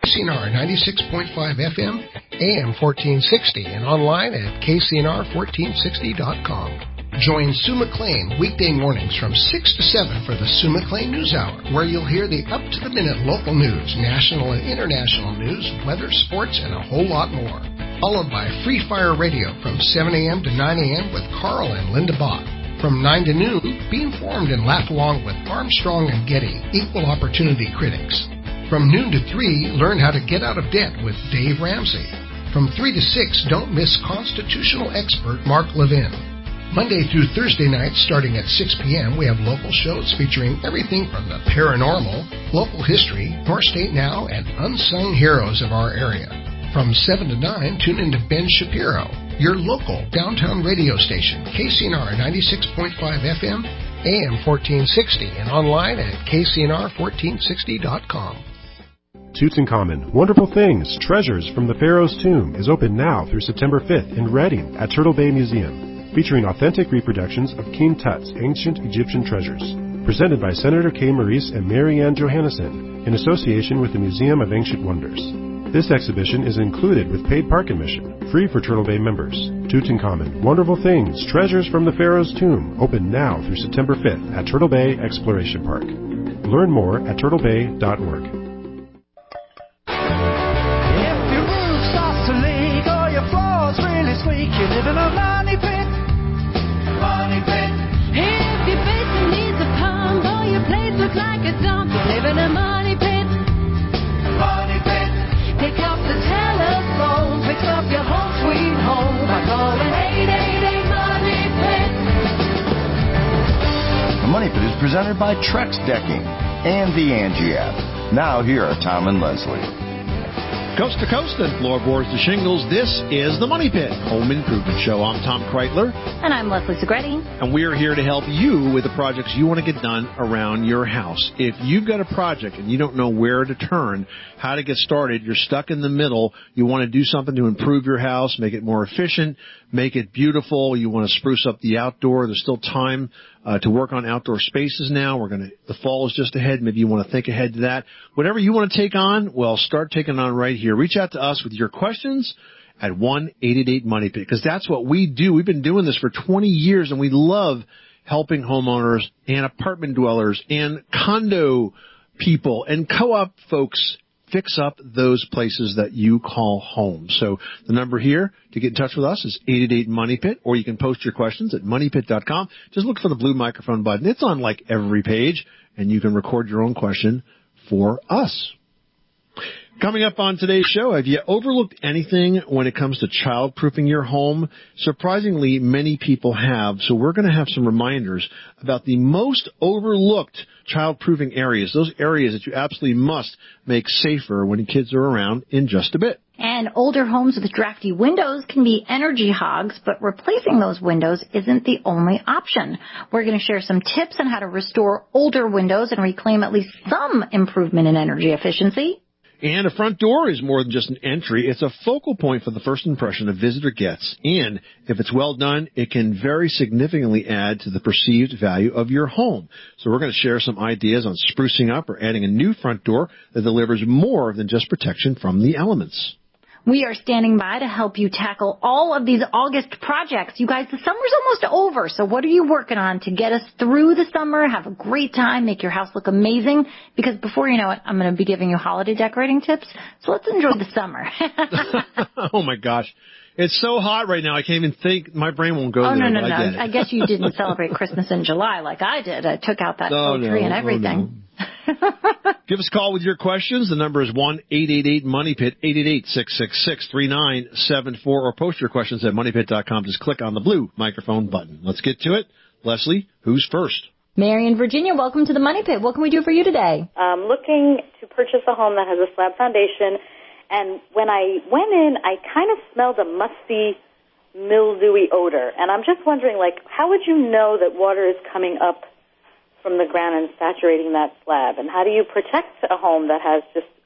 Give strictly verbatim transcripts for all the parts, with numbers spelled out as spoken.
C N R ninety-six point five F M, A M fourteen sixty, and online at K C N R fourteen sixty dot com. Join Sue McLean weekday mornings from six to seven for the Sue McLean News Hour, where you'll hear the up-to-the-minute local news, national and international news, weather, sports, and a whole lot more. Followed by Free Fire Radio from seven a.m. to nine a.m. with Carl and Linda Bott. From nine to noon, be informed and laugh along with Armstrong and Getty, equal opportunity critics. From noon to three, learn how to get out of debt with Dave Ramsey. From three to six, don't miss constitutional expert Mark Levin. Monday through Thursday nights, starting at six p.m., we have local shows featuring everything from the paranormal, local history, North State Now, and unsung heroes of our area. From seven to nine, tune in to Ben Shapiro, your local downtown radio station, K C N R ninety-six point five F M, A M fourteen sixty, and online at K C N R fourteen sixty dot com. Tutankhamun, Wonderful Things, Treasures from the Pharaoh's Tomb is open now through September fifth in Reading at Turtle Bay Museum, featuring authentic reproductions of King Tut's ancient Egyptian treasures. Presented by Senator Kay Maurice and Mary Ann Johannesson in association with the Museum of Ancient Wonders. This exhibition is included with paid park admission, free for Turtle Bay members. Tutankhamun, Wonderful Things, Treasures from the Pharaoh's Tomb, open now through September fifth at Turtle Bay Exploration Park. Learn more at turtle bay dot org. If your roof starts to leak or your floor's really squeak, you live in a money pit. Money pit. If your basement needs a pump or your place looks like a dump, you live in a money pit. Money pit. Pick up the telephone, fix up your home sweet home by calling eight eight eight Money Pit. The Money Pit is presented by Trex Decking and the Angie app. Now here are Tom and Leslie. Coast to coast and floorboards to shingles, this is the Money Pit Home Improvement Show. I'm Tom Kreitler. And I'm Leslie Segretti. And we are here to help you with the projects you want to get done around your house. If you've got a project and you don't know where to turn, how to get started, you're stuck in the middle, you want to do something to improve your house, make it more efficient, make it beautiful, you want to spruce up the outdoor, there's still time uh, to work on outdoor spaces now. We're going to, the fall is just ahead. Maybe you want to think ahead to that. Whatever you want to take on, well, start taking on right here. Reach out to us with your questions at one eight eight eight Money Pit, because that's what we do. We've been doing this for twenty years, and we love helping homeowners and apartment dwellers and condo people and co-op folks fix up those places that you call home. So the number here to get in touch with us is eight eight eight Money Pit, or you can post your questions at money pit dot com. Just look for the blue microphone button. It's on like every page, and you can record your own question for us. Coming up on today's show, have you overlooked anything when it comes to child-proofing your home? Surprisingly, many people have, so we're going to have some reminders about the most overlooked child-proofing areas, those areas that you absolutely must make safer when kids are around in just a bit. And older homes with drafty windows can be energy hogs, but replacing those windows isn't the only option. We're going to share some tips on how to restore older windows and reclaim at least some improvement in energy efficiency. And a front door is more than just an entry. It's a focal point for the first impression a visitor gets. And if it's well done, it can very significantly add to the perceived value of your home. So we're going to share some ideas on sprucing up or adding a new front door that delivers more than just protection from the elements. We are standing by to help you tackle all of these August projects. You guys, the summer's almost over, so what are you working on to get us through the summer, have a great time, make your house look amazing? Because before you know it, I'm going to be giving you holiday decorating tips, so let's enjoy the summer. Oh, my gosh. It's so hot right now, I can't even think. My brain won't go oh, there. Oh, no, no, I no. I guess you didn't celebrate Christmas in July like I did. I took out that no, faux tree no, and everything. Oh, no. Give us a call with your questions. The number is one eight eight eight Money Pit, eight eight eight, six six six, three nine seven four, or post your questions at money pit dot com. Just click on the blue microphone button. Let's get to it. Leslie, who's first? Mary in Virginia, welcome to the Money Pit. What can we do for you today? I'm looking to purchase a home that has a slab foundation, and when I went in, I kind of smelled a musty, mildewy odor, and I'm just wondering, like, how would you know that water is coming up from the ground and saturating that slab? And how do you protect a home that has just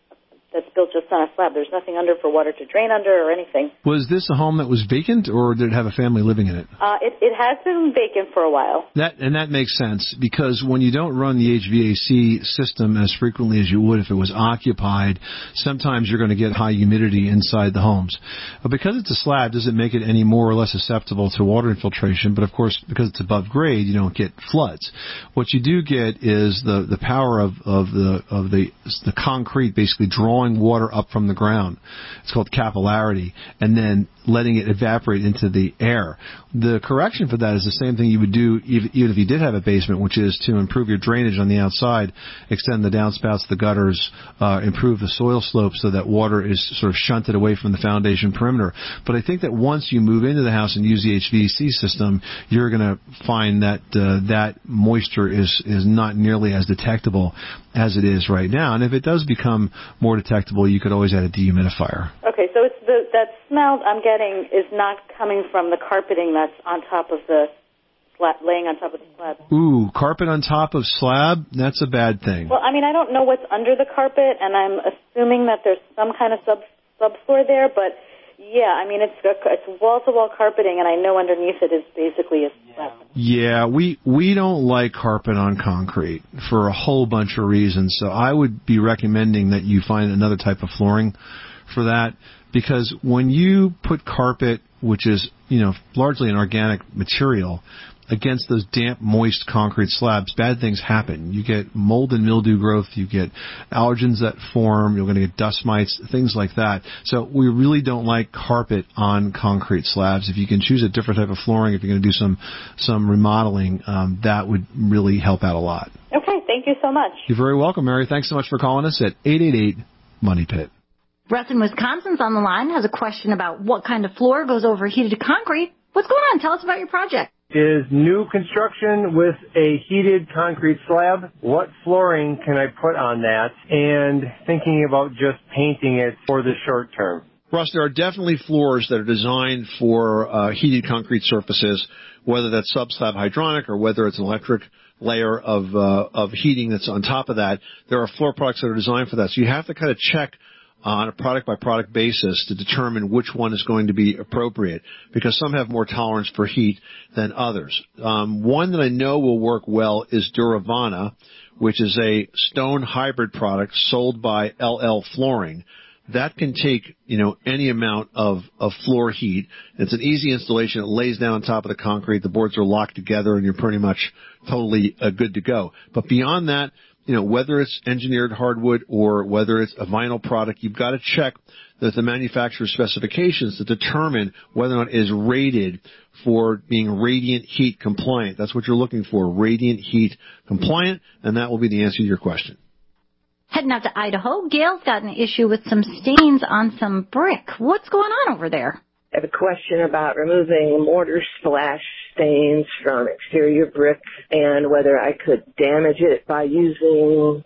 that's built just on a slab. There's nothing under for water to drain under or anything. Was this a home that was vacant, or did it have a family living in it? Uh, it, it has been vacant for a while. That and that makes sense, because when you don't run the H V A C system as frequently as you would if it was occupied, sometimes you're going to get high humidity inside the homes. But because it's a slab, does it make it any more or less susceptible to water infiltration? But of course, because it's above grade, you don't get floods. What you do get is the the power of of the of the the concrete basically drawing water up from the ground. It's called capillarity, and then letting it evaporate into the air. The correction for that is the same thing you would do even if you did have a basement, which is to improve your drainage on the outside, extend the downspouts, the gutters, uh, improve the soil slope so that water is sort of shunted away from the foundation perimeter. But I think that once you move into the house and use the H V A C system, you're going to find that uh, that moisture is, is not nearly as detectable as it is right now. And if it does become more detectable, you could always add a dehumidifier. Okay, so it's the, that smell I'm getting is not coming from the carpeting that's on top of the slab, laying on top of the slab. Ooh, carpet on top of slab? That's a bad thing. Well, I mean, I don't know what's under the carpet, and I'm assuming that there's some kind of sub subfloor there, but yeah, I mean, it's it's wall-to-wall carpeting, and I know underneath it is basically a slab. Yeah, we we don't like carpet on concrete for a whole bunch of reasons, so I would be recommending that you find another type of flooring for that, because when you put carpet, which is, you know, largely an organic material, against those damp, moist concrete slabs, bad things happen. You get mold and mildew growth, you get allergens that form, you're going to get dust mites, things like that. So we really don't like carpet on concrete slabs. If you can choose a different type of flooring, if you're going to do some some remodeling, um, that would really help out a lot. Okay, thank you so much. You're very welcome, Mary. Thanks so much for calling us at eight eight eight, Money Pit. Russ in Wisconsin's on the line, has a question about what kind of floor goes over heated concrete. What's going on? Tell us about your project. Is new construction with a heated concrete slab. What flooring can I put on that? And thinking about just painting it for the short term. Russ, there are definitely floors that are designed for uh, heated concrete surfaces, whether that's subslab hydronic or whether it's an electric layer of uh, of heating that's on top of that. There are floor products that are designed for that. So you have to kind of check on a product-by-product basis to determine which one is going to be appropriate, because some have more tolerance for heat than others. Um, one that I know will work well is Duravana, which is a stone hybrid product sold by L L Flooring. That can take, you know, any amount of, of floor heat. It's an easy installation. It lays down on top of the concrete. The boards are locked together, and you're pretty much totally uh, good to go. But beyond that, you know, whether it's engineered hardwood or whether it's a vinyl product, you've got to check that the manufacturer's specifications to determine whether or not it is rated for being radiant heat compliant. That's what you're looking for, radiant heat compliant, and that will be the answer to your question. Heading out to Idaho, Gail's got an issue with some stains on some brick. What's going on over there? I have a question about removing mortar splash stains from exterior brick and whether I could damage it by using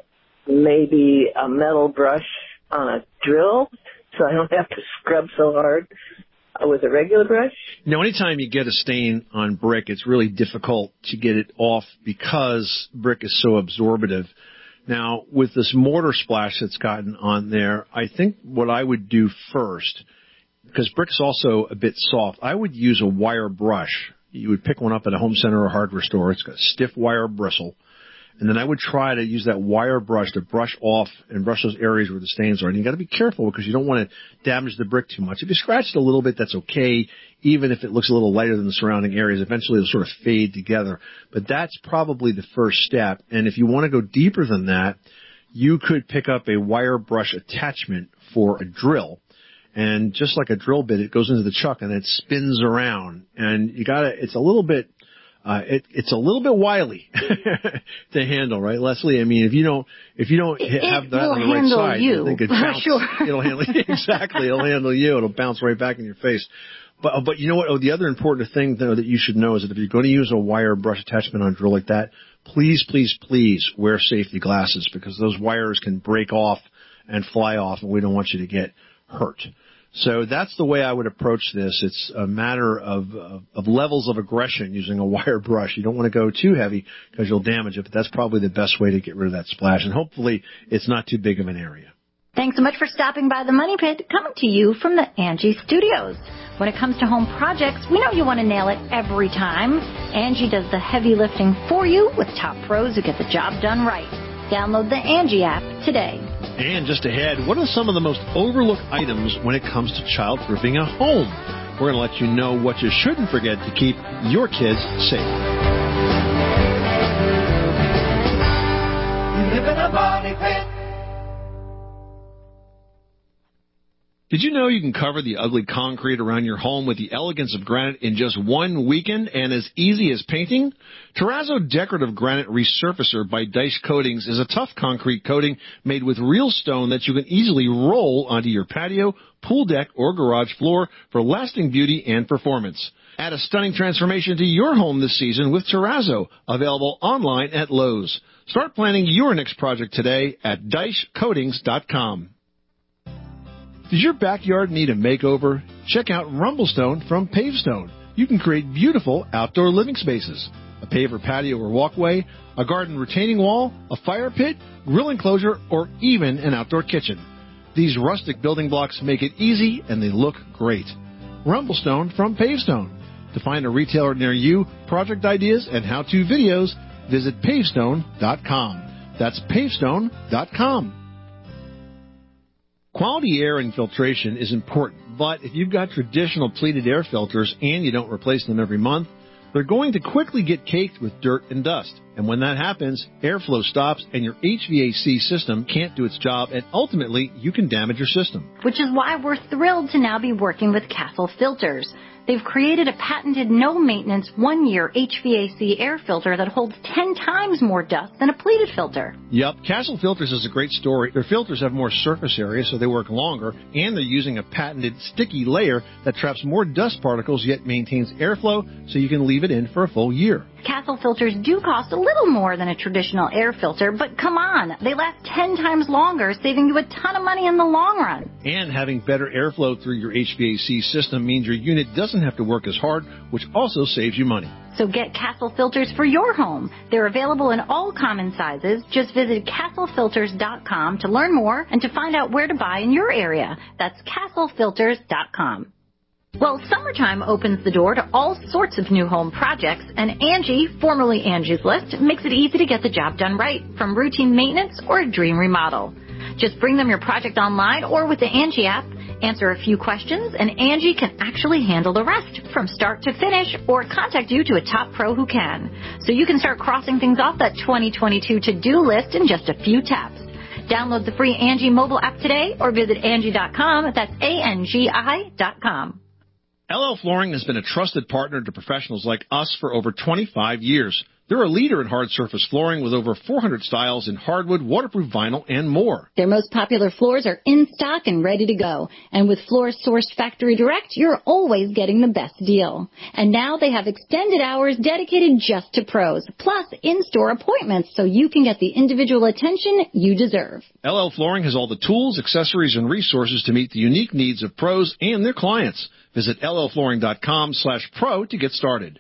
maybe a metal brush on a drill so I don't have to scrub so hard with a regular brush. Now, anytime you get a stain on brick, it's really difficult to get it off because brick is so absorbative. Now, with this mortar splash that's gotten on there, I think what I would do first, because brick's also a bit soft, I would use a wire brush. You would pick one up at a home center or hardware store. It's got a stiff wire bristle. And then I would try to use that wire brush to brush off and brush those areas where the stains are. And you got to be careful because you don't want to damage the brick too much. If you scratch it a little bit, that's okay, even if it looks a little lighter than the surrounding areas. Eventually it'll sort of fade together. But that's probably the first step. And if you want to go deeper than that, you could pick up a wire brush attachment for a drill. And just like a drill bit, it goes into the chuck and it spins around. And you gotta, it's a little bit, uh, it, it's a little bit wily to handle, right, Leslie? I mean, if you don't, if you don't it, have that it on the right side, you. I think it bounce, sure. it'll handle you. Exactly. It'll handle you. It'll bounce right back in your face. But, but you know what? Oh, the other important thing though that you should know is that if you're going to use a wire brush attachment on a drill like that, please, please, please wear safety glasses because those wires can break off and fly off and we don't want you to get hurt. So that's the way I would approach this. It's a matter of, of, of levels of aggression using a wire brush. You don't want to go too heavy because you'll damage it, but that's probably the best way to get rid of that splash. And hopefully it's not too big of an area. Thanks so much for stopping by the Money Pit, coming to you from the Angie Studios. When it comes to home projects, we know you want to nail it every time. Angie does the heavy lifting for you with top pros who get the job done right. Download the Angie app today. And just ahead, what are some of the most overlooked items when it comes to childproofing a home? We're going to let you know what you shouldn't forget to keep your kids safe. You live in a money pit. Did you know you can cover the ugly concrete around your home with the elegance of granite in just one weekend and as easy as painting? Terrazzo Decorative Granite Resurfacer by Dice Coatings is a tough concrete coating made with real stone that you can easily roll onto your patio, pool deck, or garage floor for lasting beauty and performance. Add a stunning transformation to your home this season with Terrazzo, available online at Lowe's. Start planning your next project today at dice coatings dot com. Does your backyard need a makeover? Check out Rumblestone from Pavestone. You can create beautiful outdoor living spaces, a paver patio or walkway, a garden retaining wall, a fire pit, grill enclosure, or even an outdoor kitchen. These rustic building blocks make it easy and they look great. Rumblestone from Pavestone. To find a retailer near you, project ideas, and how-to videos, visit pavestone dot com. That's pavestone dot com. Quality air infiltration is important, but if you've got traditional pleated air filters and you don't replace them every month, they're going to quickly get caked with dirt and dust. And when that happens, airflow stops and your H V A C system can't do its job, and ultimately you can damage your system. Which is why we're thrilled to now be working with Castle Filters. They've created a patented no-maintenance one-year H V A C air filter that holds ten times more dust than a pleated filter. Yep, Castle Filters is a great story. Their filters have more surface area, so they work longer, and they're using a patented sticky layer that traps more dust particles yet maintains airflow, so you can leave it in for a full year. Castle filters do cost a little more than a traditional air filter, but come on, they last ten times longer, saving you a ton of money in the long run. And having better airflow through your H V A C system means your unit doesn't have to work as hard, which also saves you money. So get Castle filters for your home. They're available in all common sizes. Just visit castle filters dot com to learn more and to find out where to buy in your area. That's castle filters dot com. Well, summertime opens the door to all sorts of new home projects, and Angie, formerly Angie's List, makes it easy to get the job done right, from routine maintenance or a dream remodel. Just bring them your project online or with the Angie app, answer a few questions, and Angie can actually handle the rest from start to finish, or contact you to a top pro who can. So you can start crossing things off that twenty twenty-two to-do list in just a few taps. Download the free Angie mobile app today or visit Angie dot com. That's A N G I dot com. L L Flooring has been a trusted partner to professionals like us for over twenty-five years. They're a leader in hard surface flooring with over four hundred styles in hardwood, waterproof vinyl, and more. Their most popular floors are in stock and ready to go. And with floors sourced factory direct, you're always getting the best deal. And now they have extended hours dedicated just to pros, plus in-store appointments so you can get the individual attention you deserve. L L Flooring has all the tools, accessories, and resources to meet the unique needs of pros and their clients. Visit L L flooring dot com slash pro to get started.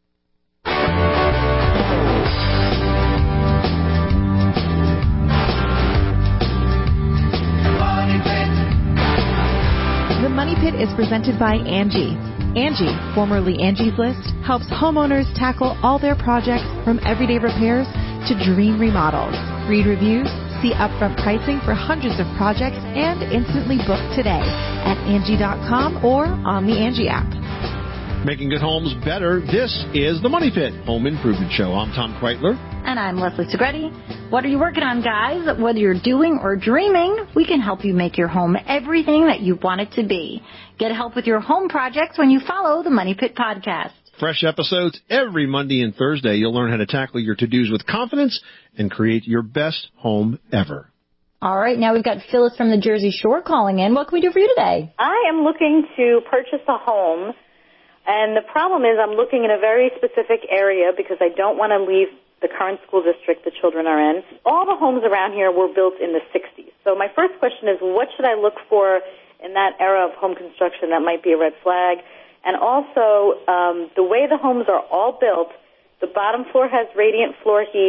The Money Pit is presented by Angie. Angie, formerly Angie's List, helps homeowners tackle all their projects from everyday repairs to dream remodels. Read reviews, see upfront pricing for hundreds of projects, and instantly book today at Angie dot com or on the Angie app. Making good homes better, this is the Money Pit Home Improvement Show. I'm Tom Kreitler. And I'm Leslie Segretti. What are you working on, guys? Whether you're doing or dreaming, we can help you make your home everything that you want it to be. Get help with your home projects when you follow the Money Pit podcast. Fresh episodes every Monday and Thursday. You'll learn how to tackle your to-dos with confidence and create your best home ever. All right, now we've got Phyllis from the Jersey Shore calling in. What can we do for you today? I am looking to purchase a home, and the problem is I'm looking in a very specific area because I don't want to leave the current school district the children are in. All the homes around here were built in the sixties. So my first question is, what should I look for in that era of home construction that might be a red flag? And also, um, the way the homes are all built, the bottom floor has radiant floor heat,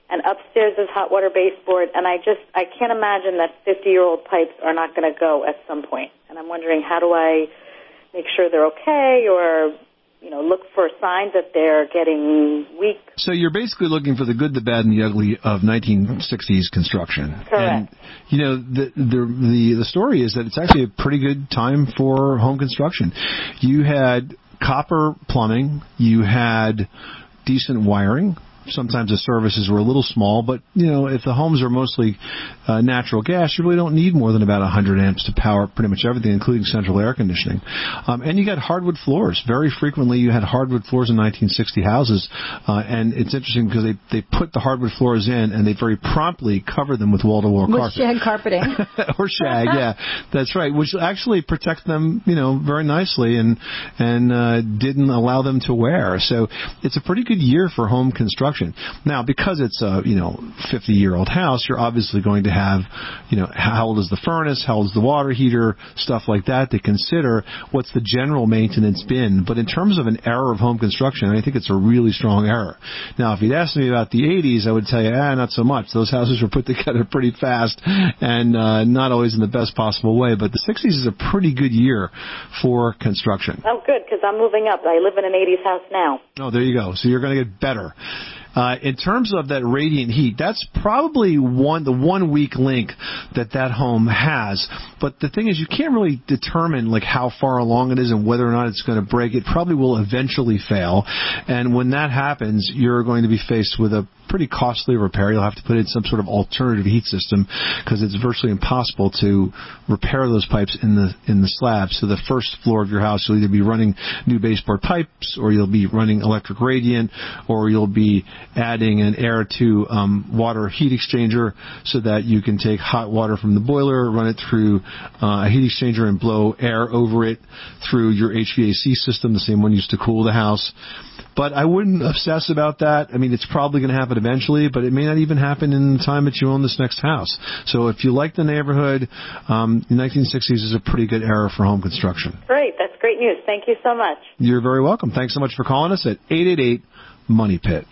and upstairs is hot water baseboard, and I just, I can't imagine that fifty-year-old pipes are not going to go at some point. And I'm wondering, how do I make sure they're okay, or, you know, look for signs that they're getting weak? So you're basically looking for the good, the bad, and the ugly of nineteen sixties construction. Correct. And, you know, the, the, the, the story is that it's actually a pretty good time for home construction. You had copper plumbing, you had decent wiring. Sometimes the services were a little small, but, you know, if the homes are mostly uh, natural gas, you really don't need more than about one hundred amps to power pretty much everything, including central air conditioning. Um, and you got hardwood floors. Very frequently you had hardwood floors in nineteen sixty houses, uh, and it's interesting because they, they put the hardwood floors in and they very promptly covered them with wall-to-wall With carpet. shag carpeting. Or shag, yeah. That's right, which actually protects them, you know, very nicely and, and uh, didn't allow them to wear. So it's a pretty good year for home construction. Now, because it's a, you know, fifty-year-old house, you're obviously going to have, you know, how old is the furnace, how old is the water heater, stuff like that to consider. What's the general maintenance been? But in terms of an era of home construction, I think it's a really strong era. Now, if you'd asked me about the eighties, I would tell you, ah, not so much. Those houses were put together pretty fast and uh, not always in the best possible way. But the sixties is a pretty good year for construction. Oh, good, because I'm moving up. I live in an eighties house now. Oh, there you go. So you're going to get better. Uh, in terms of that radiant heat, that's probably one the one weak link that that home has. But the thing is, you can't really determine like how far along it is and whether or not it's going to break. It probably will eventually fail, and when that happens, you're going to be faced with a pretty costly repair. You'll have to put in some sort of alternative heat system because it's virtually impossible to repair those pipes in the in the slab. So the first floor of your house, you'll either be running new baseboard pipes, or you'll be running electric radiant, or you'll be adding an air to um, water heat exchanger so that you can take hot water from the boiler, run it through uh, a heat exchanger, and blow air over it through your H V A C system, the same one used to cool the house. But I wouldn't obsess about that. I mean, it's probably going to happen eventually, but it may not even happen in the time that you own this next house. So if you like the neighborhood, um, the nineteen sixties is a pretty good era for home construction. Great. That's great news. Thank you so much. You're very welcome. Thanks so much for calling us at eight eight eight, money pit.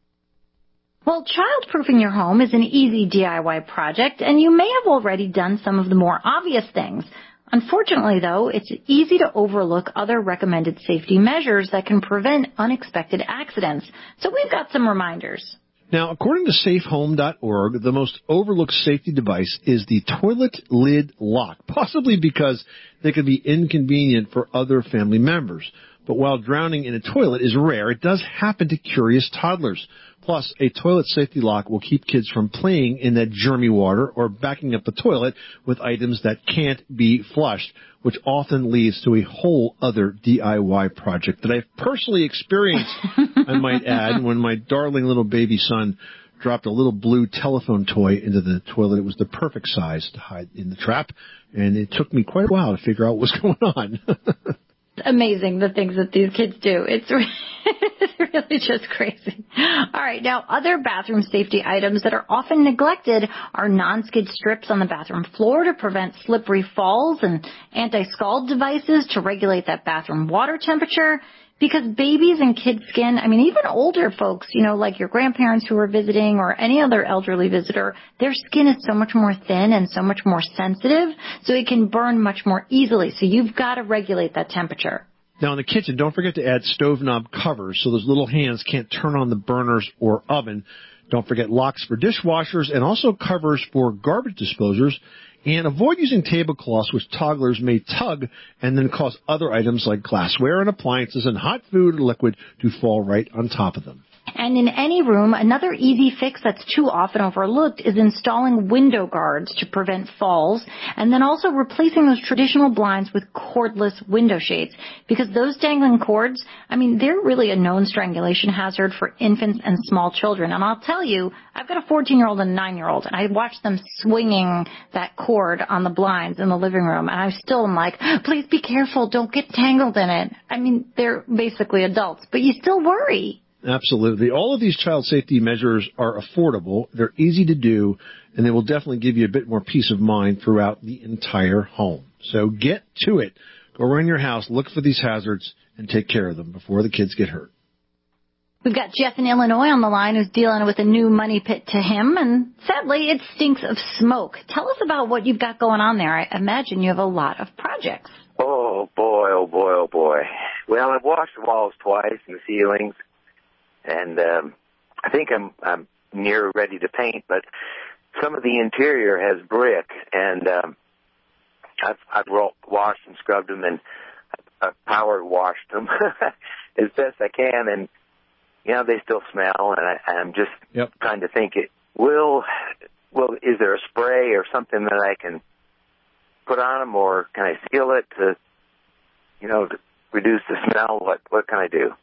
Well, childproofing your home is an easy D I Y project, and you may have already done some of the more obvious things. Unfortunately, though, it's easy to overlook other recommended safety measures that can prevent unexpected accidents. So we've got some reminders. Now, according to safe home dot org, the most overlooked safety device is the toilet lid lock, possibly because they can be inconvenient for other family members. But while drowning in a toilet is rare, it does happen to curious toddlers. Plus, a toilet safety lock will keep kids from playing in that germy water or backing up the toilet with items that can't be flushed, which often leads to a whole other D I Y project that I've personally experienced, I might add, when my darling little baby son dropped a little blue telephone toy into the toilet. It was the perfect size to hide in the trap, and it took me quite a while to figure out what was going on. Amazing, the things that these kids do. It's really just crazy. All right, now other bathroom safety items that are often neglected are non-skid strips on the bathroom floor to prevent slippery falls and anti-scald devices to regulate that bathroom water temperature. Because babies and kids' skin, I mean, even older folks, you know, like your grandparents who are visiting or any other elderly visitor, their skin is so much more thin and so much more sensitive, so it can burn much more easily. So you've got to regulate that temperature. Now, in the kitchen, don't forget to add stove knob covers so those little hands can't turn on the burners or oven. Don't forget locks for dishwashers and also covers for garbage disposers. And avoid using tablecloths, which toddlers may tug and then cause other items like glassware and appliances and hot food or liquid to fall right on top of them. And in any room, another easy fix that's too often overlooked is installing window guards to prevent falls, and then also replacing those traditional blinds with cordless window shades, because those dangling cords, I mean, they're really a known strangulation hazard for infants and small children. And I'll tell you, I've got a fourteen-year-old and a nine-year-old, and I watch them swinging that cord on the blinds in the living room, and I still am like, please be careful, don't get tangled in it. I mean, they're basically adults, but you still worry. Absolutely. All of these child safety measures are affordable, they're easy to do, and they will definitely give you a bit more peace of mind throughout the entire home. So get to it. Go around your house, look for these hazards, and take care of them before the kids get hurt. We've got Jeff in Illinois on the line who's dealing with a new money pit to him, and sadly it stinks of smoke. Tell us about what you've got going on there. I imagine you have a lot of projects. Oh, boy, oh, boy, oh, boy. Well, I've washed the walls twice and the ceilings, and um, I think I'm, I'm near ready to paint, but some of the interior has brick, and um, I've, I've washed and scrubbed them, and I've power washed them as best I can, and you know, they still smell, and I, I'm just yep. trying to think, it will, will, is there a spray or something that I can put on them, or can I seal it to, you know, to reduce the smell? What, what can I do?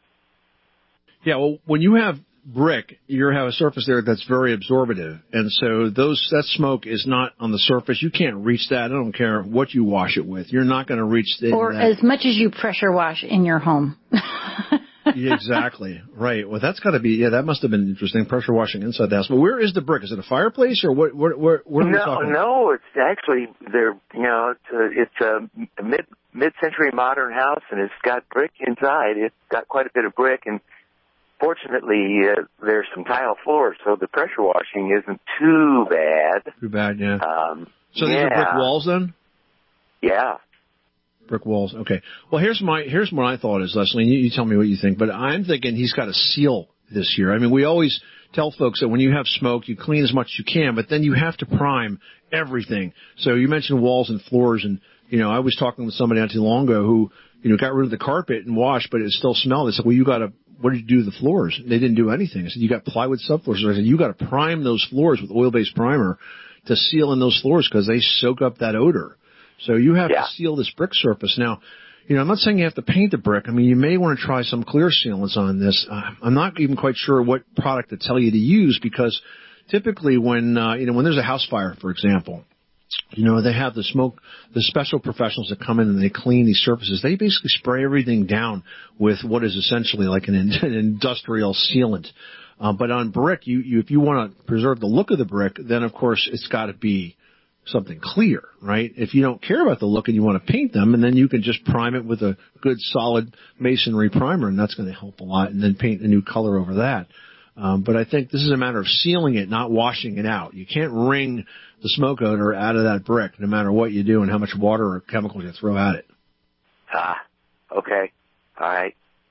Yeah, well, when you have brick, you have a surface there that's very absorbative, and so those that smoke is not on the surface. You can't reach that. I don't care what you wash it with. You're not going to reach the, or that. As much as you pressure wash in your home. Yeah, exactly. Right. Well, that's got to be, yeah, that must have been interesting, pressure washing inside the house. But where is the brick? Is it a fireplace, or what? Where, where, where are we no, talking no, it's actually, they're, you know, it's a, it's a mid, mid-century modern house, and it's got brick inside. It's got quite a bit of brick, and fortunately, uh, there's some tile floors, so the pressure washing isn't too bad. Too bad, yeah. Um, so yeah. these are brick walls, then? Yeah. Brick walls. Okay. Well, here's my here's what I thought is, Leslie. You, you tell me what you think, but I'm thinking he's got to seal this year. I mean, we always tell folks that when you have smoke, you clean as much as you can, but then you have to prime everything. So you mentioned walls and floors, and you know, I was talking with somebody not too long ago who you know got rid of the carpet and washed, but it still smelled. They said, "Well, you got to." What did you do to the floors? They didn't do anything. I said, you got plywood subfloors. So I said, you got to prime those floors with oil-based primer to seal in those floors because they soak up that odor. So you have yeah. to seal this brick surface. Now, you know, I'm not saying you have to paint the brick. I mean, you may want to try some clear sealants on this. Uh, I'm not even quite sure what product to tell you to use because typically when, uh, you know, when there's a house fire, for example, you know, they have the smoke, the special professionals that come in and they clean these surfaces. They basically spray everything down with what is essentially like an, an industrial sealant. Uh, but on brick, you, you, if you want to preserve the look of the brick, then of course it's got to be something clear, right? If you don't care about the look and you want to paint them, and then you can just prime it with a good solid masonry primer, and that's going to help a lot, and then paint a new color over that. Um, but I think this is a matter of sealing it, not washing it out. You can't wring the smoke odor out of that brick, no matter what you do and how much water or chemicals you throw at it. Ah, okay. All right.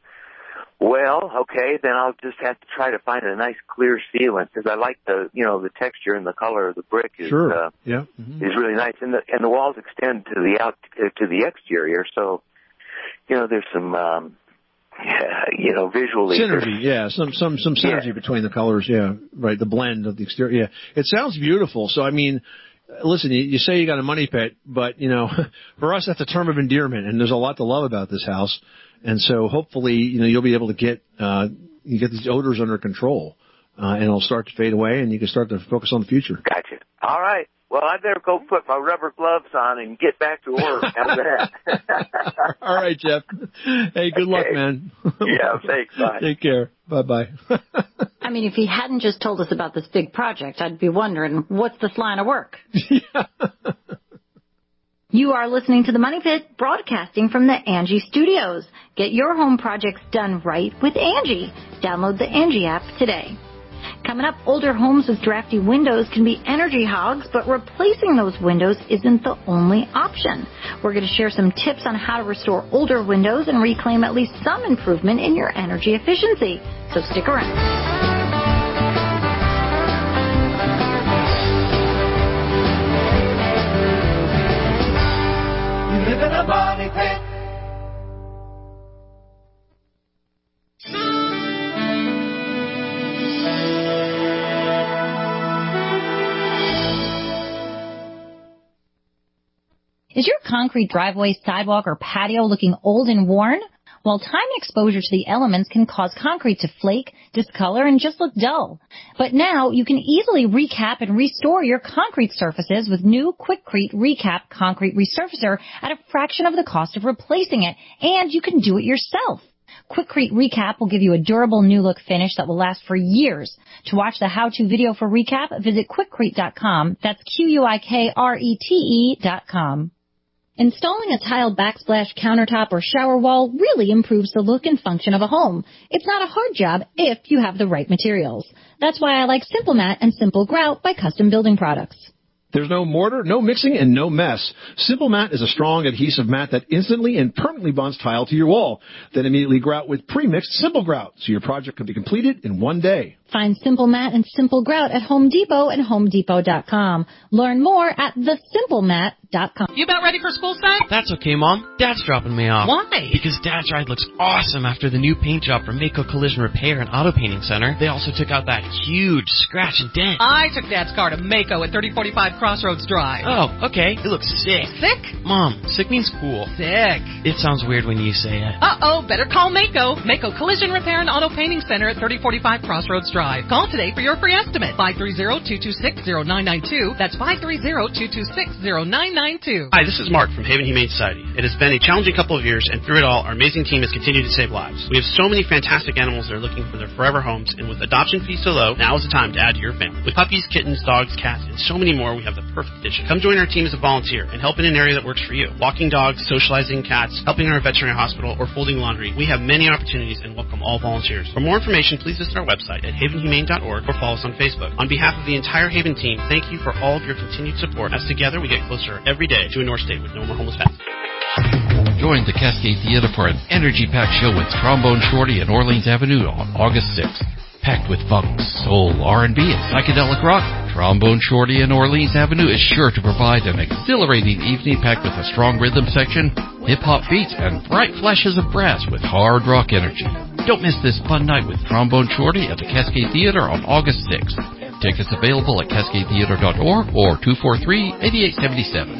Well, okay, then I'll just have to try to find a nice clear sealant because I like the, you know, the texture and the color of the brick is sure. uh, yeah. mm-hmm. is really nice, and the and the walls extend to the out uh, to the exterior, so you know there's some. Um, Yeah, you know, visually. Synergy, yeah, some some some synergy yeah. between the colors, yeah, right, the blend of the exterior, yeah. It sounds beautiful, so I mean, listen, you, you say you got a money pit, but, you know, for us that's a term of endearment, and there's a lot to love about this house, and so hopefully, you know, you'll be able to get, uh, you get these odors under control, uh, and it'll start to fade away, and you can start to focus on the future. Gotcha. All right. Well, I better go put my rubber gloves on and get back to work. How's that? All right, Jeff. Hey, good okay. luck, man. Yeah, thanks. Bye. Take care. Bye-bye. I mean, if he hadn't just told us about this big project, I'd be wondering, what's this line of work? Yeah. You are listening to The Money Pit, broadcasting from the Angie Studios. Get your home projects done right with Angie. Download the Angie app today. Coming up, older homes with drafty windows can be energy hogs, but replacing those windows isn't the only option. We're going to share some tips on how to restore older windows and reclaim at least some improvement in your energy efficiency. So stick around. You live in a money pit. Is your concrete driveway, sidewalk, or patio looking old and worn? Well, time exposure to the elements can cause concrete to flake, discolor, and just look dull. But now you can easily recap and restore your concrete surfaces with new Quikrete Recap Concrete Resurfacer at a fraction of the cost of replacing it, and you can do it yourself. Quikrete Recap will give you a durable new look finish that will last for years. To watch the how-to video for Recap, visit Quikrete dot com. That's Q U I K R E T E dot com. Installing a tile backsplash countertop or shower wall really improves the look and function of a home. It's not a hard job if you have the right materials. That's why I like Simple Mat and Simple Grout by Custom Building Products. There's no mortar, no mixing, and no mess. Simple Mat is a strong adhesive mat that instantly and permanently bonds tile to your wall. Then immediately grout with pre-mixed Simple Grout, so your project can be completed in one day. Find Simple Mat and Simple Grout at Home Depot and home depot dot com. Learn more at the simple mat dot com. You about ready for school, son? That's okay, Mom. Dad's dropping me off. Why? Because Dad's ride looks awesome after the new paint job from Mako Collision Repair and Auto Painting Center. They also took out that huge scratch and dent. I took Dad's car to Mako at thirty forty-five Crossroads Drive. Oh, okay. It looks sick. Sick? Mom, sick means cool. Sick. It sounds weird when you say it. Uh-oh, better call Mako. Mako Collision Repair and Auto Painting Center at thirty forty-five Crossroads Drive. Call today for your free estimate. five three zero, two two six, zero nine nine two. That's five three zero, two two six, zero nine nine two. Hi, this is Mark from Haven Humane Society. It has been a challenging couple of years, and through it all, our amazing team has continued to save lives. We have so many fantastic animals that are looking for their forever homes, and with adoption fees so low, now is the time to add to your family. With puppies, kittens, dogs, cats, and so many more, we have the perfect addition. Come join our team as a volunteer and help in an area that works for you. Walking dogs, socializing cats, helping our veterinary hospital, or folding laundry. We have many opportunities and welcome all volunteers. For more information, please visit our website at haven humane dot org or follow us on Facebook. On behalf of the entire Haven team, thank you for all of your continued support, as together we get closer every day to a North State with no more homeless pets. Join the Cascade Theater for an energy-packed show with Trombone Shorty and Orleans Avenue on August sixth. Packed with funk, soul, R and B, and psychedelic rock, Trombone Shorty and Orleans Avenue is sure to provide an exhilarating evening packed with a strong rhythm section, hip-hop beats, and bright flashes of brass with hard rock energy. Don't miss this fun night with Trombone Shorty at the Cascade Theater on August sixth. Tickets available at cascade theater dot org or two four three, eight eight seven seven.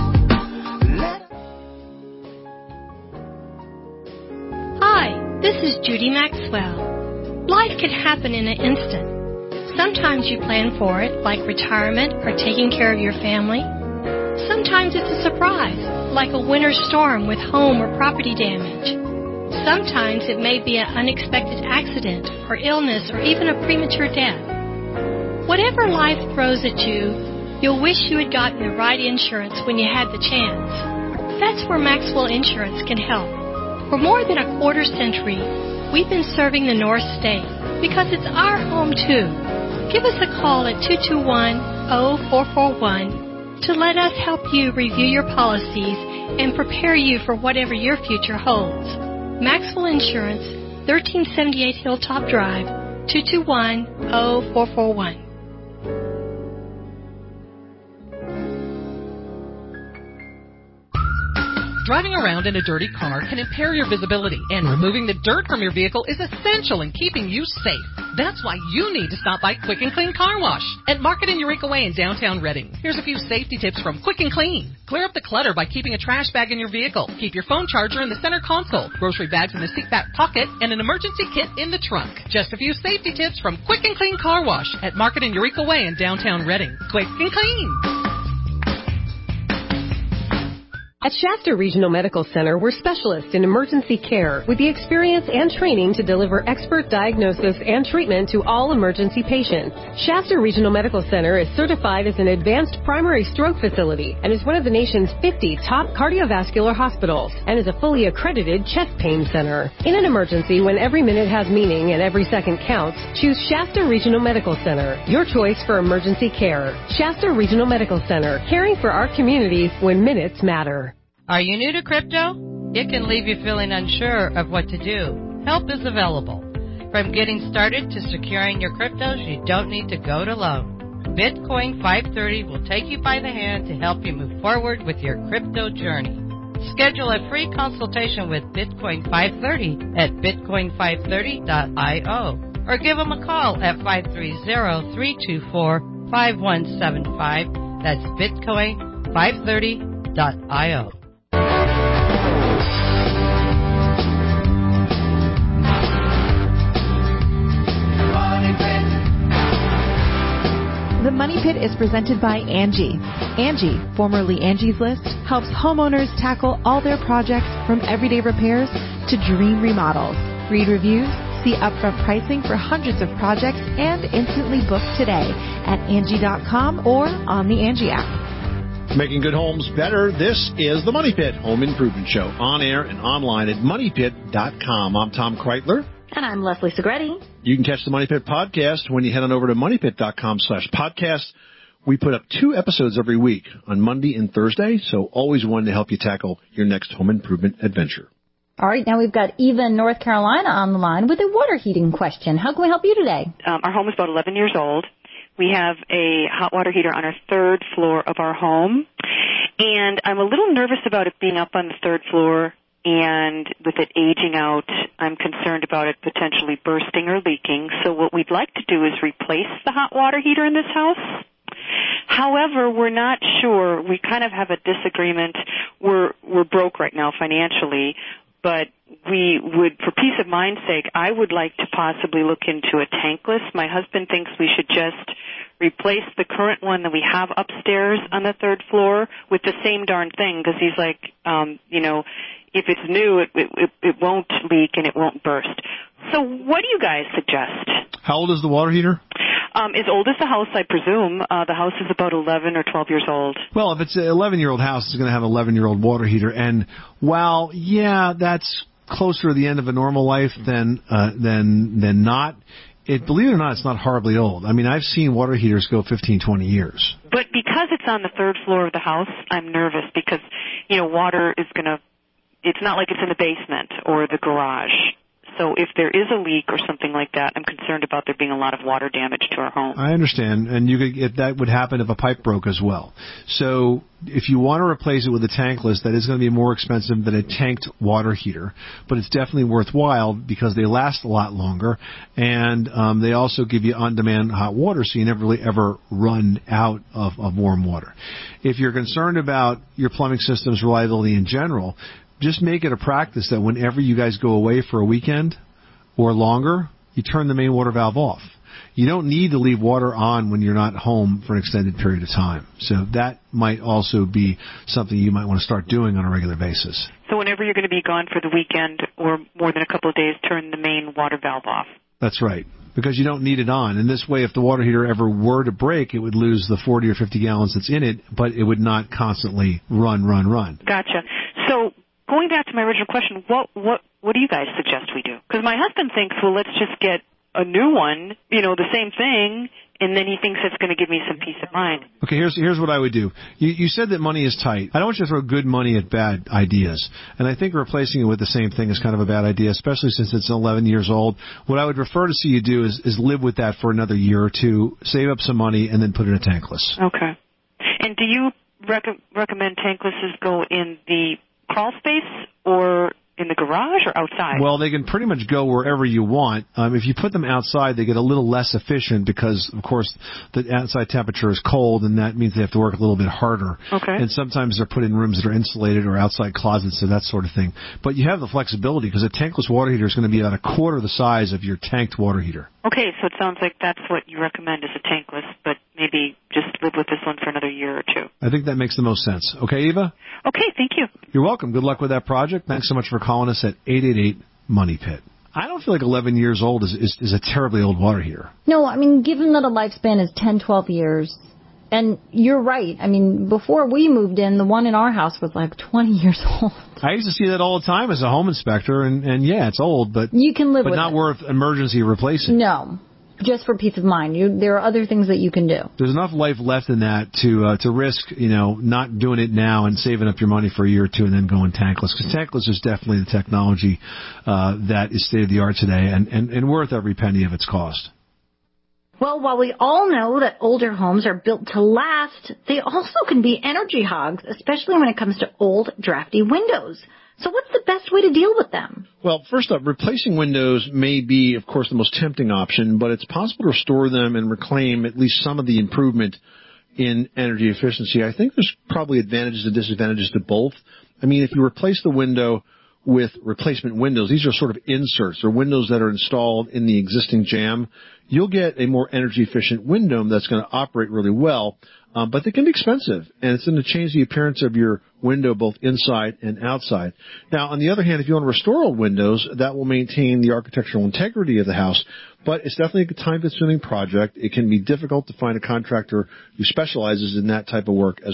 Hi, this is Judy Maxwell. Life can happen in an instant. Sometimes you plan for it, like retirement or taking care of your family. Sometimes it's a surprise, like a winter storm with home or property damage. Sometimes it may be an unexpected accident or illness or even a premature death. Whatever life throws at you, you'll wish you had gotten the right insurance when you had the chance. That's where Maxwell Insurance can help. For more than a quarter century, we've been serving the North State because it's our home too. Give us a call at two two one, zero four four one to let us help you review your policies and prepare you for whatever your future holds. Maxwell Insurance, thirteen seventy-eight Hilltop Drive, two two one, zero four four one. Driving around in a dirty car can impair your visibility, and removing the dirt from your vehicle is essential in keeping you safe. That's why you need to stop by Quick and Clean Car Wash at Market and Eureka Way in downtown Reading. Here's a few safety tips from Quick and Clean. Clear up the clutter by keeping a trash bag in your vehicle. Keep your phone charger in the center console, grocery bags in the seat back pocket, and an emergency kit in the trunk. Just a few safety tips from Quick and Clean Car Wash at Market and Eureka Way in downtown Reading. Quick and Clean. At Shasta Regional Medical Center, we're specialists in emergency care with the experience and training to deliver expert diagnosis and treatment to all emergency patients. Shasta Regional Medical Center is certified as an advanced primary stroke facility and is one of the nation's fifty top cardiovascular hospitals and is a fully accredited chest pain center. In an emergency, when every minute has meaning and every second counts, choose Shasta Regional Medical Center, your choice for emergency care. Shasta Regional Medical Center, caring for our communities when minutes matter. Are you new to crypto? It can leave you feeling unsure of what to do. Help is available. From getting started to securing your cryptos, you don't need to go it alone. Bitcoin five thirty will take you by the hand to help you move forward with your crypto journey. Schedule a free consultation with Bitcoin five thirty at bitcoin five thirty dot io or give them a call at five three zero, three two four, five one seven five. That's bitcoin five thirty dot io. The Money Pit is presented by Angie. Angie, formerly Angie's List, helps homeowners tackle all their projects from everyday repairs to dream remodels. Read reviews, see upfront pricing for hundreds of projects, and instantly book today at Angie dot com or on the Angie app. Making good homes better. This is the Money Pit Home Improvement Show, on air and online at money pit dot com. I'm Tom Kreitler. And I'm Leslie Segretti. You can catch the Money Pit podcast when you head on over to money pit dot com slash podcast. We put up two episodes every week on Monday and Thursday, so always one to help you tackle your next home improvement adventure. All right, now we've got Eva in North Carolina on the line with a water heating question. How can we help you today? Um, our home is about eleven years old. We have a hot water heater on our third floor of our home, and I'm a little nervous about it being up on the third floor, and with it aging out, I'm concerned about it potentially bursting or leaking. So what we'd like to do is replace the hot water heater in this house. However, we're not sure. We kind of have a disagreement. We're we're broke right now financially, but we would, for peace of mind's sake, I would like to possibly look into a tankless. My husband thinks we should just replace the current one that we have upstairs on the third floor with the same darn thing, because he's like, um, you know, if it's new, it, it, it won't leak and it won't burst. So what do you guys suggest? How old is the water heater? Um, as old as the house, I presume. Uh, the house is about eleven or twelve years old. Well, if it's an eleven-year-old house, it's going to have an eleven-year-old water heater. And while, yeah, that's closer to the end of a normal life than uh, than than not, it, believe it or not, it's not horribly old. I mean, I've seen water heaters go fifteen, twenty years. But because it's on the third floor of the house, I'm nervous because, you know, water is going to, it's not like it's in the basement or the garage. So if there is a leak or something like that, I'm concerned about there being a lot of water damage to our home. I understand, and you could, if that would happen if a pipe broke as well. So if you want to replace it with a tankless, that is going to be more expensive than a tanked water heater, but it's definitely worthwhile because they last a lot longer, and um, they also give you on-demand hot water, so you never really ever run out of, of warm water. If you're concerned about your plumbing system's reliability in general, just make it a practice that whenever you guys go away for a weekend or longer, you turn the main water valve off. You don't need to leave water on when you're not home for an extended period of time. So that might also be something you might want to start doing on a regular basis. So whenever you're going to be gone for the weekend or more than a couple of days, turn the main water valve off. That's right, because you don't need it on. And this way, if the water heater ever were to break, it would lose the forty or fifty gallons that's in it, but it would not constantly run, run, run. Gotcha. So going back to my original question, what what what do you guys suggest we do? Because my husband thinks, well, let's just get a new one, you know, the same thing, and then he thinks it's going to give me some peace of mind. Okay, here's here's what I would do. You, you said that money is tight. I don't want you to throw good money at bad ideas. And I think replacing it with the same thing is kind of a bad idea, especially since it's eleven years old. What I would prefer to see you do is, is live with that for another year or two, save up some money, and then put it in a tankless. Okay. And do you rec- recommend tanklesses go in the crawl space or in the garage or outside? Well, they can pretty much go wherever you want. Um, if you put them outside, they get a little less efficient because, of course, the outside temperature is cold, and that means they have to work a little bit harder. Okay. And sometimes they're put in rooms that are insulated or outside closets or that sort of thing. But you have the flexibility because a tankless water heater is going to be about a quarter the size of your tanked water heater. Okay, so it sounds like that's what you recommend is a tankless, but maybe just live with this one for another year or two. I think that makes the most sense. Okay, Eva? Okay, thank you. You're welcome. Good luck with that project. Thanks so much for calling us at eight eight eight, money pit. I don't feel like eleven years old is, is, is a terribly old water heater. No, I mean, given that a lifespan is ten, twelve years, and you're right. I mean, before we moved in, the one in our house was like twenty years old. I used to see that all the time as a home inspector, and, and yeah, it's old, but you can live but with not it. worth emergency replacing. No, just for peace of mind. You, there are other things that you can do. There's enough life left in that to uh, to risk, you know, not doing it now and saving up your money for a year or two and then going tankless. Because tankless is definitely the technology uh, that is state of the art today and, and, and worth every penny of its cost. Well, while we all know that older homes are built to last, they also can be energy hogs, especially when it comes to old, drafty windows. So what's the best way to deal with them? Well, first up, replacing windows may be, of course, the most tempting option, but it's possible to restore them and reclaim at least some of the improvement in energy efficiency. I think there's probably advantages and disadvantages to both. I mean, if you replace the window with replacement windows, these are sort of inserts or windows that are installed in the existing jamb, you'll get a more energy efficient window that's going to operate really well. Um, but they can be expensive, and it's going to change the appearance of your window both inside and outside. Now, on the other hand, if you want to restore old windows, that will maintain the architectural integrity of the house, but it's definitely a time-consuming project. It can be difficult to find a contractor who specializes in that type of work as well.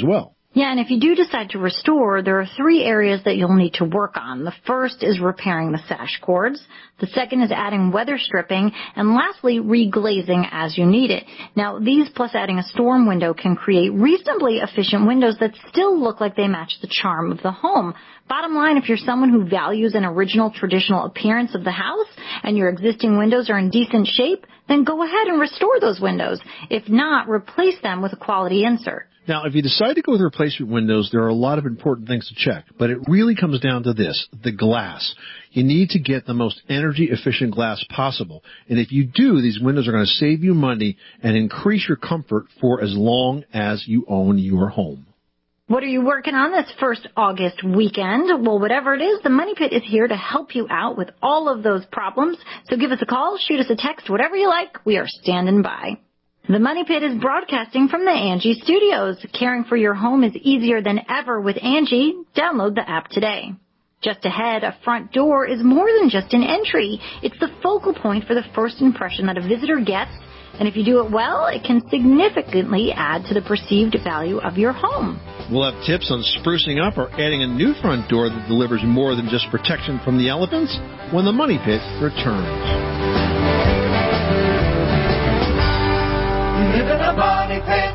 Yeah, and if you do decide to restore, there are three areas that you'll need to work on. The first is repairing the sash cords. The second is adding weather stripping. And lastly, reglazing as you need it. Now, these plus adding a storm window can create reasonably efficient windows that still look like they match the charm of the home. Bottom line, if you're someone who values an original traditional appearance of the house and your existing windows are in decent shape, then go ahead and restore those windows. If not, replace them with a quality insert. Now, if you decide to go with replacement windows, there are a lot of important things to check, but it really comes down to this, the glass. You need to get the most energy-efficient glass possible, and if you do, these windows are going to save you money and increase your comfort for as long as you own your home. What are you working on this first August weekend? Well, whatever it is, the Money Pit is here to help you out with all of those problems. So give us a call, shoot us a text, whatever you like. We are standing by. The Money Pit is broadcasting from the Angie Studios. Caring for your home is easier than ever with Angie. Download the app today. Just ahead, a front door is more than just an entry. It's the focal point for the first impression that a visitor gets. And if you do it well, it can significantly add to the perceived value of your home. We'll have tips on sprucing up or adding a new front door that delivers more than just protection from the elements when the Money Pit returns. Live in a Money Pit.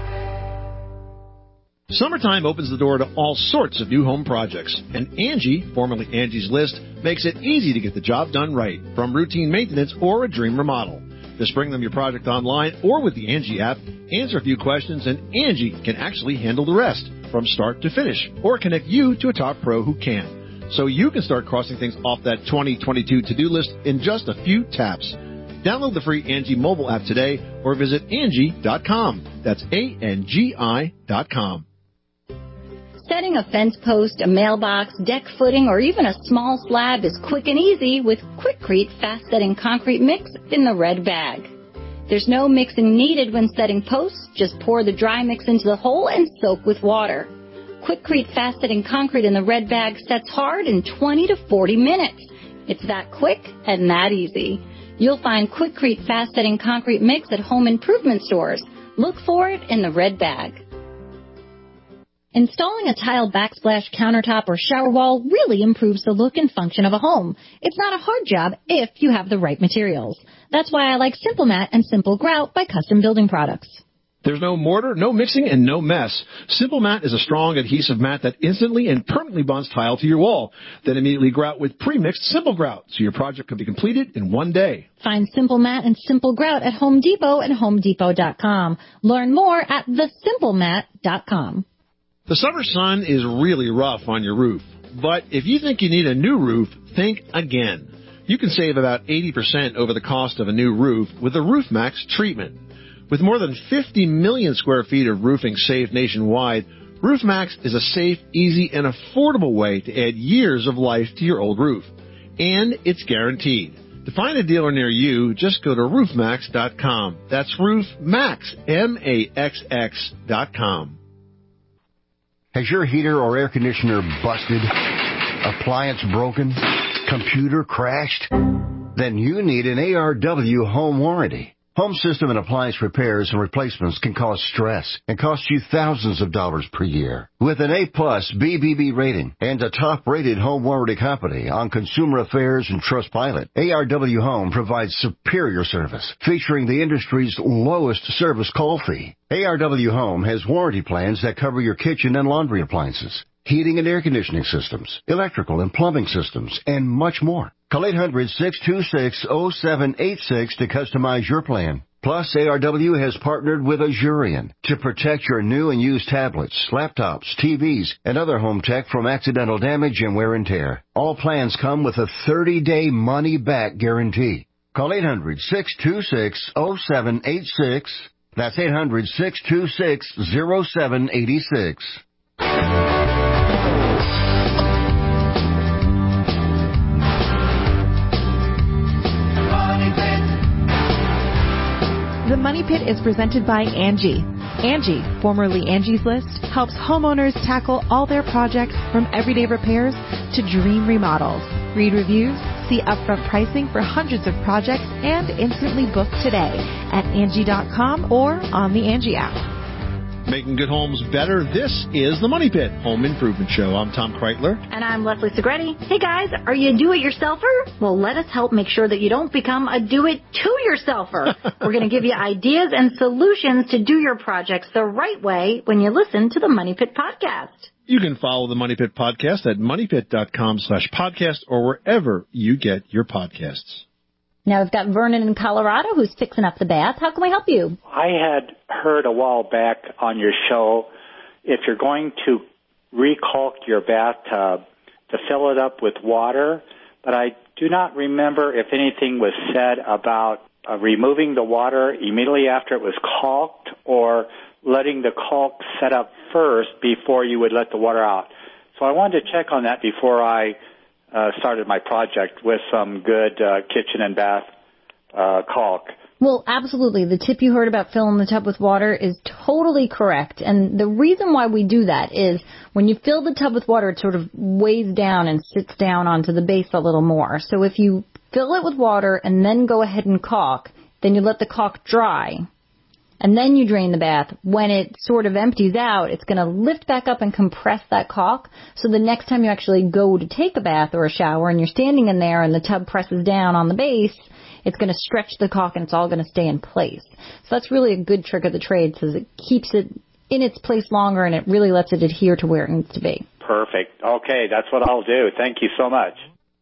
Summertime opens the door to all sorts of new home projects, and Angie, formerly Angie's List, makes it easy to get the job done right, from routine maintenance or a dream remodel. Just bring them your project online or with the Angie app, answer a few questions, and Angie can actually handle the rest, from start to finish, or connect you to a top pro who can. So you can start crossing things off that twenty twenty-two to-do list in just a few taps. Download the free Angie mobile app today or visit Angie dot com. That's A N G I dot com. Setting a fence post, a mailbox, deck footing, or even a small slab is quick and easy with Quikrete Fast Setting Concrete Mix in the red bag. There's no mixing needed when setting posts. Just pour the dry mix into the hole and soak with water. Quikrete Fast Setting Concrete in the red bag sets hard in twenty to forty minutes. It's that quick and that easy. You'll find Quikrete Fast Setting Concrete Mix at home improvement stores. Look for it in the red bag. Installing a tile backsplash countertop or shower wall really improves the look and function of a home. It's not a hard job if you have the right materials. That's why I like Simple Mat and Simple Grout by Custom Building Products. There's no mortar, no mixing, and no mess. Simple Mat is a strong adhesive mat that instantly and permanently bonds tile to your wall. Then immediately grout with pre-mixed Simple Grout, so your project can be completed in one day. Find Simple Mat and Simple Grout at Home Depot and home depot dot com. Learn more at the simple mat dot com. The summer sun is really rough on your roof, but if you think you need a new roof, think again. You can save about eighty percent over the cost of a new roof with the RoofMax treatment. With more than fifty million square feet of roofing saved nationwide, RoofMax is a safe, easy, and affordable way to add years of life to your old roof. And it's guaranteed. To find a dealer near you, just go to roof max dot com. That's RoofMax, M A X X dot com. Has your heater or air conditioner busted? Appliance broken? Computer crashed? Then you need an A R W home warranty. Home system and appliance repairs and replacements can cause stress and cost you thousands of dollars per year. With an A-plus B B B rating and a top-rated home warranty company on Consumer Affairs and Trustpilot, A R W Home provides superior service, featuring the industry's lowest service call fee. A R W Home has warranty plans that cover your kitchen and laundry appliances, heating and air conditioning systems, electrical and plumbing systems, and much more. Call eight hundred, six two six, zero seven eight six to customize your plan. Plus, A R W has partnered with Azurion to protect your new and used tablets, laptops, T Vs, and other home tech from accidental damage and wear and tear. All plans come with a thirty-day money-back guarantee. Call eight hundred, six two six, zero seven eight six. That's eight hundred, six two six, zero seven eight six. The Money Pit is presented by Angie. Angie, formerly Angie's List, helps homeowners tackle all their projects from everyday repairs to dream remodels. Read reviews, see upfront pricing for hundreds of projects, and instantly book today at Angie dot com or on the Angie app. Making good homes better. This is the Money Pit Home Improvement Show. I'm Tom Kreitler. And I'm Leslie Segretti. Hey guys, are you a do-it-yourselfer? Well, let us help make sure that you don't become a do-it-to-yourselfer. We're going to give you ideas and solutions to do your projects the right way when you listen to the Money Pit Podcast. You can follow the Money Pit Podcast at moneypit.com slash podcast or wherever you get your podcasts. Now we've got Vernon in Colorado who's fixing up the bath. How can we help you? I had heard a while back on your show, if you're going to recaulk your bathtub, to fill it up with water, but I do not remember if anything was said about uh, removing the water immediately after it was caulked or letting the caulk set up first before you would let the water out. So I wanted to check on that before I uh, started my project with some good uh, kitchen and bath uh, caulk. Well, absolutely. The tip you heard about filling the tub with water is totally correct. And the reason why we do that is when you fill the tub with water, it sort of weighs down and sits down onto the base a little more. So if you fill it with water and then go ahead and caulk, then you let the caulk dry. And then you drain the bath. When it sort of empties out, it's going to lift back up and compress that caulk. So the next time you actually go to take a bath or a shower and you're standing in there and the tub presses down on the base, it's going to stretch the caulk and it's all going to stay in place. So that's really a good trick of the trade, because it keeps it in its place longer and it really lets it adhere to where it needs to be. Perfect. Okay, that's what I'll do. Thank you so much.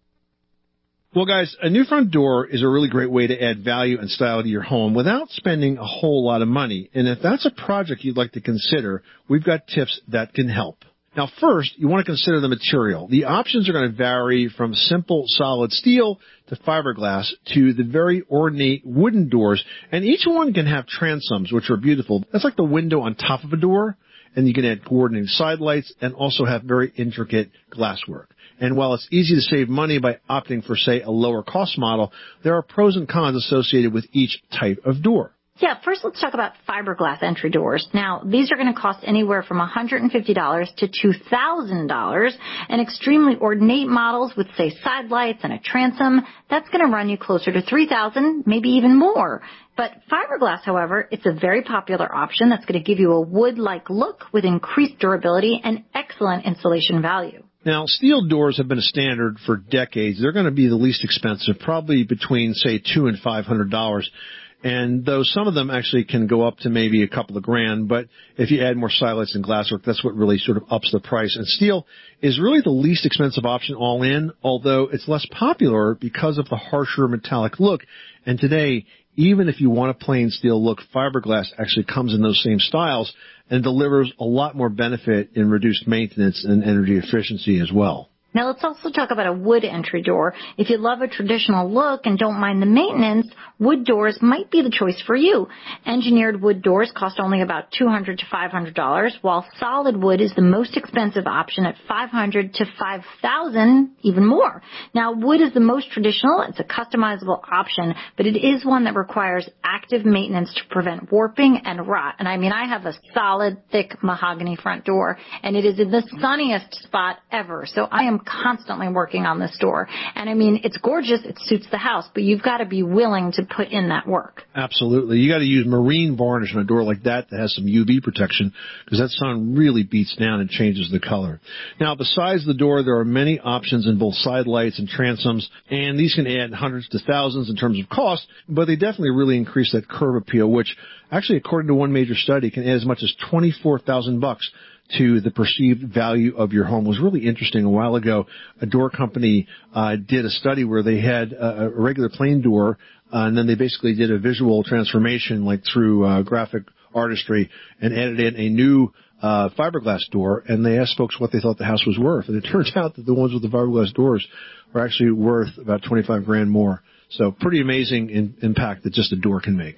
Well, guys, a new front door is a really great way to add value and style to your home without spending a whole lot of money. And if that's a project you'd like to consider, we've got tips that can help. Now, first, you want to consider the material. The options are going to vary from simple solid steel to fiberglass to the very ornate wooden doors. And each one can have transoms, which are beautiful. That's like the window on top of a door. And you can add coordinating side lights and also have very intricate glasswork. And while it's easy to save money by opting for, say, a lower cost model, there are pros and cons associated with each type of door. Yeah, first let's talk about fiberglass entry doors. Now, these are going to cost anywhere from one hundred fifty dollars to two thousand dollars. And extremely ornate models with, say, side lights and a transom, that's going to run you closer to three thousand dollars, maybe even more. But fiberglass, however, it's a very popular option that's going to give you a wood-like look with increased durability and excellent insulation value. Now, steel doors have been a standard for decades. They're going to be the least expensive, probably between, say, two and five hundred dollars. And though some of them actually can go up to maybe a couple of grand, but if you add more sidelights and glasswork, that's what really sort of ups the price. And steel is really the least expensive option all in, although it's less popular because of the harsher metallic look. And today, even if you want a plain steel look, fiberglass actually comes in those same styles and delivers a lot more benefit in reduced maintenance and energy efficiency as well. Now let's also talk about a wood entry door. If you love a traditional look and don't mind the maintenance, wood doors might be the choice for you. Engineered wood doors cost only about two hundred to five hundred dollars, while solid wood is the most expensive option at five hundred to five thousand dollars, even more. Now wood is the most traditional. It's a customizable option, but it is one that requires active maintenance to prevent warping and rot. And I mean, I have a solid, thick mahogany front door, and it is in the sunniest spot ever. So I am constantly working on this door. And I mean, it's gorgeous. It suits the house, but you've got to be willing to put in that work. Absolutely. You got to use marine varnish on a door like that that has some U V protection, because that sun really beats down and changes the color. Now, besides the door, there are many options in both side lights and transoms, and these can add hundreds to thousands in terms of cost, but they definitely really increase that curb appeal, which actually, according to one major study, can add as much as twenty-four thousand bucks to the perceived value of your home. It was really interesting. A while ago, a door company uh, did a study where they had a, a regular plain door, uh, and then they basically did a visual transformation, like through uh, graphic artistry, and added in a new uh, fiberglass door, and they asked folks what they thought the house was worth. And it turns out that the ones with the fiberglass doors are actually worth about twenty-five grand more. So pretty amazing in, impact that just a door can make.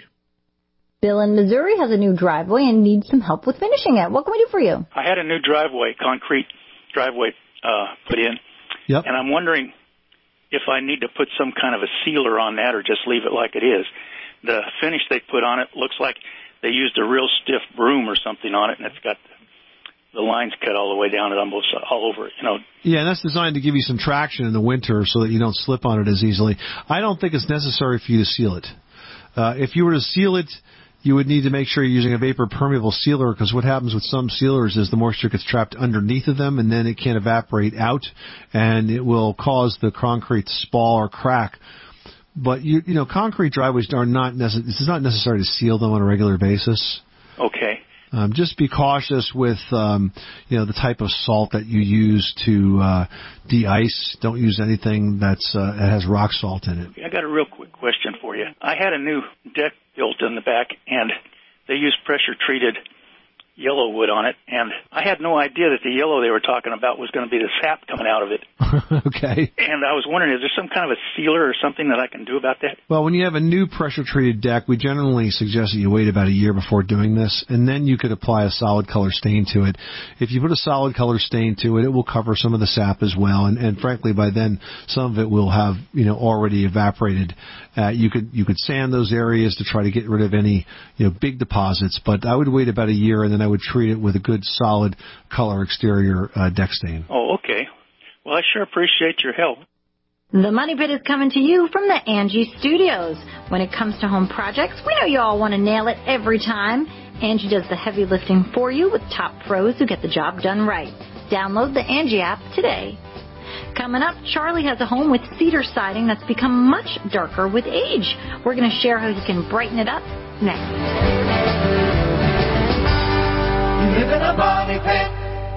Bill in Missouri has a new driveway and needs some help with finishing it. What can we do for you? I had a new driveway, concrete driveway uh, put in, yep. and I'm wondering if I need to put some kind of a sealer on that or just leave it like it is. The finish they put on it looks like they used a real stiff broom or something on it, and it's got the lines cut all the way down and almost all over it, you know. Yeah, and that's designed to give you some traction in the winter so that you don't slip on it as easily. I don't think it's necessary for you to seal it. Uh, if you were to seal it, you would need to make sure you're using a vapor permeable sealer, because what happens with some sealers is the moisture gets trapped underneath of them and then it can't evaporate out, and it will cause the concrete to spall or crack. But, you, you know, concrete driveways are not necessary. It's not necessary to seal them on a regular basis. Okay. Um, just be cautious with, um, you know, the type of salt that you use to uh, de-ice. Don't use anything that's uh, that has rock salt in it. I got a real quick question for you. I had a new deck built in the back, and they used pressure-treated yellow wood on it, and I had no idea that the yellow they were talking about was going to be the sap coming out of it. Okay. And I was wondering, is there some kind of a sealer or something that I can do about that? Well, when you have a new pressure-treated deck, we generally suggest that you wait about a year before doing this, and then you could apply a solid color stain to it. If you put a solid color stain to it, it will cover some of the sap as well, and, and frankly, by then, some of it will have, you know, already evaporated. Uh, you could you could sand those areas to try to get rid of any, you know, big deposits, but I would wait about a year, and then I would treat it with a good solid color exterior uh, deck stain. Oh, okay. Well, I sure appreciate your help. The Money Pit is coming to you from the Angie Studios. When it comes to home projects, we know you all want to nail it every time. Angie does the heavy lifting for you with top pros who get the job done right. Download the Angie app today. Coming up, Charlie has a home with cedar siding that's become much darker with age. We're going to share how he can brighten it up next. You live in a money pit.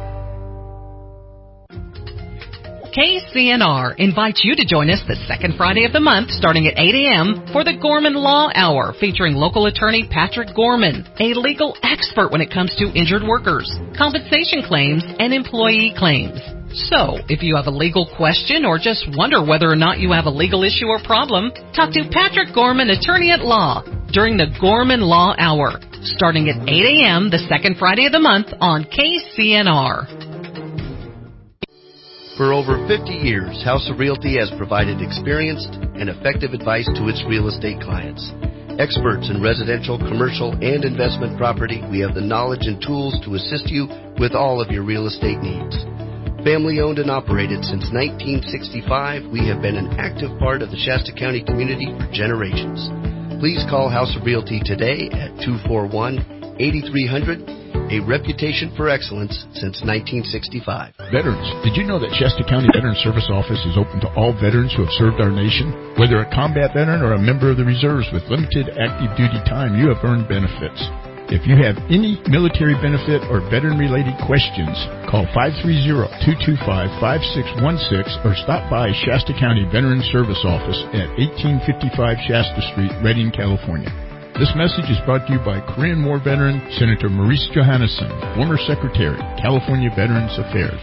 K C N R invites you to join us the second Friday of the month starting at eight a.m. for the Gorman Law Hour, featuring local attorney Patrick Gorman, a legal expert when it comes to injured workers, compensation claims, and employee claims. So, if you have a legal question or just wonder whether or not you have a legal issue or problem, talk to Patrick Gorman, attorney at law, during the Gorman Law Hour, starting at eight a.m. the second Friday of the month on K C N R. For over fifty years, House of Realty has provided experienced and effective advice to its real estate clients. Experts in residential, commercial, and investment property, we have the knowledge and tools to assist you with all of your real estate needs. Family owned and operated since nineteen sixty-five, we have been an active part of the Shasta County community for generations. Please call House of Realty today at two four one, eight three zero zero, a reputation for excellence since nineteen sixty-five. Veterans, did you know that Shasta County Veterans Service Office is open to all veterans who have served our nation? Whether a combat veteran or a member of the reserves with limited active duty time, you have earned benefits. If you have any military benefit or veteran-related questions, call five three zero, two two five, five six one six or stop by Shasta County Veterans Service Office at eighteen fifty-five Shasta Street, Redding, California. This message is brought to you by Korean War veteran Senator Maurice Johannesson, former Secretary, California Veterans Affairs.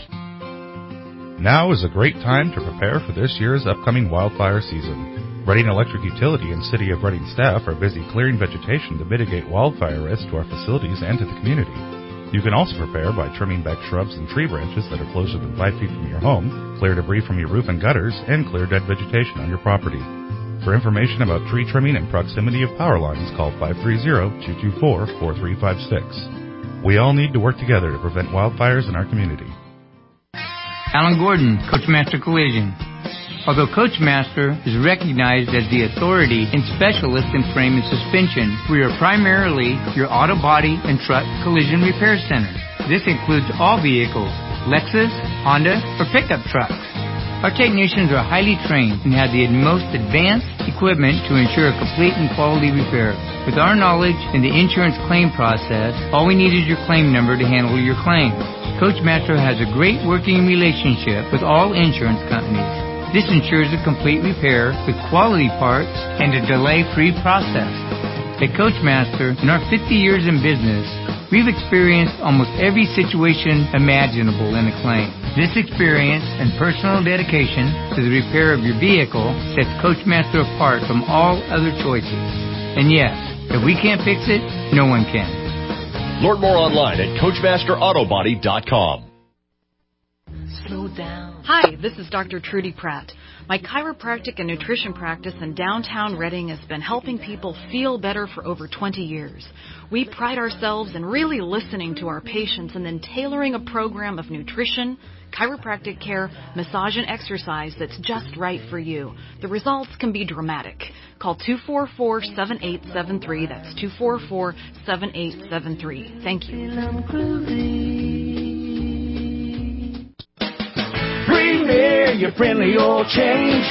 Now is a great time to prepare for this year's upcoming wildfire season. Redding Electric Utility and City of Redding staff are busy clearing vegetation to mitigate wildfire risk to our facilities and to the community. You can also prepare by trimming back shrubs and tree branches that are closer than five feet from your home, clear debris from your roof and gutters, and clear dead vegetation on your property. For information about tree trimming and proximity of power lines, call five three zero, two two four, four three five six. We all need to work together to prevent wildfires in our community. Alan Gordon, Coachmaster Collision. Although Coachmaster is recognized as the authority and specialist in frame and suspension, we are primarily your auto body and truck collision repair center. This includes all vehicles, Lexus, Honda, or pickup trucks. Our technicians are highly trained and have the most advanced equipment to ensure a complete and quality repair. With our knowledge in the insurance claim process, all we need is your claim number to handle your claim. Coachmaster has a great working relationship with all insurance companies. This ensures a complete repair with quality parts and a delay-free process. At Coachmaster, in our fifty years in business, we've experienced almost every situation imaginable in a claim. This experience and personal dedication to the repair of your vehicle sets Coachmaster apart from all other choices. And yes, if we can't fix it, no one can. Learn more online at Coachmaster Auto Body dot com. Slow down. Hi, this is Doctor Trudy Pratt. My chiropractic and nutrition practice in downtown Redding has been helping people feel better for over twenty years. We pride ourselves in really listening to our patients and then tailoring a program of nutrition, chiropractic care, massage, and exercise that's just right for you. The results can be dramatic. Call two four four, seven eight seven three. That's two four four, seven eight seven three. Thank you. Premier, your friendly oil change.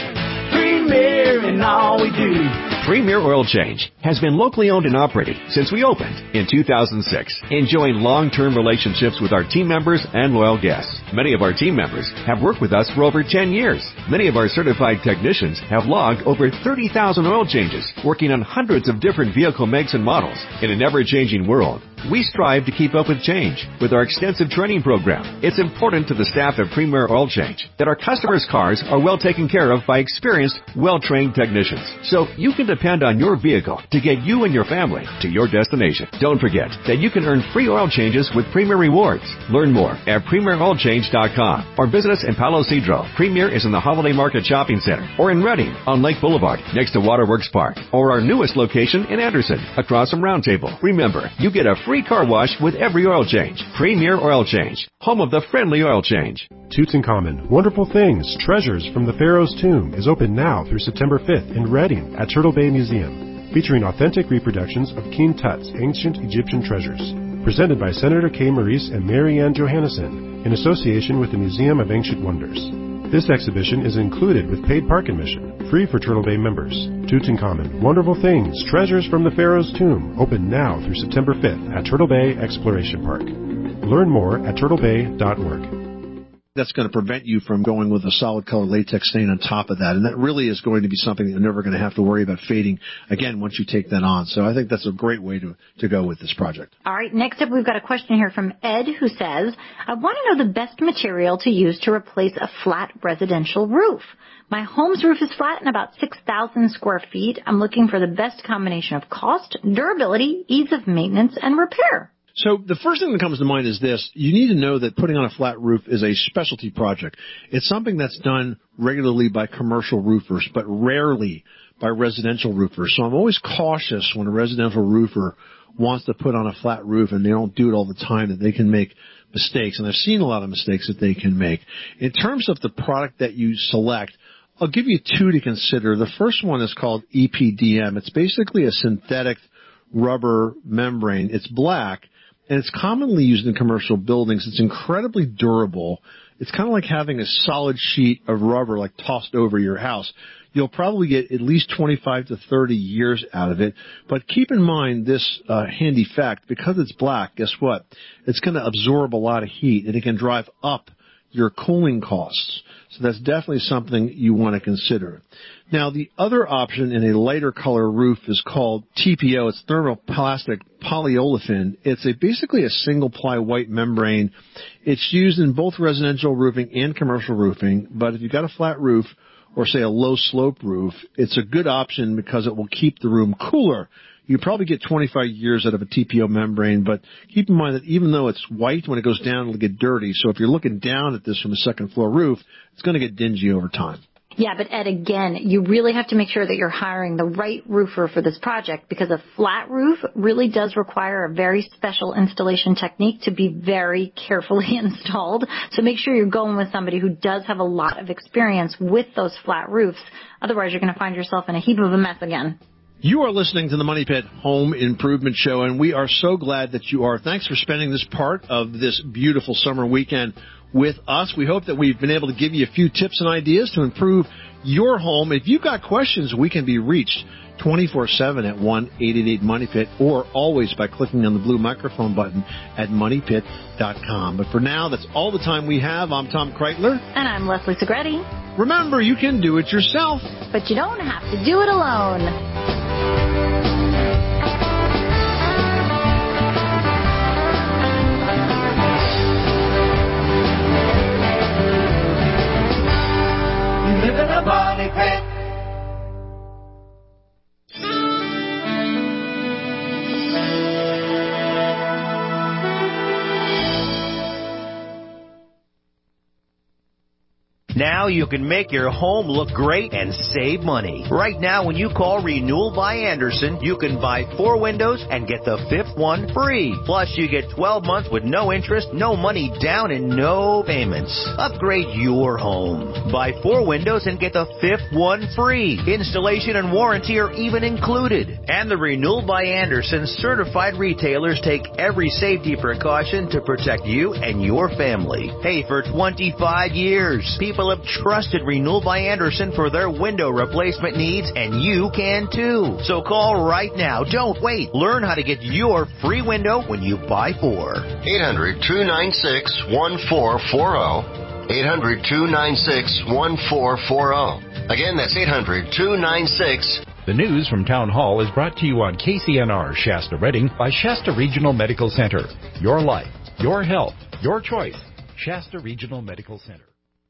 Premier in all we do. Premier Oil Change has been locally owned and operated since we opened in two thousand six, enjoying long-term relationships with our team members and loyal guests. Many of our team members have worked with us for over ten years. Many of our certified technicians have logged over thirty thousand oil changes, working on hundreds of different vehicle makes and models. In an ever-changing world, we strive to keep up with change with our extensive training program. It's important to the staff at Premier Oil Change that our customers' cars are well taken care of by experienced, well-trained technicians. So you can depend on your vehicle to get you and your family to your destination. Don't forget that you can earn free oil changes with Premier Rewards. Learn more at premier oil change dot com or visit us in Palo Cedro. Premier is in the Holiday Market Shopping Center, or in Redding on Lake Boulevard next to Waterworks Park, or our newest location in Anderson across from Round Table. Remember, you get a free car wash with every oil change. Premier Oil Change, home of the friendly oil change. Tutankhamun, Wonderful Things, Treasures from the Pharaoh's Tomb is open now through September fifth in Reading at Turtle Bay Museum, featuring authentic reproductions of King Tut's ancient Egyptian treasures. Presented by Senator Kay Maurice and Mary Ann Johannesson in association with the Museum of Ancient Wonders. This exhibition is included with paid park admission, free for Turtle Bay members. Tutankhamun, Wonderful Things, Treasures from the Pharaoh's Tomb, open now through September fifth at Turtle Bay Exploration Park. Learn more at turtle bay dot org. That's going to prevent you from going with a solid color latex stain on top of that. And that really is going to be something that you're never going to have to worry about fading again once you take that on. So I think that's a great way to, to go with this project. All right, next up we've got a question here from Ed who says, I want to know the best material to use to replace a flat residential roof. My home's roof is flat and about six thousand square feet. I'm looking for the best combination of cost, durability, ease of maintenance, and repair. So the first thing that comes to mind is this. You need to know that putting on a flat roof is a specialty project. It's something that's done regularly by commercial roofers, but rarely by residential roofers. So I'm always cautious when a residential roofer wants to put on a flat roof and they don't do it all the time, that they can make mistakes. And I've seen a lot of mistakes that they can make. In terms of the product that you select, I'll give you two to consider. The first one is called E P D M. It's basically a synthetic rubber membrane. It's black. And it's commonly used in commercial buildings. It's incredibly durable. It's kind of like having a solid sheet of rubber like tossed over your house. You'll probably get at least twenty-five to thirty years out of it. But keep in mind this uh, handy fact. Because it's black, guess what? It's going to absorb a lot of heat, and it can drive up your cooling costs. So that's definitely something you want to consider. Now, the other option in a lighter color roof is called T P O. It's thermoplastic polyolefin. It's a basically a single-ply white membrane. It's used in both residential roofing and commercial roofing. But if you've got a flat roof or, say, a low-slope roof, it's a good option because it will keep the room cooler. You probably get twenty-five years out of a T P O membrane, but keep in mind that even though it's white, when it goes down, it'll get dirty. So if you're looking down at this from a second-floor roof, it's going to get dingy over time. Yeah, but Ed, again, you really have to make sure that you're hiring the right roofer for this project, because a flat roof really does require a very special installation technique to be very carefully installed. So make sure you're going with somebody who does have a lot of experience with those flat roofs. Otherwise, you're going to find yourself in a heap of a mess again. You are listening to the Money Pit Home Improvement Show, and we are so glad that you are. Thanks for spending this part of this beautiful summer weekend with us. We hope that we've been able to give you a few tips and ideas to improve your home. If you've got questions, we can be reached twenty-four seven at one eight eight eight money pit, or always by clicking on the blue microphone button at money pit dot com. But for now, that's all the time we have. I'm Tom Kreitler. And I'm Leslie Segretti. Remember, you can do it yourself, but you don't have to do it alone. Live in a money pit. Now you can make your home look great and save money. Right now, when you call Renewal by Andersen, you can buy four windows and get the fifth one free. Plus, you get twelve months with no interest, no money down, and no payments. Upgrade your home. Buy four windows and get the fifth one free. Installation and warranty are even included. And the Renewal by Andersen certified retailers take every safety precaution to protect you and your family. Hey, for twenty-five years, people have trusted Renewal by Andersen for their window replacement needs, and you can too. So call right now. Don't wait. Learn how to get your free window when you buy four. eight hundred, two nine six, one four four zero. eight hundred, two nine six, one four four zero. Again, that's eight hundred, two nine six. The news from Town Hall is brought to you on K C N R Shasta Redding by Shasta Regional Medical Center. Your life, your health, your choice. Shasta Regional Medical Center.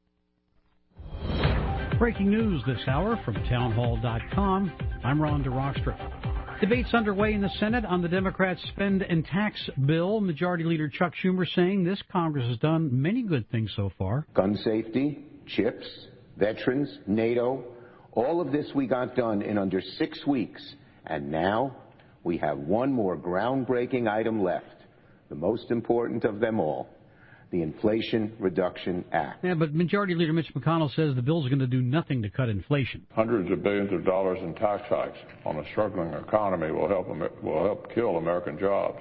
Breaking news this hour from town hall dot com. I'm Ron DeRockstra. Debates underway in the Senate on the Democrats' spend and tax bill. Majority Leader Chuck Schumer saying this Congress has done many good things so far. Gun safety, chips, veterans, NATO, all of this we got done in under six weeks. And now we have one more groundbreaking item left, the most important of them all, the Inflation Reduction Act. Yeah, but Majority Leader Mitch McConnell says the bill's going to do nothing to cut inflation. Hundreds of billions of dollars in tax hikes on a struggling economy will help will help kill American jobs.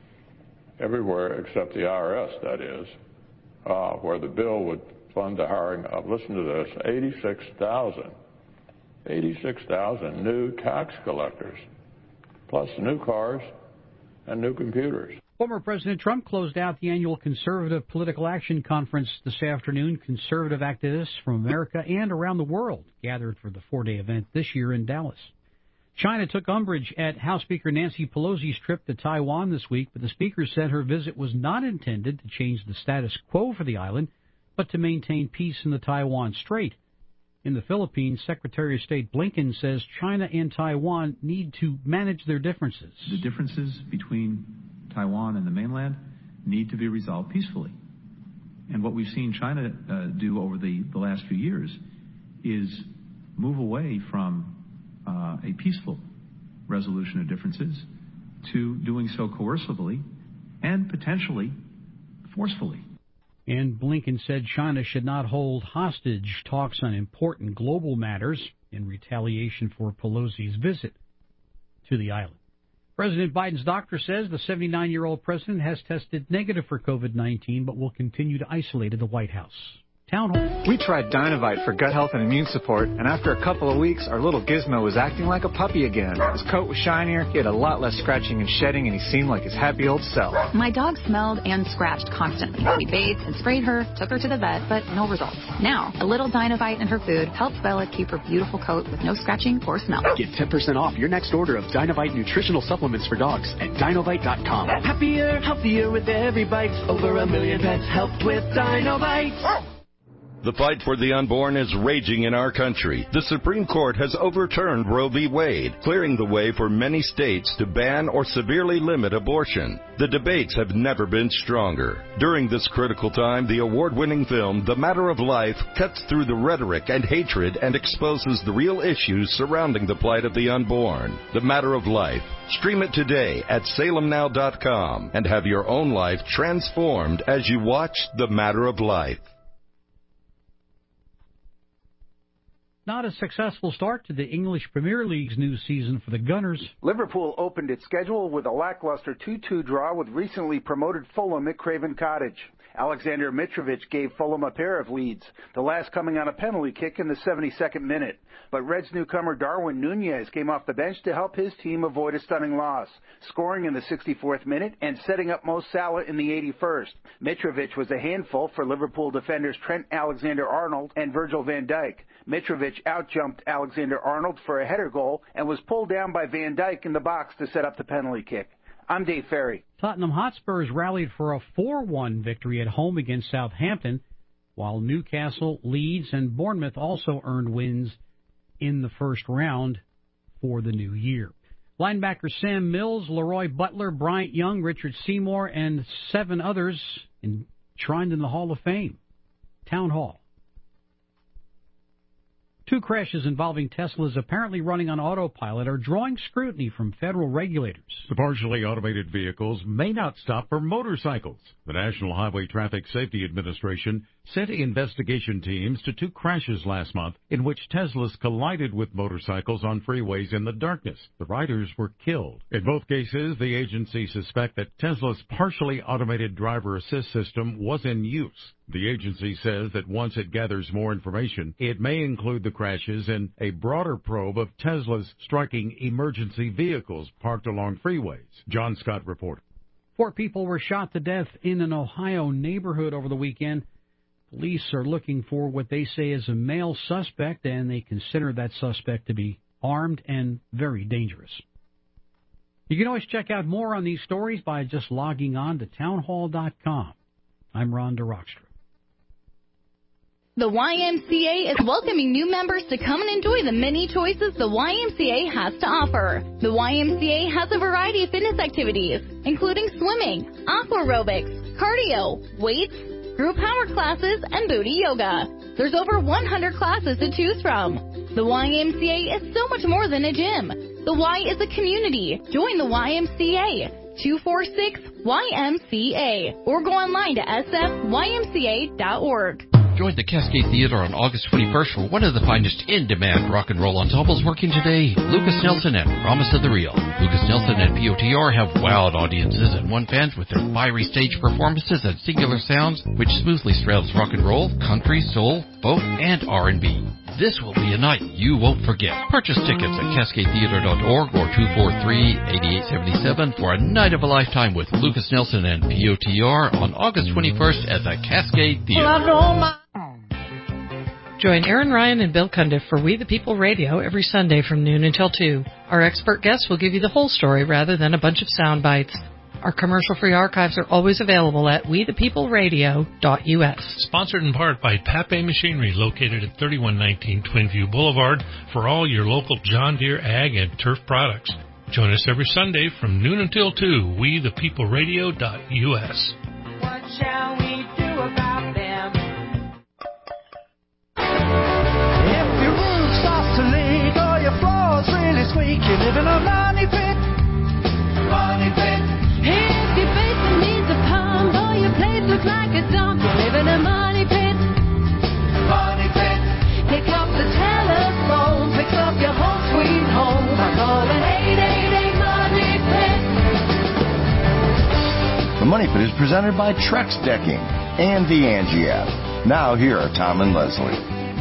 Everywhere except the I R S, that is, uh, where the bill would fund the hiring of, listen to this, eighty-six thousand, eighty-six thousand new tax collectors, plus new cars and new computers. Former President Trump closed out the annual Conservative Political Action Conference this afternoon. Conservative activists from America and around the world gathered for the four-day event this year in Dallas. China took umbrage at House Speaker Nancy Pelosi's trip to Taiwan this week, but the speaker said her visit was not intended to change the status quo for the island, but to maintain peace in the Taiwan Strait. In the Philippines, Secretary of State Blinken says China and Taiwan need to manage their differences. The differences between Taiwan and the mainland need to be resolved peacefully. And what we've seen China uh, do over the, the last few years is move away from uh, a peaceful resolution of differences to doing so coercively and potentially forcefully. And Blinken said China should not hold hostage talks on important global matters in retaliation for Pelosi's visit to the island. President Biden's doctor says the seventy-nine-year-old president has tested negative for COVID nineteen, but will continue to isolate at the White House. Town Hall. We tried Dynovite for gut health and immune support, and after a couple of weeks, our little Gizmo was acting like a puppy again. His coat was shinier, he had a lot less scratching and shedding, and he seemed like his happy old self. My dog smelled and scratched constantly. We bathed and sprayed her, took her to the vet, but no results. Now, a little Dynovite in her food helps Bella keep her beautiful coat with no scratching or smell. Get ten percent off your next order of Dynovite nutritional supplements for dogs at Dynovite dot com. Happier, healthier with every bite. Over a million pets helped with Dynovite. The fight for the unborn is raging in our country. The Supreme Court has overturned Roe v. Wade, clearing the way for many states to ban or severely limit abortion. The debates have never been stronger. During this critical time, the award-winning film, The Matter of Life, cuts through the rhetoric and hatred and exposes the real issues surrounding the plight of the unborn. The Matter of Life. Stream it today at salem now dot com and have your own life transformed as you watch The Matter of Life. Not a successful start to the English Premier League's new season for the Gunners. Liverpool opened its schedule with a lackluster two two draw with recently promoted Fulham at Craven Cottage. Alexander Mitrovic gave Fulham a pair of leads, the last coming on a penalty kick in the seventy-second minute. But Reds newcomer Darwin Nunez came off the bench to help his team avoid a stunning loss, scoring in the sixty-fourth minute and setting up Mo Salah in the eighty-first. Mitrovic was a handful for Liverpool defenders Trent Alexander-Arnold and Virgil van Dijk. Mitrovic outjumped Alexander-Arnold for a header goal and was pulled down by Van Dijk in the box to set up the penalty kick. I'm Dave Ferry. Tottenham Hotspurs rallied for a four one victory at home against Southampton, while Newcastle, Leeds, and Bournemouth also earned wins in the first round for the new year. Linebacker Sam Mills, Leroy Butler, Bryant Young, Richard Seymour, and seven others enshrined in the Hall of Fame. Town Hall. Two crashes involving Teslas apparently running on autopilot are drawing scrutiny from federal regulators. The partially automated vehicles may not stop for motorcycles. The National Highway Traffic Safety Administration sent investigation teams to two crashes last month in which Teslas collided with motorcycles on freeways in the darkness. The riders were killed. In both cases, the agency suspect that Tesla's partially automated driver assist system was in use. The agency says that once it gathers more information, it may include the crashes in a broader probe of Tesla's striking emergency vehicles parked along freeways. John Scott reported. Four people were shot to death in an Ohio neighborhood over the weekend. Police are looking for what they say is a male suspect, and they consider that suspect to be armed and very dangerous. You can always check out more on these stories by just logging on to townhall dot com. I'm Ron DeRockstra. The Y M C A is welcoming new members to come and enjoy the many choices the Y M C A has to offer. The Y M C A has a variety of fitness activities, including swimming, aqua aerobics, cardio, weights, group power classes, and booty yoga. There's over one hundred classes to choose from. The Y M C A is so much more than a gym. The Y is a community. Join the Y M C A. two four six Y M C A or go online to s f y m c a dot org. Join the Cascade Theater on August twenty-first for one of the finest in-demand rock and roll ensembles working today, Lucas Nelson and Promise of the Real. Lucas Nelson and P O T R have wowed audiences and won fans with their fiery stage performances and singular sounds, which smoothly straddles rock and roll, country, soul, folk, and R and B. This will be a night you won't forget. Purchase tickets at cascade theater dot org or two four three, eight eight seven seven for a night of a lifetime with Lucas Nelson and P O T R on August twenty-first at the Cascade Theater. Well, I know my- Join Aaron Ryan and Bill Cundiff for We the People Radio every Sunday from noon until two. Our expert guests will give you the whole story rather than a bunch of sound bites. Our commercial-free archives are always available at we the people radio dot u s. Sponsored in part by Pape Machinery, located at thirty-one nineteen Twinview Boulevard, for all your local John Deere ag and turf products. Join us every Sunday from noon until two, we the people radio dot u s. What shall we do about them? If your roof starts to leak or your floor's really squeak, you live in a money pit. Money pit. If your basement needs a pump or your place looks like a dump, you live in a money pit. Money pit. Pick up the telephone, fix up your home sweet home by calling eight eight eight Money Pit. The Money Pit is presented by Trex Decking and the Angie app. Now here are Tom and Leslie.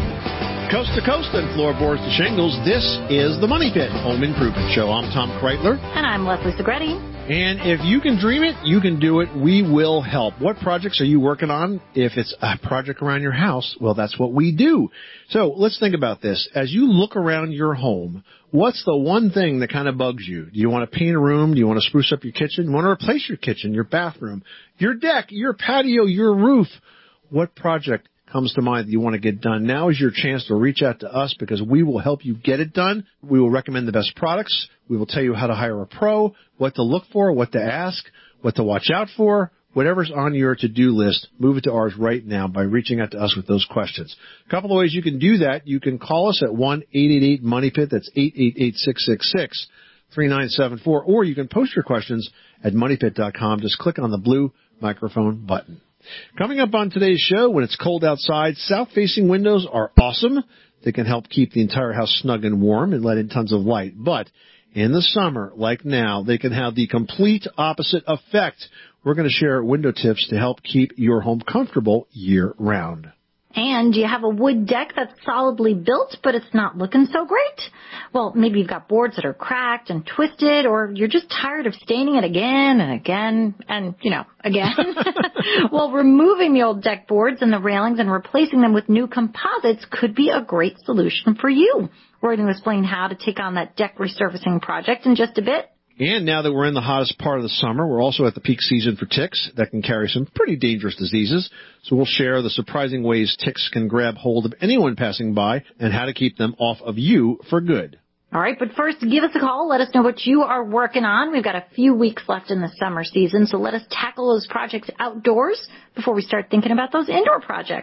Coast to coast and floorboards to shingles, this is the Money Pit Home Improvement Show. I'm Tom Kreitler. And I'm Leslie Segretti. And if you can dream it, you can do it. We will help. What projects are you working on? If it's a project around your house, well, that's what we do. So let's think about this. As you look around your home, what's the one thing that kind of bugs you? Do you want to paint a room? Do you want to spruce up your kitchen? Do you want to replace your kitchen, your bathroom, your deck, your patio, your roof? What project comes to mind that you want to get done? Now is your chance to reach out to us because we will help you get it done. We will recommend the best products. We will tell you how to hire a pro, what to look for, what to ask, what to watch out for. Whatever's on your to-do list, move it to ours right now by reaching out to us with those questions. A couple of ways you can do that. You can call us at one eight eight eight money pit. That's eight eight eight, six six six, three nine seven four. Or you can post your questions at money pit dot com. Just click on the blue microphone button. Coming up on today's show, when it's cold outside, south-facing windows are awesome. They can help keep the entire house snug and warm and let in tons of light. But in the summer, like now, they can have the complete opposite effect. We're going to share window tips to help keep your home comfortable year-round. And do you have a wood deck that's solidly built, but it's not looking so great? Well, maybe you've got boards that are cracked and twisted, or you're just tired of staining it again and again and, you know, again. Well, removing the old deck boards and the railings and replacing them with new composites could be a great solution for you. We're going to explain how to take on that deck resurfacing project in just a bit. And now that we're in the hottest part of the summer, we're also at the peak season for ticks that can carry some pretty dangerous diseases. So we'll share the surprising ways ticks can grab hold of anyone passing by and how to keep them off of you for good. All right, but first, give us a call. Let us know what you are working on. We've got a few weeks left in the summer season, so let us tackle those projects outdoors before we start thinking about those indoor projects.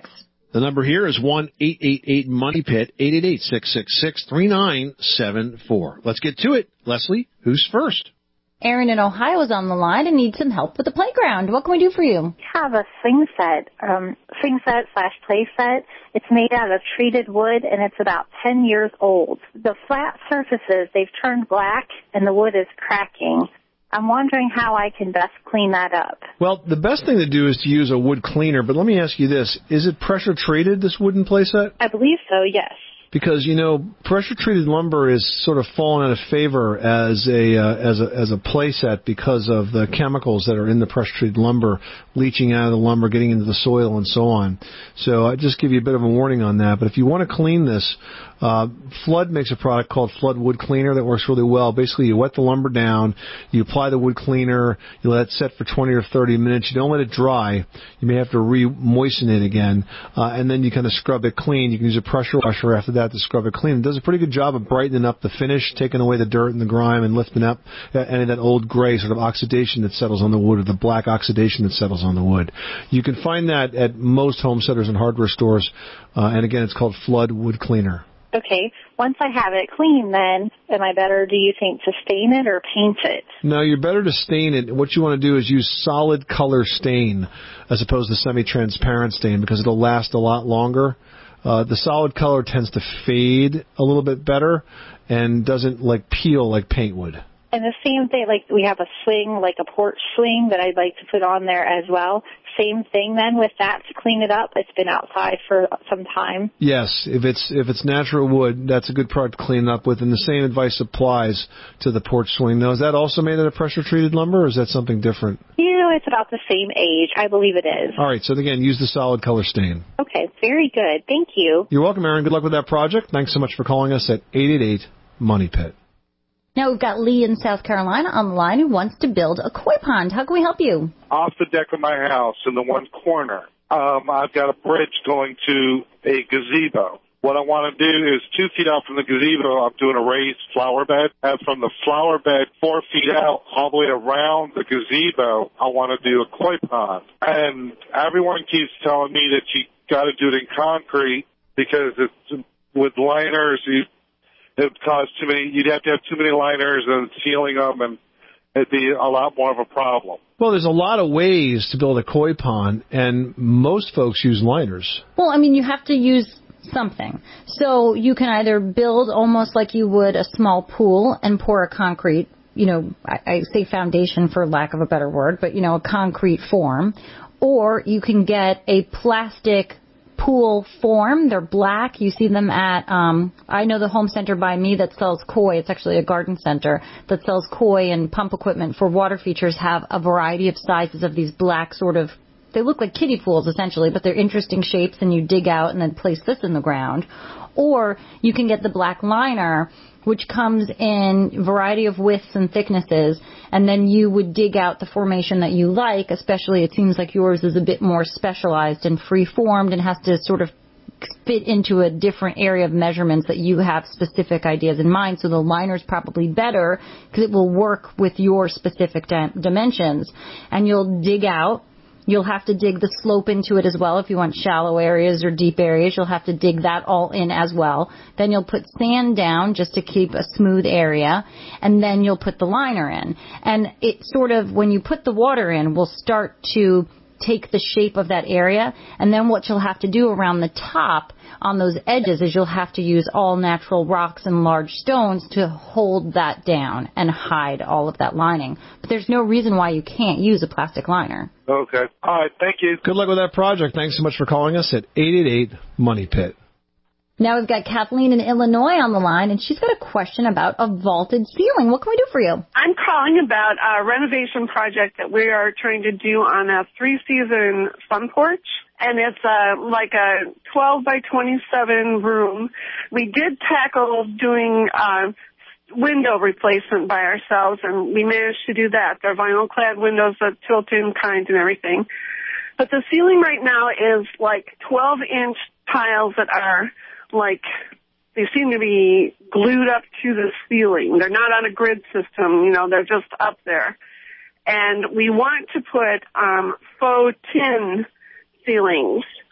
The number here is one eight eight eight money pit, eight eight eight, six six six, three nine seven four. Let's get to it. Leslie, who's first? Aaron in Ohio is on the line and needs some help with the playground. What can we do for you? I have a swing set, um, swing set slash play set. It's made out of treated wood, and it's about ten years old. The flat surfaces, they've turned black, and the wood is cracking. I'm wondering how I can best clean that up. Well, the best thing to do is to use a wood cleaner, but let me ask you this. Is it pressure treated, this wooden play set? I believe so, yes. Because, you know, pressure-treated lumber is sort of fallen out of favor as a uh, as a as a play set because of the chemicals that are in the pressure-treated lumber leaching out of the lumber, getting into the soil, and so on. So I just give you a bit of a warning on that. But if you want to clean this, uh, Flood makes a product called Flood Wood Cleaner that works really well. Basically, you wet the lumber down, you apply the wood cleaner, you let it set for twenty or thirty minutes. You don't let it dry. You may have to re-moisten it again, uh, and then you kind of scrub it clean. You can use a pressure washer after that to scrub it clean. It does a pretty good job of brightening up the finish, taking away the dirt and the grime and lifting up any of that old gray sort of oxidation that settles on the wood or the black oxidation that settles on the wood. You can find that at most home centers and hardware stores, uh, and again, it's called Flood Wood Cleaner. Okay, once I have it clean, then am I better, do you think, to stain it or paint it? No, you're better to stain it. What you want to do is use solid color stain as opposed to semi-transparent stain because it'll last a lot longer. Uh, the solid color tends to fade a little bit better and doesn't like peel like paint would. And the same thing, like we have a swing, like a porch swing that I'd like to put on there as well. Same thing then with that to clean it up. It's been outside for some time. Yes, if it's if it's natural wood, that's a good product to clean up with. And the same advice applies to the porch swing. Now, is that also made out of pressure-treated lumber, or is that something different? You know, it's about the same age. I believe it is. All right, so again, use the solid color stain. Okay, very good. Thank you. You're welcome, Aaron. Good luck with that project. Thanks so much for calling us at eight eight eight money pit. Now we've got Lee in South Carolina on the line who wants to build a koi pond. How can we help you? Off the deck of my house in the one corner, um, I've got a bridge going to a gazebo. What I want to do is two feet out from the gazebo, I'm doing a raised flower bed. And from the flower bed four feet out all the way around the gazebo, I want to do a koi pond. And everyone keeps telling me that you got to do it in concrete because it's with liners, you it would cause too many, you'd have to have too many liners and sealing them, and it'd be a lot more of a problem. Well, there's a lot of ways to build a koi pond, and most folks use liners. Well, I mean, you have to use something. So you can either build almost like you would a small pool and pour a concrete, you know, I, I say foundation for lack of a better word, but, you know, a concrete form. Or you can get a plastic pool form. They're black. You see them at, um, I know the home center by me that sells koi. It's actually a garden center that sells koi and pump equipment for water features have a variety of sizes of these black sort of, they look like kiddie pools essentially, but they're interesting shapes and you dig out and then place this in the ground. Or you can get the black liner, which comes in a variety of widths and thicknesses, and then you would dig out the formation that you like, especially it seems like yours is a bit more specialized and free-formed and has to sort of fit into a different area of measurements that you have specific ideas in mind. So the liner's probably better because it will work with your specific di- dimensions. And you'll dig out. You'll have to dig the slope into it as well. If you want shallow areas or deep areas, you'll have to dig that all in as well. Then you'll put sand down just to keep a smooth area, and then you'll put the liner in. And it sort of, when you put the water in, will start to take the shape of that area. And then what you'll have to do around the top on those edges is you'll have to use all natural rocks and large stones to hold that down and hide all of that lining. But there's no reason why you can't use a plastic liner. Okay. All right. Thank you. Good luck with that project. Thanks so much for calling us at eight eight eight money pit. Now we've got Kathleen in Illinois on the line, and she's got a question about a vaulted ceiling. What can we do for you? I'm calling about a renovation project that we are trying to do on a three-season sun porch, and it's uh, like a twelve by twenty-seven room. We did tackle doing uh, window replacement by ourselves, and we managed to do that. They're vinyl-clad windows, the tilt-in kind and everything. But the ceiling right now is like twelve-inch tiles that are like, they seem to be glued up to the ceiling. They're not on a grid system, you know, they're just up there. And we want to put um, faux tin ceilings.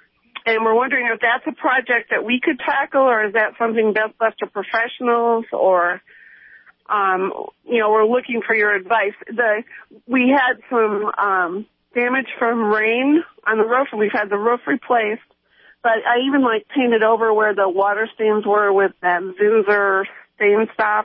And we're wondering if that's a project that we could tackle, or is that something best left to professionals, or, um, you know, we're looking for your advice. The, we had some, um, damage from rain on the roof, and we've had the roof replaced. But I even, like, painted over where the water stains were with that Zinsser stain stop.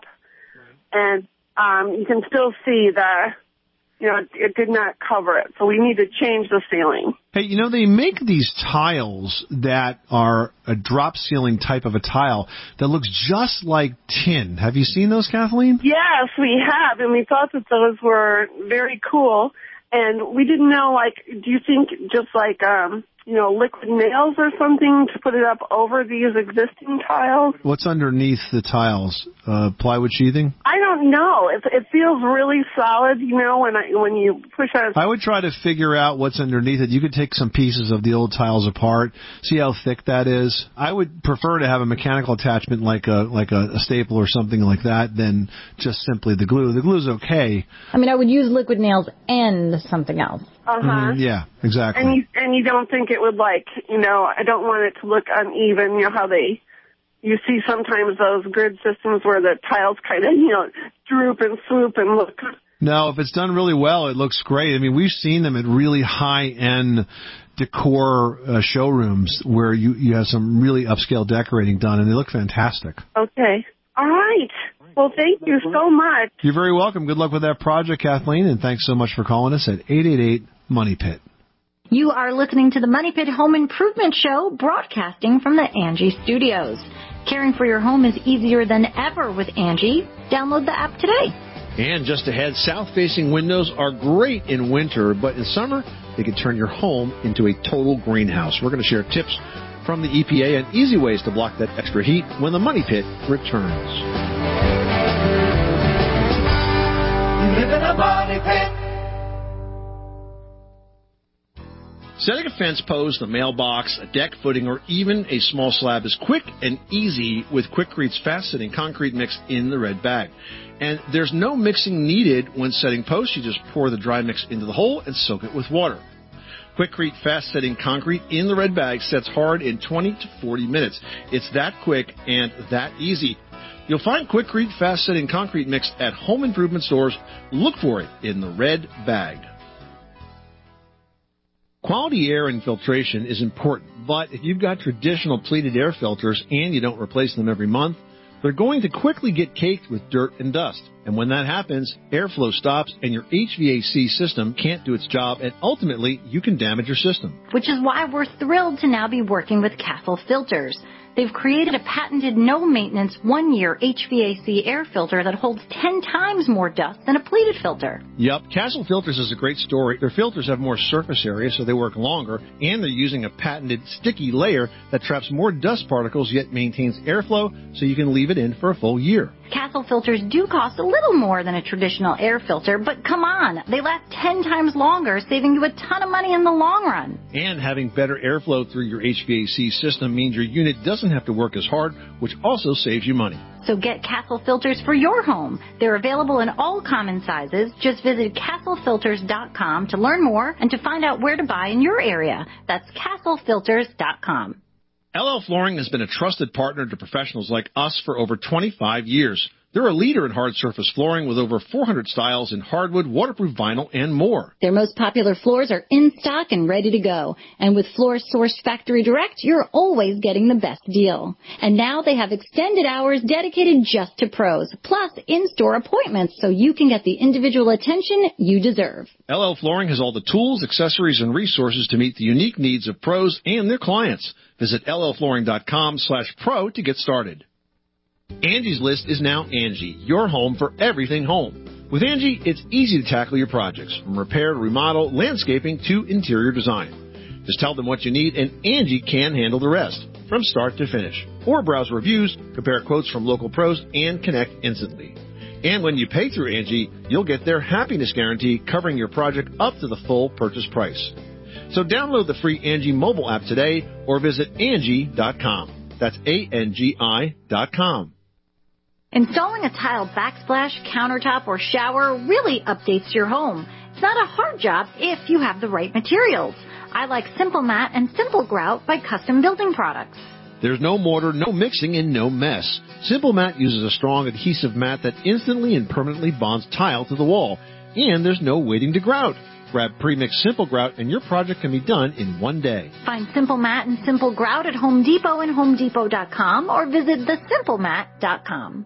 And um, you can still see the, you know, it, it did not cover it. So we need to change the ceiling. Hey, you know, they make these tiles that are a drop ceiling type of a tile that looks just like tin. Have you seen those, Kathleen? Yes, we have. And we thought that those were very cool. And we didn't know, like, do you think just like, um, you know, liquid nails or something to put it up over these existing tiles? What's underneath the tiles? Uh, plywood sheathing? I don't know. It, it feels really solid, you know, when I when you push on it. I would try to figure out what's underneath it. You could take some pieces of the old tiles apart, see how thick that is. I would prefer to have a mechanical attachment like a like a, a staple or something like that than just simply the glue. The glue's okay. I mean, I would use liquid nails and something else. Uh-huh. Mm, yeah, exactly. And you, and you don't think it would, like, you know, I don't want it to look uneven, you know, how they, you see sometimes those grid systems where the tiles kind of, you know, droop and swoop and look. No, if it's done really well, it looks great. I mean, we've seen them at really high-end decor uh, showrooms where you, you have some really upscale decorating done, and they look fantastic. Okay. All right. Well, thank you so much. You're very welcome. Good luck with that project, Kathleen, and thanks so much for calling us at eight eight eight, MONEY PIT. You are listening to the Money Pit Home Improvement Show, broadcasting from the Angie Studios. Caring for your home is easier than ever with Angie. Download the app today. And just ahead, south-facing windows are great in winter, but in summer, they can turn your home into a total greenhouse. We're going to share tips from the E P A and easy ways to block that extra heat when the Money Pit returns. You live in a money pit. Setting a fence post, a mailbox, a deck footing, or even a small slab is quick and easy with Quikrete fast-setting concrete mix in the red bag. And there's no mixing needed when setting posts. You just pour the dry mix into the hole and soak it with water. Quikrete fast-setting concrete in the red bag sets hard in twenty to forty minutes. It's that quick and that easy. You'll find Quikrete fast-setting concrete mix at home improvement stores. Look for it in the red bag. Quality air and filtration is important, but if you've got traditional pleated air filters and you don't replace them every month, they're going to quickly get caked with dirt and dust. And when that happens, airflow stops and your H V A C system can't do its job, and ultimately you can damage your system. Which is why we're thrilled to now be working with Castle Filters. They've created a patented no-maintenance one-year H V A C air filter that holds ten times more dust than a pleated filter. Yep, Castle Filters is a great story. Their filters have more surface area, so they work longer, and they're using a patented sticky layer that traps more dust particles yet maintains airflow, so you can leave it in for a full year. Castle filters do cost a little more than a traditional air filter, but come on, they last ten times longer, saving you a ton of money in the long run. And having better airflow through your H V A C system means your unit doesn't have to work as hard, which also saves you money. So get Castle Filters for your home. They're available in all common sizes. Just visit castle filters dot com to learn more and to find out where to buy in your area. That's castle filters dot com. L L Flooring has been a trusted partner to professionals like us for over twenty-five years. They're a leader in hard surface flooring with over four hundred styles in hardwood, waterproof vinyl, and more. Their most popular floors are in stock and ready to go. And with floors sourced factory direct, you're always getting the best deal. And now they have extended hours dedicated just to pros, plus in-store appointments so you can get the individual attention you deserve. L L Flooring has all the tools, accessories, and resources to meet the unique needs of pros and their clients. Visit L L flooring dot com slash pro to get started. Angie's List is now Angie, your home for everything home. With Angie, it's easy to tackle your projects, from repair to remodel, landscaping to interior design. Just tell them what you need, and Angie can handle the rest, from start to finish. Or browse reviews, compare quotes from local pros, and connect instantly. And when you pay through Angie, you'll get their happiness guarantee covering your project up to the full purchase price. So download the free Angie mobile app today or visit Angie dot com. That's A N G I dot com. Installing a tile backsplash, countertop, or shower really updates your home. It's not a hard job if you have the right materials. I like Simple Mat and Simple Grout by Custom Building Products. There's no mortar, no mixing, and no mess. Simple Mat uses a strong adhesive mat that instantly and permanently bonds tile to the wall. And there's no waiting to grout. Grab pre-mixed Simple Grout and your project can be done in one day. Find Simple Mat and Simple Grout at Home Depot and home depot dot com or visit the simple mat dot com.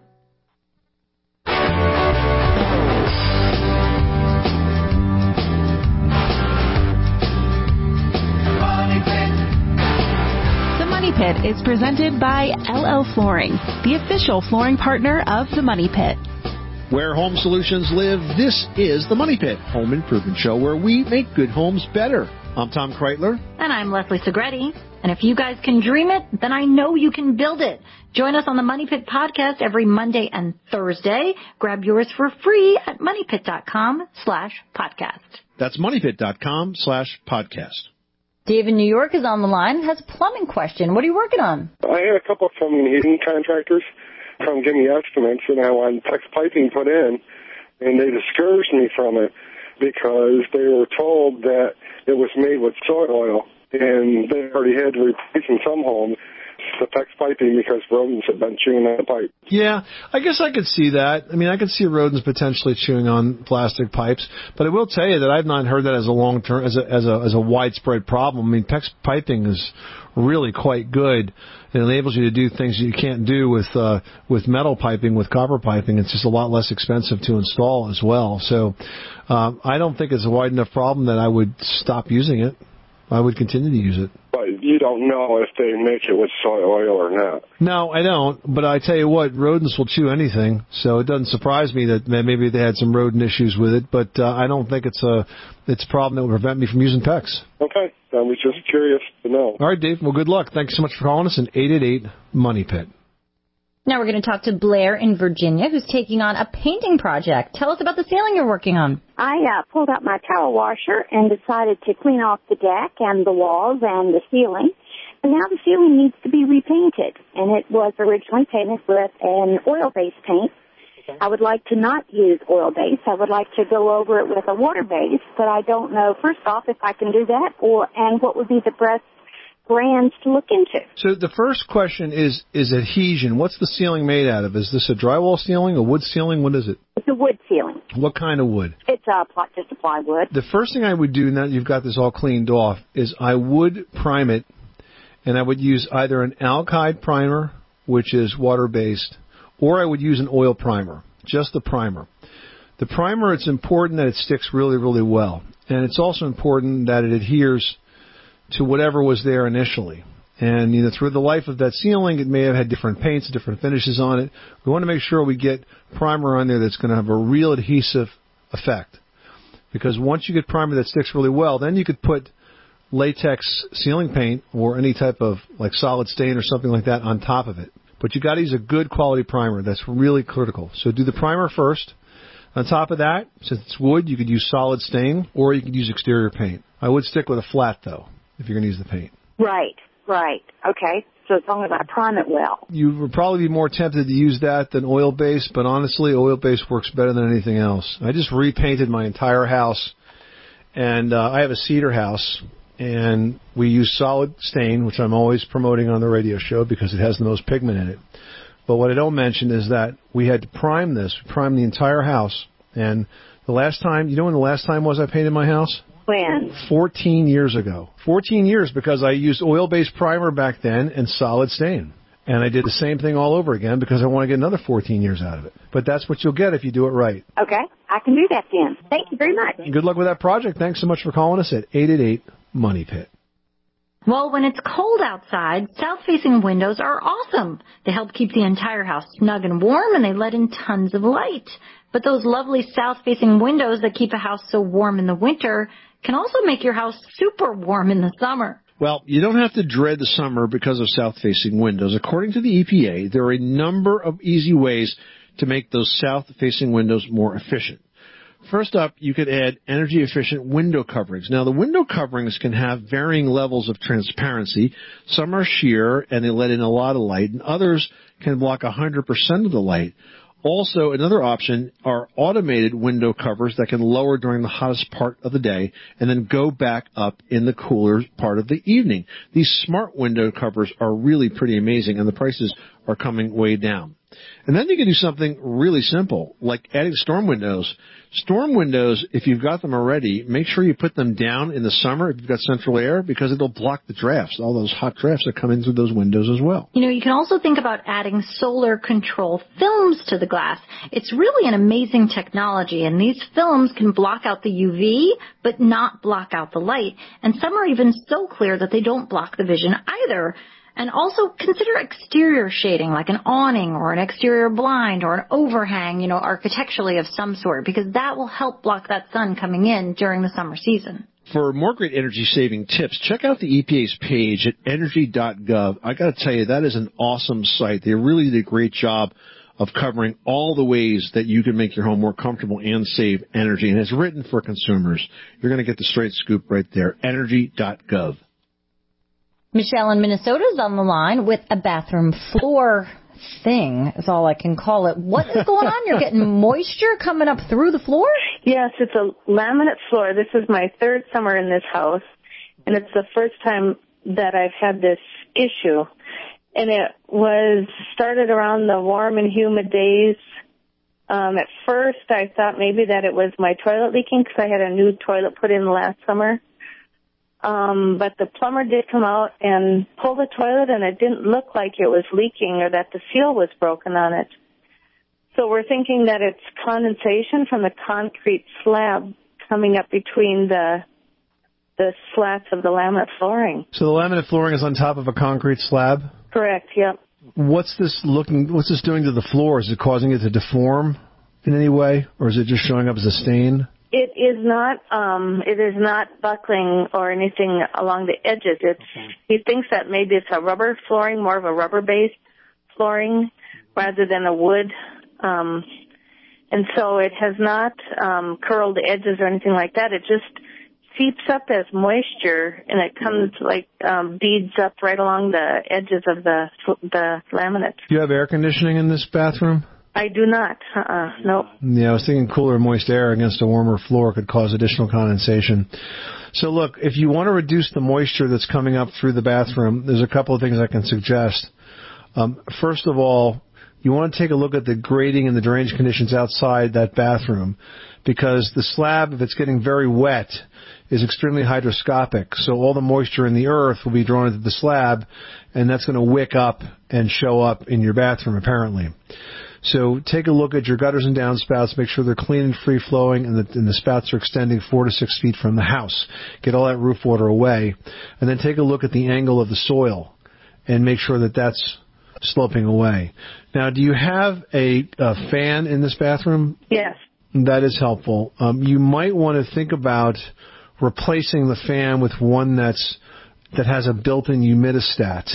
Money Pit is presented by L L Flooring, the official flooring partner of the Money Pit. Where home solutions live, this is the Money Pit Home Improvement Show, where we make good homes better. I'm Tom Kreitler. And I'm Leslie Segretti. And if you guys can dream it, then I know you can build it. Join us on the Money Pit podcast every Monday and Thursday. Grab yours for free at moneypit.com slash podcast. That's moneypit.com slash podcast. Dave in New York is on the line and has a plumbing question. What are you working on? I had a couple of plumbing and heating contractors come give me estimates, and I wanted PEX piping put in, and they discouraged me from it because they were told that it was made with soy oil, and they already had to replace in some homes the PEX piping because rodents had been chewing on the pipe. Yeah, I guess I could see that. I mean, I could see rodents potentially chewing on plastic pipes, but I will tell you that I've not heard that as a long term, as a as a as a widespread problem. I mean, PEX piping is really quite good. It enables you to do things you can't do with uh, with metal piping, with copper piping. It's just a lot less expensive to install as well. So um, I don't think it's a wide enough problem that I would stop using it. I would continue to use it. But you don't know if they make it with soy oil or not. No, I don't. But I tell you what, rodents will chew anything. So it doesn't surprise me that maybe they had some rodent issues with it. But uh, I don't think it's a it's a problem that would prevent me from using PEX. Okay. I was just curious to know. All right, Dave. Well, good luck. Thanks so much for calling us at eight eight eight, MONEY PIT. Now we're going to talk to Blair in Virginia, who's taking on a painting project. Tell us about the ceiling you're working on. I uh, pulled out my power washer and decided to clean off the deck and the walls and the ceiling. And now the ceiling needs to be repainted. And it was originally painted with an oil-based paint. Okay. I would like to not use oil-based. I would like to go over it with a water-based, but I don't know, first off, if I can do that, or and what would be the best brands to look into. So the first question is, is adhesion. What's the ceiling made out of? Is this a drywall ceiling, a wood ceiling? What is it? It's a wood ceiling. What kind of wood? It's uh, just a plywood. The first thing I would do, now that you've got this all cleaned off, is I would prime it, and I would use either an alkyd primer, which is water-based, or I would use an oil primer, just the primer. The primer, it's important that it sticks really, really well. And it's also important that it adheres to whatever was there initially. And you know, through the life of that ceiling, it may have had different paints, different finishes on it. We want to make sure we get primer on there that's going to have a real adhesive effect. Because once you get primer that sticks really well, then you could put latex ceiling paint or any type of like solid stain or something like that on top of it. But you got to use a good quality primer. That's really critical. So do the primer first. On top of that, since it's wood, you could use solid stain or you could use exterior paint. I would stick with a flat though, if you're going to use the paint. Right, right. Okay. So as long as I prime it well. You would probably be more tempted to use that than oil-based, but honestly, oil-based works better than anything else. I just repainted my entire house, and uh, I have a cedar house, and we use solid stain, which I'm always promoting on the radio show because it has the most pigment in it. But what I don't mention is that we had to prime this. We primed the entire house, and the last time, you know when the last time was I painted my house? When? fourteen years ago. fourteen years because I used oil-based primer back then and solid stain. And I did the same thing all over again because I want to get another fourteen years out of it. But that's what you'll get if you do it right. Okay. I can do that then. Thank you very much. Good luck with that project. Thanks so much for calling us at eight eight eight, MONEY PIT. Well, when it's cold outside, south-facing windows are awesome. They help keep the entire house snug and warm, and they let in tons of light. But those lovely south-facing windows that keep a house so warm in the winter can also make your house super warm in the summer. Well, you don't have to dread the summer because of south-facing windows. According to the E P A, there are a number of easy ways to make those south-facing windows more efficient. First up, you could add energy-efficient window coverings. Now, the window coverings can have varying levels of transparency. Some are sheer, and they let in a lot of light, and others can block one hundred percent of the light. Also, another option are automated window covers that can lower during the hottest part of the day and then go back up in the cooler part of the evening. These smart window covers are really pretty amazing, and the prices are coming way down. And then you can do something really simple, like adding storm windows. Storm windows, if you've got them already, make sure you put them down in the summer if you've got central air, because it'll block the drafts, all those hot drafts that come in through those windows as well. You know, you can also think about adding solar control films to the glass. It's really an amazing technology, and these films can block out the U V, but not block out the light. And some are even so clear that they don't block the vision either. And also consider exterior shading, like an awning or an exterior blind or an overhang, you know, architecturally of some sort, because that will help block that sun coming in during the summer season. For more great energy-saving tips, check out the E P A's page at energy dot gov. I got to tell you, that is an awesome site. They really did a great job of covering all the ways that you can make your home more comfortable and save energy. And it's written for consumers. You're going to get the straight scoop right there, energy dot gov. Michelle in Minnesota is on the line with a bathroom floor thing, is all I can call it. What is going on? You're getting moisture coming up through the floor? Yes, it's a laminate floor. This is my third summer in this house, and it's the first time that I've had this issue. And it was started around the warm and humid days. Um, at first, I thought maybe that it was my toilet leaking because I had a new toilet put in last summer. Um, but the plumber did come out and pull the toilet, and it didn't look like it was leaking or that the seal was broken on it. So we're thinking that it's condensation from the concrete slab coming up between the the slats of the laminate flooring. So the laminate flooring is on top of a concrete slab? Correct, yep. What's this looking? What's this doing to the floor? Is it causing it to deform in any way, or is it just showing up as a stain? It is not, um, it is not buckling or anything along the edges. It's, okay. He thinks that maybe it's a rubber flooring, more of a rubber-based flooring rather than a wood. Um, and so it has not, um, curled the edges or anything like that. It just seeps up as moisture, and it comes like, um, beads up right along the edges of the, the laminate. Do you have air conditioning in this bathroom? I do not. Uh-uh. Nope. Yeah, I was thinking cooler, moist air against a warmer floor could cause additional condensation. So look, if you want to reduce the moisture that's coming up through the bathroom, there's a couple of things I can suggest. Um, first of all, you want to take a look at the grading and the drainage conditions outside that bathroom, because the slab, if it's getting very wet, is extremely hydroscopic. So all the moisture in the earth will be drawn into the slab, and that's going to wick up and show up in your bathroom, apparently. So take a look at your gutters and downspouts. Make sure they're clean and free-flowing, and the, and the spouts are extending four to six feet from the house. Get all that roof water away. And then take a look at the angle of the soil and make sure that that's sloping away. Now, do you have a, a fan in this bathroom? Yes. That is helpful. Um, you might want to think about replacing the fan with one that's that has a built-in humidistat,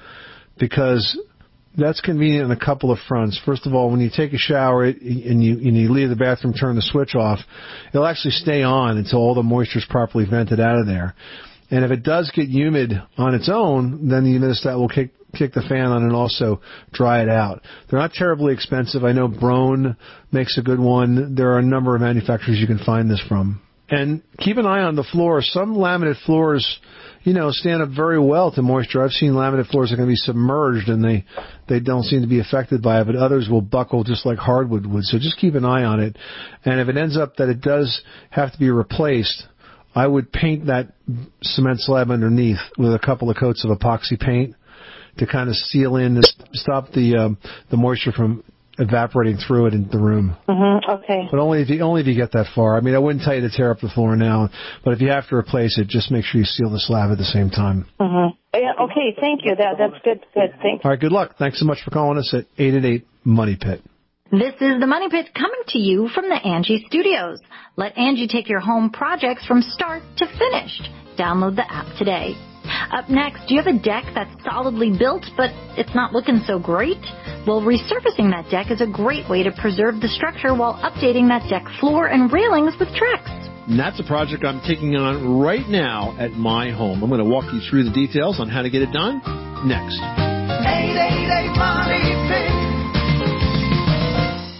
because that's convenient on a couple of fronts. First of all, when you take a shower and you, and you leave the bathroom, turn the switch off, it'll actually stay on until all the moisture is properly vented out of there. And if it does get humid on its own, then the humidistat will kick, kick the fan on and also dry it out. They're not terribly expensive. I know Broan makes a good one. There are a number of manufacturers you can find this from. And keep an eye on the floor. Some laminate floors, you know, stand up very well to moisture. I've seen laminate floors that can be submerged and they, they don't seem to be affected by it, but others will buckle just like hardwood would. So just keep an eye on it. And if it ends up that it does have to be replaced, I would paint that cement slab underneath with a couple of coats of epoxy paint to kind of seal in and stop the um, the moisture from evaporating through it in the room. Mm-hmm. Okay. But only if you only if you get that far. I mean, I wouldn't tell you to tear up the floor now, but if you have to replace it, just make sure you seal the slab at the same time. Mm-hmm. Yeah. Okay. Thank you. That that's good. Good. Thank you. All right. Good luck. Thanks so much for calling us at eight eight eight Money Pit. This is the Money Pit coming to you from the Angie Studios. Let Angie take your home projects from start to finished. Download the app today. Up next, do you have a deck that's solidly built, but it's not looking so great? Well, resurfacing that deck is a great way to preserve the structure while updating that deck floor and railings with Trex. And that's a project I'm taking on right now at my home. I'm going to walk you through the details on how to get it done next. eight eight eight Money Pit.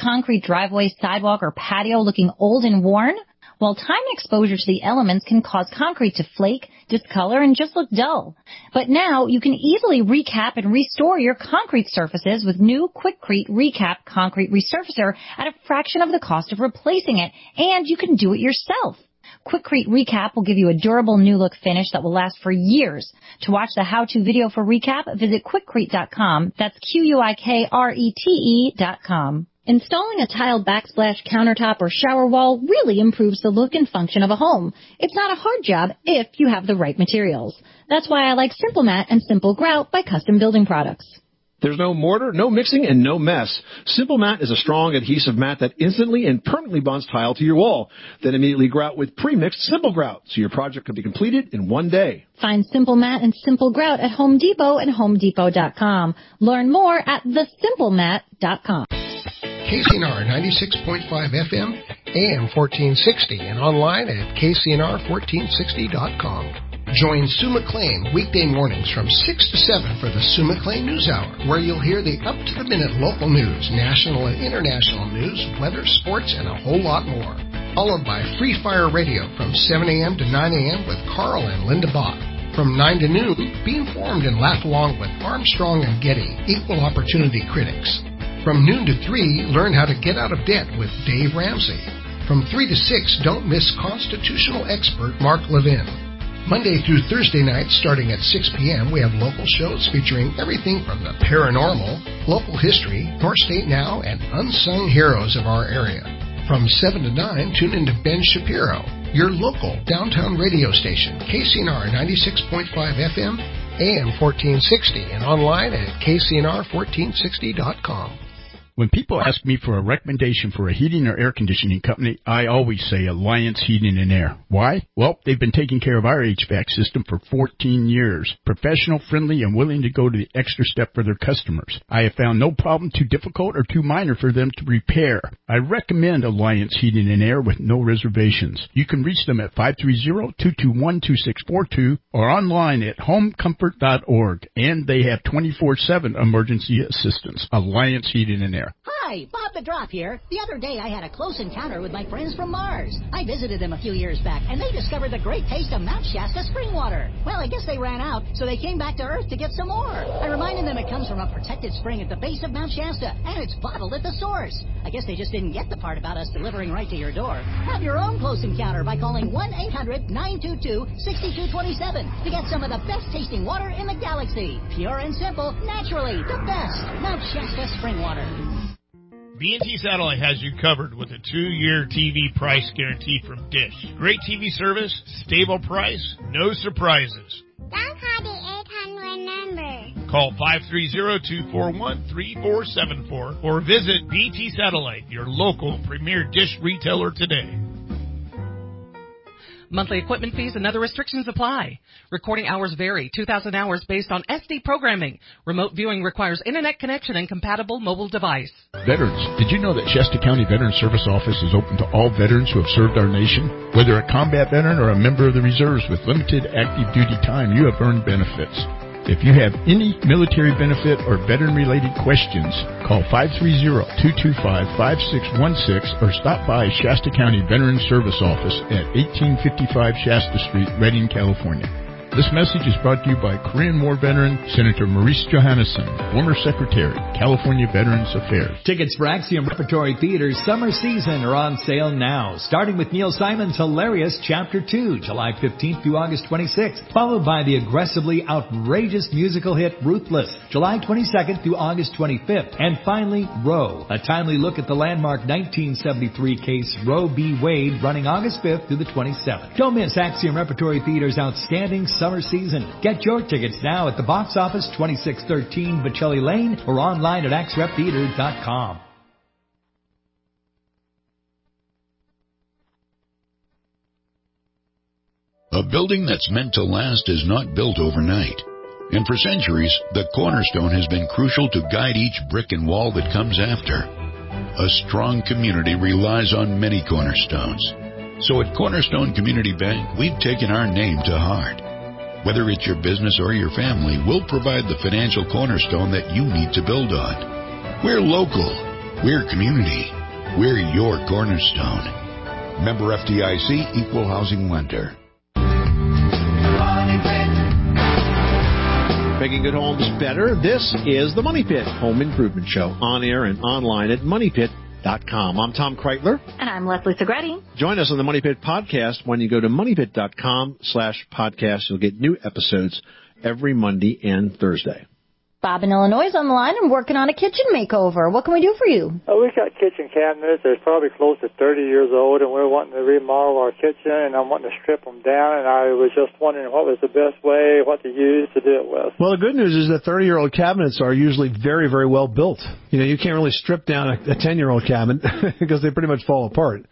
concrete driveway, sidewalk, or patio looking old and worn? Well, time and exposure to the elements can cause concrete to flake, discolor, and just look dull. But now you can easily recap and restore your concrete surfaces with new Quikrete Recap Concrete Resurfacer at a fraction of the cost of replacing it, and you can do it yourself. Quikrete Recap will give you a durable new look finish that will last for years. To watch the how-to video for Recap, visit quikrete dot com. That's Q U I K R E T E dot com. Installing a tiled backsplash countertop or shower wall really improves the look and function of a home. It's not a hard job if you have the right materials. That's why I like Simple Mat and Simple Grout by Custom Building Products. There's no mortar, no mixing, and no mess. Simple Mat is a strong adhesive mat that instantly and permanently bonds tile to your wall. Then immediately grout with pre-mixed Simple Grout, so your project can be completed in one day. Find Simple Mat and Simple Grout at Home Depot and home depot dot com. Learn more at the simple mat dot com. K C N R ninety-six point five F M, A M fourteen sixty, and online at K C N R fourteen sixty dot com. Join Sue McLean weekday mornings from six to seven for the Sue McLean News Hour, where you'll hear the up-to-the-minute local news, national and international news, weather, sports, and a whole lot more. Followed by Free Fire Radio from seven a.m. to nine a.m. with Carl and Linda Bach. From nine to noon, be informed and laugh along with Armstrong and Getty, equal opportunity critics. From noon to three, learn how to get out of debt with Dave Ramsey. From three to six, don't miss constitutional expert Mark Levin. Monday through Thursday nights, starting at six p.m., we have local shows featuring everything from the paranormal, local history, North State Now, and unsung heroes of our area. From seven to nine, tune into Ben Shapiro, your local downtown radio station, K C N R ninety-six point five F M, A M fourteen sixty, and online at K C N R fourteen sixty dot com. When people ask me for a recommendation for a heating or air conditioning company, I always say Alliance Heating and Air. Why? Well, they've been taking care of our H V A C system for fourteen years. Professional, friendly, and willing to go to the extra step for their customers. I have found no problem too difficult or too minor for them to repair. I recommend Alliance Heating and Air with no reservations. You can reach them at five three zero, two two one, two six four two or online at home comfort dot org. And they have twenty-four seven emergency assistance. Alliance Heating and Air. Hi, Bob the Drop here. The other day I had a close encounter with my friends from Mars. I visited them a few years back, and they discovered the great taste of Mount Shasta spring water. Well, I guess they ran out, so they came back to Earth to get some more. I reminded them it comes from a protected spring at the base of Mount Shasta, and it's bottled at the source. I guess they just didn't get the part about us delivering right to your door. Have your own close encounter by calling one eight hundred, nine two two, six two two seven to get some of the best tasting water in the galaxy. Pure and simple, naturally, the best. Mount Shasta spring water. B and T Satellite has you covered with a two-year T V price guarantee from Dish. Great T V service, stable price, no surprises. Don't call the eight hundred number. Call five three zero, two four one, three four seven four or visit B T Satellite, your local premier Dish retailer today. Monthly equipment fees and other restrictions apply. Recording hours vary. two thousand hours based on S D programming. Remote viewing requires internet connection and compatible mobile device. Veterans, did you know that Shasta County Veteran Service Office is open to all veterans who have served our nation? Whether a combat veteran or a member of the reserves with limited active duty time, you have earned benefits. If you have any military benefit or veteran-related questions, call five three zero, two two five, five six one six or stop by Shasta County Veteran Service Office at eighteen fifty-five Shasta Street, Redding, California. This message is brought to you by Korean War veteran Senator Maurice Johannesson, former Secretary, California Veterans Affairs. Tickets for Axiom Repertory Theater's summer season are on sale now, starting with Neil Simon's Hilarious Chapter two, July fifteenth through August twenty-sixth, followed by the aggressively outrageous musical hit Ruthless, July twenty-second through August twenty-fifth, and finally Roe, a timely look at the landmark nineteen seventy-three case Roe v. Wade, running August fifth through the twenty-seventh. Don't miss Axiom Repertory Theater's outstanding summer Summer season. Get your tickets now at the box office, twenty-six thirteen Bocelli Lane, or online at axe rep theater dot com. A building that's meant to last is not built overnight. And for centuries, the cornerstone has been crucial to guide each brick and wall that comes after. A strong community relies on many cornerstones. So at Cornerstone Community Bank, we've taken our name to heart. Whether it's your business or your family, we'll provide the financial cornerstone that you need to build on. We're local, We're community. We're your cornerstone. Member F D I C, Equal Housing Lender. Making good homes better. This is the Money Pit Home Improvement Show, on air and online at money pit dot com. I'm Tom Kreitler. And I'm Leslie Segretti. Join us on the Money Pit podcast. When you go to money pit dot com slash podcast, you'll get new episodes every Monday and Thursday. Bob in Illinois is on the line and working on a kitchen makeover. What can we do for you? Oh, we've got kitchen cabinets. They're probably close to thirty years old, and we're wanting to remodel our kitchen, and I'm wanting to strip them down, and I was just wondering what was the best way, what to use to do it with. Well, the good news is that thirty-year-old cabinets are usually very, very well built. You know, you can't really strip down a ten-year-old cabinet because they pretty much fall apart.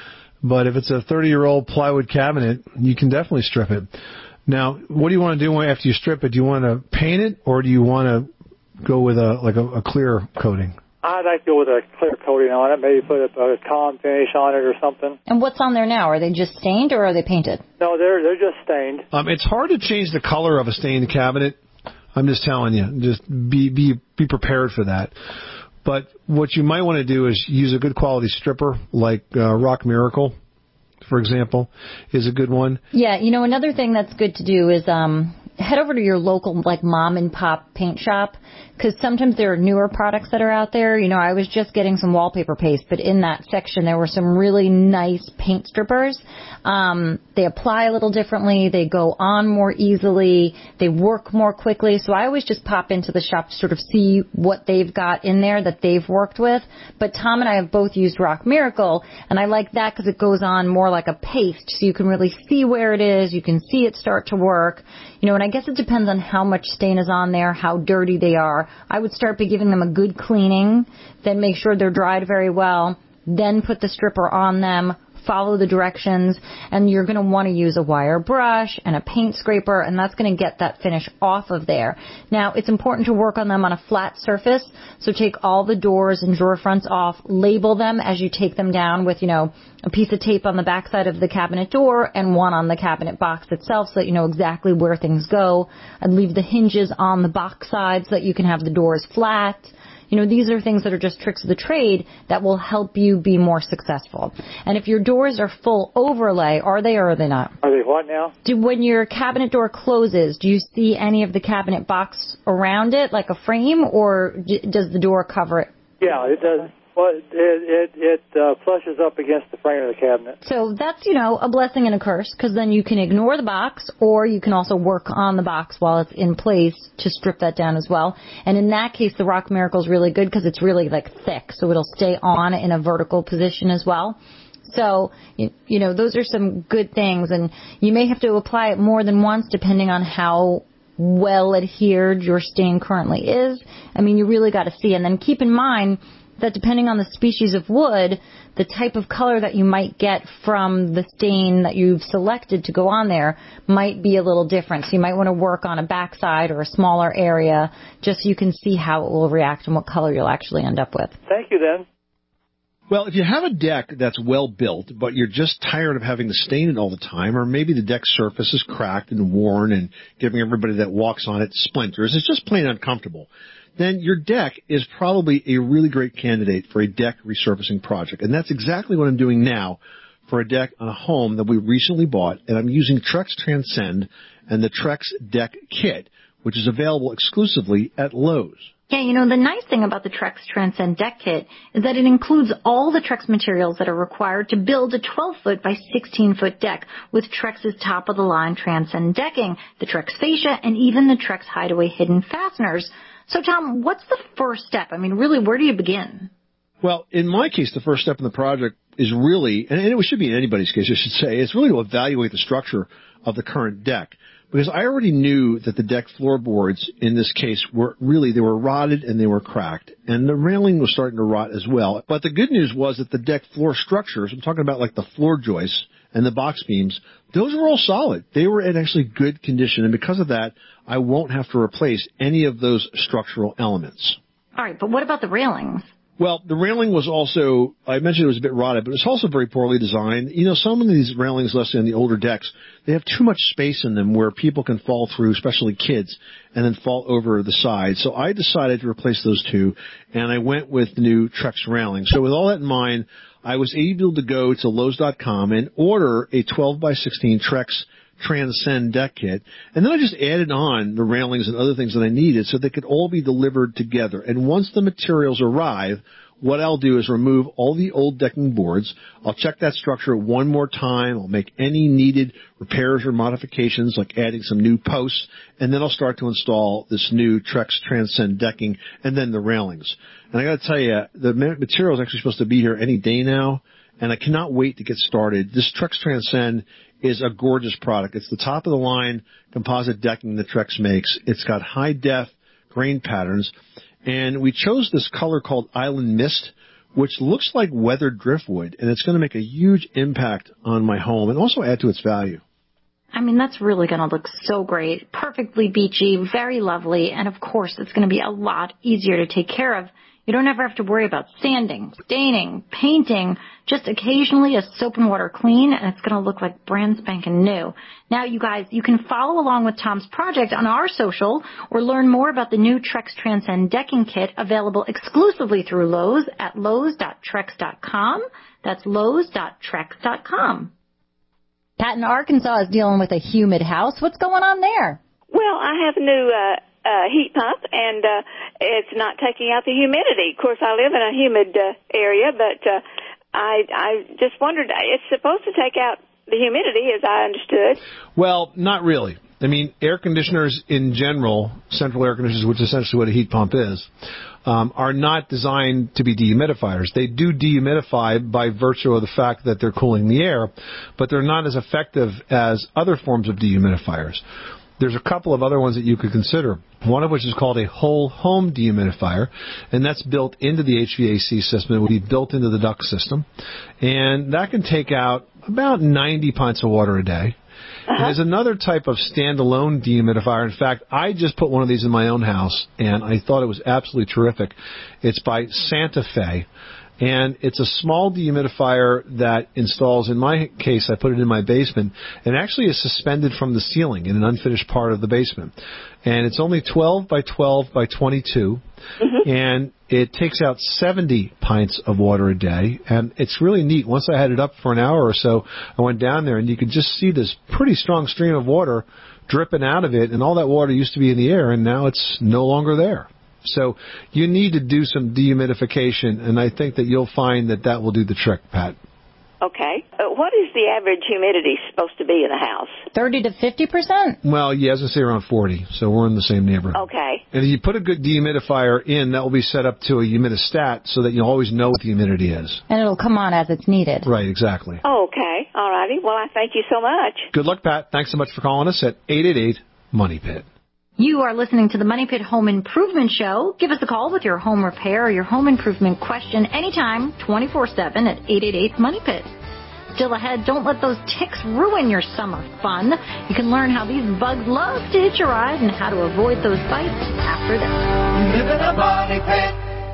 But if it's a thirty-year-old plywood cabinet, you can definitely strip it. Now, what do you want to do after you strip it? Do you want to paint it, or do you want to go with a like a, a clear coating? I'd like to go with a clear coating on it, maybe put a, a calm finish on it or something. And what's on there now? Are they just stained or are they painted? No, they're they're just stained. Um, it's hard to change the color of a stained cabinet. I'm just telling you, just be be be prepared for that. But what you might want to do is use a good quality stripper like uh, Rock Miracle, for example, is a good one. Yeah, you know, another thing that's good to do is um, head over to your local, like, mom and pop paint shop, because sometimes there are newer products that are out there. You know, I was just getting some wallpaper paste, but in that section there were some really nice paint strippers. Um, they apply a little differently. They go on more easily. They work more quickly. So I always just pop into the shop to sort of see what they've got in there that they've worked with. But Tom and I have both used Rock Miracle, and I like that because it goes on more like a paste, so you can really see where it is. You can see it start to work. You know, and I guess it depends on how much stain is on there, how dirty they are. I would start by giving them a good cleaning, then make sure they're dried very well, then put the stripper on them, follow the directions, and you're going to want to use a wire brush and a paint scraper, and that's going to get that finish off of there. Now, it's important to work on them on a flat surface, so take all the doors and drawer fronts off, label them as you take them down with, you know, a piece of tape on the backside of the cabinet door and one on the cabinet box itself so that you know exactly where things go. I'd leave the hinges on the box side so that you can have the doors flat. You know, these are things that are just tricks of the trade that will help you be more successful. And if your doors are full overlay, are they or are they not? Are they what now? Do, when your cabinet door closes, do you see any of the cabinet box around it, like a frame, or d- does the door cover it? Yeah, it does. Well, it it, it uh, flushes up against the frame of the cabinet. So that's, you know, a blessing and a curse, because then you can ignore the box, or you can also work on the box while it's in place to strip that down as well. And in that case, the Rock Miracle is really good because it's really, like, thick, so it'll stay on in a vertical position as well. So, you, you know, those are some good things, and you may have to apply it more than once depending on how well adhered your stain currently is. I mean, you really got to see. And then keep in mind that depending on the species of wood, the type of color that you might get from the stain that you've selected to go on there might be a little different. So you might want to work on a backside or a smaller area just so you can see how it will react and what color you'll actually end up with. Thank you, then. Well, if you have a deck that's well built, but you're just tired of having to stain it all the time, or maybe the deck surface is cracked and worn and giving everybody that walks on it splinters, it's just plain uncomfortable, then your deck is probably a really great candidate for a deck resurfacing project. And that's exactly what I'm doing now for a deck on a home that we recently bought. And I'm using Trex Transcend and the Trex Deck Kit, which is available exclusively at Lowe's. Yeah, you know, the nice thing about the Trex Transcend Deck Kit is that it includes all the Trex materials that are required to build a twelve foot by sixteen foot deck with Trex's top-of-the-line Transcend decking, the Trex fascia, and even the Trex Hideaway hidden fasteners. So, Tom, what's the first step? I mean, really, where do you begin? Well, in my case, the first step in the project is really, and it should be in anybody's case, I should say, it's really to evaluate the structure of the current deck. Because I already knew that the deck floorboards in this case were really, they were rotted and they were cracked. And the railing was starting to rot as well. But the good news was that the deck floor structures, I'm talking about like the floor joists and the box beams, those were all solid. They were in actually good condition. And because of that, I won't have to replace any of those structural elements. All right, but what about the railings? Well, the railing was also, I mentioned it was a bit rotted, but it's also very poorly designed. You know, some of these railings, let's say in the older decks, they have too much space in them where people can fall through, especially kids, and then fall over the side. So I decided to replace those two, and I went with the new Trex railing. So with all that in mind, I was able to go to Lowe's dot com and order a twelve by sixteen Trex Transcend deck kit, and then I just added on the railings and other things that I needed so they could all be delivered together. And once the materials arrive, what I'll do is remove all the old decking boards. I'll check that structure one more time. I'll make any needed repairs or modifications, like adding some new posts, and then I'll start to install this new Trex Transcend decking and then the railings. And I got to tell you, the material is actually supposed to be here any day now, and I cannot wait to get started. This Trex Transcend is a gorgeous product. It's the top of the line composite decking that Trex makes. It's got high def grain patterns, and we chose this color called Island Mist, which looks like weathered driftwood, and it's going to make a huge impact on my home and also add to its value. I mean, that's really going to look so great. Perfectly beachy, very lovely, and of course, it's going to be a lot easier to take care of. You don't ever have to worry about sanding, staining, painting, just occasionally a soap and water clean, and it's going to look like brand spanking new. Now, you guys, you can follow along with Tom's project on our social or learn more about the new Trex Transcend decking kit available exclusively through Lowe's at Lowe's dot trex dot com. That's Lowe's dot trex dot com. Pat in Arkansas is dealing with a humid house. What's going on there? Well, I have a new uh, uh, heat pump, and uh, it's not taking out the humidity. Of course, I live in a humid uh, area, but uh, I, I just wondered, it's supposed to take out the humidity, as I understood. Well, not really. I mean, air conditioners in general, central air conditioners, which is essentially what a heat pump is, um, are not designed to be dehumidifiers. They do dehumidify by virtue of the fact that they're cooling the air, but they're not as effective as other forms of dehumidifiers. There's a couple of other ones that you could consider, one of which is called a whole home dehumidifier, and that's built into the H V A C system. It will be built into the duct system, and that can take out about ninety pints of water a day. Uh-huh. There's another type of standalone dehumidifier. In fact, I just put one of these in my own house, and I thought it was absolutely terrific. It's by Santa Fe, and it's a small dehumidifier that installs, in my case, I put it in my basement, and actually is suspended from the ceiling in an unfinished part of the basement. And it's only twelve by twelve by twenty-two, mm-hmm. and it takes out seventy pints of water a day, and it's really neat. Once I had it up for an hour or so, I went down there, and you could just see this pretty strong stream of water dripping out of it, and all that water used to be in the air, and now it's no longer there. So you need to do some dehumidification, and I think that you'll find that that will do the trick, Pat. Okay. Uh, what is the average humidity supposed to be in the house? thirty to fifty percent. Well, yeah, as I say, around forty, so we're in the same neighborhood. Okay. And if you put a good dehumidifier in, that will be set up to a humidistat so that you always know what the humidity is. And it'll come on as it's needed. Right, exactly. Oh, okay. All righty. Well, I thank you so much. Good luck, Pat. Thanks so much for calling us at eight eight eight, MONEY PIT. You are listening to the Money Pit Home Improvement Show. Give us a call with your home repair or your home improvement question anytime, twenty-four seven at eight eight eight, MONEY PIT. Still ahead, don't let those ticks ruin your summer fun. You can learn how these bugs love to hitch a ride and how to avoid those bites after this. Live in a money pit.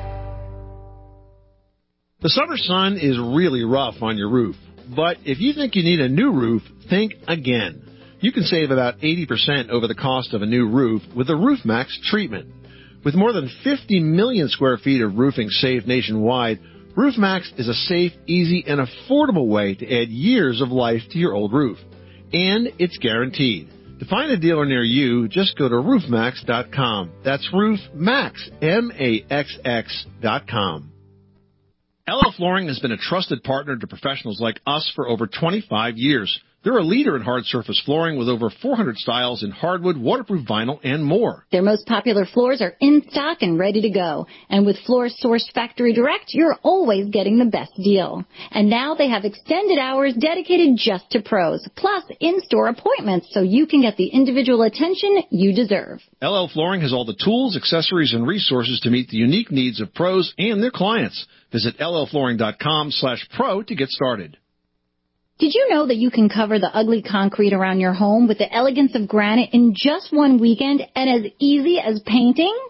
The summer sun is really rough on your roof, but if you think you need a new roof, think again. You can save about eighty percent over the cost of a new roof with the RoofMax treatment. With more than fifty million square feet of roofing saved nationwide, RoofMax is a safe, easy, and affordable way to add years of life to your old roof. And it's guaranteed. To find a dealer near you, just go to roof max dot com. That's RoofMax, M A X X dot com. L L Flooring has been a trusted partner to professionals like us for over twenty-five years. They're a leader in hard surface flooring with over four hundred styles in hardwood, waterproof vinyl, and more. Their most popular floors are in stock and ready to go. And with floors sourced factory direct, you're always getting the best deal. And now they have extended hours dedicated just to pros, plus in-store appointments so you can get the individual attention you deserve. L L Flooring has all the tools, accessories, and resources to meet the unique needs of pros and their clients. Visit L L flooring dot com slash pro to get started. Did you know that you can cover the ugly concrete around your home with the elegance of granite in just one weekend and as easy as painting?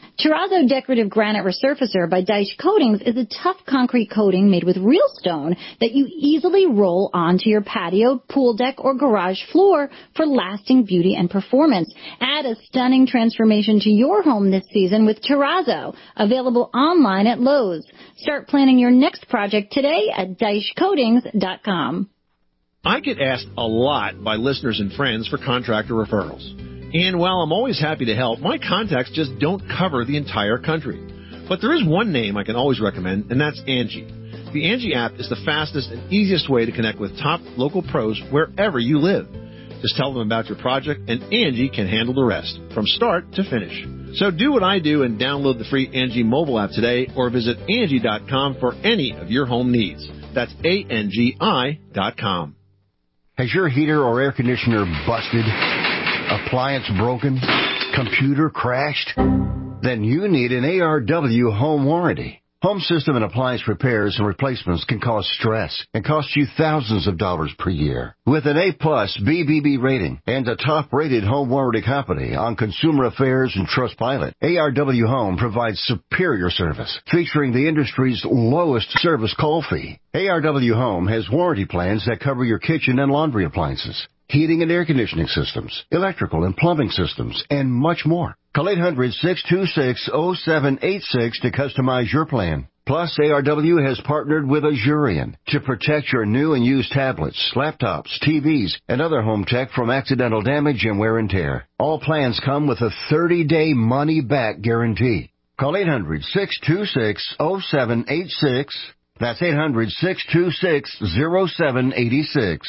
Terrazzo Decorative Granite Resurfacer by Deitsch Coatings is a tough concrete coating made with real stone that you easily roll onto your patio, pool deck, or garage floor for lasting beauty and performance. Add a stunning transformation to your home this season with Terrazzo, available online at Lowe's. Start planning your next project today at Deitsch Coatings dot com. I get asked a lot by listeners and friends for contractor referrals. And while I'm always happy to help, my contacts just don't cover the entire country. But there is one name I can always recommend, and that's Angie. The Angie app is the fastest and easiest way to connect with top local pros wherever you live. Just tell them about your project, and Angie can handle the rest, from start to finish. So do what I do and download the free Angie mobile app today, or visit Angie dot com for any of your home needs. That's A N G I dot com. Has your heater or air conditioner busted? Appliance broken? Computer crashed? Then you need an A R W home warranty. Home system and appliance repairs and replacements can cause stress and cost you thousands of dollars per year. With an A-plus B B B rating and a top-rated home warranty company on Consumer Affairs and Trustpilot, A R W Home provides superior service, featuring the industry's lowest service call fee. A R W Home has warranty plans that cover your kitchen and laundry appliances, heating and air conditioning systems, electrical and plumbing systems, and much more. Call eight hundred, six two six, zero seven eight six to customize your plan. Plus, A R W has partnered with Azurion to protect your new and used tablets, laptops, T Vs, and other home tech from accidental damage and wear and tear. All plans come with a thirty-day money-back guarantee. Call eight hundred, six two six, zero seven eight six. That's eight hundred, six two six, zero seven eight six.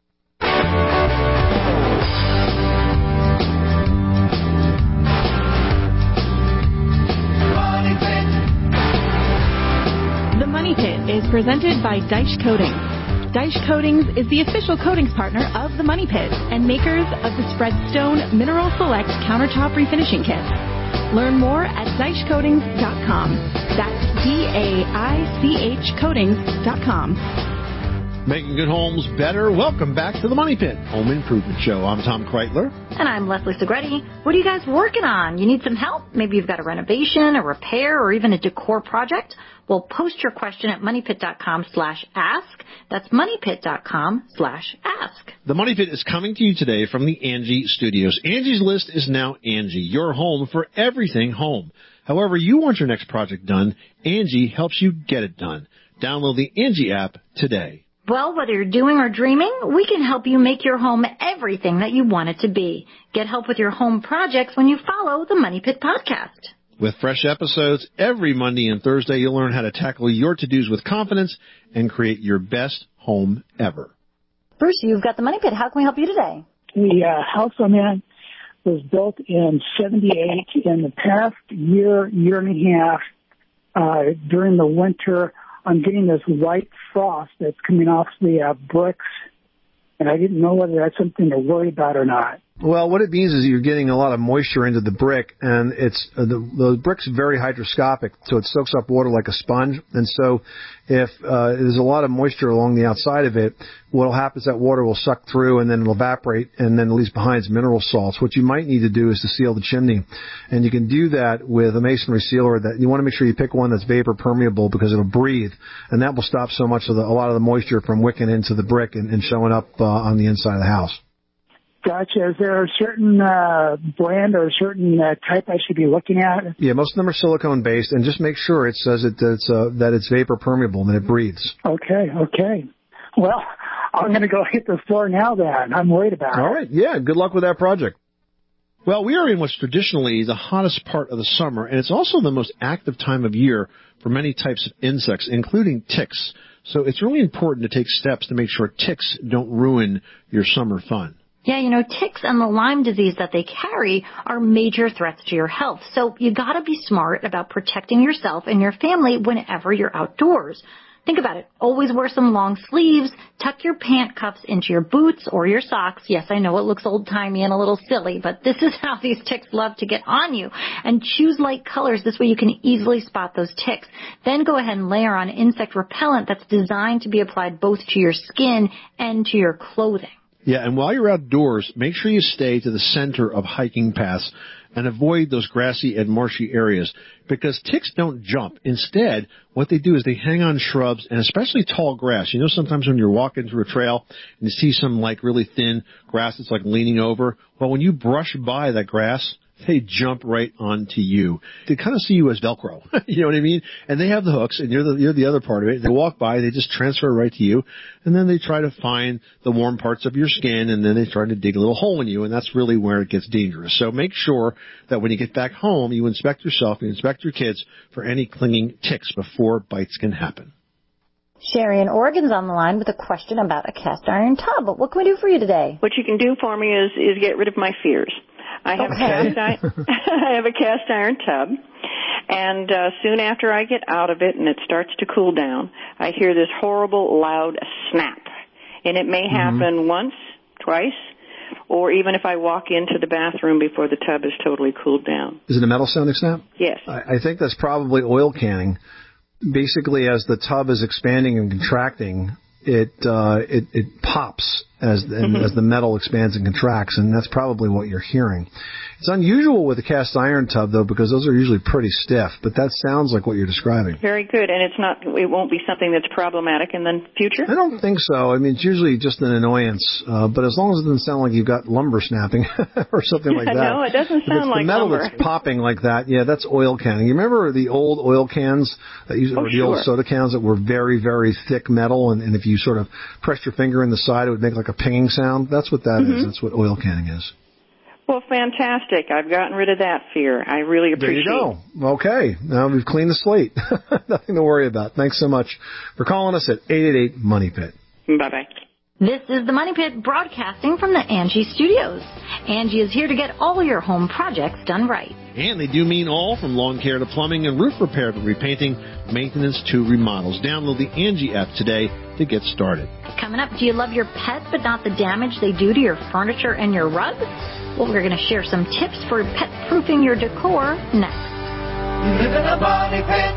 Money Pit is presented by Deitsch Coatings. Deitsch Coatings is the official coatings partner of the Money Pit and makers of the Spreadstone Mineral Select Countertop Refinishing Kit. Learn more at Deitsch Coatings dot com. That's D A I C H Coatings dot com. Making good homes better. Welcome back to the Money Pit Home Improvement Show. I'm Tom Kreitler. And I'm Leslie Segretti. What are you guys working on? You need some help? Maybe you've got a renovation, a repair, or even a decor project? Well, post your question at money pit dot com slash ask. That's money pit dot com slash ask. The Money Pit is coming to you today from the Angie Studios. Angie's List is now Angie, your home for everything home. However you want your next project done, Angie helps you get it done. Download the Angie app today. Well, whether you're doing or dreaming, we can help you make your home everything that you want it to be. Get help with your home projects when you follow the Money Pit podcast. With fresh episodes every Monday and Thursday, you'll learn how to tackle your to-dos with confidence and create your best home ever. Bruce, you've got the Money Pit. How can we help you today? The uh, house I'm in was built in seventy-eight. In the past year, year and a half, uh, during the winter, I'm getting this white frost that's coming off the uh, bricks, and I didn't know whether that's something to worry about or not. Well, what it means is you're getting a lot of moisture into the brick, and it's uh, the, the brick's very hydroscopic, so it soaks up water like a sponge. And so if uh, there's a lot of moisture along the outside of it, what will happen is that water will suck through and then it'll evaporate, and then it leaves behind its mineral salts. What you might need to do is to seal the chimney, and you can do that with a masonry sealer. That you want to make sure you pick one that's vapor permeable because it'll breathe, and that will stop so much of the, a lot of the moisture from wicking into the brick and, and showing up uh, on the inside of the house. Gotcha. Is there a certain uh, brand or a certain uh, type I should be looking at? Yeah, most of them are silicone-based, and just make sure it says it, that, it's, uh, that it's vapor permeable and that it breathes. Okay, okay. Well, I'm going to go hit the floor now then. I'm worried about it. All right, yeah, good luck with that project. Well, we are in what's traditionally the hottest part of the summer, and it's also the most active time of year for many types of insects, including ticks. So it's really important to take steps to make sure ticks don't ruin your summer fun. Yeah, you know, ticks and the Lyme disease that they carry are major threats to your health. So you gotta be smart about protecting yourself and your family whenever you're outdoors. Think about it. Always wear some long sleeves. Tuck your pant cuffs into your boots or your socks. Yes, I know it looks old-timey and a little silly, but this is how these ticks love to get on you. And choose light colors. This way you can easily spot those ticks. Then go ahead and layer on insect repellent that's designed to be applied both to your skin and to your clothing. Yeah, and while you're outdoors, make sure you stay to the center of hiking paths and avoid those grassy and marshy areas because ticks don't jump. Instead, what they do is they hang on shrubs and especially tall grass. You know, sometimes when you're walking through a trail and you see some like really thin grass that's like leaning over, well, when you brush by that grass, they jump right onto you. They kind of see you as Velcro. You know what I mean? And they have the hooks, and you're the, you're the other part of it. They walk by, they just transfer right to you, and then they try to find the warm parts of your skin, and then they try to dig a little hole in you, and that's really where it gets dangerous. So make sure that when you get back home, you inspect yourself, you inspect your kids for any clinging ticks before bites can happen. Sherry in Oregon's on the line with a question about a cast iron tub. What can we do for you today? What you can do for me is, is get rid of my fears. I have, okay. a cast iron, I have a cast iron tub, and uh, soon after I get out of it and it starts to cool down, I hear this horrible, loud snap. And it may happen mm-hmm. once, twice, or even if I walk into the bathroom before the tub is totally cooled down. Is it a metal sounding snap? Yes. I, I think that's probably oil canning. Basically, as the tub is expanding and contracting, it uh, it, it pops as and, mm-hmm. as the metal expands and contracts, and that's probably what you're hearing. It's unusual with a cast iron tub, though, because those are usually pretty stiff, but that sounds like what you're describing. Very good, and it's not. It won't be something that's problematic in the future? I don't think so. I mean, it's usually just an annoyance, uh, but as long as it doesn't sound like you've got lumber snapping or something like that. No, it doesn't sound like lumber. If it's the metal lumber. That's popping like that, yeah, that's oil canning. You remember the old oil cans, that used, oh, or the sure. old soda cans that were very, very thick metal, and, and if you sort of pressed your finger in the side, it would make like a pinging sound? That's what that mm-hmm. is. That's what oil canning is. Well, fantastic. I've gotten rid of that fear. I really appreciate it. There you go. Okay. Now we've cleaned the slate. Nothing to worry about. Thanks so much for calling us at eight eight eight, money pit. Bye-bye. This is the Money Pit broadcasting from the Angie Studios. Angie is here to get all your home projects done right. And they do mean all, from lawn care to plumbing and roof repair to repainting, maintenance to remodels. Download the Angie app today to get started. Coming up, do you love your pet but not the damage they do to your furniture and your rugs? Well, we're going to share some tips for pet-proofing your decor next. Live in a Money Pit.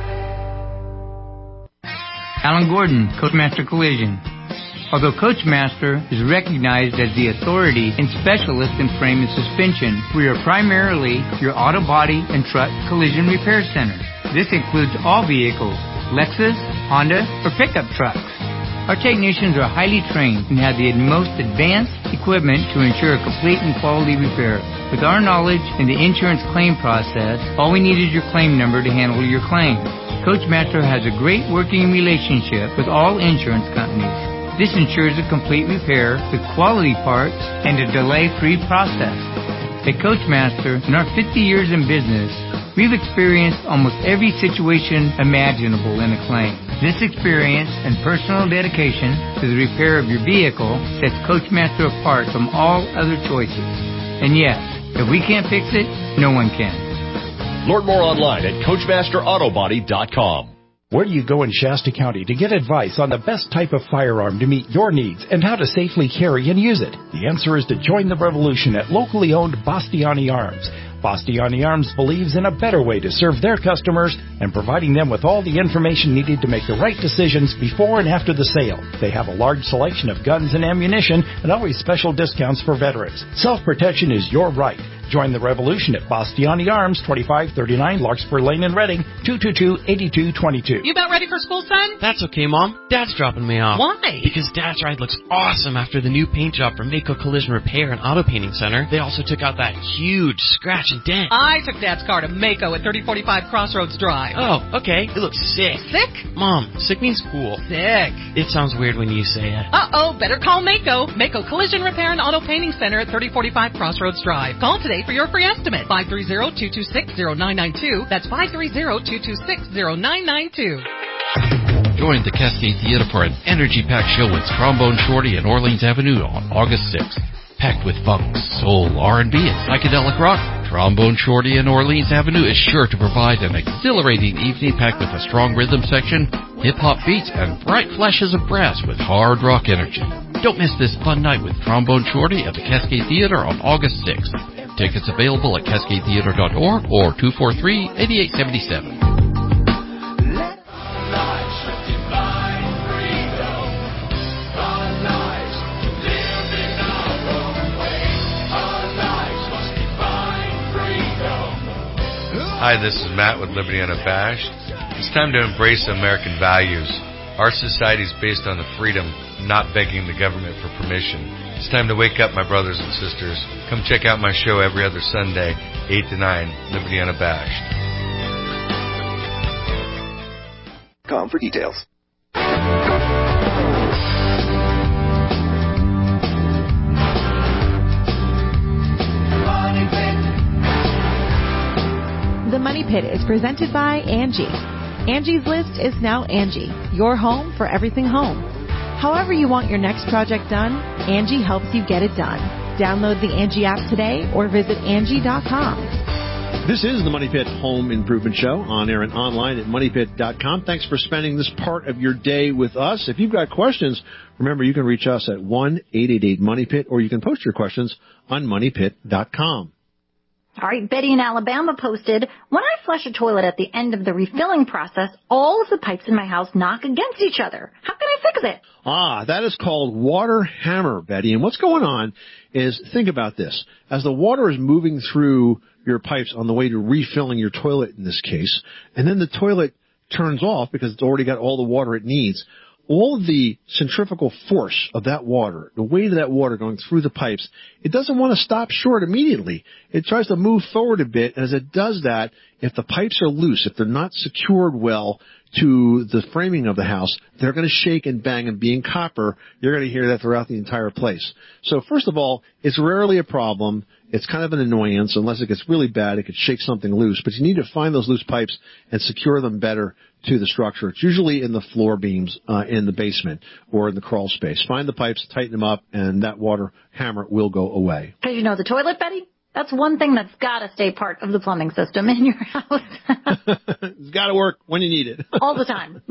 Alan Gordon, Coachmaster Collision. Although Coachmaster is recognized as the authority and specialist in frame and suspension, we are primarily your auto body and truck collision repair center. This includes all vehicles, Lexus, Honda, or pickup trucks. Our technicians are highly trained and have the most advanced equipment to ensure a complete and quality repair. With our knowledge in the insurance claim process, all we need is your claim number to handle your claim. Coachmaster has a great working relationship with all insurance companies. This ensures a complete repair with quality parts and a delay-free process. At Coachmaster, in our fifty years in business, we've experienced almost every situation imaginable in a claim. This experience and personal dedication to the repair of your vehicle sets Coachmaster apart from all other choices. And yes, if we can't fix it, no one can. Learn more online at Coachmaster Auto Body dot com. Where do you go in Shasta County to get advice on the best type of firearm to meet your needs and how to safely carry and use it? The answer is to join the revolution at locally owned Bastiani Arms. Bastiani Arms believes in a better way to serve their customers and providing them with all the information needed to make the right decisions before and after the sale. They have a large selection of guns and ammunition and always special discounts for veterans. Self-protection is your right. Join the revolution at Bastiani Arms, twenty-five thirty-nine Larkspur Lane in Reading, two two two, eight two two two. You about ready for school, son? That's okay, Mom. Dad's dropping me off. Why? Because Dad's ride looks awesome after the new paint job from Mako Collision Repair and Auto Painting Center. They also took out that huge scratch and dent. I took Dad's car to Mako at thirty forty-five Crossroads Drive. Oh, okay. It looks sick. Sick? Mom, sick means cool. Sick. It sounds weird when you say it. Uh-oh, better call Mako. Mako Collision Repair and Auto Painting Center at thirty forty-five Crossroads Drive. Call today for your free estimate. five three zero, two two six, zero nine nine two. That's five three zero, two two six, zero nine nine two. Join the Cascade Theater for an energy-packed show with Trombone Shorty and Orleans Avenue on August sixth. Packed with funk, soul, R and B, and psychedelic rock, Trombone Shorty and Orleans Avenue is sure to provide an exhilarating evening packed with a strong rhythm section, hip-hop beats, and bright flashes of brass with hard rock energy. Don't miss this fun night with Trombone Shorty at the Cascade Theater on August sixth. Tickets available at cascade theater dot org or two four three, eight eight seven seven. Hi, this is Matt with Liberty Unabashed. It's time to embrace American values. Our society is based on the freedom, not begging the government for permission. It's time to wake up, my brothers and sisters. Come check out my show every other Sunday, eight to nine, Liberty Unabashed. Com for details. The Money Pit is presented by Angie. Angie's List is now Angie, your home for everything home. However you want your next project done, Angie helps you get it done. Download the Angie app today or visit Angie dot com. This is the Money Pit Home Improvement Show, on air and online at money pit dot com. Thanks for spending this part of your day with us. If you've got questions, remember you can reach us at one eight eight eight money pit, or you can post your questions on money pit dot com. All right, Betty in Alabama posted, when I flush a toilet at the end of the refilling process, all of the pipes in my house knock against each other. How can I fix it? Ah, that is called water hammer, Betty. And what's going on is, think about this. As the water is moving through your pipes on the way to refilling your toilet in this case, and then the toilet turns off because it's already got all the water it needs, all of the centrifugal force of that water, the weight of that water going through the pipes, it doesn't want to stop short immediately. It tries to move forward a bit, and as it does that, if the pipes are loose, if they're not secured well to the framing of the house, they're going to shake and bang, and being copper, you're going to hear that throughout the entire place. So first of all, it's rarely a problem. It's kind of an annoyance. Unless it gets really bad, it could shake something loose. But you need to find those loose pipes and secure them better to the structure. It's usually in the floor beams uh, in the basement or in the crawl space. Find the pipes, tighten them up, and that water hammer will go away. Because you know the toilet, Betty? That's one thing that's got to stay part of the plumbing system in your house. It's got to work when you need it. All the time.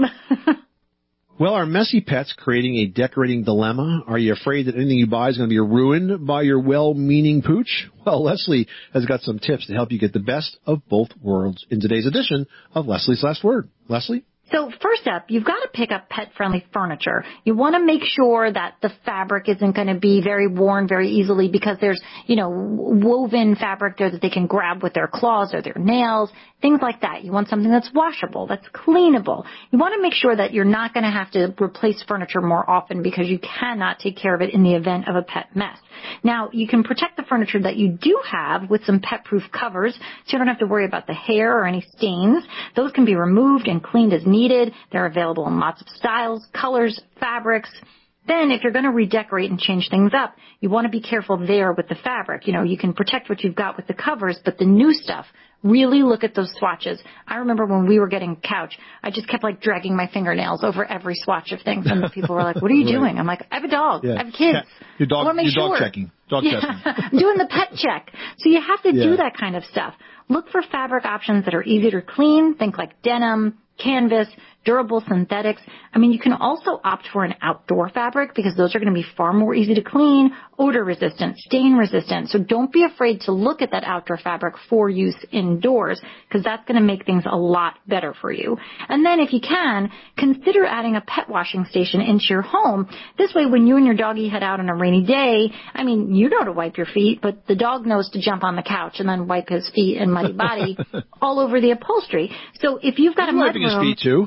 Well, are messy pets creating a decorating dilemma? Are you afraid that anything you buy is going to be ruined by your well-meaning pooch? Well, Leslie has got some tips to help you get the best of both worlds in today's edition of Leslie's Last Word. Leslie? So first up, you've got to pick up pet-friendly furniture. You want to make sure that the fabric isn't going to be very worn very easily because there's, you know, woven fabric there that they can grab with their claws or their nails, things like that. You want something that's washable, that's cleanable. You want to make sure that you're not going to have to replace furniture more often because you cannot take care of it in the event of a pet mess. Now, you can protect the furniture that you do have with some pet-proof covers so you don't have to worry about the hair or any stains. Those can be removed and cleaned as needed. They're available in lots of styles, colors, fabrics. Then if you're going to redecorate and change things up, you want to be careful there with the fabric. You know, you can protect what you've got with the covers, but the new stuff, really look at those swatches. I remember when we were getting a couch, I just kept like dragging my fingernails over every swatch of things, and the people were like, what are you doing? I'm like, I have a dog. Yeah. I have kids. Your dog, I want to make your dog sure. checking. Dog yeah. checking. I'm doing the pet check. So you have to Yeah. do that kind of stuff. Look for fabric options that are easy to clean. Think like denim, canvas, durable synthetics. I mean, you can also opt for an outdoor fabric because those are going to be far more easy to clean, odor resistant, stain resistant. So don't be afraid to look at that outdoor fabric for use indoors because that's going to make things a lot better for you. And then if you can, consider adding a pet washing station into your home. This way, when you and your doggy head out on a rainy day, I mean, you know to wipe your feet, but the dog knows to jump on the couch and then wipe his feet and muddy body all over the upholstery. So if you've got He's a wiping his mudroom, feet too.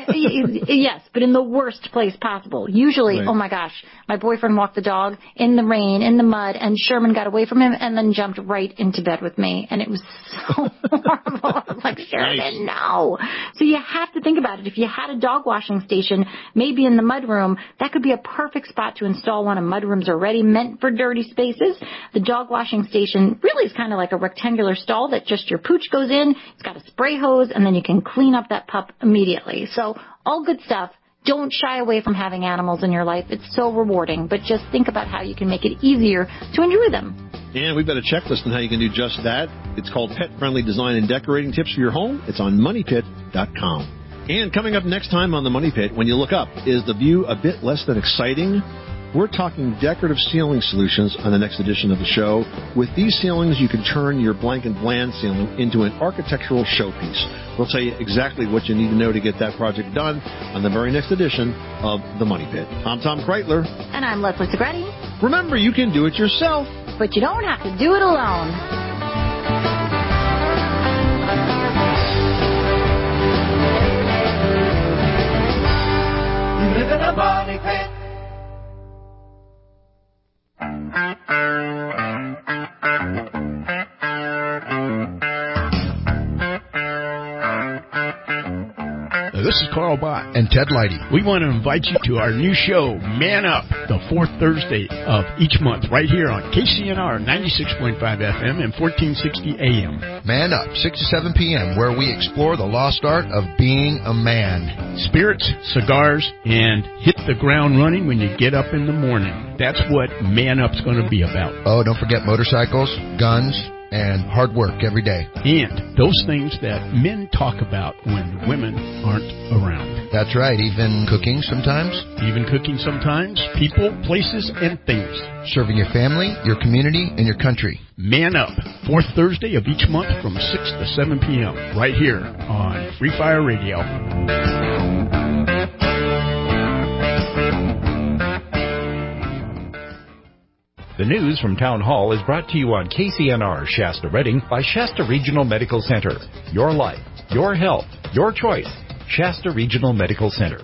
yes, but in the worst place possible. Usually, Right. oh my gosh, my boyfriend walked the dog in the rain, in the mud, and Sherman got away from him and then jumped right into bed with me. And it was so horrible. I was like, Sherman, no. So you have to think about it. If you had a dog washing station, maybe in the mudroom, that could be a perfect spot to install one. A mudroom's already meant for dirty spaces. The dog washing station really is kind of like a rectangular stall that just your pooch goes in. It's got a spray hose, and then you can clean up that pup immediately. So all good stuff. Don't shy away from having animals in your life. It's so rewarding, but just think about how you can make it easier to enjoy them. And we've got a checklist on how you can do just that. It's called Pet-Friendly Design and Decorating Tips for Your Home. It's on money pit dot com. And coming up next time on the Money Pit, when you look up, is the view a bit less than exciting? We're talking decorative ceiling solutions on the next edition of the show. With these ceilings, you can turn your blank and bland ceiling into an architectural showpiece. We'll tell you exactly what you need to know to get that project done on the very next edition of The Money Pit. I'm Tom Kreitler. And I'm Leslie Segretti. Remember, you can do it yourself. But you don't have to do it alone. This is Carl Bott and Ted Leidy. We want to invite you to our new show, Man Up, the fourth Thursday of each month, right here on K C N R ninety-six point five F M and fourteen sixty A M. Man Up, six to seven p.m., where we explore the lost art of being a man. Spirits, cigars, and hit the ground running when you get up in the morning. That's what Man Up's going to be about. Oh, don't forget motorcycles, guns, and hard work every day. And those things that men talk about when women aren't around. That's right, even cooking sometimes. Even cooking sometimes. People, places, and things. Serving your family, your community, and your country. Man Up, fourth Thursday of each month from six to seven p.m. right here on Free Fire Radio. The news from Town Hall is brought to you on K C N R Shasta Redding by Shasta Regional Medical Center. Your life, your health, your choice. Shasta Regional Medical Center.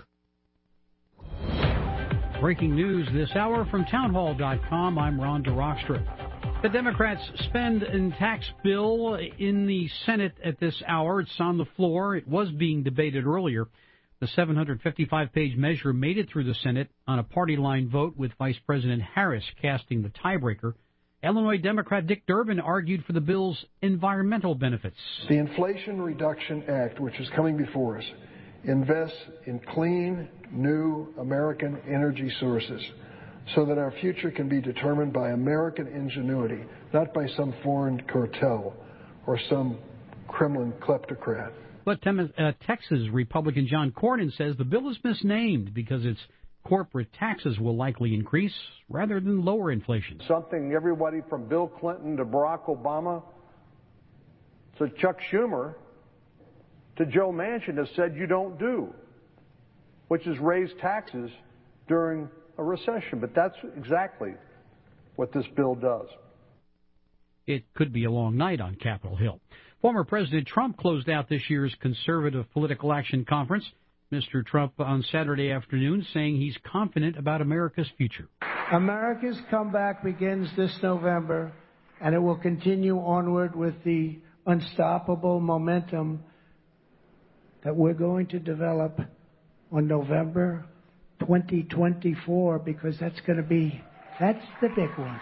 Breaking news this hour from townhall dot com. I'm Ron DeRockstra. The Democrats' spend and tax bill in the Senate at this hour. It's on the floor. It was being debated earlier. The seven hundred fifty-five page measure made it through the Senate on a party line vote with Vice President Harris casting the tiebreaker. Illinois Democrat Dick Durbin argued for the bill's environmental benefits. The Inflation Reduction Act, which is coming before us, invests in clean, new American energy sources so that our future can be determined by American ingenuity, not by some foreign cartel or some Kremlin kleptocrat. But uh, Texas Republican John Cornyn says the bill is misnamed because its corporate taxes will likely increase rather than lower inflation. Something everybody from Bill Clinton to Barack Obama to Chuck Schumer to Joe Manchin has said you don't do, which is raise taxes during a recession. But that's exactly what this bill does. It could be a long night on Capitol Hill. Former President Trump closed out this year's Conservative Political Action Conference. Mister Trump on Saturday afternoon saying he's confident about America's future. America's comeback begins this November, and it will continue onward with the unstoppable momentum that we're going to develop on November twenty twenty-four, because that's going to be, that's the big one.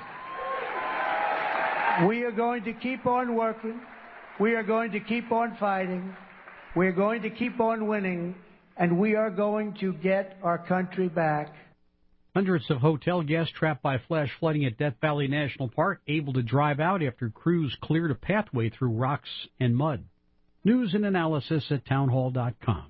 We are going to keep on working. We are going to keep on fighting. We are going to keep on winning. And we are going to get our country back. Hundreds of hotel guests trapped by flash flooding at Death Valley National Park able to drive out after crews cleared a pathway through rocks and mud. News and analysis at townhall dot com.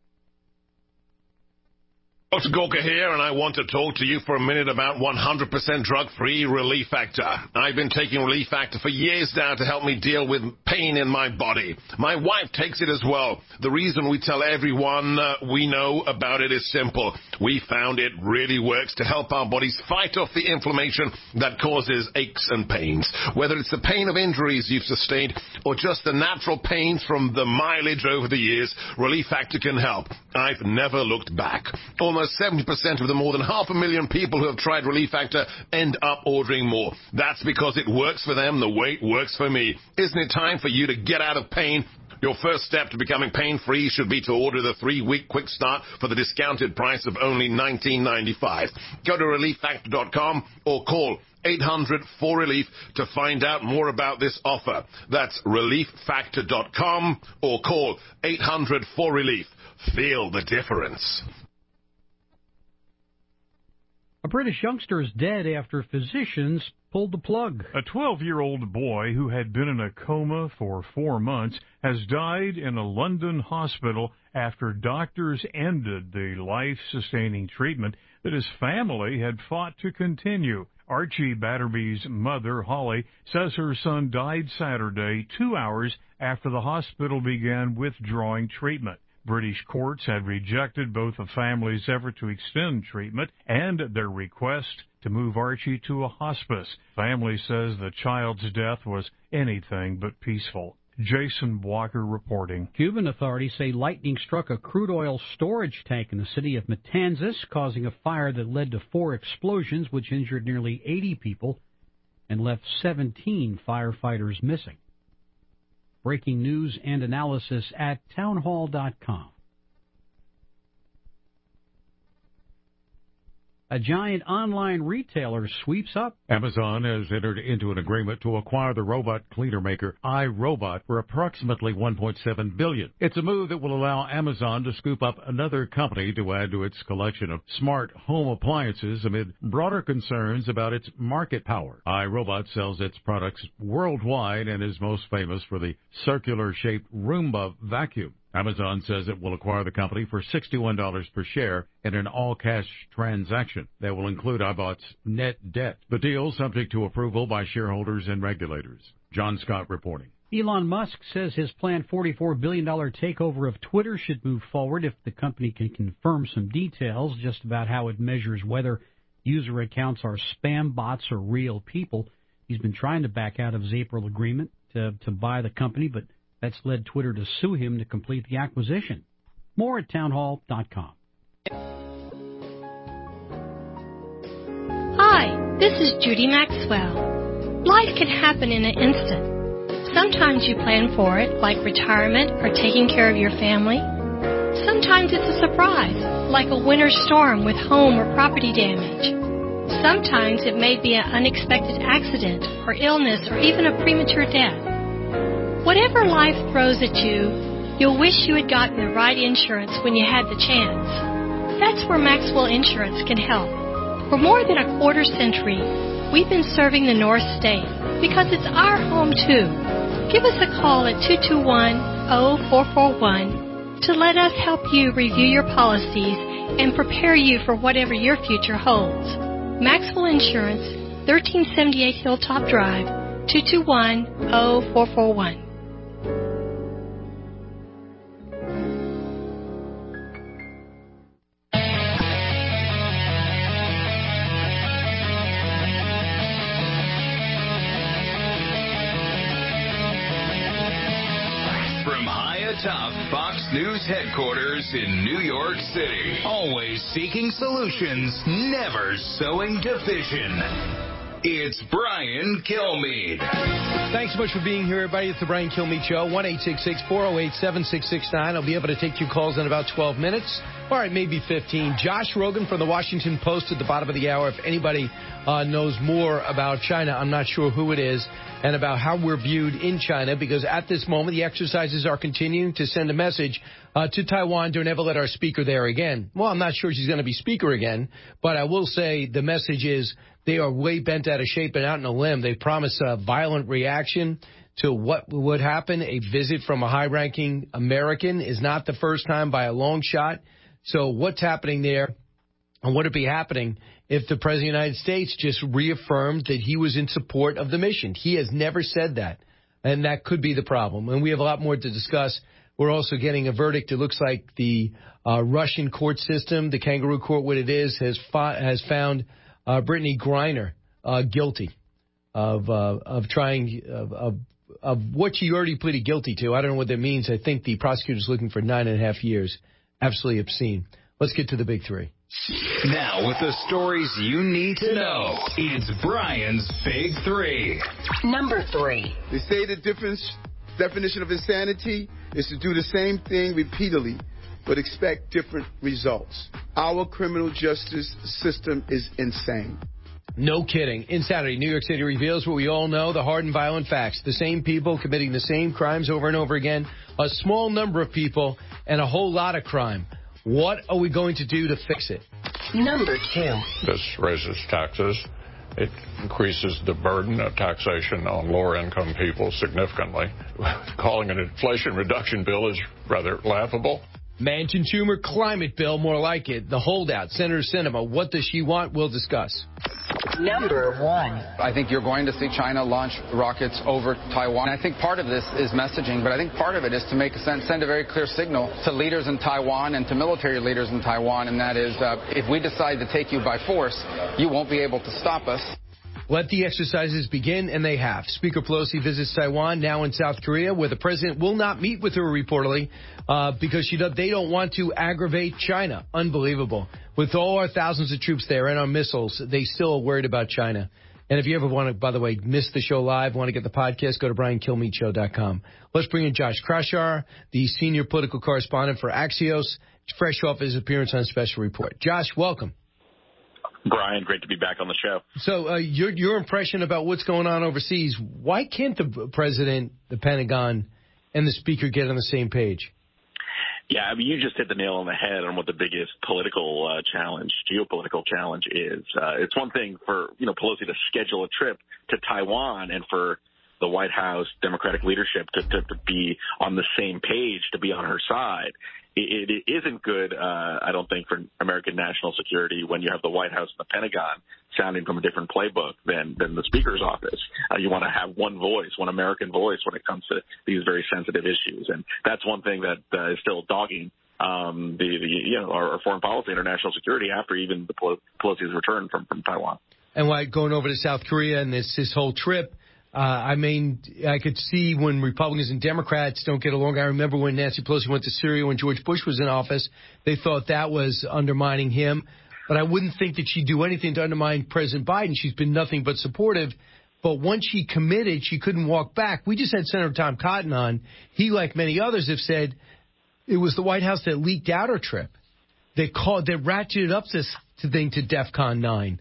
Doctor Gorka here, and I want to talk to you for a minute about one hundred percent drug-free Relief Factor. I've been taking Relief Factor for years now to help me deal with pain in my body. My wife takes it as well. The reason we tell everyone uh, we know about it is simple. We found it really works to help our bodies fight off the inflammation that causes aches and pains. Whether it's the pain of injuries you've sustained or just the natural pains from the mileage over the years, Relief Factor can help. I've never looked back. Almost seventy percent of the more than half a million people who have tried Relief Factor end up ordering more. That's because it works for them the way it works for me. Isn't it time for you to get out of pain? Your first step to becoming pain-free should be to order the three-week quick start for the discounted price of only nineteen ninety-five. Go to relief factor dot com or call eight hundred four relief to find out more about this offer. That's relief factor dot com or call eight hundred four relief. Feel the difference. A British youngster is dead after physicians pulled the plug. A twelve-year-old boy who had been in a coma for four months has died in a London hospital after doctors ended the life-sustaining treatment that his family had fought to continue. Archie Batterby's mother, Holly, says her son died Saturday, two hours after the hospital began withdrawing treatment. British courts had rejected both the family's effort to extend treatment and their request to move Archie to a hospice. Family says the child's death was anything but peaceful. Jason Walker reporting. Cuban authorities say lightning struck a crude oil storage tank in the city of Matanzas, causing a fire that led to four explosions, which injured nearly eighty people. and left seventeen firefighters missing. Breaking news and analysis at townhall dot com. A giant online retailer sweeps up. Amazon has entered into an agreement to acquire the robot cleaner maker iRobot for approximately one point seven billion dollars. It's a move that will allow Amazon to scoop up another company to add to its collection of smart home appliances amid broader concerns about its market power. iRobot sells its products worldwide and is most famous for the circular-shaped Roomba vacuum. Amazon says it will acquire the company for sixty-one dollars per share in an all-cash transaction that will include iBot's net debt. The deal subject to approval by shareholders and regulators. John Scott reporting. Elon Musk says his planned forty-four billion dollars takeover of Twitter should move forward if the company can confirm some details just about how it measures whether user accounts are spam bots or real people. He's been trying to back out of his April agreement to, to buy the company, but that's led Twitter to sue him to complete the acquisition. More at townhall dot com. Hi, this is Judy Maxwell. Life can happen in an instant. Sometimes you plan for it, like retirement or taking care of your family. Sometimes it's a surprise, like a winter storm with home or property damage. Sometimes it may be an unexpected accident or illness or even a premature death. Whatever life throws at you, you'll wish you had gotten the right insurance when you had the chance. That's where Maxwell Insurance can help. For more than a quarter century, we've been serving the North State because it's our home too. Give us a call at two two one, zero four four one to let us help you review your policies and prepare you for whatever your future holds. Maxwell Insurance, thirteen seventy-eight Hilltop Drive, two two one, zero four four one. Atop Fox News headquarters in New York City. Always seeking solutions, never sowing division. It's Brian Kilmeade. Thanks so much for being here, everybody. It's the Brian Kilmeade Show. one eight six six, four oh eight, seven six six nine. I'll be able to take your calls in about twelve minutes. All right, maybe fifteen. Josh Rogan from the Washington Post at the bottom of the hour. If anybody uh, knows more about China, I'm not sure who it is, and about how we're viewed in China, because at this moment, the exercises are continuing to send a message uh, to Taiwan to never let our speaker there again. Well, I'm not sure she's going to be speaker again, but I will say the message is they are way bent out of shape and out on a limb. They promise a violent reaction to what would happen. A visit from a high-ranking American is not the first time by a long shot. So what's happening there, and would it be happening if the President of the United States just reaffirmed that he was in support of the mission? He has never said that, and that could be the problem. And we have a lot more to discuss. We're also getting a verdict. It looks like the uh, Russian court system, the kangaroo court, what it is, has, fi- has found uh, Brittany Griner uh, guilty of uh, of trying of, of of what she already pleaded guilty to. I don't know what that means. I think the prosecutor's looking for nine and a half years. Absolutely obscene. Let's get to the big three. Now, with the stories you need to know, it's Brian's Big Three. Number three. They say the difference, definition of insanity is to do the same thing repeatedly, but expect different results. Our criminal justice system is insane. No kidding. Insanity. New York City reveals what we all know, the hard and violent facts. The same people committing the same crimes over and over again. A small number of people and a whole lot of crime. What are we going to do to fix it? Number two. This raises taxes. It increases the burden of taxation on lower-income people significantly. Calling it an inflation reduction bill is rather laughable. Manchin Schumer climate bill, more like it. The holdout, Senator Sinema. What does she want? We'll discuss. Number one. I think you're going to see China launch rockets over Taiwan. I think part of this is messaging, but I think part of it is to make a send, send a very clear signal to leaders in Taiwan and to military leaders in Taiwan, and that is uh, if we decide to take you by force, you won't be able to stop us. Let the exercises begin, and they have. Speaker Pelosi visits Taiwan, now in South Korea, where the president will not meet with her reportedly uh, because she does, they don't want to aggravate China. Unbelievable. With all our thousands of troops there and our missiles, they still are worried about China. And if you ever want to, by the way, miss the show live, want to get the podcast, go to brian kilmeade show dot com. Let's bring in Josh Kraushaar, the senior political correspondent for Axios, fresh off his appearance on Special Report. Josh, welcome. Brian, great to be back on the show. So uh, your your impression about what's going on overseas, why can't the president, the Pentagon, and the speaker get on the same page? Yeah, I mean, you just hit the nail on the head on what the biggest political uh, challenge, geopolitical challenge is. Uh, it's one thing for, you know, Pelosi to schedule a trip to Taiwan and for the White House Democratic leadership to, to, to be on the same page, to be on her side. It, it isn't good, uh, I don't think, for American national security when you have the White House and the Pentagon sounding from a different playbook than, than the Speaker's office. Uh, you want to have one voice, one American voice when it comes to these very sensitive issues. And that's one thing that uh, is still dogging um, the, the, you know, our, our foreign policy, international security after even the Pelosi's return from, from Taiwan. And like going over to South Korea and this, this whole trip, Uh, I mean, I could see when Republicans and Democrats don't get along. I remember when Nancy Pelosi went to Syria when George Bush was in office. They thought that was undermining him. But I wouldn't think that she'd do anything to undermine President Biden. She's been nothing but supportive. But once she committed, she couldn't walk back. We just had Senator Tom Cotton on. He, like many others, have said it was the White House that leaked out her trip. They called, they ratcheted up this thing to DEFCON nine.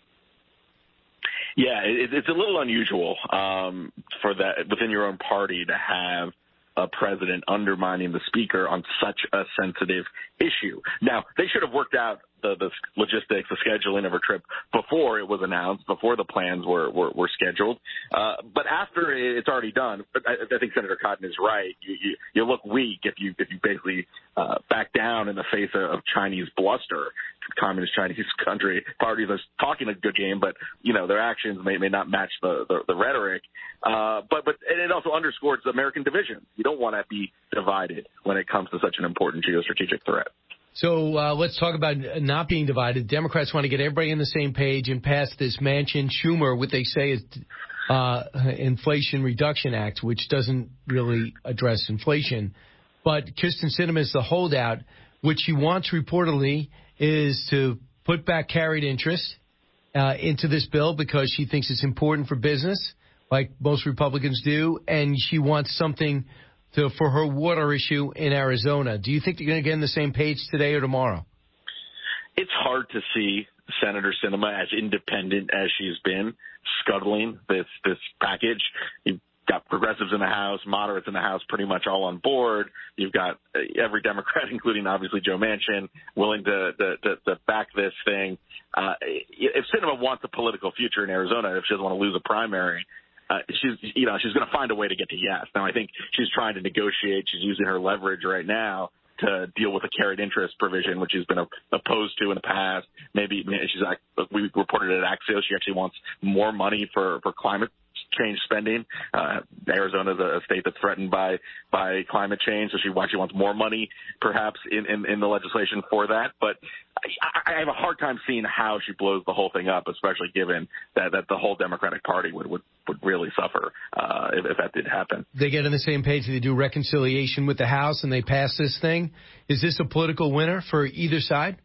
Yeah, it, it's a little unusual um, for that within your own party to have a president undermining the speaker on such a sensitive issue. Now, they should have worked out the, the logistics, the scheduling of her trip before it was announced, before the plans were, were, were scheduled. Uh, but after it's already done, I, I think Senator Cotton is right. You, you, you look weak if you if you basically uh, back down in the face of, of Chinese bluster. Communist Chinese country parties are talking a good game, but you know their actions may may not match the the, the rhetoric. Uh, but but and it also underscores the American division. You don't want to be divided when it comes to such an important geostrategic threat. So uh, let's talk about not being divided. Democrats want to get everybody on the same page and pass this Manchin-Schumer, what they say is uh, Inflation Reduction Act, which doesn't really address inflation. But Kyrsten Sinema is the holdout. What she wants reportedly is to put back carried interest uh, into this bill because she thinks it's important for business, like most Republicans do, and she wants something to, for her water issue in Arizona. Do you think they're going to get on the same page today or tomorrow? It's hard to see Senator Sinema, as independent as she's been, scuttling this this package. You've got progressives in the House, moderates in the House, pretty much all on board. You've got every Democrat, including obviously Joe Manchin, willing to to, to, to back this thing. Uh, if Sinema wants a political future in Arizona, if she doesn't want to lose a primary, uh, she's you know she's going to find a way to get to yes. Now I think she's trying to negotiate. She's using her leverage right now to deal with a carried interest provision, which she's been opposed to in the past. Maybe she's like, we reported at Axios, she actually wants more money for, for climate change spending. Uh, Arizona is a state that's threatened by, by climate change, so she actually wants more money perhaps in, in, in the legislation for that. But I, I have a hard time seeing how she blows the whole thing up, especially given that, that the whole Democratic Party would, would, would really suffer uh, if, if that did happen. They get on the same page, they do reconciliation with the House, and they pass this thing. Is this a political winner for either side?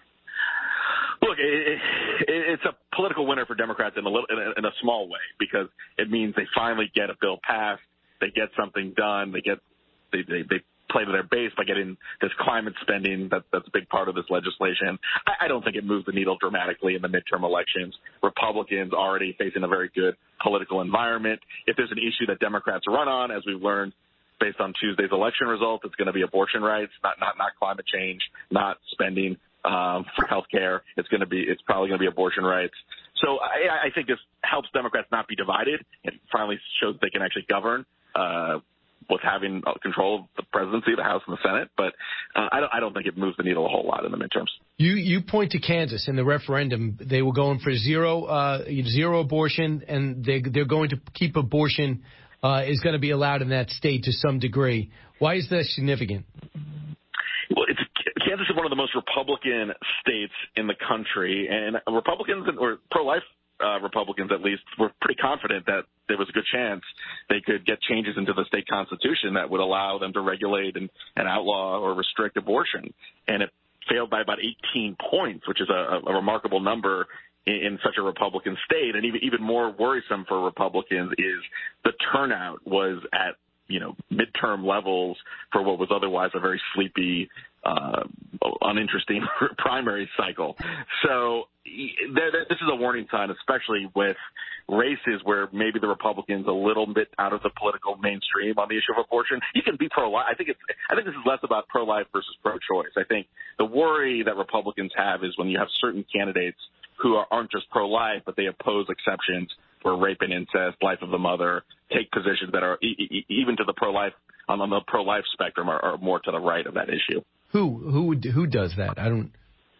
Look, it, it, it's a political winner for Democrats in a, little, in, a, in a small way, because it means they finally get a bill passed, they get something done, they get they they, they play to their base by getting this climate spending. That, that's a big part of this legislation. I, I don't think it moves the needle dramatically in the midterm elections. Republicans already facing a very good political environment. If there's an issue that Democrats run on, as we've learned based on Tuesday's election result, it's going to be abortion rights, not not not climate change, not spending Um, for health care. It's going to be, it's probably going to be abortion rights. So I, I think this helps Democrats not be divided. It finally shows they can actually govern, uh, with having control of the presidency, the House and the Senate. But, uh, I don't, I don't think it moves the needle a whole lot in the midterms. You, you point to Kansas in the referendum. They were going for zero, uh, zero abortion, and they, they're going to keep abortion, uh, is going to be allowed in that state to some degree. Why is that significant? Well, it's, Kansas is one of the most Republican states in the country, and Republicans, or pro-life uh, Republicans at least, were pretty confident that there was a good chance they could get changes into the state constitution that would allow them to regulate and, and outlaw or restrict abortion. And it failed by about eighteen points, which is a, a remarkable number in, in such a Republican state. And even, even more worrisome for Republicans is the turnout was at, you know, midterm levels for what was otherwise a very sleepy, uh, uninteresting primary cycle. So there, there, this is a warning sign, especially with races where maybe the Republicans a little bit out of the political mainstream on the issue of abortion. You can be pro-life. I think it's, I think this is less about pro-life versus pro-choice. I think the worry that Republicans have is when you have certain candidates who are, aren't just pro-life, but they oppose exceptions for rape and incest, life of the mother, take positions that are e- e- even to the pro-life on the pro-life spectrum are, are more to the right of that issue. Who who who does that? I don't.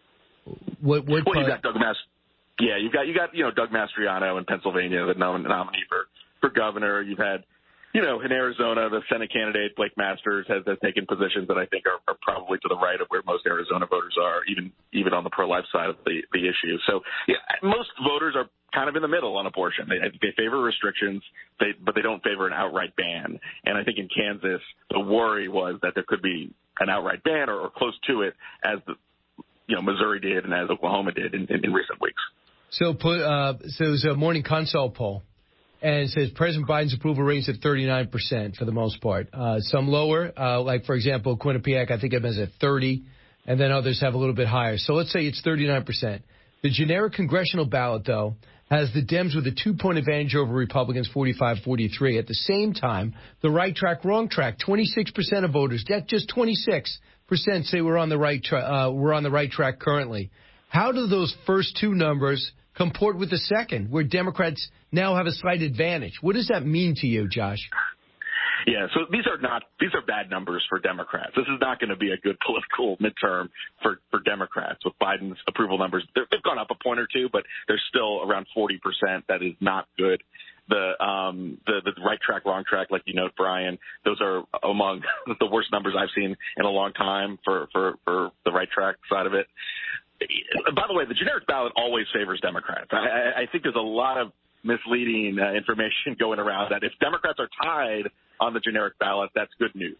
What what? Well, you got Doug Mas. Yeah, you got you got you know Doug Mastriano in Pennsylvania, the nom- nominee for for governor. You've had, you know, in Arizona, the Senate candidate Blake Masters has, has taken positions that I think are, are probably to the right of where most Arizona voters are, even even on the pro-life side of the the issue. So yeah, most voters are kind of in the middle on abortion. They, they favor restrictions, they, but they don't favor an outright ban. And I think in Kansas, the worry was that there could be an outright ban or, or close to it, as the, you know, Missouri did and as Oklahoma did in, in, in recent weeks. So put uh, so there's a Morning Consult poll, and it says President Biden's approval rating is at thirty-nine percent for the most part. Uh, some lower, uh, like for example, Quinnipiac, I think it has at thirty, and then others have a little bit higher. So let's say it's thirty-nine percent. The generic congressional ballot, though, has the Dems with a two-point advantage over Republicans, forty-five forty-three. At the same time, the right track, wrong track, twenty-six percent of voters, that just twenty-six percent say we're on the right tra- uh, we're on the right track currently. How do those first two numbers comport with the second, where Democrats now have a slight advantage? What does that mean to you, Josh? Yeah, so these are not these are bad numbers for Democrats. This is not going to be a good political midterm for, for Democrats with Biden's approval numbers. They're, they've gone up a point or two, but they're still around forty percent. That is not good. The um the, the right track, wrong track, like you note, Brian, those are among the worst numbers I've seen in a long time for, for, for the right track side of it. By the way, the generic ballot always favors Democrats. I, I think there's a lot of misleading uh, information going around that if Democrats are tied on the generic ballot, that's good news.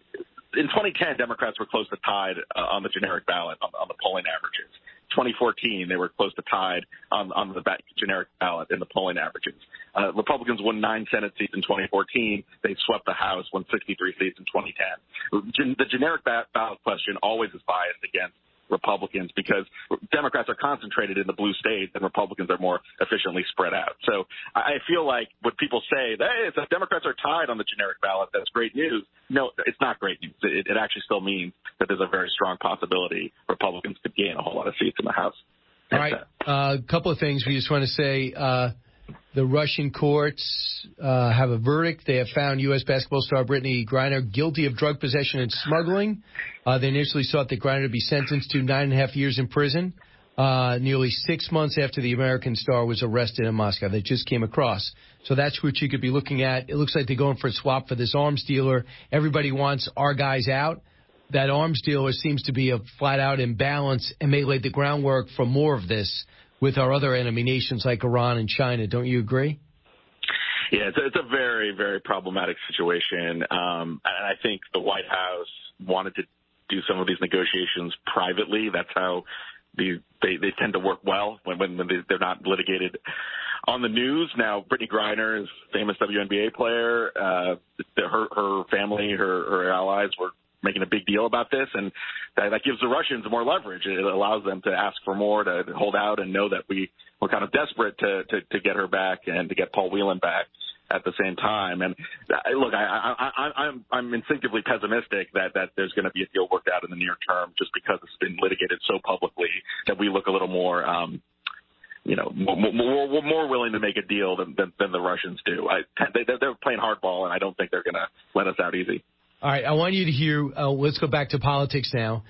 In twenty ten, Democrats were close to tied uh, on the generic ballot on, on the polling averages. twenty fourteen, they were close to tied on, on the generic ballot in the polling averages. Uh, Republicans won nine Senate seats in twenty fourteen. They swept the House, won sixty-three seats in twenty ten. Gen- the generic ba- ballot question always is biased against Republicans because Democrats are concentrated in the blue states and Republicans are more efficiently spread out. So I feel like when people say, hey, if the Democrats are tied on the generic ballot, that's great news. No, it's not great news. It, it actually still means that there's a very strong possibility Republicans could gain a whole lot of seats in the House. All right. A uh, couple of things we just want to say. Uh, the Russian courts uh, have a verdict. They have found U S basketball star Brittany Griner guilty of drug possession and smuggling. Uh, they initially sought that Griner be sentenced to nine and a half years in prison, uh, nearly six months after the American star was arrested in Moscow. That just came across. So that's what you could be looking at. It looks like they're going for a swap for this arms dealer. Everybody wants our guys out. That arms dealer seems to be a flat-out imbalance and may lay the groundwork for more of this with our other enemy nations like Iran and China. Don't you agree? Yeah, it's a, it's a very, very problematic situation. Um, and I think the White House wanted to do some of these negotiations privately. That's how the, they, they tend to work well when, when they're not litigated on the news. Now, Brittany Griner is a famous W N B A player. Uh, her, her family, her, her allies were making a big deal about this, and that, that gives the Russians more leverage. It allows them to ask for more, to hold out, and know that we were kind of desperate to, to, to get her back and to get Paul Whelan back at the same time. And uh, look, I, I, I, I'm I'm instinctively pessimistic that, that there's going to be a deal worked out in the near term, just because it's been litigated so publicly that we look a little more, um, you know, more, more, more willing to make a deal than, than, than the Russians do. I, they, they're playing hardball, and I don't think they're going to let us out easy. All right, I want you to hear, uh, let's go back to politics now.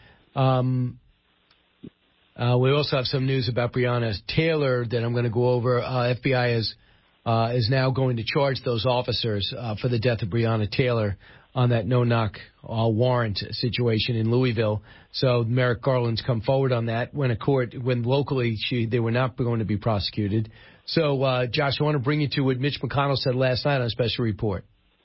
Um, uh, we also have some news about Breonna Taylor that I'm going to go over. Uh, F B I is, uh, is now going to charge those officers uh, for the death of Breonna Taylor on that no-knock uh, warrant situation in Louisville. So Merrick Garland's come forward on that when a court, when locally she, they were not going to be prosecuted. So, uh, Josh, I want to bring you to what Mitch McConnell said last night on a special report.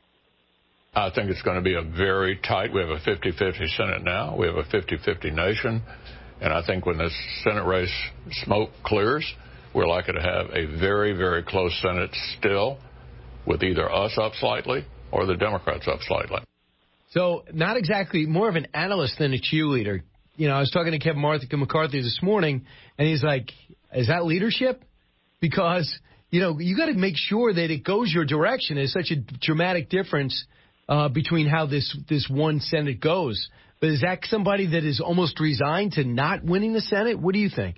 I think it's going to be a very tight, we have a fifty-fifty Senate now, we have a fifty-fifty nation, and I think when this Senate race smoke clears, we're likely to have a very, very close Senate still, with either us up slightly or the Democrats up slightly. So not exactly more of an analyst than a cheerleader. You know, I was talking to Kevin McCarthy this morning, and he's like, is that leadership? Because, you know, you got to make sure that it goes your direction. There's such a dramatic difference uh, between how this, this one Senate goes. But is that somebody that is almost resigned to not winning the Senate? What do you think?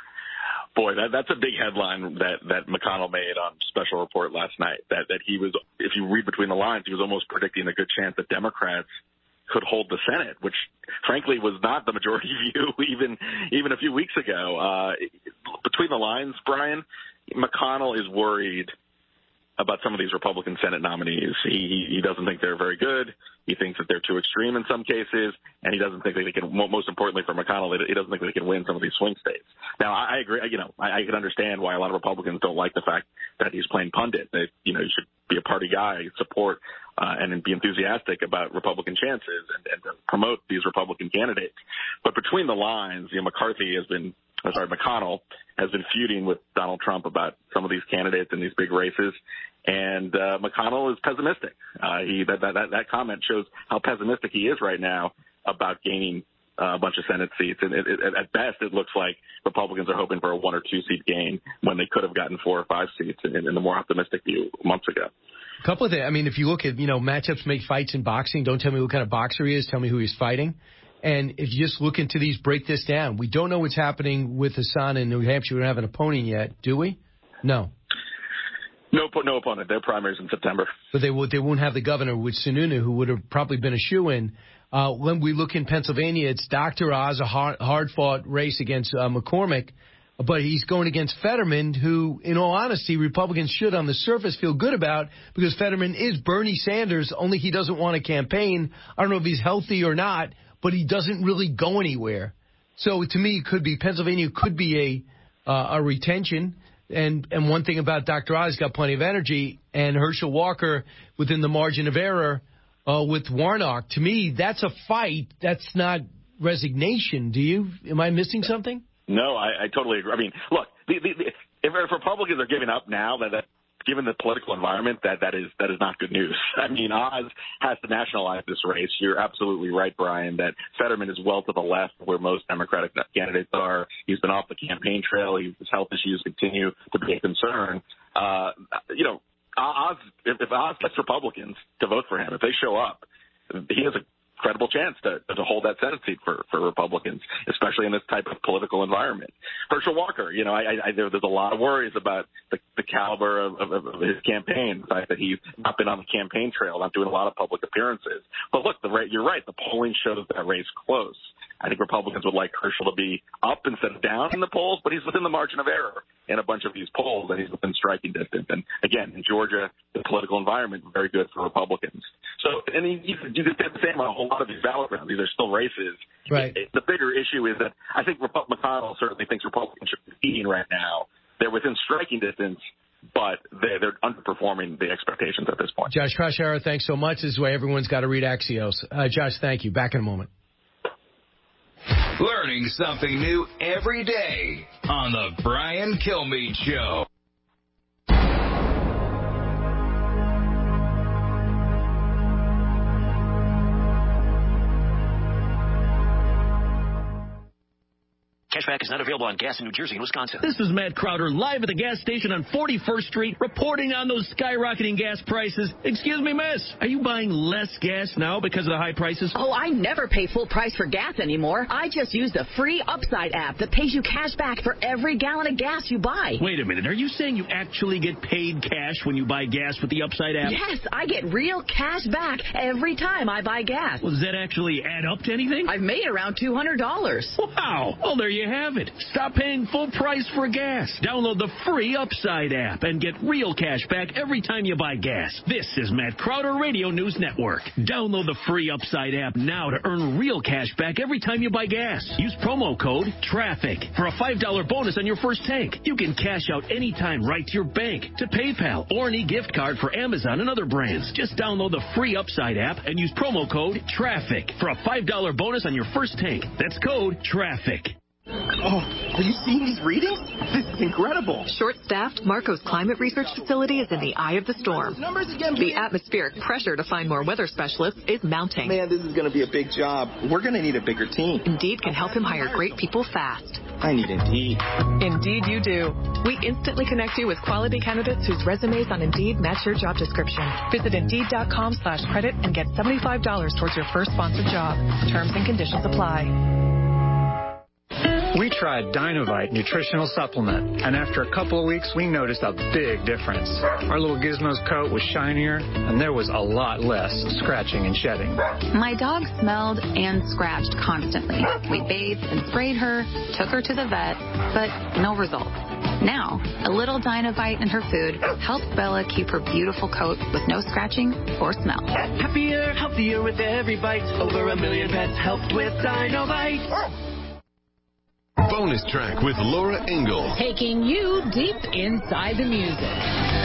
Boy, that, that's a big headline that, that McConnell made on Special Report last night, that, that he was, if you read between the lines, he was almost predicting a good chance that Democrats could hold the Senate, which frankly was not the majority view even even a few weeks ago. Uh, between the lines, Brian, McConnell is worried about some of these Republican Senate nominees. He, he doesn't think they're very good. He thinks that they're too extreme in some cases, and he doesn't think that they can, most importantly for McConnell, he doesn't think they can win some of these swing states. Now, I agree, you know, I, I can understand why a lot of Republicans don't like the fact that he's playing pundit, that, you know, you should be a party guy, support, uh, and be enthusiastic about Republican chances and, and promote these Republican candidates. But between the lines, you know, McCarthy has been, oh, sorry, McConnell has been feuding with Donald Trump about some of these candidates in these big races. And uh, McConnell is pessimistic. Uh, he that, that that comment shows how pessimistic he is right now about gaining uh, a bunch of Senate seats. And it, it, at best, it looks like Republicans are hoping for a one or two seat gain when they could have gotten four or five seats in, in the more optimistic view months ago. A couple of things. I mean, if you look at, you know, matchups make fights in boxing. Don't tell me what kind of boxer he is. Tell me who he's fighting. And if you just look into these, break this down. We don't know what's happening with Hassan in New Hampshire. We don't have an opponent yet, do we? No. No, no opponent. Their primaries in September. But they will, they won't have the governor with Sununu, who would have probably been a shoo-in. Uh, when we look in Pennsylvania, it's Doctor Oz, a hard, hard-fought race against uh, McCormick. But he's going against Fetterman, who, in all honesty, Republicans should on the surface feel good about, because Fetterman is Bernie Sanders, only he doesn't want to campaign. I don't know if he's healthy or not, but he doesn't really go anywhere. So to me, it could be Pennsylvania could be a uh, a retention. And and one thing about Doctor Oz, he's got plenty of energy, and Herschel Walker within the margin of error uh, with Warnock. To me, that's a fight. That's not resignation. Do you? Am I missing something? No, I, I totally agree. I mean, look, the, the, the, if, if Republicans are giving up now, that, that given the political environment, that that is that is not good news. I mean, Oz has to nationalize this race. You're absolutely right, Brian, that Fetterman is well to the left where most Democratic candidates are. He's been off the campaign trail. His health issues continue to be a concern. Uh, you know, Oz, if, if Oz gets Republicans to vote for him, if they show up, he has a credible chance to to hold that Senate seat for, for Republicans, especially in this type of political environment. Herschel Walker, you know, I, I, there, there's a lot of worries about the, the caliber of, of, of his campaign, the fact that he's not been on the campaign trail, not doing a lot of public appearances. But look, the you're right, the polling shows that race close. I think Republicans would like Herschel to be up instead of down in the polls, but he's within the margin of error in a bunch of these polls, and he's within striking distance. And again, in Georgia, the political environment is very good for Republicans. So, and you, you could say the same on a whole lot of these battlegrounds. These are still races. Right. It, it, the bigger issue is that I think Rep- McConnell certainly thinks Republicans should be competing right now. They're within striking distance, but they're, they're underperforming the expectations at this point. Josh Kraushaar, thanks so much. This is why everyone's got to read Axios. Uh, Josh, thank you. Back in a moment. Learning something new every day on the Brian Kilmeade Show. Cashback is not available on gas in New Jersey and Wisconsin. This is Matt Crowder, live at the gas station on forty-first Street, reporting on those skyrocketing gas prices. Excuse me, miss, are you buying less gas now because of the high prices? Oh, I never pay full price for gas anymore. I just use the free Upside app that pays you cash back for every gallon of gas you buy. Wait a minute, are you saying you actually get paid cash when you buy gas with the Upside app? Yes, I get real cash back every time I buy gas. Well, does that actually add up to anything? I've made around two hundred dollars. Wow, well, there you have it. Stop paying full price for gas. Download the free Upside app and get real cash back every time you buy gas. This is Matt Crowder Radio News Network. Download the free Upside app now to earn real cash back every time you buy gas. Use promo code TRAFFIC for a five dollar bonus on your first tank. You can cash out anytime right to your bank, to PayPal, or an e-gift card for Amazon and other brands. Just download the free Upside app and use promo code TRAFFIC for a five dollar bonus on your first tank. That's code TRAFFIC. Oh, are you seeing these readings? This is incredible. Short-staffed, Marco's climate research facility is in the eye of the storm. Numbers again, the atmospheric pressure to find more weather specialists is mounting. Man, this is going to be a big job. We're going to need a bigger team. Indeed can help him hire great people fast. I need Indeed. Indeed you do. We instantly connect you with quality candidates whose resumes on Indeed match your job description. Visit Indeed.com slash credit and get seventy-five dollars towards your first sponsored job. Terms and conditions apply. We tried Dynovite nutritional supplement, and after a couple of weeks, we noticed a big difference. Our little Gizmo's coat was shinier, and there was a lot less scratching and shedding. My dog smelled and scratched constantly. We bathed and sprayed her, took her to the vet, but no results. Now, a little Dynovite in her food helps Bella keep her beautiful coat with no scratching or smell. Happier, healthier with every bite. Over a million pets helped with Dynovite. Bonus track with Laura Ingalls. Taking you deep inside the music.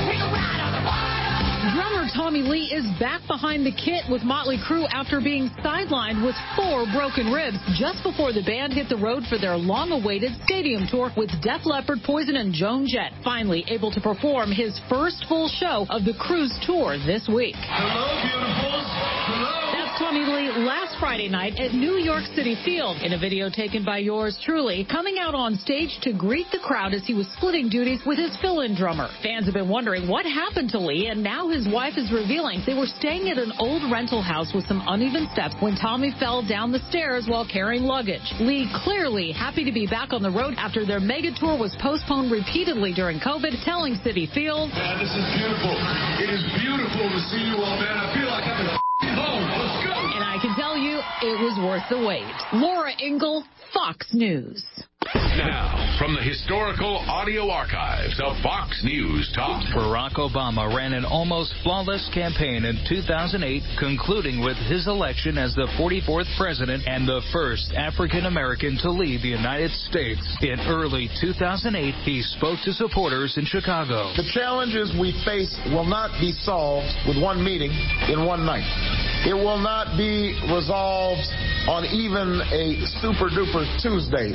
Drummer Tommy Lee is back behind the kit with Motley Crue after being sidelined with four broken ribs just before the band hit the road for their long-awaited stadium tour with Def Leppard, Poison, and Joan Jett, finally able to perform his first full show of the Cruise tour this week. Hello, beautifuls. Hello. Tommy Lee last Friday night at New York City Field in a video taken by yours truly, coming out on stage to greet the crowd as he was splitting duties with his fill-in drummer. Fans have been wondering what happened to Lee, and now his wife is revealing they were staying at an old rental house with some uneven steps when Tommy fell down the stairs while carrying luggage. Lee clearly happy to be back on the road after their mega tour was postponed repeatedly during COVID, telling Citi Field, "Man, this is beautiful. It is beautiful to see you all, man. I feel like I'm in home. Let's go." And I can tell you, it was worth the wait. Laura Ingalls, Fox News. Now, from the historical audio archives of Fox News Talk. Barack Obama ran an almost flawless campaign in two thousand eight, concluding with his election as the forty-fourth president and the first African American to lead the United States. In early two thousand eight, he spoke to supporters in Chicago. The challenges we face will not be solved with one meeting in one night. It will not be resolved on even a super-duper Tuesday.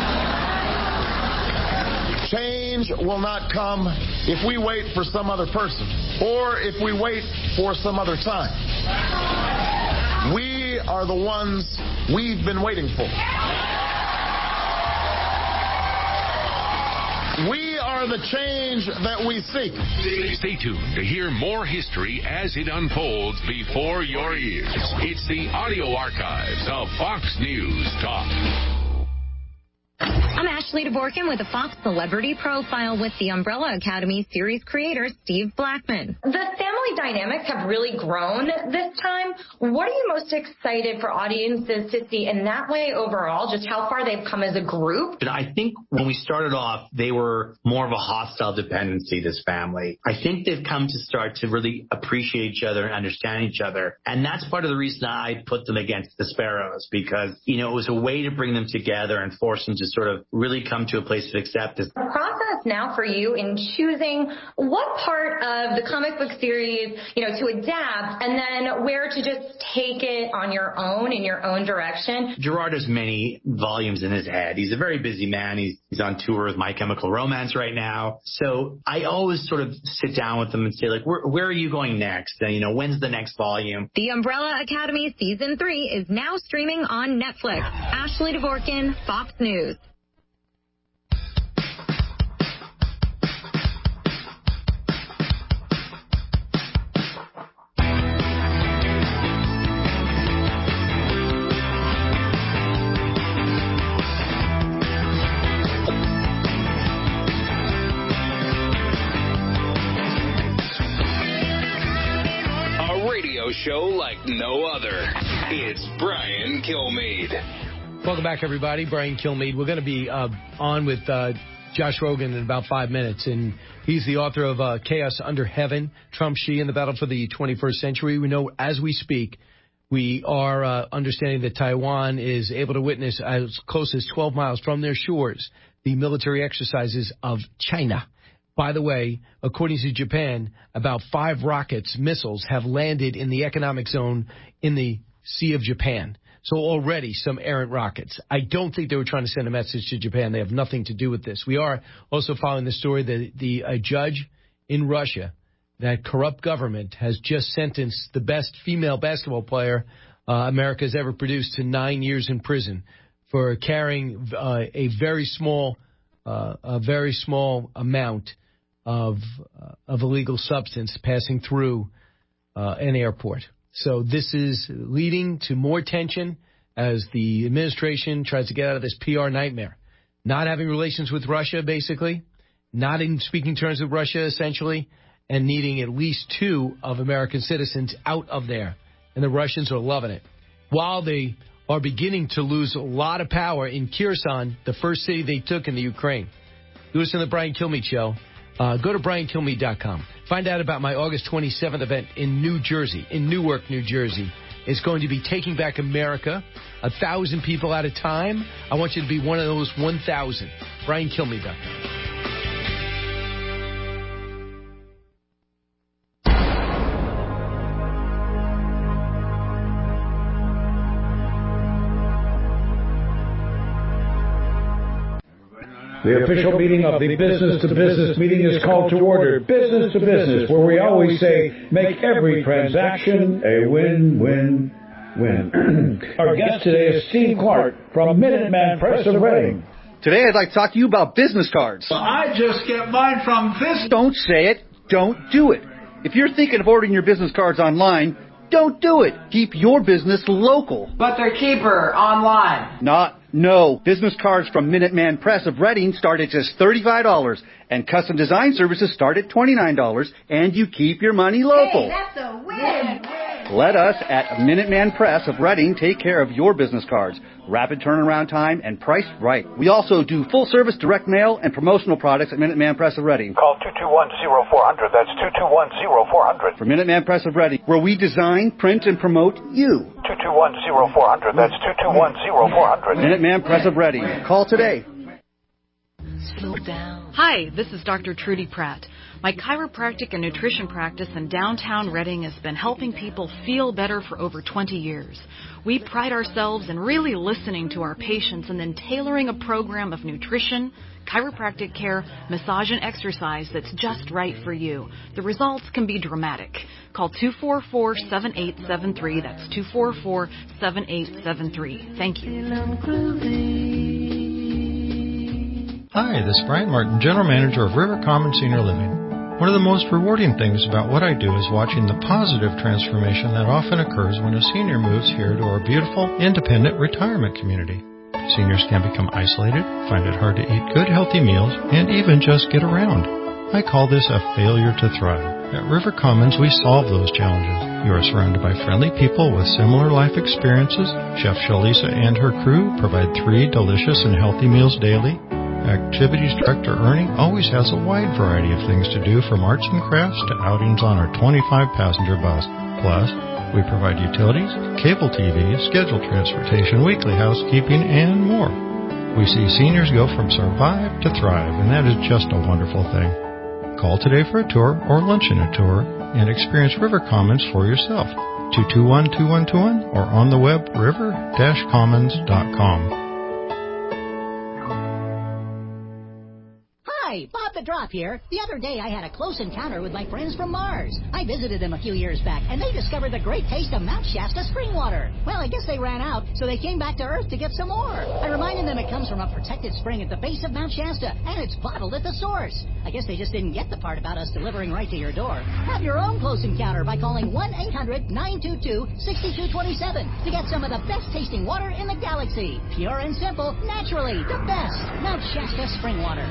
Change will not come if we wait for some other person or if we wait for some other time. We are the ones we've been waiting for. We are the change that we seek. Stay tuned to hear more history as it unfolds before your ears. It's the audio archives of Fox News Talk. I'm Ashley DeBorkin with a Fox Celebrity Profile with the Umbrella Academy series creator Steve Blackman. The family dynamics have really grown this time. What are you most excited for audiences to see in that way overall, just how far they've come as a group? And I think when we started off, they were more of a hostile dependency, this family. I think they've come to start to really appreciate each other and understand each other. And that's part of the reason I put them against the Sparrows, because, you know, it was a way to bring them together and force them to sort of really come to a place of acceptance. The process now for you in choosing what part of the comic book series, you know, to adapt and then where to just take it on your own in your own direction. Gerard has many volumes in his head. He's a very busy man. He's, he's on tour with My Chemical Romance right now. So I always sort of sit down with them and say, like, where, where are you going next? And, you know, when's the next volume? The Umbrella Academy Season three is now streaming on Netflix. Ashley DeBorkin, Fox News. Show like no other. It's Brian Kilmeade. Welcome back, everybody. Brian Kilmeade. We're going to be uh, on with uh, Josh Rogan in about five minutes, and he's the author of uh, Chaos Under Heaven, Trump, Xi, and the Battle for the twenty-first Century. We know as we speak, we are uh, understanding that Taiwan is able to witness as close as twelve miles from their shores the military exercises of China. By the way, according to Japan, about five rockets, missiles, have landed in the economic zone in the Sea of Japan. So already some errant rockets. I don't think they were trying to send a message to Japan. They have nothing to do with this. We are also following the story that the a judge in Russia, that corrupt government, has just sentenced the best female basketball player uh, America has ever produced to nine years in prison for carrying uh, a very small, uh, a very small amount of uh, of illegal substance passing through uh, an airport. So this is leading to more tension as the administration tries to get out of this P R nightmare. Not having relations with Russia, basically. Not in speaking terms with Russia, essentially. And needing at least two of American citizens out of there. And the Russians are loving it. While they are beginning to lose a lot of power in Kherson, the first city they took in the Ukraine. You listen to the Brian Kilmeade Show. Uh, go to brian kilmeade dot com. Find out about my August twenty-seventh event in New Jersey, in Newark, New Jersey. It's going to be Taking Back America, a thousand people at a time. I want you to be one of those one thousand. brian kilmeade dot com. The official meeting of the Business to Business meeting is called to order. Business to Business, where we always say, make every transaction a win-win-win. Our guest today is Steve Clark from Minuteman Press of Reading. Today I'd like to talk to you about business cards. Well, I just get mine from this. Don't say it. Don't do it. If you're thinking of ordering your business cards online, don't do it. Keep your business local. But they're cheaper online. Not No. Business cards from Minuteman Press of Reading start at just thirty-five dollars, and custom design services start at twenty-nine dollars, and you keep your money local. Hey, that's a win. Let us at Minuteman Press of Reading take care of your business cards. Rapid turnaround time and priced right. We also do full-service direct mail and promotional products at Minuteman Press of Reading. Call two two one, zero four zero zero. That's two two one, zero four zero zero. For Minuteman Press of Reading, where we design, print, and promote you. two two one, zero four zero zero. That's two two one, zero four zero zero. Minuteman Press of Reading. Call today. Slow down. Hi, this is Doctor Trudy Pratt. My chiropractic and nutrition practice in downtown Reading has been helping people feel better for over twenty years. We pride ourselves in really listening to our patients and then tailoring a program of nutrition, chiropractic care, massage, and exercise that's just right for you. The results can be dramatic. Call two four four, seven eight seven three. That's two four four, seven eight seven three. Thank you. Hi, this is Brian Martin, General Manager of River Common Senior Living. One of the most rewarding things about what I do is watching the positive transformation that often occurs when a senior moves here to our beautiful, independent retirement community. Seniors can become isolated, find it hard to eat good, healthy meals, and even just get around. I call this a failure to thrive. At River Commons, we solve those challenges. You are surrounded by friendly people with similar life experiences. Chef Shalisa and her crew provide three delicious and healthy meals daily. Activities Director Ernie always has a wide variety of things to do, from arts and crafts to outings on our twenty-five passenger bus. Plus, we provide utilities, cable T V, scheduled transportation, weekly housekeeping, and more. We see seniors go from survive to thrive, and that is just a wonderful thing. Call today for a tour or luncheon a tour and experience River Commons for yourself. two two one, two one two one or on the web river dash commons dot com. Hi, Bob the Drop here. The other day I had a close encounter with my friends from Mars. I visited them a few years back, and they discovered the great taste of Mount Shasta spring water. Well, I guess they ran out, so they came back to Earth to get some more. I reminded them it comes from a protected spring at the base of Mount Shasta, and it's bottled at the source. I guess they just didn't get the part about us delivering right to your door. Have your own close encounter by calling one eight hundred, nine two two, six two two seven to get some of the best tasting water in the galaxy. Pure and simple, naturally, the best. Mount Shasta spring water.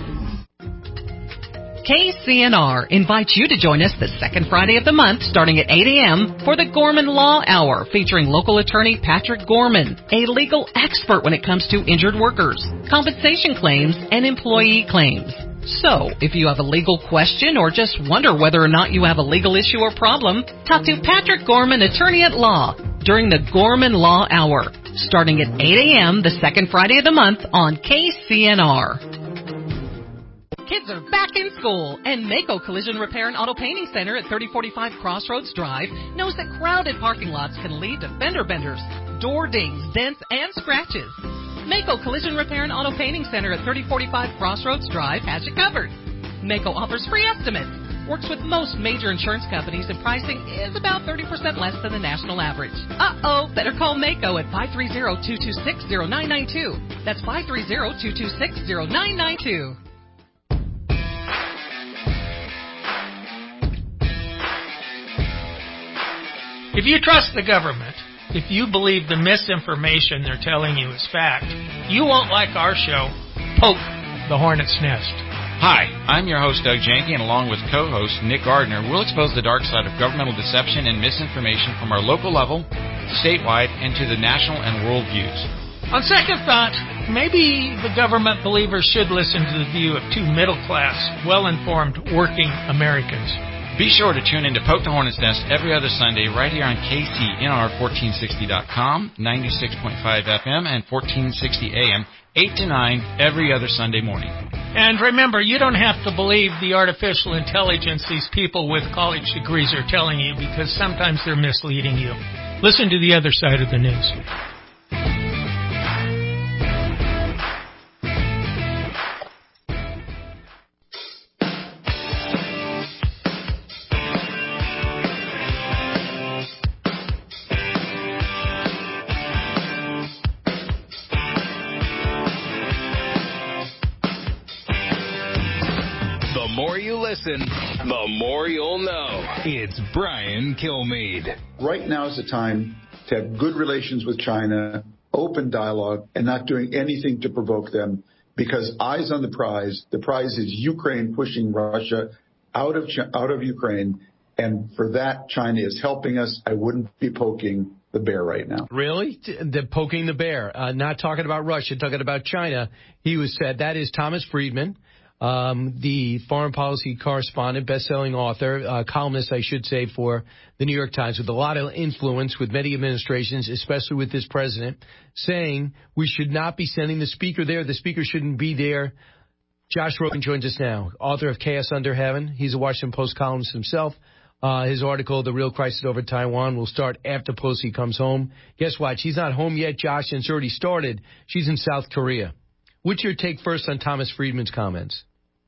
K C N R invites you to join us the second Friday of the month starting at eight a.m. for the Gorman Law Hour, featuring local attorney Patrick Gorman, a legal expert when it comes to injured workers, compensation claims, and employee claims. So, if you have a legal question or just wonder whether or not you have a legal issue or problem, talk to Patrick Gorman, attorney at law, during the Gorman Law Hour, starting at eight a.m. the second Friday of the month on K C N R. Kids are back in school, and Mako Collision Repair and Auto Painting Center at thirty forty-five Crossroads Drive knows that crowded parking lots can lead to fender benders, door dings, dents, and scratches. Mako Collision Repair and Auto Painting Center at thirty forty-five Crossroads Drive has you covered. Mako offers free estimates, works with most major insurance companies, and pricing is about thirty percent less than the national average. Uh-oh, better call Mako at five three zero, two two six, zero nine nine two. That's five three zero, two two six, zero nine nine two. If you trust the government, if you believe the misinformation they're telling you is fact, you won't like our show, Poke the Hornet's Nest. Hi, I'm your host, Doug Janke, and along with co-host Nick Gardner, we'll expose the dark side of governmental deception and misinformation from our local level, statewide, and to the national and world views. On second thought, maybe the government believers should listen to the view of two middle-class, well-informed, working Americans. Be sure to tune in to Poke the Hornet's Nest every other Sunday right here on K C N R fourteen sixty dot com, ninety-six point five F M, and fourteen sixty A M, eight to nine every other Sunday morning. And remember, you don't have to believe the artificial intelligence these people with college degrees are telling you, because sometimes they're misleading you. Listen to the other side of the news. Listen, the more you'll know. It's Brian Kilmeade. Right now is the time to have good relations with China, open dialogue, and not doing anything to provoke them, because eyes on the prize. The prize is Ukraine pushing Russia out of out of Ukraine, and for that, China is helping us. I wouldn't be poking the bear right now. Really? The poking the bear. Uh, not talking about Russia, talking about China. He was said, that is Thomas Friedman. Um, the foreign policy correspondent, best-selling author, uh, columnist, I should say, for the New York Times, with a lot of influence with many administrations, especially with this president, saying we should not be sending the speaker there. The speaker shouldn't be there. Josh Rogan joins us now, author of Chaos Under Heaven. He's a Washington Post columnist himself. Uh, his article, The Real Crisis Over Taiwan, will start after Pelosi comes home. Guess what? She's not home yet, Josh, and it's already started. She's in South Korea. What's your take first on Thomas Friedman's comments?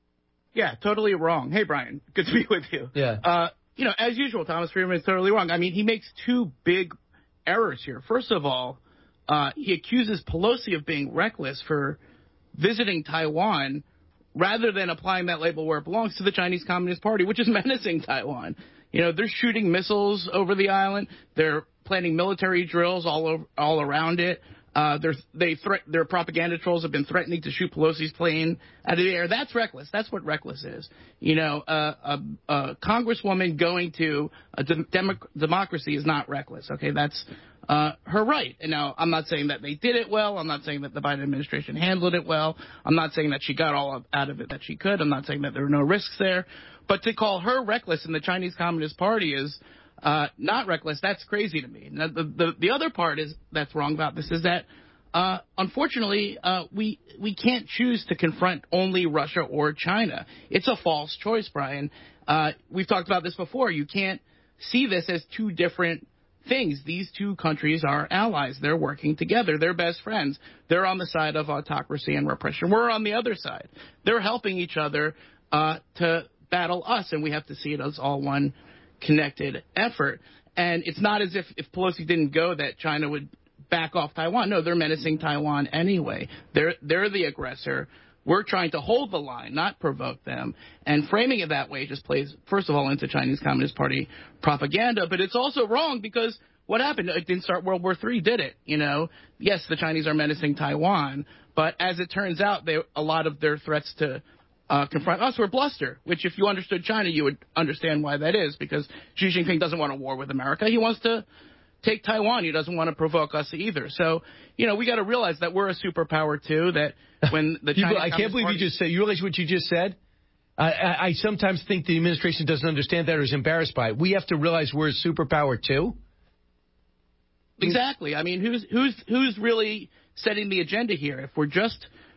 Yeah, totally wrong. Hey, Brian, good to be with you. Yeah. Uh, you know, as usual, Thomas Friedman is totally wrong. I mean, he makes two big errors here. First of all, uh, he accuses Pelosi of being reckless for visiting Taiwan rather than applying that label where it belongs, to the Chinese Communist Party, which is menacing Taiwan. You know, they're shooting missiles over the island. They're planning military drills all over, all around it. Uh, they threat, their propaganda trolls have been threatening to shoot Pelosi's plane out of the air. That's reckless. That's what reckless is. You know, uh, a, a congresswoman going to a de- democ- democracy is not reckless. Okay, that's uh, her right. And now, I'm not saying that they did it well. I'm not saying that the Biden administration handled it well. I'm not saying that she got all of, out of it that she could. I'm not saying that there were no risks there. But to call her reckless in the Chinese Communist Party is Uh, not reckless. That's crazy to me. Now, the, the the other part is that's wrong about this is that uh, unfortunately uh, we we can't choose to confront only Russia or China. It's a false choice, Brian. Uh, we've talked about this before. You can't see this as two different things. These two countries are allies. They're working together. They're best friends. They're on the side of autocracy and repression. We're on the other side. They're helping each other uh, to battle us, and we have to see it as all one connected effort. And it's not as if if Pelosi didn't go that China would back off Taiwan. No, they're menacing Taiwan anyway. They're they're the aggressor. We're trying to hold the line, not provoke them. And framing it that way just plays, first of all, into Chinese Communist Party propaganda. But it's also wrong because what happened? It didn't start World War Three, did it? You know, yes, the Chinese are menacing Taiwan, but as it turns out, they, a lot of their threats to Uh, confront us were bluster, which if you understood China, you would understand why that is, because Xi Jinping doesn't want a war with America. He wants to take Taiwan. He doesn't want to provoke us either. So, you know, we got to realize that we're a superpower, too, that when the you, Chinese I can't believe Party- you just said, you realize what you just said? I, I, I sometimes think the administration doesn't understand that or is embarrassed by it. We have to realize we're a superpower, too? Exactly. I mean, who's who's who's really setting the agenda here? If we're just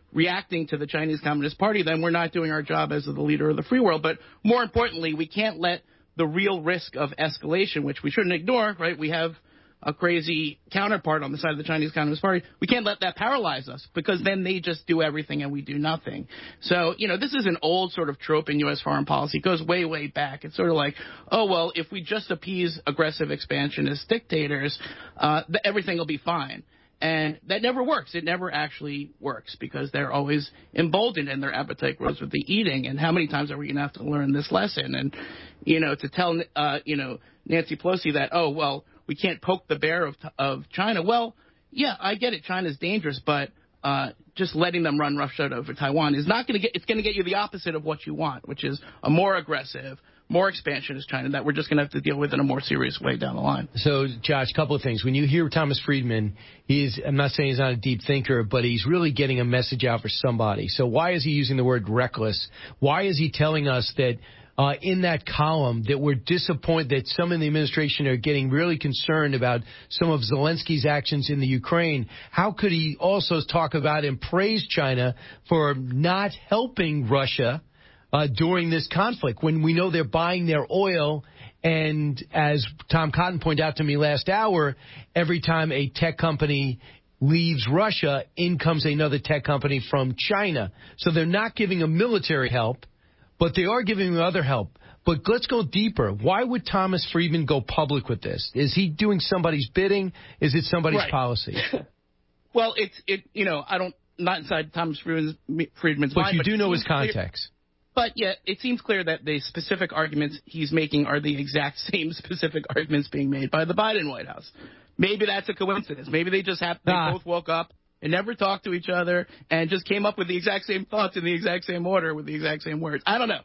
reacting to the Chinese Communist Party, then we're not doing our job as the leader of the free world. But more importantly, we can't let the real risk of escalation, which we shouldn't ignore, right? We have a crazy counterpart on the side of the Chinese Communist Party. We can't let that paralyze us, because then they just do everything and we do nothing. So, you know, this is an old sort of trope in U S foreign policy. It goes way, way back. It's sort of like, oh, well, if we just appease aggressive expansionist dictators, uh, th- everything will be fine. And that never works. It never actually works, because they're always emboldened and their appetite grows with the eating. And how many times are we going to have to learn this lesson? And, you know, to tell, uh, you know, Nancy Pelosi that, oh, well, we can't poke the bear of, of China. Well, yeah, I get it. China's dangerous, but uh, just letting them run roughshod over Taiwan is not going to get, it's going to get you the opposite of what you want, which is a more aggressive, more expansionist China that we're just going to have to deal with in a more serious way down the line. So, Josh, a couple of things. When you hear Thomas Friedman, he's, I'm not saying he's not a deep thinker, but he's really getting a message out for somebody. So why is he using the word reckless? Why is he telling us that uh, in that column that we're disappointed that some in the administration are getting really concerned about some of Zelensky's actions in the Ukraine? How could he also talk about and praise China for not helping Russia Uh, during this conflict, when we know they're buying their oil? And as Tom Cotton pointed out to me last hour, every time a tech company leaves Russia, in comes another tech company from China. So they're not giving them military help, but they are giving them other help. But let's go deeper. Why would Thomas Friedman go public with this? Is he doing somebody's bidding? Is it somebody's right. policy? Well, it's, it, you know, I don't, not inside Thomas Friedman's, Friedman's but mind. You but you do know his clear, context. But yet, it seems clear that the specific arguments he's making are the exact same specific arguments being made by the Biden White House. Maybe that's a coincidence. Maybe they just happened, they ah. both woke up and never talked to each other and just came up with the exact same thoughts in the exact same order with the exact same words. I don't know.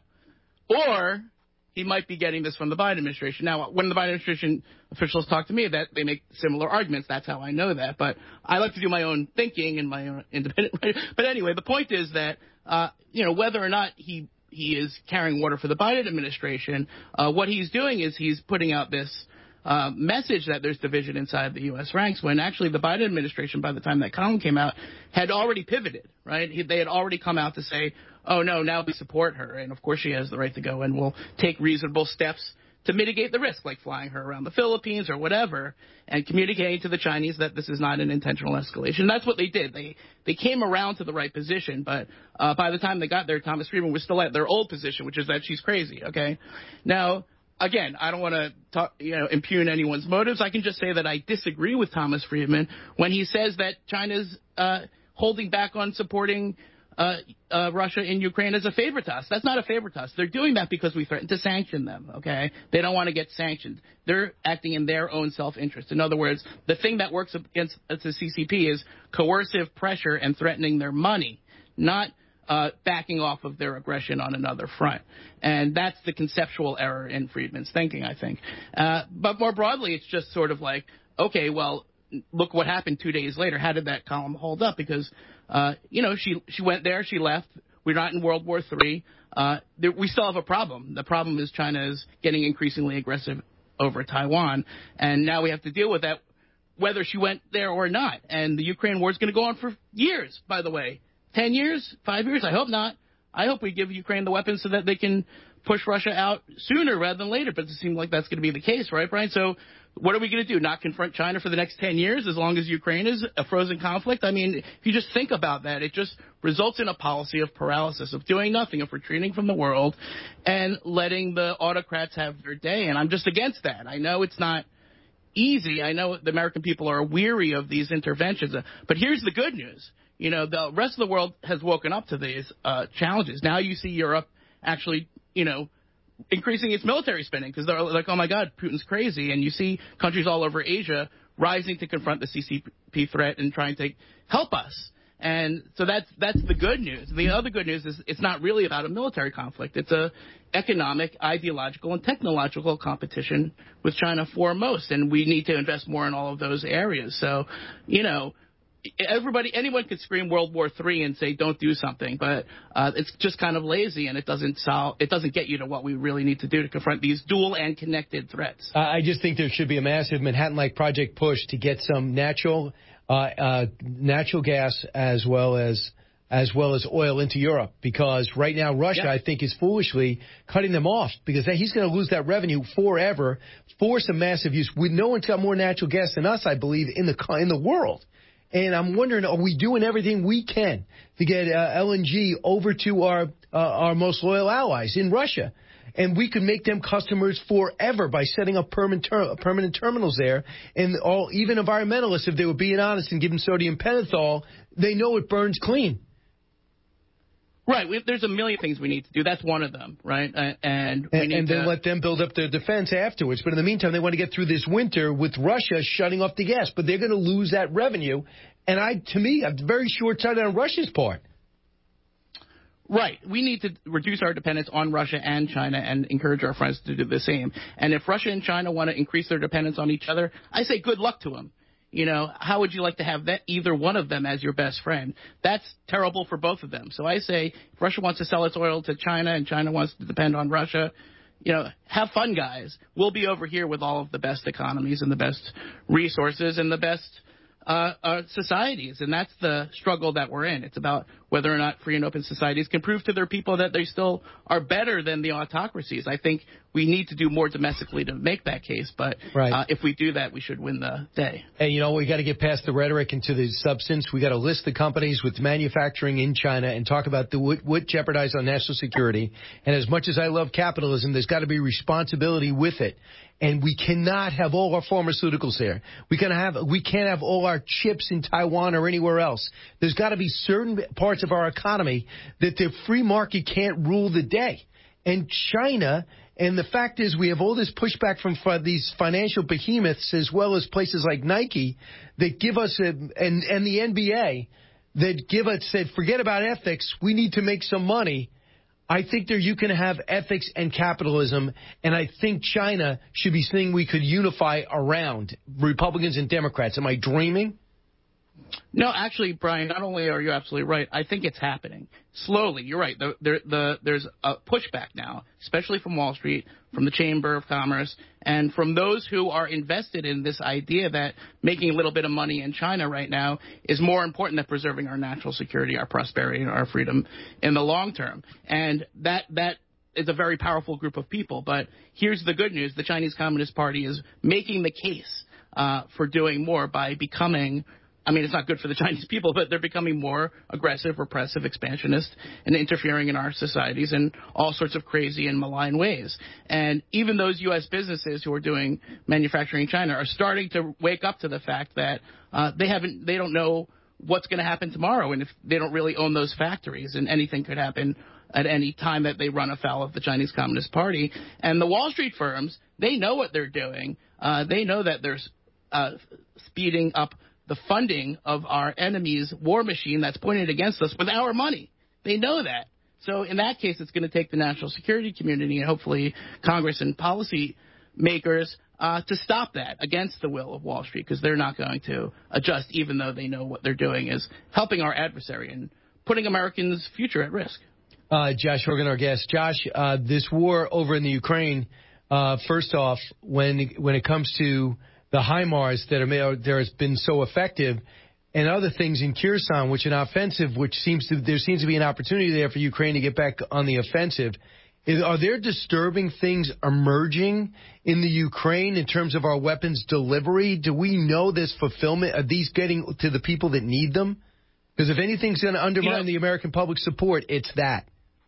Or he might be getting this from the Biden administration. Now, when the Biden administration officials talk to me, that they make similar arguments. That's how I know that. But I like to do my own thinking and my own independent. But anyway, the point is that, uh, you know, whether or not he he is carrying water for the Biden administration, uh, what he's doing is he's putting out this uh, message that there's division inside the U S ranks, when actually the Biden administration, by the time that column came out, had already pivoted, right? He, they had already come out to say, oh, no, now we support her. And, of course, she has the right to go and will take reasonable steps to mitigate the risk, like flying her around the Philippines or whatever, and communicating to the Chinese that this is not an intentional escalation. That's what they did. They they came around to the right position, but uh, by the time they got there, Thomas Friedman was still at their old position, which is that she's crazy, okay? Now, again, I don't want to talk, you know, impugn anyone's motives. I can just say that I disagree with Thomas Friedman when he says that China's uh, holding back on supporting Uh, uh, Russia in Ukraine as a favor to us. That's not a favor to us. They're doing that because we threatened to sanction them, okay? They don't want to get sanctioned. They're acting in their own self-interest. In other words, the thing that works against the C C P is coercive pressure and threatening their money, not uh, backing off of their aggression on another front. And that's the conceptual error in Friedman's thinking, I think. Uh, but more broadly, it's just sort of like, okay, well, look what happened two days later. How did that column hold up? Because Uh, you know, she she went there, she left. We're not in World War Three. Uh, there, we still have a problem. The problem is China is getting increasingly aggressive over Taiwan, and now we have to deal with that, whether she went there or not. And the Ukraine war is going to go on for years, by the way. Ten years? Five years? I hope not. I hope we give Ukraine the weapons so that they can push Russia out sooner rather than later. But it seems like that's going to be the case, right, Brian? So what are we going to do? Not confront China for the next ten years as long as Ukraine is a frozen conflict? I mean, if you just think about that, it just results in a policy of paralysis, of doing nothing, of retreating from the world and letting the autocrats have their day. And I'm just against that. I know it's not easy. I know the American people are weary of these interventions. But here's the good news. You know, the rest of the world has woken up to these uh, challenges. Now you see Europe actually, you know, increasing its military spending because they're like, oh, my God, Putin's crazy. And you see countries all over Asia rising to confront the C C P threat and trying to help us. And so that's that's the good news. The other good news is it's not really about a military conflict. It's a economic, ideological, and technological competition with China foremost. And we need to invest more in all of those areas. So, you know, everybody, anyone could scream World War Three and say don't do something, but uh, it's just kind of lazy, and it doesn't solve. It doesn't get you to what we really need to do to confront these dual and connected threats. Uh, I just think there should be a massive Manhattan-like project push to get some natural, uh, uh, natural gas as well as as well as oil into Europe, because right now Russia, yeah. I think, is foolishly cutting them off, because he's going to lose that revenue forever, force a massive use. We, no one's got more natural gas than us, I believe, in the in the world. And I'm wondering, are we doing everything we can to get uh, L N G over to our uh, our most loyal allies in Russia? And we could make them customers forever by setting up permanent, ter- permanent terminals there. And all, even environmentalists, if they were being honest and giving sodium pentothal, they know it burns clean. Right. We, there's a million things we need to do. That's one of them, right? Uh, and we and, need and to then let them build up their defense afterwards. But in the meantime, they want to get through this winter with Russia shutting off the gas. But they're going to lose that revenue. And I, to me, I'm very short-sighted on Russia's part. Right. We need to reduce our dependence on Russia and China and encourage our friends to do the same. And if Russia and China want to increase their dependence on each other, I say good luck to them. You know, how would you like to have that, either one of them as your best friend? That's terrible for both of them. So I say if Russia wants to sell its oil to China and China wants to depend on Russia, you know, have fun, guys. We'll be over here with all of the best economies and the best resources and the best Uh, uh, societies, and that's the struggle that we're in. It's about whether or not free and open societies can prove to their people that they still are better than the autocracies. I think we need to do more domestically to make that case, but right. uh, if we do that, we should win the day. And, you know, we got to get past the rhetoric and to the substance. We got to list the companies with manufacturing in China and talk about the what, what jeopardize our national security. And as much as I love capitalism, there's got to be responsibility with it. And we cannot have all our pharmaceuticals there. We can have we can't have all our chips in Taiwan or anywhere else. There's got to be certain parts of our economy that the free market can't rule the day. And China, and the fact is we have all this pushback from these financial behemoths as well as places like Nike that give us, a, and, and the N B A, that give us, said, forget about ethics, we need to make some money. I think there you can have ethics and capitalism, and I think China should be something we could unify around, Republicans and Democrats. Am I dreaming? No, actually, Brian, not only are you absolutely right, I think it's happening. Slowly, you're right. The, the, the, there's a pushback now, especially from Wall Street, from the Chamber of Commerce, and from those who are invested in this idea that making a little bit of money in China right now is more important than preserving our national security, our prosperity, and our freedom in the long term. And that that is a very powerful group of people. But here's the good news. The Chinese Communist Party is making the case uh, for doing more by becoming – I mean, it's not good for the Chinese people, but they're becoming more aggressive, repressive, expansionist, and interfering in our societies in all sorts of crazy and malign ways. And even those U S businesses who are doing manufacturing in China are starting to wake up to the fact that uh, they haven't, they don't know what's going to happen tomorrow, and if they don't really own those factories, and anything could happen at any time that they run afoul of the Chinese Communist Party. And the Wall Street firms, they know what they're doing. Uh, they know that they're uh, speeding up the funding of our enemy's war machine that's pointed against us with our money. They know that. So in that case, it's going to take the national security community and hopefully Congress and policy makers uh, to stop that against the will of Wall Street, because they're not going to adjust, even though they know what they're doing is helping our adversary and putting Americans' future at risk. Uh, Josh Rogan, our guest. Josh, uh, this war over in the Ukraine, uh, first off, when when it comes to the HIMARS that are there has been so effective, and other things in Kherson, which are offensive, which seems to there seems to be an opportunity there for Ukraine to get back on the offensive. Is, are there disturbing things emerging in the Ukraine in terms of our weapons delivery? Do we know this fulfillment? Are these getting to the people that need them? Because if anything's going to undermine you know, the American public support, it's that.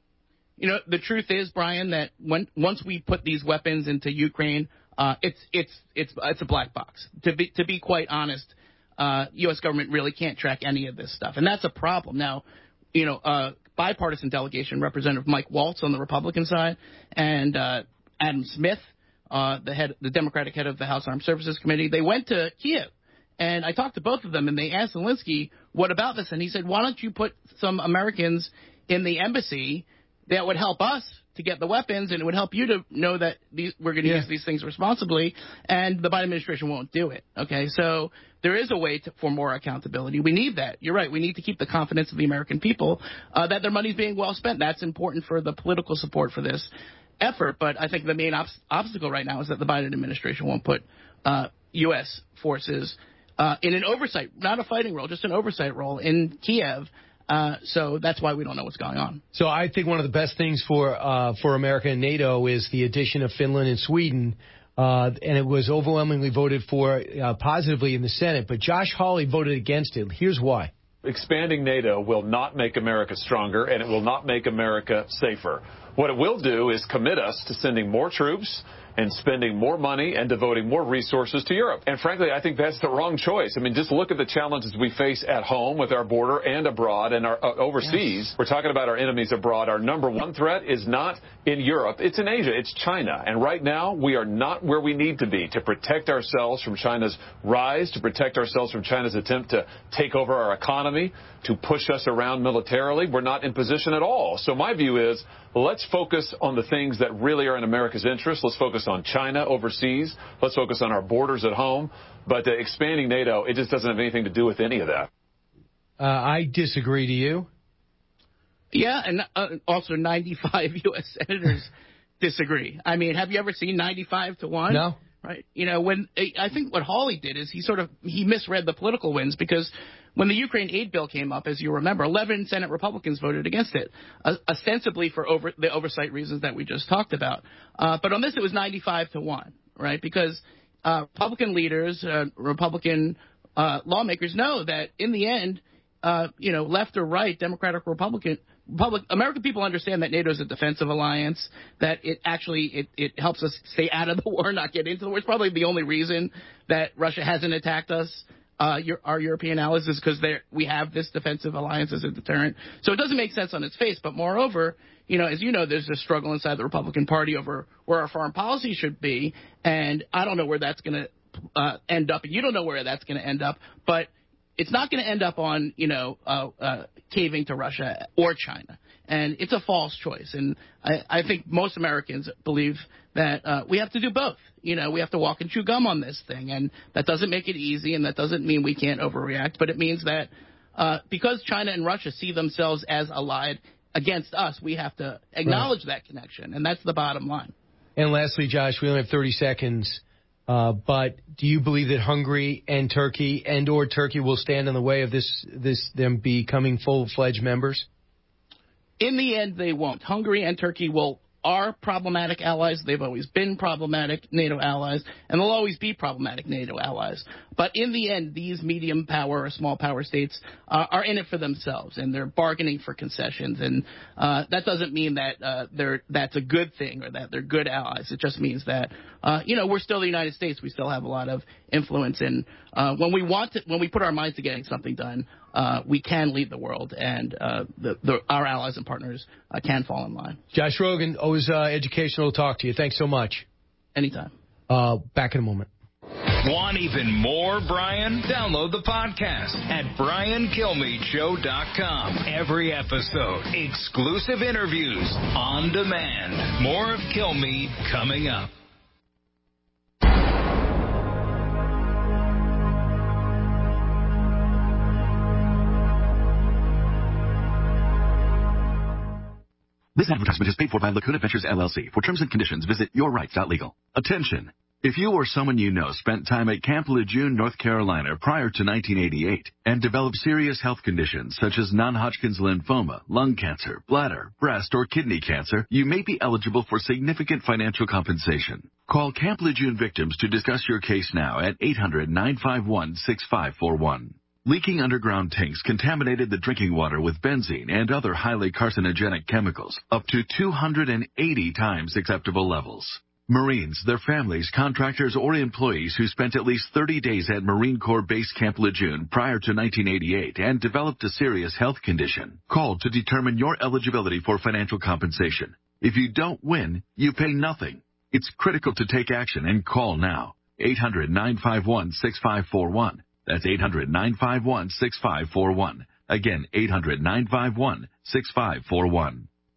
You know, the truth is, Brian, that when once we put these weapons into Ukraine, Uh, it's it's it's it's a black box. To be to be quite honest, uh, U S government really can't track any of this stuff, and that's a problem. Now, you know, uh, bipartisan delegation, Representative Mike Waltz on the Republican side, and uh, Adam Smith, uh, the head, the Democratic head of the House Armed Services Committee, they went to Kiev, and I talked to both of them, and they asked Zelensky, "What about this?" And he said, "Why don't you put some Americans in the embassy that would help us to get the weapons, and it would help you to know that these, we're going to yeah. use these things responsibly," and the Biden administration won't do it. Okay, so there is a way to, for more accountability. We need that. You're right. We need to keep the confidence of the American people uh, that their money is being well spent. That's important for the political support for this effort, but I think the main ob- obstacle right now is that the Biden administration won't put uh, U S forces uh, in an oversight, not a fighting role, just an oversight role in Kiev. Uh, so that's why we don't know what's going on. So I think one of the best things for uh, for America and NATO is the addition of Finland and Sweden, uh, and it was overwhelmingly voted for uh, positively in the Senate. But Josh Hawley voted against it. Here's why. Expanding NATO will not make America stronger, and it will not make America safer. What it will do is commit us to sending more troops and spending more money and devoting more resources to Europe. And frankly, I think that's the wrong choice. I mean, just look at the challenges we face at home with our border and abroad and our uh, overseas. Yes. We're talking about our enemies abroad. Our number one threat is not in Europe. It's in Asia. It's China. And right now, we are not where we need to be to protect ourselves from China's rise, to protect ourselves from China's attempt to take over our economy, to push us around militarily. We're not in position at all. So my view is, let's focus on the things that really are in America's interest. Let's focus on China overseas. Let's focus on our borders at home. But uh, expanding NATO, it just doesn't have anything to do with any of that. Uh, I disagree. Do you? Yeah, and uh, also ninety-five U S senators disagree. I mean, have you ever seen ninety-five to one? No. Right. You know, when I think what Hawley did is he sort of he misread the political winds, because when the Ukraine aid bill came up, as you remember, eleven Senate Republicans voted against it, uh, ostensibly for over the oversight reasons that we just talked about. Uh, but on this, it was ninety-five to one, right? Because uh, Republican leaders, uh, Republican uh, lawmakers know that in the end, uh, you know, left or right, Democratic, Republican, Republic, American people understand that NATO is a defensive alliance, that it actually it, it helps us stay out of the war, not get into the war. It's probably the only reason that Russia hasn't attacked us. Uh, your, our European allies is because we have this defensive alliance as a deterrent. So it doesn't make sense on its face. But moreover, you know, as you know, there's a struggle inside the Republican Party over where our foreign policy should be. And I don't know where that's going to uh, end up. And you don't know where that's going to end up. But it's not going to end up on, you know, uh, uh, caving to Russia or China. And it's a false choice. And I, I think most Americans believe that uh, we have to do both. You know, we have to walk and chew gum on this thing. And that doesn't make it easy, and that doesn't mean we can't overreact. But it means that uh, because China and Russia see themselves as allied against us, we have to acknowledge right. that connection. And that's the bottom line. And lastly, Josh, we only have thirty seconds. Uh, but do you believe that Hungary and Turkey and or Turkey will stand in the way of this, this them becoming full-fledged members? In the end, they won't. Hungary and Turkey will are problematic allies. They've always been problematic NATO allies, and they'll always be problematic NATO allies. But in the end, these medium power or small power states uh, are in it for themselves, and they're bargaining for concessions. And uh, that doesn't mean that uh, they're that's a good thing or that they're good allies. It just means that uh, you know we're still the United States. We still have a lot of influence, and uh, when we want to, when we put our minds to getting something done, uh, we can lead the world, and uh, the, the, our allies and partners uh, can fall in line. Josh Rogin, always uh, educational to talk to you. Thanks so much. Anytime. Uh, back in a moment. Want even more Brian? Download the podcast at brian kilmeade show dot com. Every episode, exclusive interviews on demand. More of Kilmeade coming up. This advertisement is paid for by Lacuna Ventures, L L C. For terms and conditions, visit your rights dot legal. Attention! If you or someone you know spent time at Camp Lejeune, North Carolina prior to nineteen eighty-eight and developed serious health conditions such as non-Hodgkin's lymphoma, lung cancer, bladder, breast, or kidney cancer, you may be eligible for significant financial compensation. Call Camp Lejeune victims to discuss your case now at eight hundred, nine five one, six five four one. Leaking underground tanks contaminated the drinking water with benzene and other highly carcinogenic chemicals, up to two hundred eighty times acceptable levels. Marines, their families, contractors, or employees who spent at least thirty days at Marine Corps Base Camp Lejeune prior to nineteen eighty-eight and developed a serious health condition, called to determine your eligibility for financial compensation. If you don't win, you pay nothing. It's critical to take action and call now. eight hundred, nine five one, six five four one. That's eight hundred, nine five one, six five four one. Again, eight hundred, nine five one, six five four one.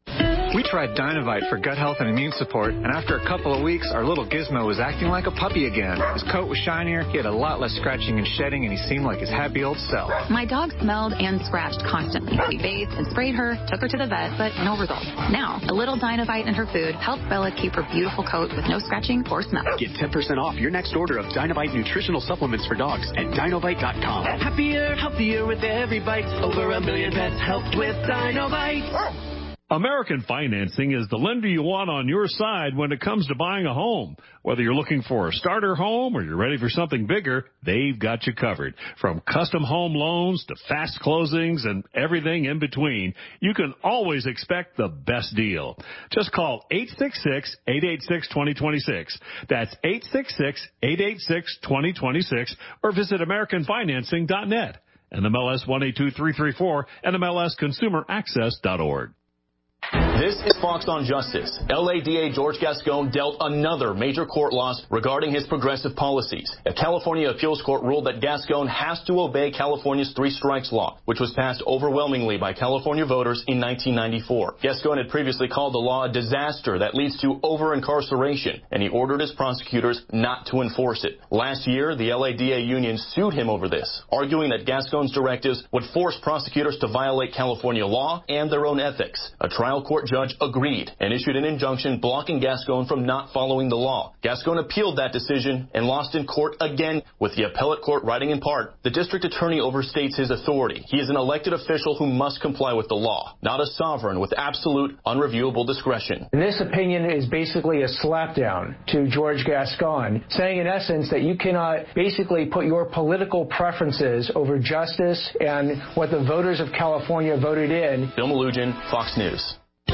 We tried Dynovite for gut health and immune support, and after a couple of weeks, our little Gizmo was acting like a puppy again. His coat was shinier, he had a lot less scratching and shedding, and he seemed like his happy old self. My dog smelled and scratched constantly. We bathed and sprayed her, took her to the vet, but no results. Now, a little Dynovite in her food helps Bella keep her beautiful coat with no scratching or smell. Get ten percent off your next order of Dynovite nutritional supplements for dogs at Dynovite dot com. Happier, healthier with every bite. Over a million pets helped with Dynovite. American Financing is the lender you want on your side when it comes to buying a home. Whether you're looking for a starter home or you're ready for something bigger, they've got you covered. From custom home loans to fast closings and everything in between, you can always expect the best deal. Just call eight six six, eight eight six, two zero two six. That's eight six six, eight eight six, two zero two six or visit American Financing dot net. N M L S one eight two three three four, N M L S consumer access dot org. This is Fox on Justice. L A D A George Gascon dealt another major court loss regarding his progressive policies. A California appeals court ruled that Gascon has to obey California's three strikes law, which was passed overwhelmingly by California voters in nineteen ninety-four. Gascon had previously called the law a disaster that leads to over-incarceration, and he ordered his prosecutors not to enforce it. Last year, the L A D A union sued him over this, arguing that Gascon's directives would force prosecutors to violate California law and their own ethics. A trial court judge agreed and issued an injunction blocking Gascon from not following the law. Gascon appealed that decision and lost in court again, with the appellate court writing in part, the district attorney overstates his authority. He is an elected official who must comply with the law, not a sovereign with absolute, unreviewable discretion. This opinion is basically a slapdown to George Gascon, saying in essence that you cannot basically put your political preferences over justice and what the voters of California voted in. Bill Malugin, Fox News.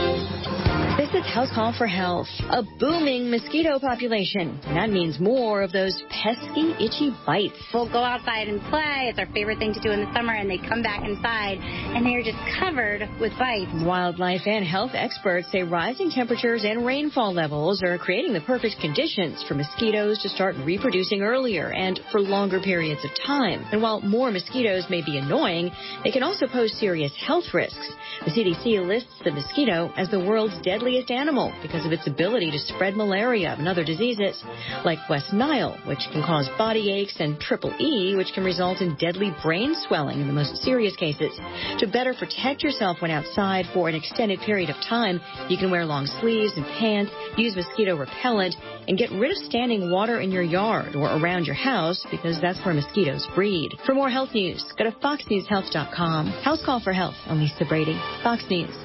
This is House Call for Health. A booming mosquito population. That means more of those pesky, itchy bites. We'll go outside and play. It's our favorite thing to do in the summer, and they come back inside, and they are just covered with bites. Wildlife and health experts say rising temperatures and rainfall levels are creating the perfect conditions for mosquitoes to start reproducing earlier and for longer periods of time. And while more mosquitoes may be annoying, they can also pose serious health risks. The C D C lists the mosquito as the world's deadliest animal because of its ability to spread malaria and other diseases like West Nile, which can cause body aches, and Triple E, which can result in deadly brain swelling in the most serious cases. To better protect yourself when outside for an extended period of time, you can wear long sleeves and pants, use mosquito repellent, and get rid of standing water in your yard or around your house because that's where mosquitoes breed. For more health news, go to fox news health dot com. House Call for Health. I'm Lisa Brady, Fox News.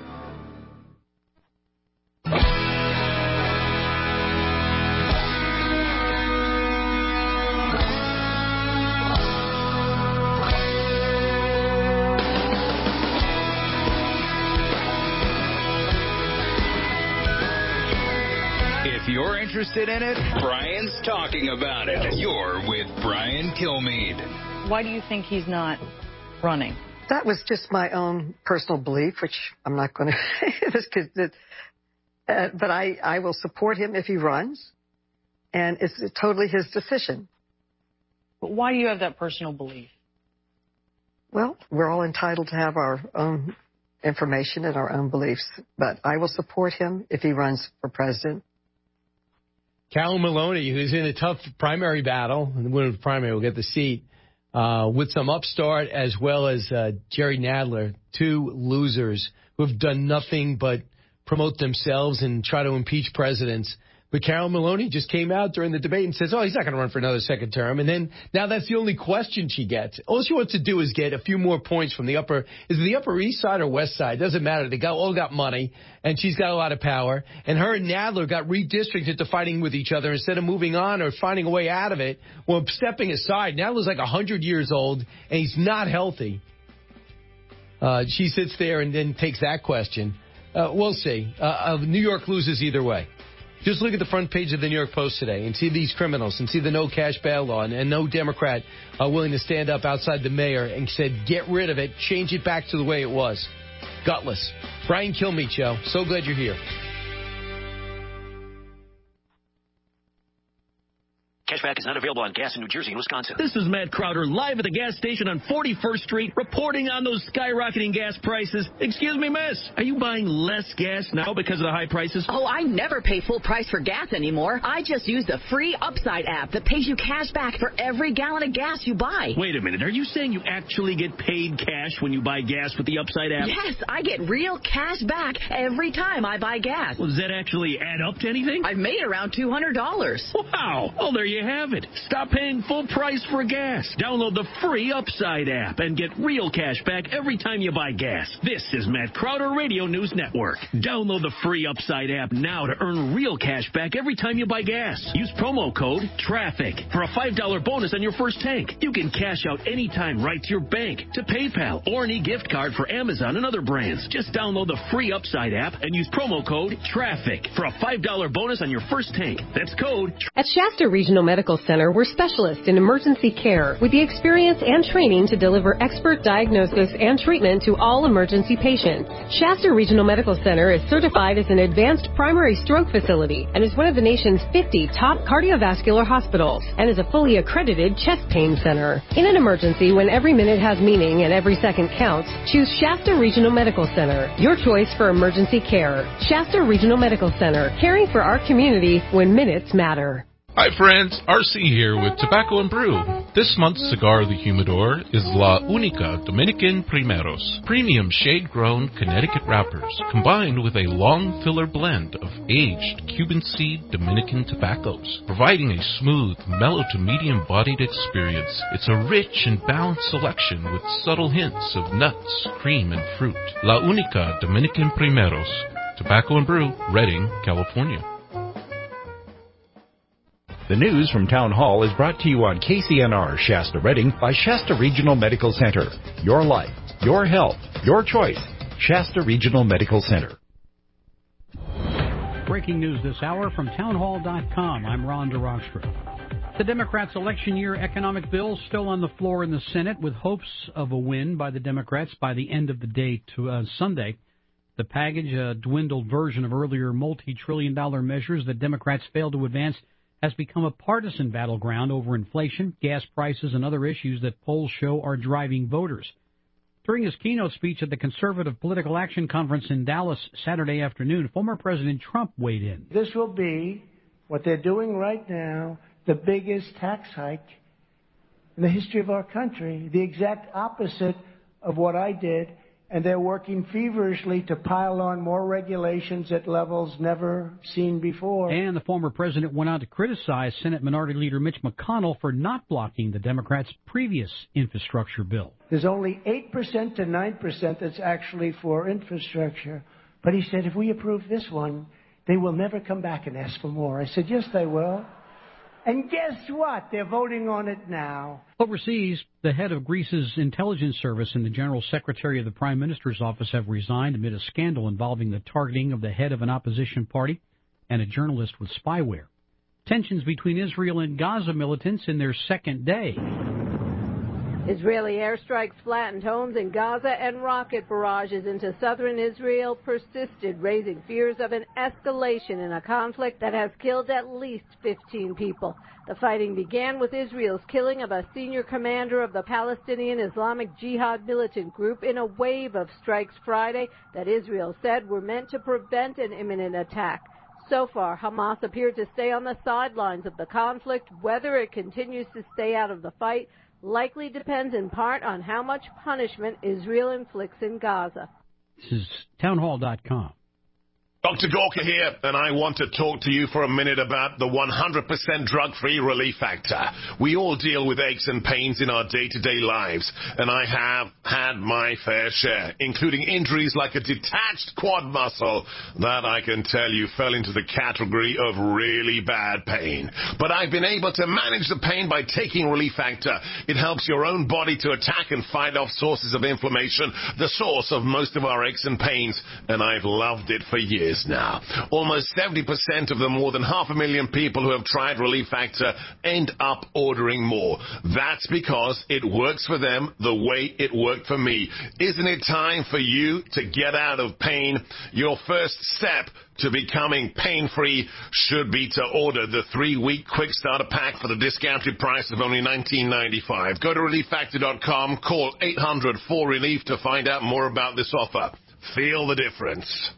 If you're interested in it, Brian's talking about it. You're with Brian Kilmeade. Why do you think he's not running? That was just my own personal belief, which I'm not going to say this because, uh, but I, I will support him if he runs, and it's totally his decision. But why do you have that personal belief? Well, we're all entitled to have our own information and our own beliefs, but I will support him if he runs for president. Carol Maloney, who's in a tough primary battle, and the winner of the primary will get the seat, uh, with some upstart as well as uh, Jerry Nadler, two losers who have done nothing but promote themselves and try to impeach presidents. But Carol Maloney just came out during the debate and says, oh, he's not going to run for another second term. And then now that's the only question she gets. All she wants to do is get a few more points from the upper, is it the Upper East Side or West Side? Doesn't matter. They got, all got money, and she's got a lot of power. And her and Nadler got redistricted to fighting with each other instead of moving on or finding a way out of it. Well, stepping aside, Nadler's like one hundred years old, and he's not healthy. Uh, she sits there and then takes that question. Uh, we'll see. Uh, uh, New York loses either way. Just look at the front page of the New York Post today and see these criminals and see the no cash bail law and, and no Democrat uh, willing to stand up outside the mayor and said, get rid of it, change it back to the way it was. Gutless. Brian Kilmeade Show. So glad you're here. Cashback is not available on gas in New Jersey and Wisconsin. This is Matt Crowder, live at the gas station on forty-first Street, reporting on those skyrocketing gas prices. Excuse me, miss, are you buying less gas now because of the high prices? Oh, I never pay full price for gas anymore. I just use the free Upside app that pays you cash back for every gallon of gas you buy. Wait a minute, are you saying you actually get paid cash when you buy gas with the Upside app? Yes, I get real cash back every time I buy gas. Well, does that actually add up to anything? I've made around two hundred dollars. Wow. Well, there you have it. Stop paying full price for gas. Download the free Upside app and get real cash back every time you buy gas. This is Matt Crowder Radio News Network. Download the free Upside app now to earn real cash back every time you buy gas. Use promo code TRAFFIC for a five dollar bonus on your first tank. You can cash out anytime right to your bank, to PayPal, or an e-gift card for Amazon and other brands. Just download the free Upside app and use promo code TRAFFIC for a five dollar bonus on your first tank. That's code TRAFFIC. At Shasta Regional Medical Center, we're specialists in emergency care with the experience and training to deliver expert diagnosis and treatment to all emergency patients. Shasta Regional Medical Center is certified as an advanced primary stroke facility and is one of the nation's fifty top cardiovascular hospitals and is a fully accredited chest pain center. In an emergency, when every minute has meaning and every second counts, choose Shasta Regional Medical Center, your choice for emergency care. Shasta Regional Medical Center, caring for our community when minutes matter. Hi friends, R C here with Tobacco and Brew. This month's cigar of the humidor is La Única Dominican Primeros, premium shade-grown Connecticut wrappers, combined with a long filler blend of aged Cuban seed Dominican tobaccos, providing a smooth, mellow to medium-bodied experience. It's a rich and balanced selection with subtle hints of nuts, cream, and fruit. La Única Dominican Primeros, Tobacco and Brew, Redding, California. The news from Town Hall is brought to you on K C N R Shasta Redding by Shasta Regional Medical Center. Your life, your health, your choice. Shasta Regional Medical Center. Breaking news this hour from townhall dot com. I'm Ron DeRockstra. The Democrats' election year economic bill still on the floor in the Senate with hopes of a win by the Democrats by the end of the day to uh, Sunday. The package, a dwindled version of earlier multi-trillion dollar measures that Democrats failed to advance, has become a partisan battleground over inflation, gas prices, and other issues that polls show are driving voters. During his keynote speech at the Conservative Political Action Conference in Dallas Saturday afternoon, former President Trump weighed in. This will be, what they're doing right now, the biggest tax hike in the history of our country, the exact opposite of what I did. And they're working feverishly to pile on more regulations at levels never seen before. And the former president went on to criticize Senate Minority Leader Mitch McConnell for not blocking the Democrats' previous infrastructure bill. There's only eight percent to nine percent that's actually for infrastructure. But he said, if we approve this one, they will never come back and ask for more. I said, yes, they will. And guess what? They're voting on it now. Overseas, the head of Greece's intelligence service and the general secretary of the prime minister's office have resigned amid a scandal involving the targeting of the head of an opposition party and a journalist with spyware. Tensions between Israel and Gaza militants in their second day. Israeli airstrikes flattened homes in Gaza and rocket barrages into southern Israel persisted, raising fears of an escalation in a conflict that has killed at least fifteen people. The fighting began with Israel's killing of a senior commander of the Palestinian Islamic Jihad militant group in a wave of strikes Friday that Israel said were meant to prevent an imminent attack. So far, Hamas appeared to stay on the sidelines of the conflict. Whether it continues to stay out of the fight likely depends in part on how much punishment Israel inflicts in Gaza. This is townhall dot com. Doctor Gorka here, and I want to talk to you for a minute about the one hundred percent drug-free Relief Factor. We all deal with aches and pains in our day-to-day lives, and I have had my fair share, including injuries like a detached quad muscle that I can tell you fell into the category of really bad pain. But I've been able to manage the pain by taking Relief Factor. It helps your own body to attack and fight off sources of inflammation, the source of most of our aches and pains, and I've loved it for years. years now. Almost seventy percent of the more than half a million people who have tried Relief Factor end up ordering more. That's because it works for them the way it worked for me. Isn't it time for you to get out of pain? Your first step to becoming pain-free should be to order the three-week quick starter pack for the discounted price of only nineteen ninety-five. Go to relief factor dot com, call eight hundred four relief to find out more about this offer. Feel the difference.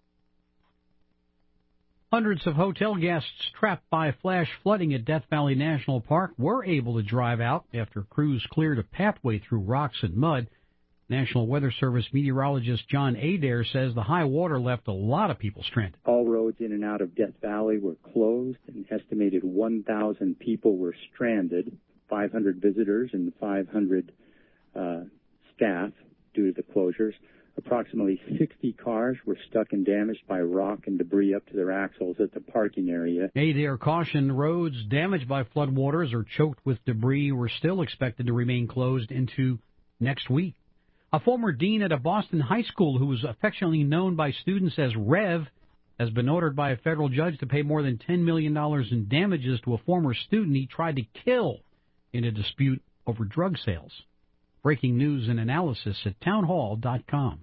Hundreds of hotel guests trapped by flash flooding at Death Valley National Park were able to drive out after crews cleared a pathway through rocks and mud. National Weather Service meteorologist John Adair says the high water left a lot of people stranded. All roads in and out of Death Valley were closed. An estimated one thousand people were stranded, five hundred visitors and five hundred uh, staff due to the closures. Approximately sixty cars were stuck and damaged by rock and debris up to their axles at the parking area. Adair cautioned roads damaged by floodwaters or choked with debris were still expected to remain closed into next week. A former dean at a Boston high school who was affectionately known by students as Rev has been ordered by a federal judge to pay more than ten million dollars in damages to a former student he tried to kill in a dispute over drug sales. Breaking news and analysis at town hall dot com.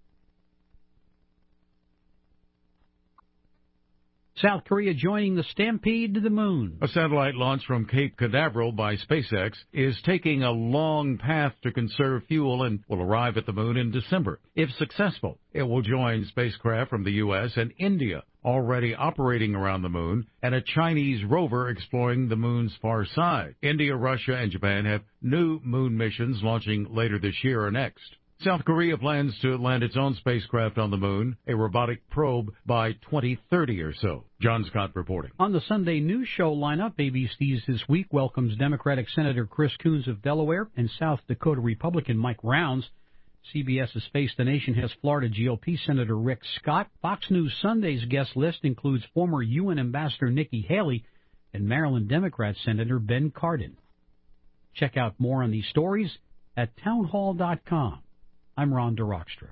South Korea joining the stampede to the moon. A satellite launch from Cape Canaveral by SpaceX is taking a long path to conserve fuel and will arrive at the moon in December. If successful, it will join spacecraft from the U S and India already operating around the moon and a Chinese rover exploring the moon's far side. India, Russia, and Japan have new moon missions launching later this year or next. South Korea plans to land its own spacecraft on the moon, a robotic probe, by twenty thirty or so. John Scott reporting. On the Sunday news show lineup, A B C's This Week welcomes Democratic Senator Chris Coons of Delaware and South Dakota Republican Mike Rounds. CBS's Face the Nation has Florida G O P Senator Rick Scott. Fox News Sunday's guest list includes former U N Ambassador Nikki Haley and Maryland Democrat Senator Ben Cardin. Check out more on these stories at town hall dot com. I'm Ron DeRockstra.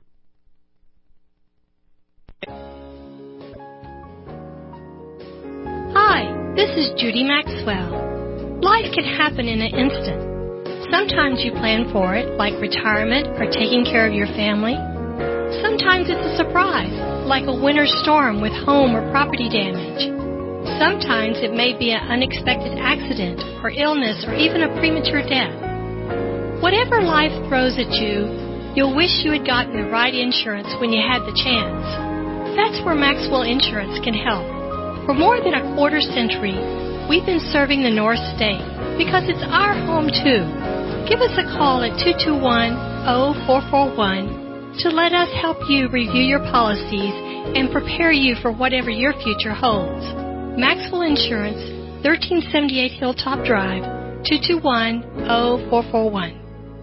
Hi, this is Judy Maxwell. Life can happen in an instant. Sometimes you plan for it, like retirement or taking care of your family. Sometimes it's a surprise, like a winter storm with home or property damage. Sometimes it may be an unexpected accident or illness or even a premature death. Whatever life throws at you, you'll wish you had gotten the right insurance when you had the chance. That's where Maxwell Insurance can help. For more than a quarter century, we've been serving the North State because it's our home too. Give us a call at two two one, zero four four one to let us help you review your policies and prepare you for whatever your future holds. Maxwell Insurance, thirteen seventy-eight Hilltop Drive, two two one, zero four four one.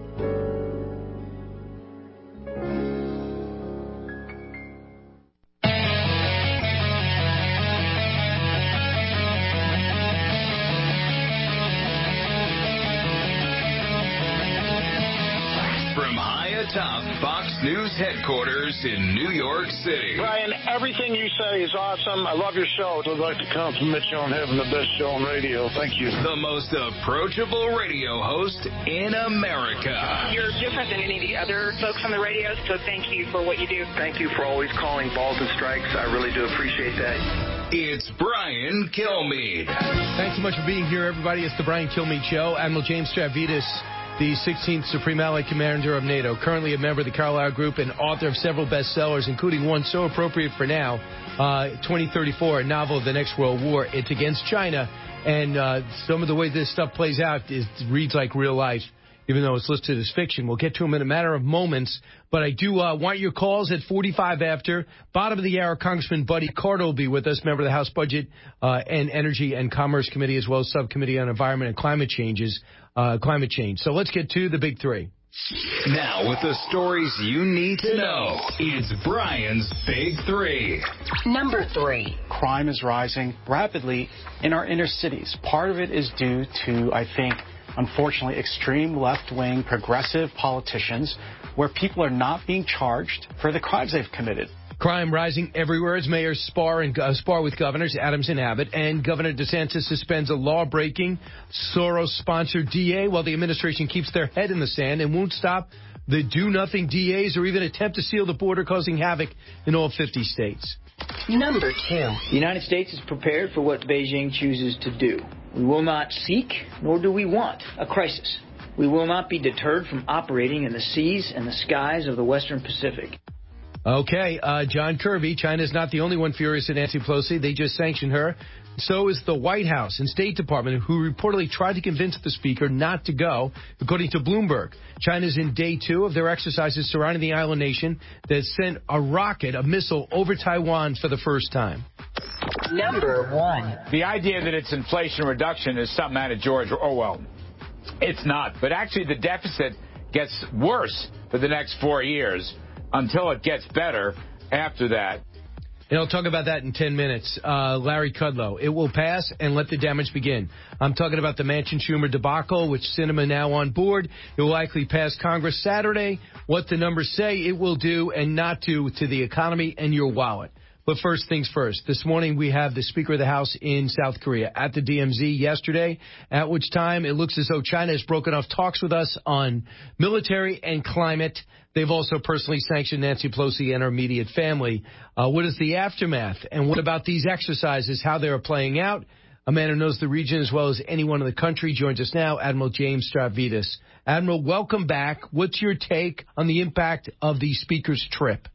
Top Fox News headquarters in New York City. Brian, everything you say is awesome. I love your show. I'd like to compliment you on having the best show on radio. Thank you. The most approachable radio host in America. You're different than any of the other folks on the radio, so thank you for what you do. Thank you for always calling balls and strikes. I really do appreciate that. It's Brian Kilmeade. Thanks so much for being here, everybody. It's the Brian Kilmeade Show. Admiral James Stavridis, the sixteenth Supreme Allied Commander of NATO, currently a member of the Carlyle Group and author of several bestsellers, including one so appropriate for now, uh, twenty thirty-four, a novel of the next World War. It's against China, and uh, some of the way this stuff plays out is reads like real life, even though it's listed as fiction. We'll get to them in a matter of moments, but I do uh, want your calls at forty-five after. Bottom of the hour, Congressman Buddy Carter will be with us, member of the House Budget uh, and Energy and Commerce Committee, as well as Subcommittee on Environment and Climate Changes. Uh, climate change. So let's get to the big three. Now with the stories you need to know, it's Brian's Big Three. Number three. Crime is rising rapidly in our inner cities. Part of it is due to, I think, unfortunately, extreme left-wing progressive politicians where people are not being charged for the crimes they've committed. Crime rising everywhere as mayors spar and uh, spar with governors Adams and Abbott, and Governor DeSantis suspends a law-breaking, Soros-sponsored D A while the administration keeps their head in the sand and won't stop the do-nothing D As or even attempt to seal the border, causing havoc in all fifty states. Number two. The United States is prepared for what Beijing chooses to do. We will not seek, nor do we want, a crisis. We will not be deterred from operating in the seas and the skies of the Western Pacific. Okay, uh, John Kirby. China's not the only one furious at Nancy Pelosi. They just sanctioned her. So is the White House and State Department, who reportedly tried to convince the speaker not to go, according to Bloomberg. China's in day two of their exercises surrounding the island nation that sent a rocket, a missile, over Taiwan for the first time. Number one. The idea that it's inflation reduction is something out of George Orwell. It's not. But actually, the deficit gets worse for the next four years until it gets better after that. And I'll talk about that in ten minutes. Uh, Larry Kudlow. It will pass and let the damage begin. I'm talking about the Manchin-Schumer debacle, which Sinema now on board. It will likely pass Congress Saturday. What the numbers say it will do and not do to the economy and your wallet. But first things first. This morning we have the Speaker of the House in South Korea at the D M Z yesterday, at which time it looks as though China has broken off talks with us on military and climate. They've also personally sanctioned Nancy Pelosi and her immediate family. Uh, what is the aftermath? And what about these exercises, how they are playing out? A man who knows the region as well as anyone in the country joins us now, Admiral James Stavridis. Admiral, welcome back. What's your take on the impact of the Speaker's trip?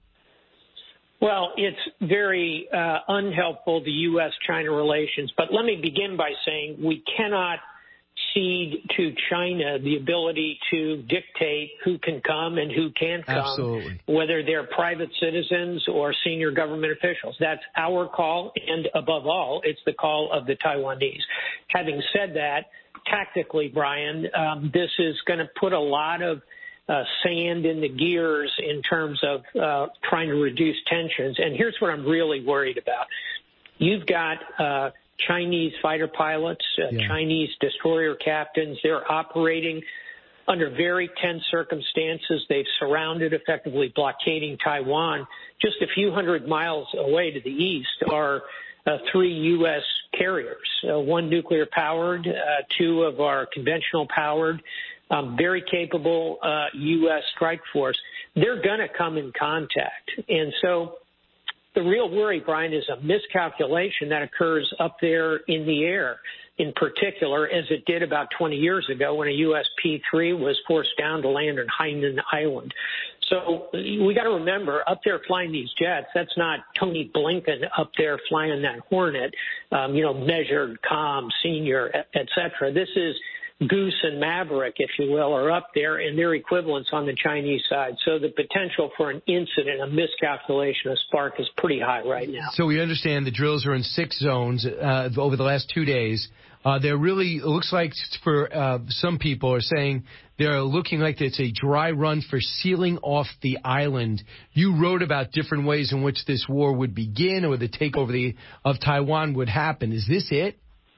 Well, it's very uh, unhelpful to U S China relations. But let me begin by saying we cannot cede to China the ability to dictate who can come and who can't come, Absolutely. Whether they're private citizens or senior government officials. That's our call, and above all, it's the call of the Taiwanese. Having said that, tactically, Brian, um, this is going to put a lot of Uh, sand in the gears in terms of uh, trying to reduce tensions. And here's what I'm really worried about. You've got uh, Chinese fighter pilots, uh, yeah. Chinese destroyer captains. They're operating under very tense circumstances. They've surrounded, effectively blockading Taiwan. Just a few hundred miles away to the east are uh, three U S carriers, uh, one nuclear-powered, uh, two of our conventional-powered. Um, very capable uh, U S strike force. They're going to come in contact. And so the real worry, Brian, is a miscalculation that occurs up there in the air, in particular, as it did about twenty years ago when a U S P three was forced down to land on Hainan Island. So we got to remember, up there flying these jets, that's not Tony Blinken up there flying that Hornet, um, you know, measured, calm, senior, et, et cetera. This is Goose and Maverick, if you will, are up there, and their equivalents on the Chinese side. So the potential for an incident, a miscalculation, a spark is pretty high right now. So we understand the drills are in six zones uh, over the last two days. Uh, they're really, it looks like for uh, some people are saying they're looking like it's a dry run for sealing off the island. You wrote about different ways in which this war would begin or the takeover the, of Taiwan would happen. Is this it?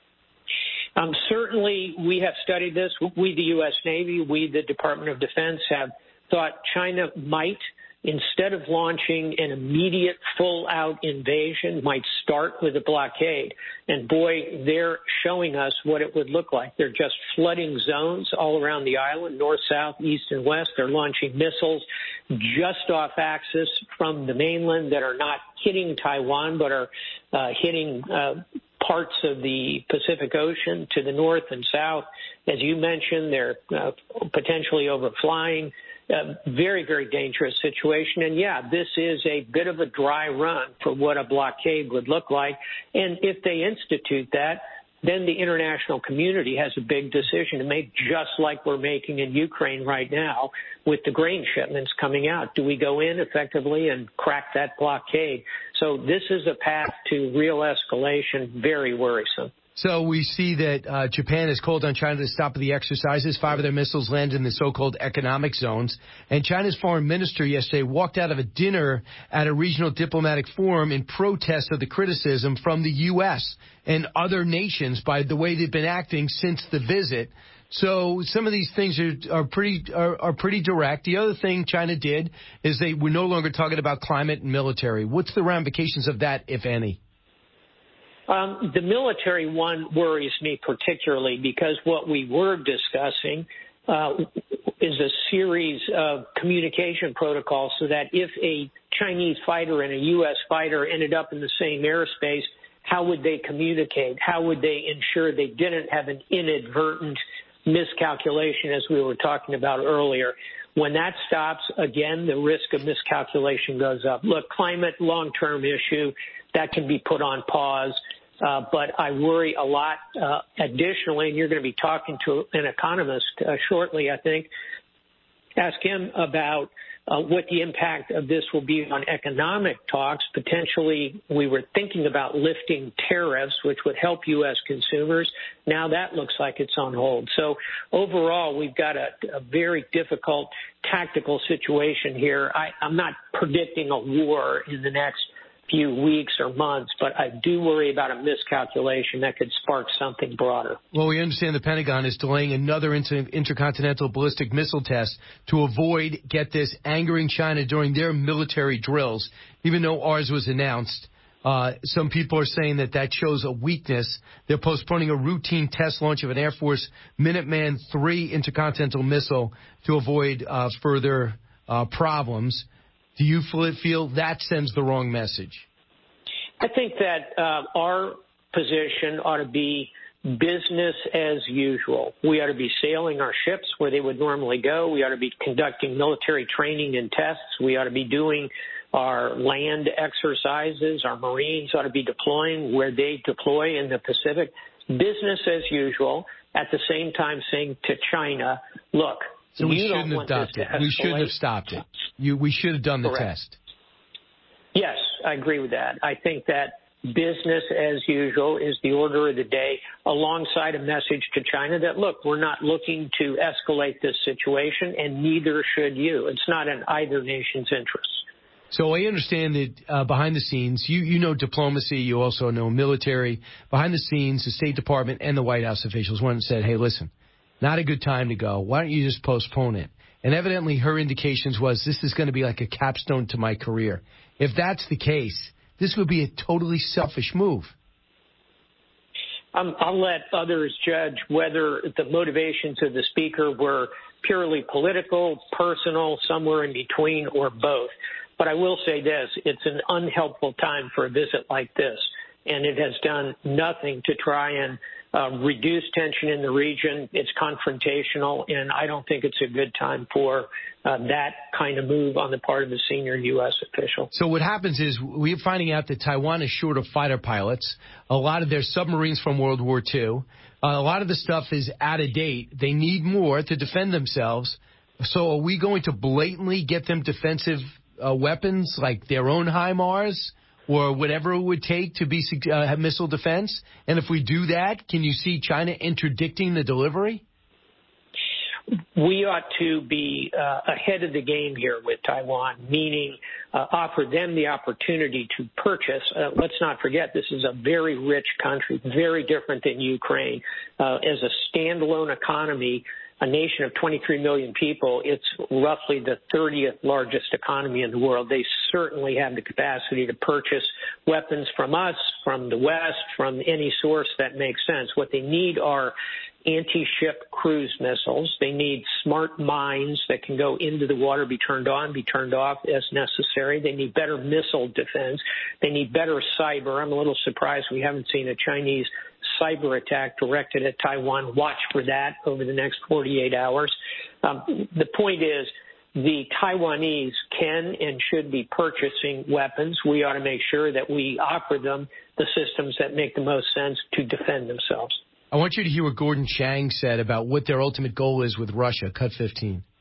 Um, certainly, we have studied this. We, the U S Navy, we, the Department of Defense, have thought China might, instead of launching an immediate full-out invasion, might start with a blockade. And, boy, they're showing us what it would look like. They're just flooding zones all around the island, north, south, east, and west. They're launching missiles just off axis from the mainland that are not hitting Taiwan but are uh, hitting uh parts of the Pacific Ocean to the north and south. As you mentioned, they're uh, potentially overflying. Uh, very, very dangerous situation. And, yeah, this is a bit of a dry run for what a blockade would look like. And if they institute that, then the international community has a big decision to make, just like we're making in Ukraine right now with the grain shipments coming out. Do we go in effectively and crack that blockade? So this is a path to real escalation, very worrisome. So we see that uh, Japan has called on China to stop the exercises. Five of their missiles landed in the so-called economic zones. And China's foreign minister yesterday walked out of a dinner at a regional diplomatic forum in protest of the criticism from the U S and other nations by the way they've been acting since the visit. So some of these things are, are pretty are, are pretty direct. The other thing China did is they were no longer talking about climate and military. What's the ramifications of that, if any? Um, the military one worries me particularly because what we were discussing uh, is a series of communication protocols so that if a Chinese fighter and a U S fighter ended up in the same airspace, how would they communicate? How would they ensure they didn't have an inadvertent miscalculation, as we were talking about earlier? When that stops, again, the risk of miscalculation goes up. Look, climate, long-term issue, that can be put on pause. Uh, but I worry a lot uh, additionally, and you're going to be talking to an economist uh, shortly, I think. Ask him about uh, what the impact of this will be on economic talks. Potentially, we were thinking about lifting tariffs, which would help U S consumers. Now that looks like it's on hold. So overall, we've got a, a very difficult tactical situation here. I, I'm not predicting a war in the next few weeks or months, but I do worry about a miscalculation that could spark something broader. Well, we understand the Pentagon is delaying another inter- intercontinental ballistic missile test to avoid, get this, angering China during their military drills, even though ours was announced. Uh, some people are saying that that shows a weakness. They're postponing a routine test launch of an Air Force Minuteman three intercontinental missile to avoid uh, further uh, problems. Do you feel that sends the wrong message? I think that uh, our position ought to be business as usual. We ought to be sailing our ships where they would normally go. We ought to be conducting military training and tests. We ought to be doing our land exercises. Our Marines ought to be deploying where they deploy in the Pacific. Business as usual, at the same time saying to China, look, So we you shouldn't have stopped it. We shouldn't have stopped it. You, we should have done the Correct. test. Yes, I agree with that. I think that business as usual is the order of the day, alongside a message to China that, look, we're not looking to escalate this situation, and neither should you. It's not in either nation's interest. So I understand that uh, behind the scenes, you, you know diplomacy, you also know military. Behind the scenes, the State Department and the White House officials went and said, hey, listen, not a good time to go. Why don't you just postpone it? And evidently her indications was this is going to be like a capstone to my career. If that's the case, this would be a totally selfish move. Um, I'll let others judge whether the motivations of the speaker were purely political, personal, somewhere in between, or both. But I will say this, it's an unhelpful time for a visit like this, and it has done nothing to try and Uh, reduce tension in the region. It's confrontational, and I don't think it's a good time for uh, that kind of move on the part of the senior U S official. So what happens is we're finding out that Taiwan is short of fighter pilots. A lot of their submarines from World War Two. Uh, a lot of the stuff is out of date. They need more to defend themselves. So are we going to blatantly get them defensive uh, weapons like their own HIMARS? Or whatever it would take to be uh, have missile defense? And if we do that, can you see China interdicting the delivery? We ought to be uh, ahead of the game here with Taiwan, meaning uh, offer them the opportunity to purchase. Uh, let's not forget, this is a very rich country, very different than Ukraine. Uh, as a standalone economy, a nation of twenty-three million people, it's roughly the thirtieth largest economy in the world. They certainly have the capacity to purchase weapons from us, from the West, from any source that makes sense. What they need are anti-ship cruise missiles. They need smart mines that can go into the water, be turned on, be turned off as necessary. They need better missile defense. They need better cyber. I'm a little surprised we haven't seen a Chinese cyber attack directed at Taiwan. Watch for that over the next forty-eight hours. Um, the point is, the Taiwanese can and should be purchasing weapons. We ought to make sure that we offer them the systems that make the most sense to defend themselves. I want you to hear what Gordon Chang said about what their ultimate goal is with Russia, cut fifteen.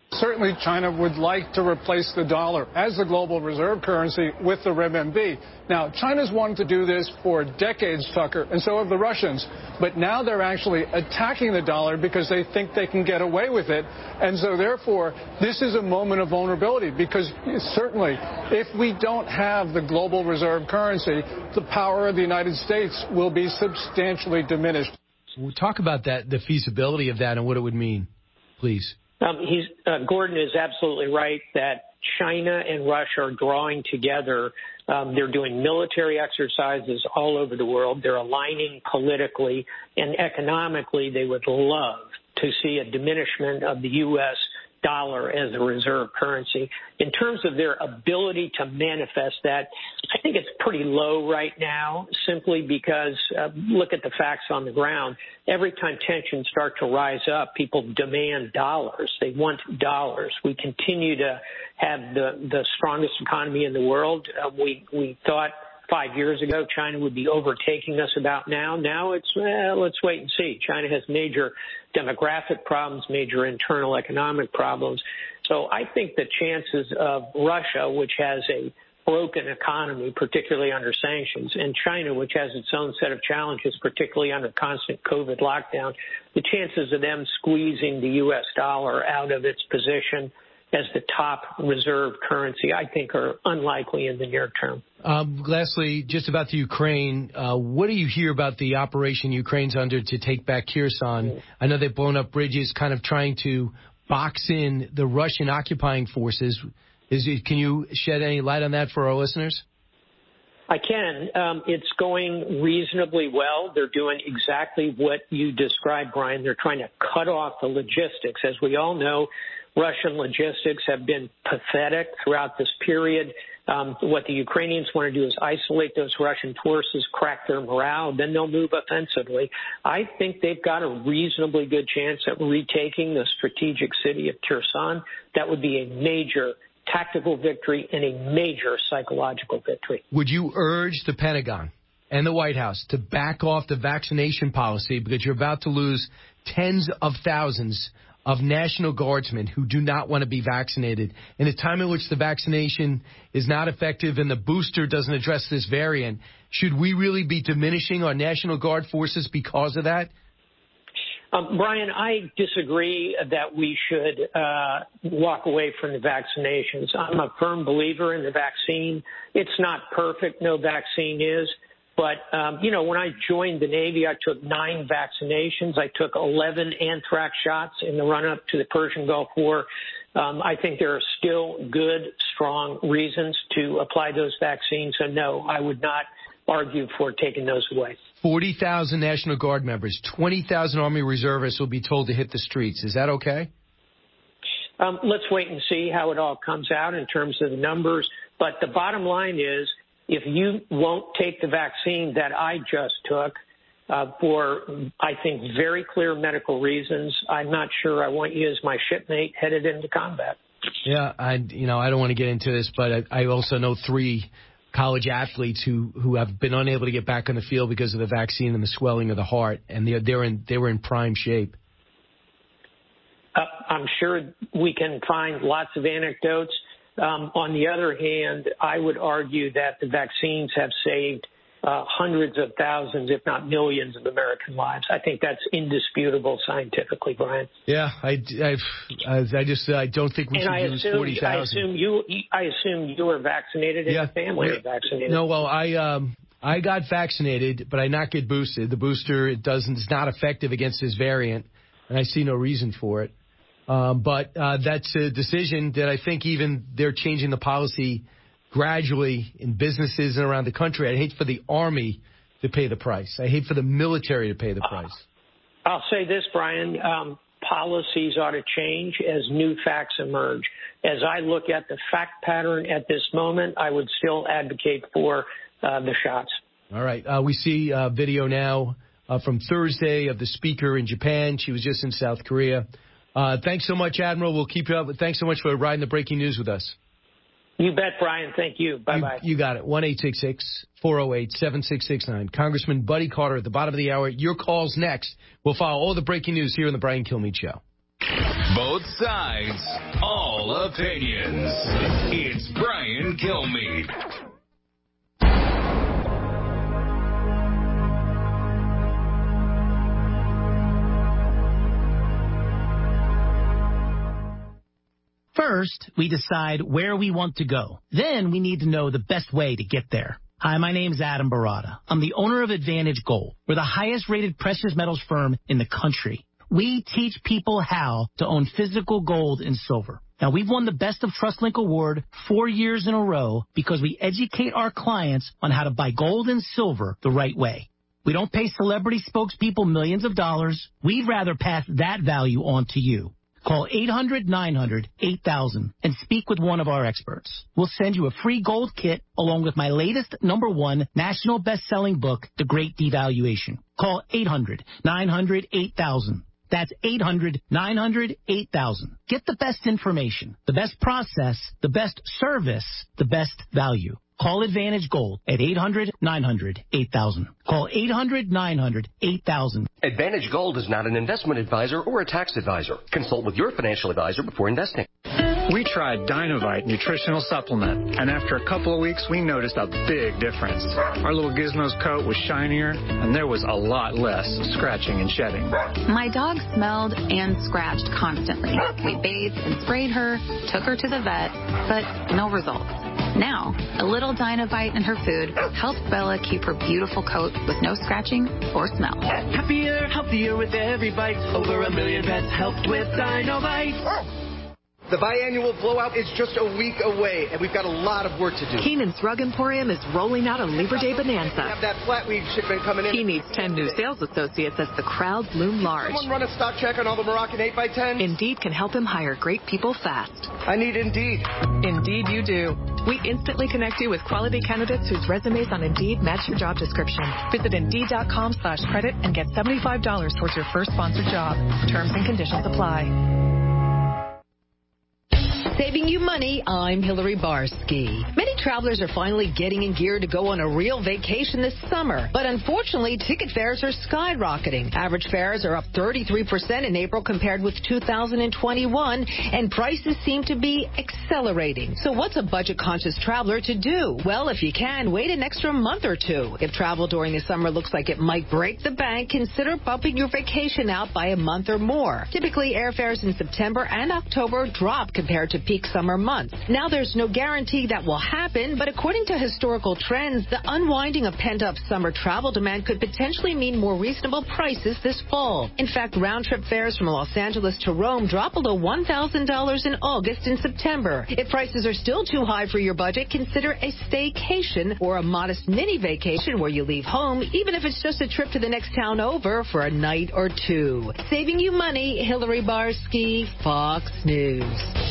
Certainly, China would like to replace the dollar as the global reserve currency with the renminbi. Now, China's wanted to do this for decades, Tucker, and so have the Russians. But now they're actually attacking the dollar because they think they can get away with it. And so, therefore, this is a moment of vulnerability because certainly, if we don't have the global reserve currency, the power of the United States will be substantially diminished. We'll talk about that, the feasibility of that and what it would mean, please. Um, he's, uh, Gordon is absolutely right that China and Russia are drawing together. Um, they're doing military exercises all over the world. They're aligning politically and economically. They would love to see a diminishment of the U S dollar as a reserve currency. In terms of their ability to manifest that, I think it's pretty low right now, simply because uh, look at the facts on the ground. Every time tensions start to rise up, people demand dollars. They want dollars. We continue to have the, the strongest economy in the world. Uh, we, we thought five years ago China would be overtaking us about now. Now it's, well, let's wait and see. China has major demographic problems, major internal economic problems. So I think the chances of Russia, which has a broken economy, particularly under sanctions, and China, which has its own set of challenges, particularly under constant COVID lockdown, the chances of them squeezing the U S dollar out of its position as the top reserve currency, I think, are unlikely in the near term. Um, lastly, just about the Ukraine, uh, what do you hear about the operation Ukraine's under to take back Kherson? I know they've blown up bridges, kind of trying to box in the Russian occupying forces. Is it, can you shed any light on that for our listeners? I can. Um, it's going reasonably well. They're doing exactly what you described, Brian. They're trying to cut off the logistics. As we all know, Russian logistics have been pathetic throughout this period. Um, what the Ukrainians want to do is isolate those Russian forces, crack their morale, then they'll move offensively. I think they've got a reasonably good chance at retaking the strategic city of Kherson. That would be a major tactical victory and a major psychological victory. Would you urge the Pentagon and the White House to back off the vaccination policy because you're about to lose tens of thousands of National Guardsmen who do not want to be vaccinated in a time in which the vaccination is not effective and the booster doesn't address this variant? Should we really be diminishing our National Guard forces because of that? Um, Brian, I disagree that we should uh, walk away from the vaccinations. I'm a firm believer in the vaccine. It's not perfect. No vaccine is. But, um, you know, when I joined the Navy, I took nine vaccinations. I took eleven anthrax shots in the run-up to the Persian Gulf War. Um, I think there are still good, strong reasons to apply those vaccines. So, no, I would not argue for taking those away. forty thousand National Guard members, twenty thousand Army reservists will be told to hit the streets. Is that okay? Um, let's wait and see how it all comes out in terms of the numbers. But the bottom line is, if you won't take the vaccine that I just took uh, for, I think, very clear medical reasons, I'm not sure I want you as my shipmate headed into combat. Yeah, I you know I don't want to get into this, but I, I also know three college athletes who, who have been unable to get back on the field because of the vaccine and the swelling of the heart, and they're they're in they were in prime shape. Uh, I'm sure we can find lots of anecdotes. Um, on the other hand, I would argue that the vaccines have saved uh, hundreds of thousands, if not millions, of American lives. I think that's indisputable scientifically, Brian. Yeah, I, I, I just I don't think we and should I use assume, forty thousand. I assume you. I assume you were vaccinated and yeah. your family are vaccinated. No, well, I um, I got vaccinated, but I not get boosted. The booster it doesn't is not effective against this variant, and I see no reason for it. Um, but uh, that's a decision that I think even they're changing the policy gradually in businesses and around the country. I hate for the Army to pay the price. I hate for the military to pay the price. Uh, I'll say this, Brian. Um, policies ought to change as new facts emerge. As I look at the fact pattern at this moment, I would still advocate for uh, the shots. All right. Uh, we see uh, video now uh, from Thursday of the speaker in Japan. She was just in South Korea. Uh, thanks so much, Admiral. We'll keep you up. Thanks so much for riding the breaking news with us. You bet, Brian. Thank you. Bye-bye. You, you got it. one eight six six, four oh eight, seven six six nine. Congressman Buddy Carter at the bottom of the hour. Your call's next. We'll follow all the breaking news here on the Brian Kilmeade Show. Both sides, all opinions. It's Brian Kilmeade. First, we decide where we want to go. Then we need to know the best way to get there. Hi, my name's Adam Barada. I'm the owner of Advantage Gold. We're the highest-rated precious metals firm in the country. We teach people how to own physical gold and silver. Now, we've won the Best of TrustLink Award four years in a row because we educate our clients on how to buy gold and silver the right way. We don't pay celebrity spokespeople millions of dollars. We'd rather pass that value on to you. Call eight hundred, nine hundred, eight thousand and speak with one of our experts. We'll send you a free gold kit along with my latest number one national best-selling book, The Great Devaluation. Call eight hundred, nine hundred, eight thousand. That's eight hundred, nine hundred, eight thousand. Get the best information, the best process, the best service, the best value. Call Advantage Gold at eight hundred, nine hundred, eight thousand. Call eight hundred, nine hundred, eight thousand. Advantage Gold is not an investment advisor or a tax advisor. Consult with your financial advisor before investing. We tried Dynovite nutritional supplement, and after a couple of weeks, we noticed a big difference. Our little Gizmo's coat was shinier, and there was a lot less scratching and shedding. My dog smelled and scratched constantly. We bathed and sprayed her, took her to the vet, but no results. Now, a little Dynovite in her food helps Bella keep her beautiful coat with no scratching or smell. Happier, healthier with every bite. Over a million pets helped with Dynovite. The biannual blowout is just a week away, and we've got a lot of work to do. Keenan's Rug Emporium is rolling out a Labor Day bonanza. We have that flatweed shipment coming in. He needs ten new sales associates as the crowds loom large. Someone run a stock check on all the Moroccan eight by ten? Indeed can help him hire great people fast. I need Indeed. Indeed you do. We instantly connect you with quality candidates whose resumes on Indeed match your job description. Visit Indeed.com slash credit and get seventy-five dollars towards your first sponsored job. Terms and conditions apply. Saving you money, I'm Hillary Barsky. Many travelers are finally getting in gear to go on a real vacation this summer. But unfortunately, ticket fares are skyrocketing. Average fares are up thirty-three percent in April compared with two thousand twenty-one, and prices seem to be accelerating. So what's a budget-conscious traveler to do? Well, if you can, wait an extra month or two. If travel during the summer looks like it might break the bank, consider bumping your vacation out by a month or more. Typically, airfares in September and October drop compared to peak summer months. Now, there's no guarantee that will happen, but according to historical trends, the unwinding of pent-up summer travel demand could potentially mean more reasonable prices this fall. In fact, round-trip fares from Los Angeles to Rome drop below one thousand dollars in August and September. If prices are still too high for your budget, consider a staycation or a modest mini vacation where you leave home, even if it's just a trip to the next town over for a night or two. Saving you money, Hillary Barsky, Fox News.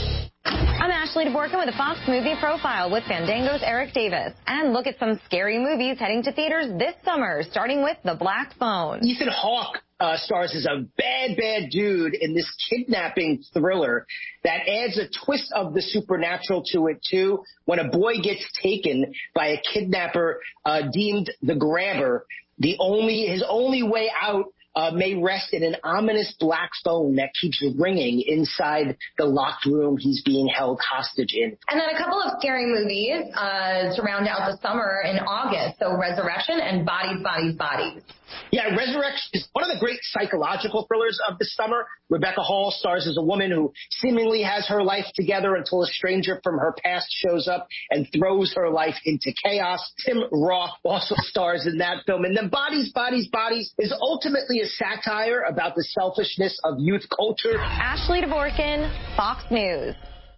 I'm Ashley DeBorkin with a Fox Movie Profile with Fandango's Eric Davis. And look at some scary movies heading to theaters this summer, starting with The Black Phone. Ethan Hawke uh, stars as a bad, bad dude in this kidnapping thriller that adds a twist of the supernatural to it, too. When a boy gets taken by a kidnapper uh, deemed the Grabber, the only his only way out Uh, may rest in an ominous black phone that keeps ringing inside the locked room he's being held hostage in. And then a couple of scary movies uh, to round out the summer in August. So Resurrection and Bodies, Bodies, Bodies. Yeah, Resurrection is one of the great psychological thrillers of the summer. Rebecca Hall stars as a woman who seemingly has her life together until a stranger from her past shows up and throws her life into chaos. Tim Roth also stars in that film. And then Bodies, Bodies, Bodies is ultimately a satire about the selfishness of youth culture. Ashley DeBorkin, Fox News.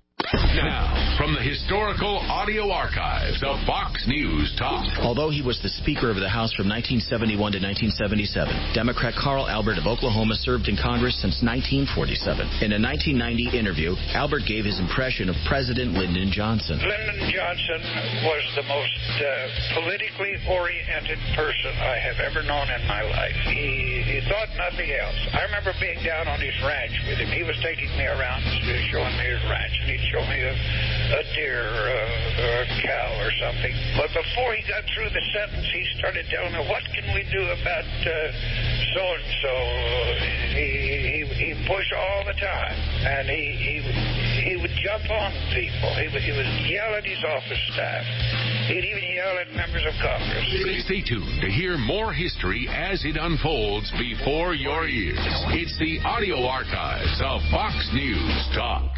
Now, from the historical audio archives of Fox News Talk. Although he was the Speaker of the House from nineteen seventy-one to nineteen seventy-seven, Democrat Carl Albert of Oklahoma served in Congress since nineteen forty-seven. In a nineteen ninety interview, Albert gave his impression of President Lyndon Johnson. Lyndon Johnson was the most uh, politically oriented person I have ever known in my life. He, he thought nothing else. I remember being down on his ranch with him. He was taking me around, showing me his ranch, and he'd show me a, a deer uh, or a cow or something. But before he got through the sentence, he started telling me, what can we do about uh, so-and-so? He, he, he pushed all the time, and he he he would jump on people. He would he would yell at his office staff. He'd even yell at members of Congress. Stay tuned to hear more history as it unfolds before your ears. It's the audio archives of Fox News Talk.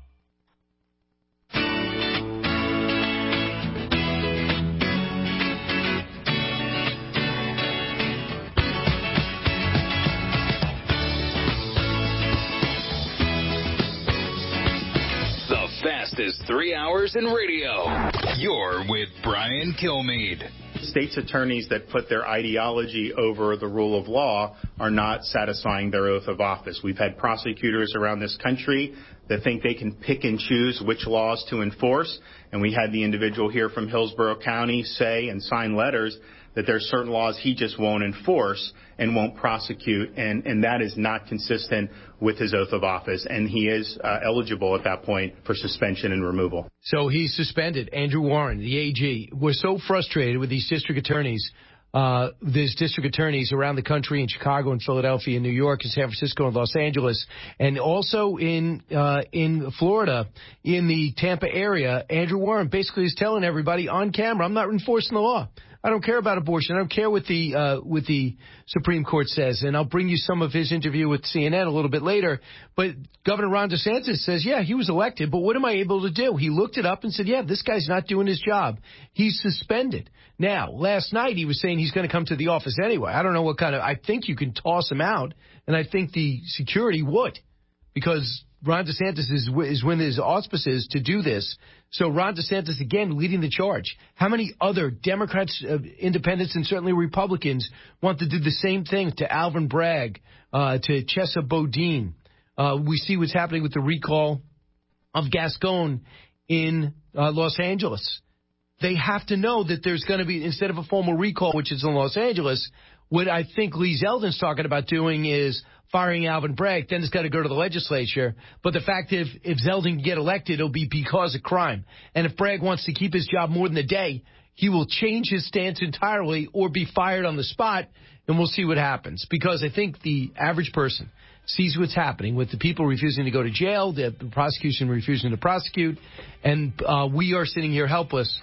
Fastest three hours in radio. You're with Brian Kilmeade. States attorneys that put their ideology over the rule of law are not satisfying their oath of office. We've had prosecutors around this country that think they can pick and choose which laws to enforce, and we had the individual here from Hillsborough County say and sign letters that there are certain laws he just won't enforce and won't prosecute, and, and that is not consistent with his oath of office, and he is uh, eligible at that point for suspension and removal. So he's suspended. Andrew Warren, the A G. We're so frustrated with these district attorneys. Uh, there's district attorneys around the country in Chicago and Philadelphia, New York, and San Francisco and Los Angeles, and also in uh, in Florida, in the Tampa area. Andrew Warren basically is telling everybody on camera, I'm not enforcing the law. I don't care about abortion. I don't care what the uh, what the Supreme Court says. And I'll bring you some of his interview with C N N a little bit later. But Governor Ron DeSantis says, yeah, he was elected, but what am I able to do? He looked it up and said, yeah, this guy's not doing his job. He's suspended. Now, last night he was saying he's going to come to the office anyway. I don't know what kind of – I think you can toss him out, and I think the security would, because Ron DeSantis is, is within his auspices to do this. So Ron DeSantis, again, leading the charge. How many other Democrats, uh, independents, and certainly Republicans want to do the same thing to Alvin Bragg, uh, to Chesa Boudin? Uh, we see what's happening with the recall of Gascon in uh, Los Angeles. They have to know that there's going to be, instead of a formal recall, which is in Los Angeles, what I think Lee Zeldin's talking about doing is firing Alvin Bragg. Then it's got to go to the legislature. But the fact if, if Zeldin can get elected, it'll be because of crime. And if Bragg wants to keep his job more than a day, he will change his stance entirely or be fired on the spot, and we'll see what happens. Because I think the average person sees what's happening with the people refusing to go to jail, the prosecution refusing to prosecute, and uh, we are sitting here helpless.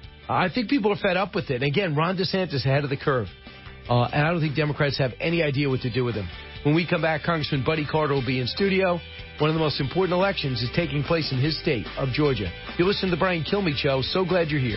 I think people are fed up with it. And again, Ron DeSantis ahead of the curve. Uh, and I don't think Democrats have any idea what to do with him. When we come back, Congressman Buddy Carter will be in studio. One of the most important elections is taking place in his state of Georgia. You listen to the Brian Kilmeade Show. So glad you're here.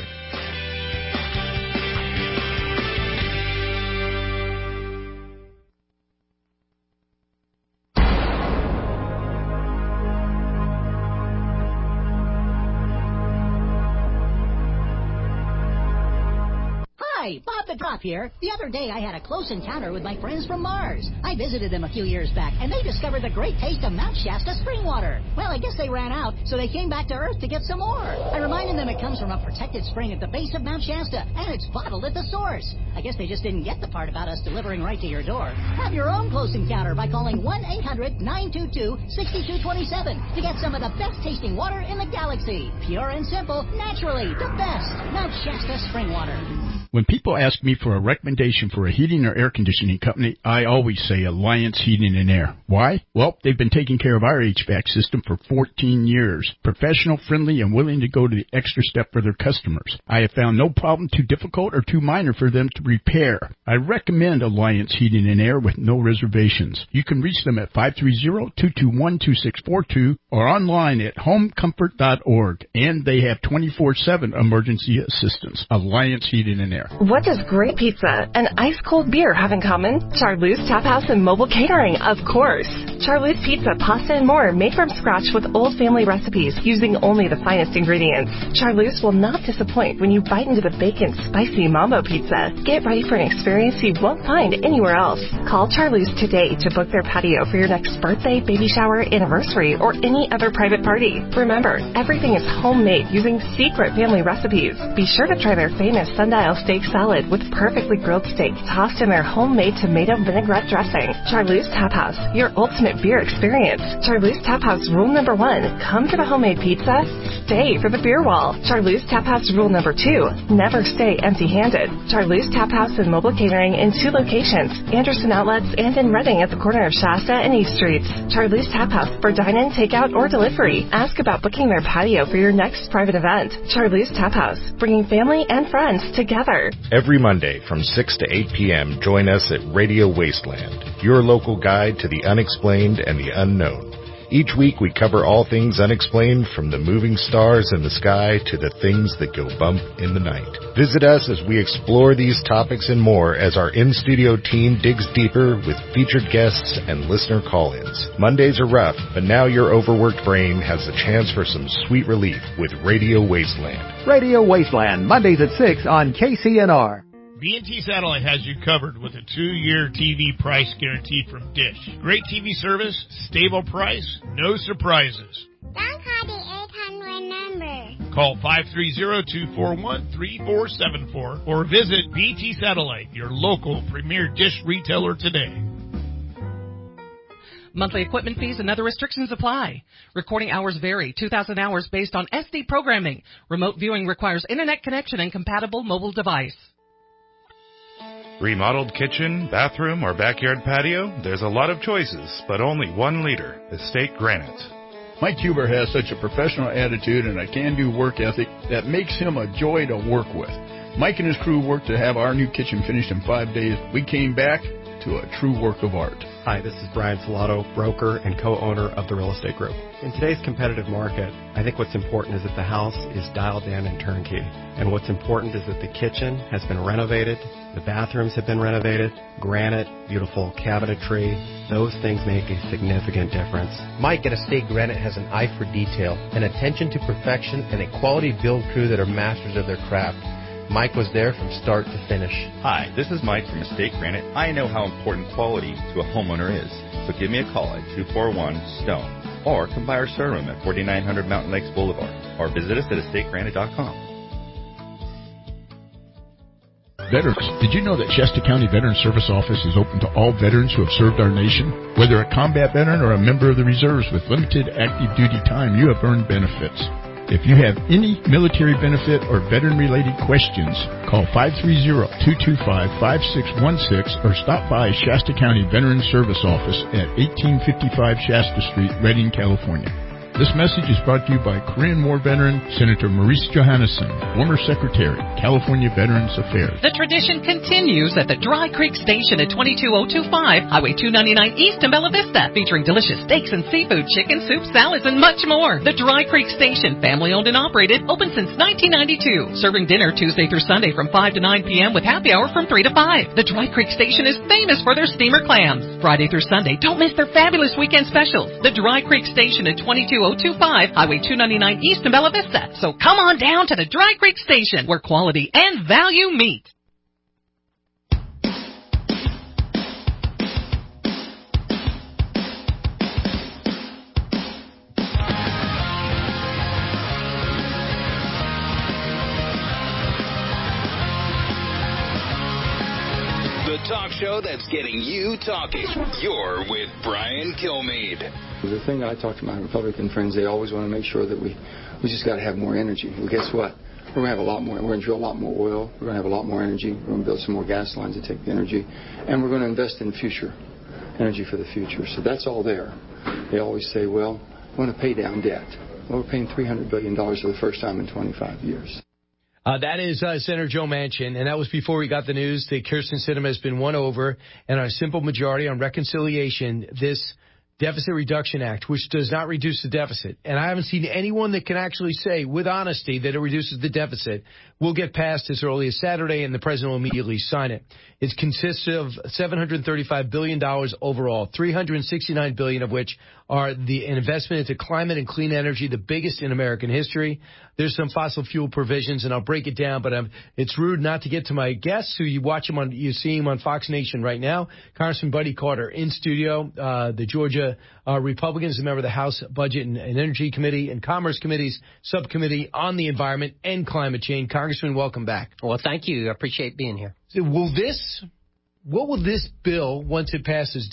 Hi, Bob the Drop here. The other day I had a close encounter with my friends from Mars. I visited them a few years back, and they discovered the great taste of Mount Shasta spring water. Well, I guess they ran out, so they came back to Earth to get some more. I reminded them it comes from a protected spring at the base of Mount Shasta, and it's bottled at the source. I guess they just didn't get the part about us delivering right to your door. Have your own close encounter by calling one eight hundred nine two two six two two seven to get some of the best tasting water in the galaxy. Pure and simple, naturally, the best. Mount Shasta spring water. When people ask me for a recommendation for a heating or air conditioning company, I always say Alliance Heating and Air. Why? Well, they've been taking care of our H V A C system for fourteen years. Professional, friendly, and willing to go to the extra step for their customers. I have found no problem too difficult or too minor for them to repair. I recommend Alliance Heating and Air with no reservations. You can reach them at five three zero, two two one, two six four two or online at home comfort dot org. And they have twenty-four seven emergency assistance. Alliance Heating and Air. What does great pizza and ice-cold beer have in common? Charlie's Tap House and Mobile Catering, of course. Charlie's Pizza, pasta, and more made from scratch with old family recipes using only the finest ingredients. Charlie's will not disappoint when you bite into the bacon spicy mambo pizza. Get ready for an experience you won't find anywhere else. Call Charlie's today to book their patio for your next birthday, baby shower, anniversary, or any other private party. Remember, everything is homemade using secret family recipes. Be sure to try their famous sundial steak salad with perfectly grilled steak tossed in their homemade tomato vinaigrette dressing. Charlie's Tap House, your ultimate beer experience. Charlie's Tap House rule number one, come for the homemade pizza, stay for the beer wall. Charleuse Tap House rule number two, never stay empty-handed. Charleuse Tap House and Mobile Catering in two locations, Anderson Outlets and in Reading at the corner of Shasta and East Streets. Charleuse Tap House for dine-in, takeout, or delivery. Ask about booking their patio for your next private event. Charleuse Tap House, bringing family and friends together. Every Monday from six to eight p.m., join us at Radio Wasteland, your local guide to the unexplained and the unknown. Each week we cover all things unexplained, from the moving stars in the sky to the things that go bump in the night. Visit us as we explore these topics and more as our in-studio team digs deeper with featured guests and listener call-ins. Mondays are rough, but now your overworked brain has the chance for some sweet relief with Radio Wasteland. Radio Wasteland, Mondays at six on K C N R. B and T Satellite has you covered with a two-year T V price guarantee from Dish. Great T V service, stable price, no surprises. Don't call the eight hundred number. Call five three zero, two four one, three four seven four or visit B T Satellite, your local premier Dish retailer today. Monthly equipment fees and other restrictions apply. Recording hours vary. two thousand hours based on S D programming. Remote viewing requires internet connection and compatible mobile device. Remodeled kitchen, bathroom, or backyard patio? There's a lot of choices, but only one leader, Estate Granite. Mike Huber has such a professional attitude and a can-do work ethic that makes him a joy to work with. Mike and his crew worked to have our new kitchen finished in five days. We came back to a true work of art. Hi, this is Brian Salato, broker and co-owner of the Real Estate Group. In today's competitive market, I think what's important is that the house is dialed in and turnkey. And what's important is that the kitchen has been renovated, the bathrooms have been renovated, granite, beautiful cabinetry. Those things make a significant difference. Mike at Estate Granite has an eye for detail, an attention to perfection, and a quality build crew that are masters of their craft. Mike was there from start to finish. Hi, this is Mike from Estate Granite. I know how important quality to a homeowner is. So give me a call at two four one, STONE or come by our showroom at forty-nine hundred Mountain Lakes Boulevard or visit us at estate granite dot com. Veterans, did you know that Shasta County Veteran Service Office is open to all veterans who have served our nation? Whether a combat veteran or a member of the reserves with limited active duty time, you have earned benefits. If you have any military benefit or veteran-related questions, call five three zero, two two five, five six one six or stop by Shasta County Veterans Service Office at eighteen fifty-five Shasta Street, Redding, California. This message is brought to you by Korean War veteran Senator Maurice Johannesson, former Secretary, California Veterans Affairs. The tradition continues at the Dry Creek Station at twenty-two oh two five, Highway two ninety-nine East in Bella Vista, featuring delicious steaks and seafood, chicken, soup, salads, and much more. The Dry Creek Station, family-owned and operated, open since nineteen ninety-two, serving dinner Tuesday through Sunday from five to nine p.m. with happy hour from three to five. The Dry Creek Station is famous for their steamer clams. Friday through Sunday, don't miss their fabulous weekend specials. The Dry Creek Station at twenty-two oh two five, Highway two ninety-nine East in Bella Vista. So come on down to the Dry Creek Station, where quality and value meet. The talk show that's getting you talking. You're with Brian Kilmeade. The thing that I talk to my Republican friends, they always want to make sure that we, we just got to have more energy. Well, guess what? We're going to have a lot more. We're going to drill a lot more oil. We're going to have a lot more energy. We're going to build some more gas lines to take the energy. And we're going to invest in the future, energy for the future. So that's all there. They always say, well, we want to pay down debt. Well, we're paying three hundred billion dollars for the first time in twenty-five years. Uh, that is uh, Senator Joe Manchin, and that was before we got the news that Kyrsten Sinema has been won over, and on a simple majority on reconciliation, this Deficit Reduction Act, which does not reduce the deficit. And I haven't seen anyone that can actually say with honesty that it reduces the deficit. Will get passed as early as Saturday, and the president will immediately sign it. It consists of seven hundred thirty-five billion dollars overall, three hundred sixty-nine billion dollars of which are the investment into climate and clean energy, the biggest in American history. There's some fossil fuel provisions, and I'll break it down, but um, it's rude not to get to my guests who you watch him on, you see him on Fox Nation right now. Congressman Buddy Carter in studio, uh, the Georgia uh, Republicans, a member of the House Budget and, and Energy Committee and Commerce Committee's subcommittee on the environment and climate change. Congressman, welcome back. Well, thank you. I appreciate being here. So will this, what will this bill, once it passes, do?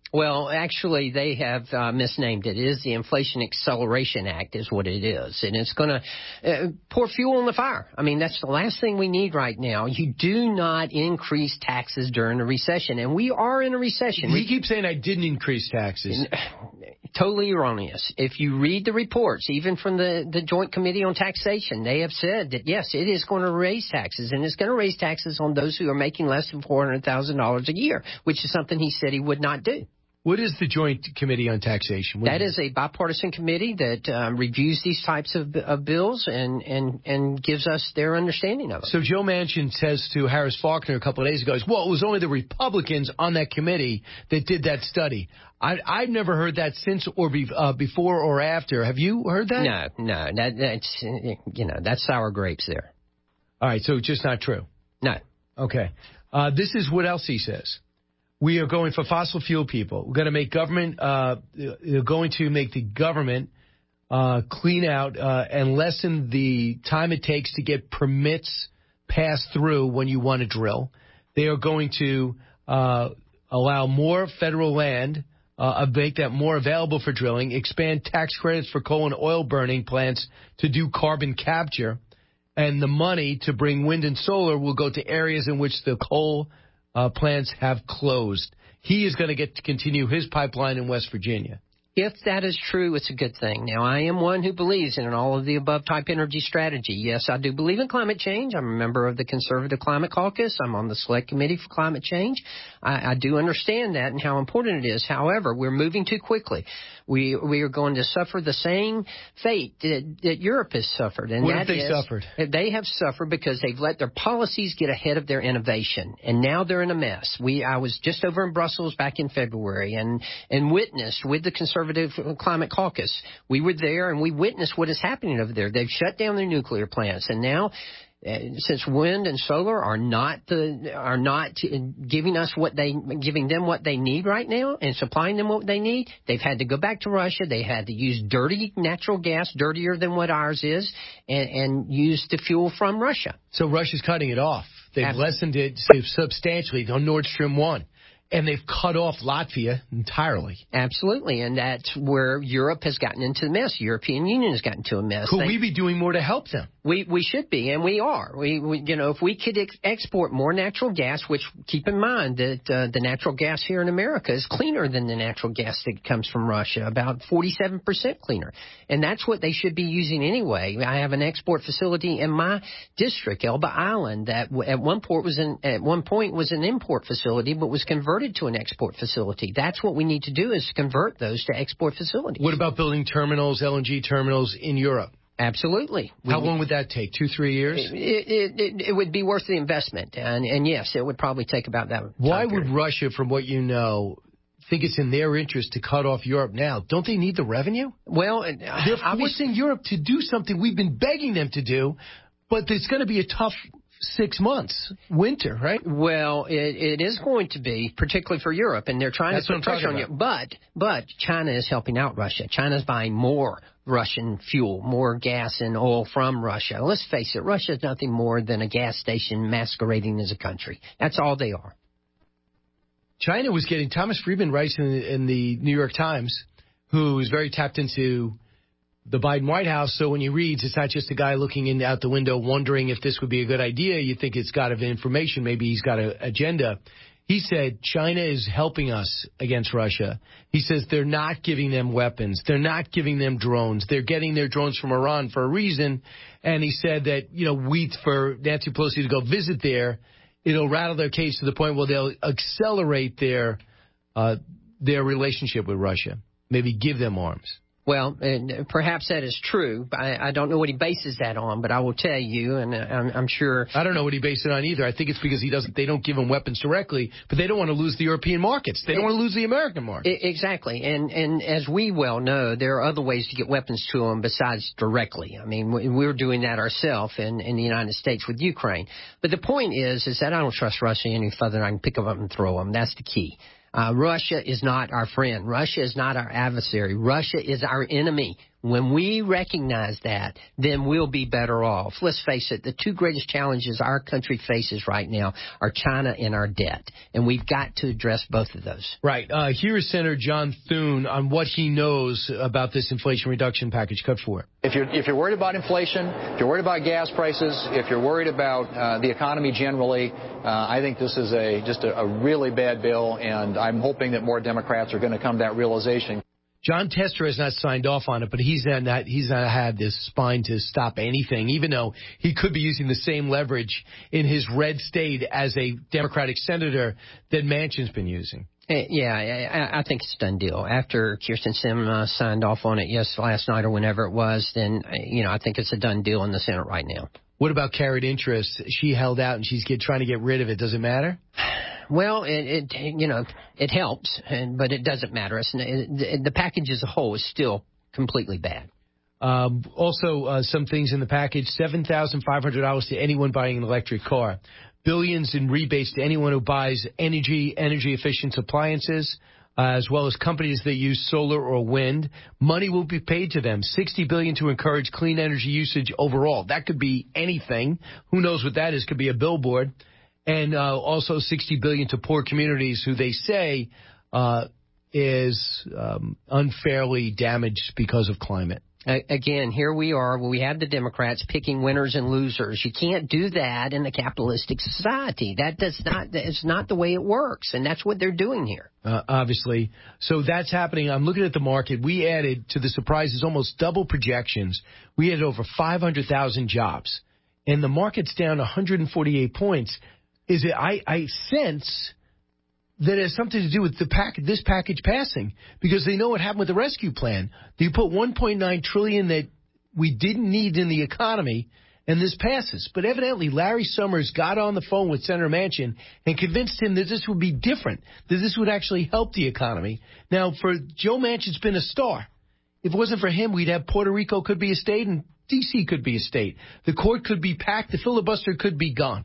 Well, actually, they have uh, misnamed it. It is the Inflation Acceleration Act is what it is. And it's going to uh, pour fuel on the fire. I mean, that's the last thing we need right now. You do not increase taxes during a recession. And we are in a recession. He keeps saying I didn't increase taxes. Totally erroneous. If you read the reports, even from the, the Joint Committee on Taxation, they have said that, yes, it is going to raise taxes. And it's going to raise taxes on those who are making less than four hundred thousand dollars a year, which is something he said he would not do. What is the Joint Committee on Taxation? What that is a bipartisan committee that um, reviews these types of, of bills and, and, and gives us their understanding of it. So Joe Manchin says to Harris Faulkner a couple of days ago, well, it was only the Republicans on that committee that did that study. I, I've never heard that since or be, uh, before or after. Have you heard that? No, no. That, that's, you know, that's sour grapes there. All right, so it's just not true? No. Okay. Uh, this is what else he says. We are going for fossil fuel people. We're going to make government, uh, going to make the government uh, clean out uh, and lessen the time it takes to get permits passed through when you want to drill. They are going to uh, allow more federal land, uh, make that more available for drilling, expand tax credits for coal and oil burning plants to do carbon capture, and the money to bring wind and solar will go to areas in which the coal Uh, plants have closed. He is going to get to continue his pipeline in West Virginia. If that is true, it's a good thing. Now, I am one who believes in all of the above type energy strategy. Yes, I do believe in climate change. I'm a member of the Conservative Climate Caucus. I'm on the Select Committee for Climate Change. I, I do understand that and how important it is. However, we're moving too quickly. We we are going to suffer the same fate that, that Europe has suffered. And what that have they is, suffered? They have suffered because they've let their policies get ahead of their innovation. And now they're in a mess. We I was just over in Brussels back in February and, and witnessed with the Conservative Climate Caucus. We were there and we witnessed what is happening over there. They've shut down their nuclear plants. And now, Uh, since wind and solar are not the are not giving us what they giving them what they need right now and supplying them what they need, they've had to go back to Russia. They had to use dirty natural gas, dirtier than what ours is, and, and use the fuel from Russia. So Russia's cutting it off. They've Absolutely. lessened it substantially on Nord Stream one. And they've cut off Latvia entirely. Absolutely. And that's where Europe has gotten into the mess. European Union has gotten into a mess. Could they, we be doing more to help them? We we should be, and we are. We, we you know, if we could ex- export more natural gas, which keep in mind that uh, the natural gas here in America is cleaner than the natural gas that comes from Russia, about forty-seven percent cleaner. And that's what they should be using anyway. I have an export facility in my district, Elba Island, that at one point was an, at one point was an import facility, but was converted to an export facility. That's what we need to do, is convert those to export facilities. What about building terminals, L N G terminals in Europe? Absolutely. How long would that take? Two, three years? It, it, it, it would be worth the investment. And, and yes, it would probably take about that time Why period. would Russia, from what you know, think it's in their interest to cut off Europe now? Don't they need the revenue? Well, they're forcing Europe to do something we've been begging them to do, but it's going to be a tough six months, winter, right? Well, it, it is going to be, particularly for Europe, and they're trying That's to put pressure on you. But, but China is helping out Russia. China's buying more Russian fuel, more gas and oil from Russia. Let's face it, Russia is nothing more than a gas station masquerading as a country. That's all they are. China was getting, Thomas Friedman writes in, in the New York Times, who is very tapped into the Biden White House, so when he reads, it's not just a guy looking in out the window wondering if this would be a good idea. You think it's got information. Maybe he's got an agenda. He said China is helping us against Russia. He says they're not giving them weapons. They're not giving them drones. They're getting their drones from Iran for a reason. And he said that, you know, we, for Nancy Pelosi to go visit there, it'll rattle their cage to the point where they'll accelerate their uh, their relationship with Russia, maybe give them arms. Well, and perhaps that is true. I, I don't know what he bases that on, but I will tell you, and I'm, I'm sure. I don't know what he based it on either. I think it's because he doesn't. They don't give him weapons directly, but they don't want to lose the European markets. They don't want to lose the American market. Exactly, and and as we well know, there are other ways to get weapons to them besides directly. I mean, we're doing that ourselves in, in the United States with Ukraine. But the point is, is that I don't trust Russia any further than I can pick them up and throw them. That's the key. Uh, Russia is not our friend. Russia is not our adversary. Russia is our enemy. When we recognize that, then we'll be better off. Let's face it, the two greatest challenges our country faces right now are China and our debt, and we've got to address both of those. Right. Uh, here is Senator John Thune on what he knows about this Inflation Reduction Package. Cut four. If you're, if you're worried about inflation, if you're worried about gas prices, if you're worried about uh, the economy generally, uh, I think this is a just a, a really bad bill, and I'm hoping that more Democrats are going to come to that realization. John Tester has not signed off on it, but he's not, he's not had this spine to stop anything, even though he could be using the same leverage in his red state as a Democratic senator that Manchin's been using. Yeah, I, I think it's a done deal. After Kirsten Sinema signed off on it, yes, last night or whenever it was, then, you know, I think it's a done deal in the Senate right now. What about carried interest? She held out and she's get, trying to get rid of it. Does it matter? Well, it, it you know, it helps, and, but it doesn't matter. It's, it, the package as a whole is still completely bad. Um, also, uh, some things in the package, seven thousand five hundred dollars to anyone buying an electric car, billions in rebates to anyone who buys energy, energy-efficient appliances, uh, as well as companies that use solar or wind. Money will be paid to them, sixty billion dollars to encourage clean energy usage overall. That could be anything. Who knows what that is? Could be a billboard. And uh, also sixty billion dollars to poor communities who they say uh, is um, unfairly damaged because of climate. Again, here we are. We have the Democrats picking winners and losers. You can't do that in a capitalistic society. That does not. It's not the way it works, and that's what they're doing here. Uh, obviously, so that's happening. I'm looking at the market. We added to the surprises almost double projections. We added over five hundred thousand jobs, and the market's down one hundred forty-eight points. Is it? I, I sense that it has something to do with the pack, this package passing, because they know what happened with the rescue plan. You put one point nine trillion dollars that we didn't need in the economy, and this passes. But evidently, Larry Summers got on the phone with Senator Manchin and convinced him that this would be different, that this would actually help the economy. Now, for Joe Manchin's been a star. If it wasn't for him, we'd have Puerto Rico could be a state and D C could be a state. The court could be packed. The filibuster could be gone.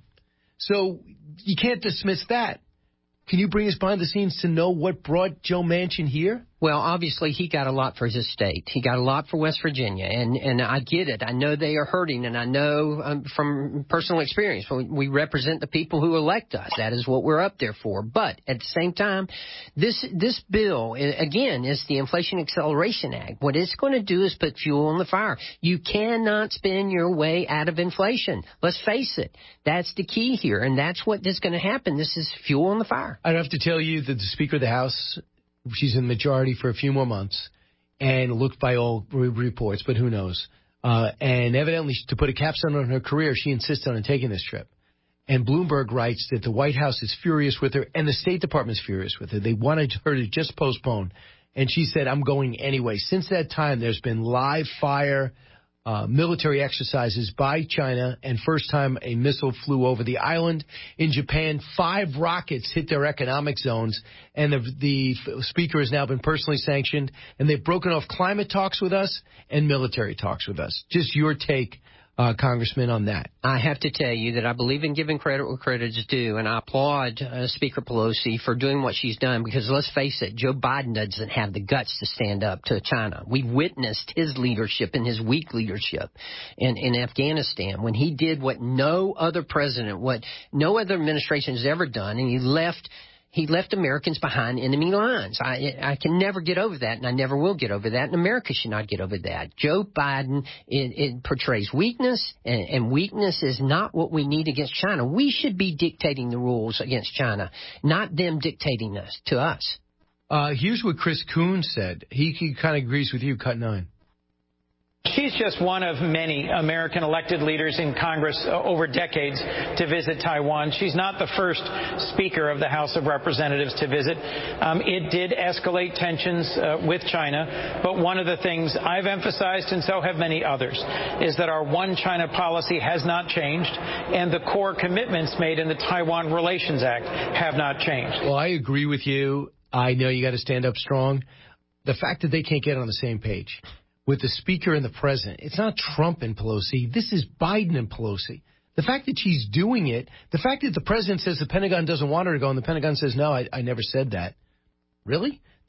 So you can't dismiss that. Can you bring us behind the scenes to know what brought Joe Manchin here? Well, obviously, he got a lot for his state. He got a lot for West Virginia, and, and I get it. I know they are hurting, and I know um, from personal experience, we represent the people who elect us. That is what we're up there for. But at the same time, this this bill, again, is the Inflation Acceleration Act. What it's going to do is put fuel on the fire. You cannot spend your way out of inflation. Let's face it. That's the key here, and that's what is going to happen. This is fuel on the fire. I'd have to tell you that the Speaker of the House, she's in the majority for a few more months, and looked by all re- reports, but who knows. Uh, and evidently, to put a capstone on her career, she insisted on taking this trip. And Bloomberg writes that the White House is furious with her, and the State Department's furious with her. They wanted her to just postpone. And she said, I'm going anyway. Since that time, there's been live fire Uh, military exercises by China, and first time a missile flew over the island. In Japan, five rockets hit their economic zones, and the, the speaker has now been personally sanctioned, and they've broken off climate talks with us and military talks with us. Just your take, uh, Congressman, on that. I have to tell you that I believe in giving credit where credit is due, and I applaud uh, Speaker Pelosi for doing what she's done, because let's face it, Joe Biden doesn't have the guts to stand up to China. We've witnessed his leadership and his weak leadership in, in Afghanistan when he did what no other president, what no other administration has ever done, and he left He left Americans behind enemy lines. I, I can never get over that, and I never will get over that, and America should not get over that. Joe Biden, it, it portrays weakness, and, and weakness is not what we need against China. We should be dictating the rules against China, not them dictating us to us. Uh, here's what Chris Coons said. He, he kind of agrees with you, cut nine. She's just one of many American elected leaders in Congress uh, over decades to visit Taiwan. She's not the first Speaker of the House of Representatives to visit. Um, it did escalate tensions uh, with China, but one of the things I've emphasized, and so have many others, is that our one China policy has not changed, and the core commitments made in the Taiwan Relations Act have not changed. Well, I agree with you. I know you got to stand up strong. The fact that they can't get on the same page with the Speaker and the President. It's not Trump and Pelosi. This is Biden and Pelosi. The fact that she's doing it, the fact that the President says the Pentagon doesn't want her to go, and the Pentagon says, no, I, I never said that. Really?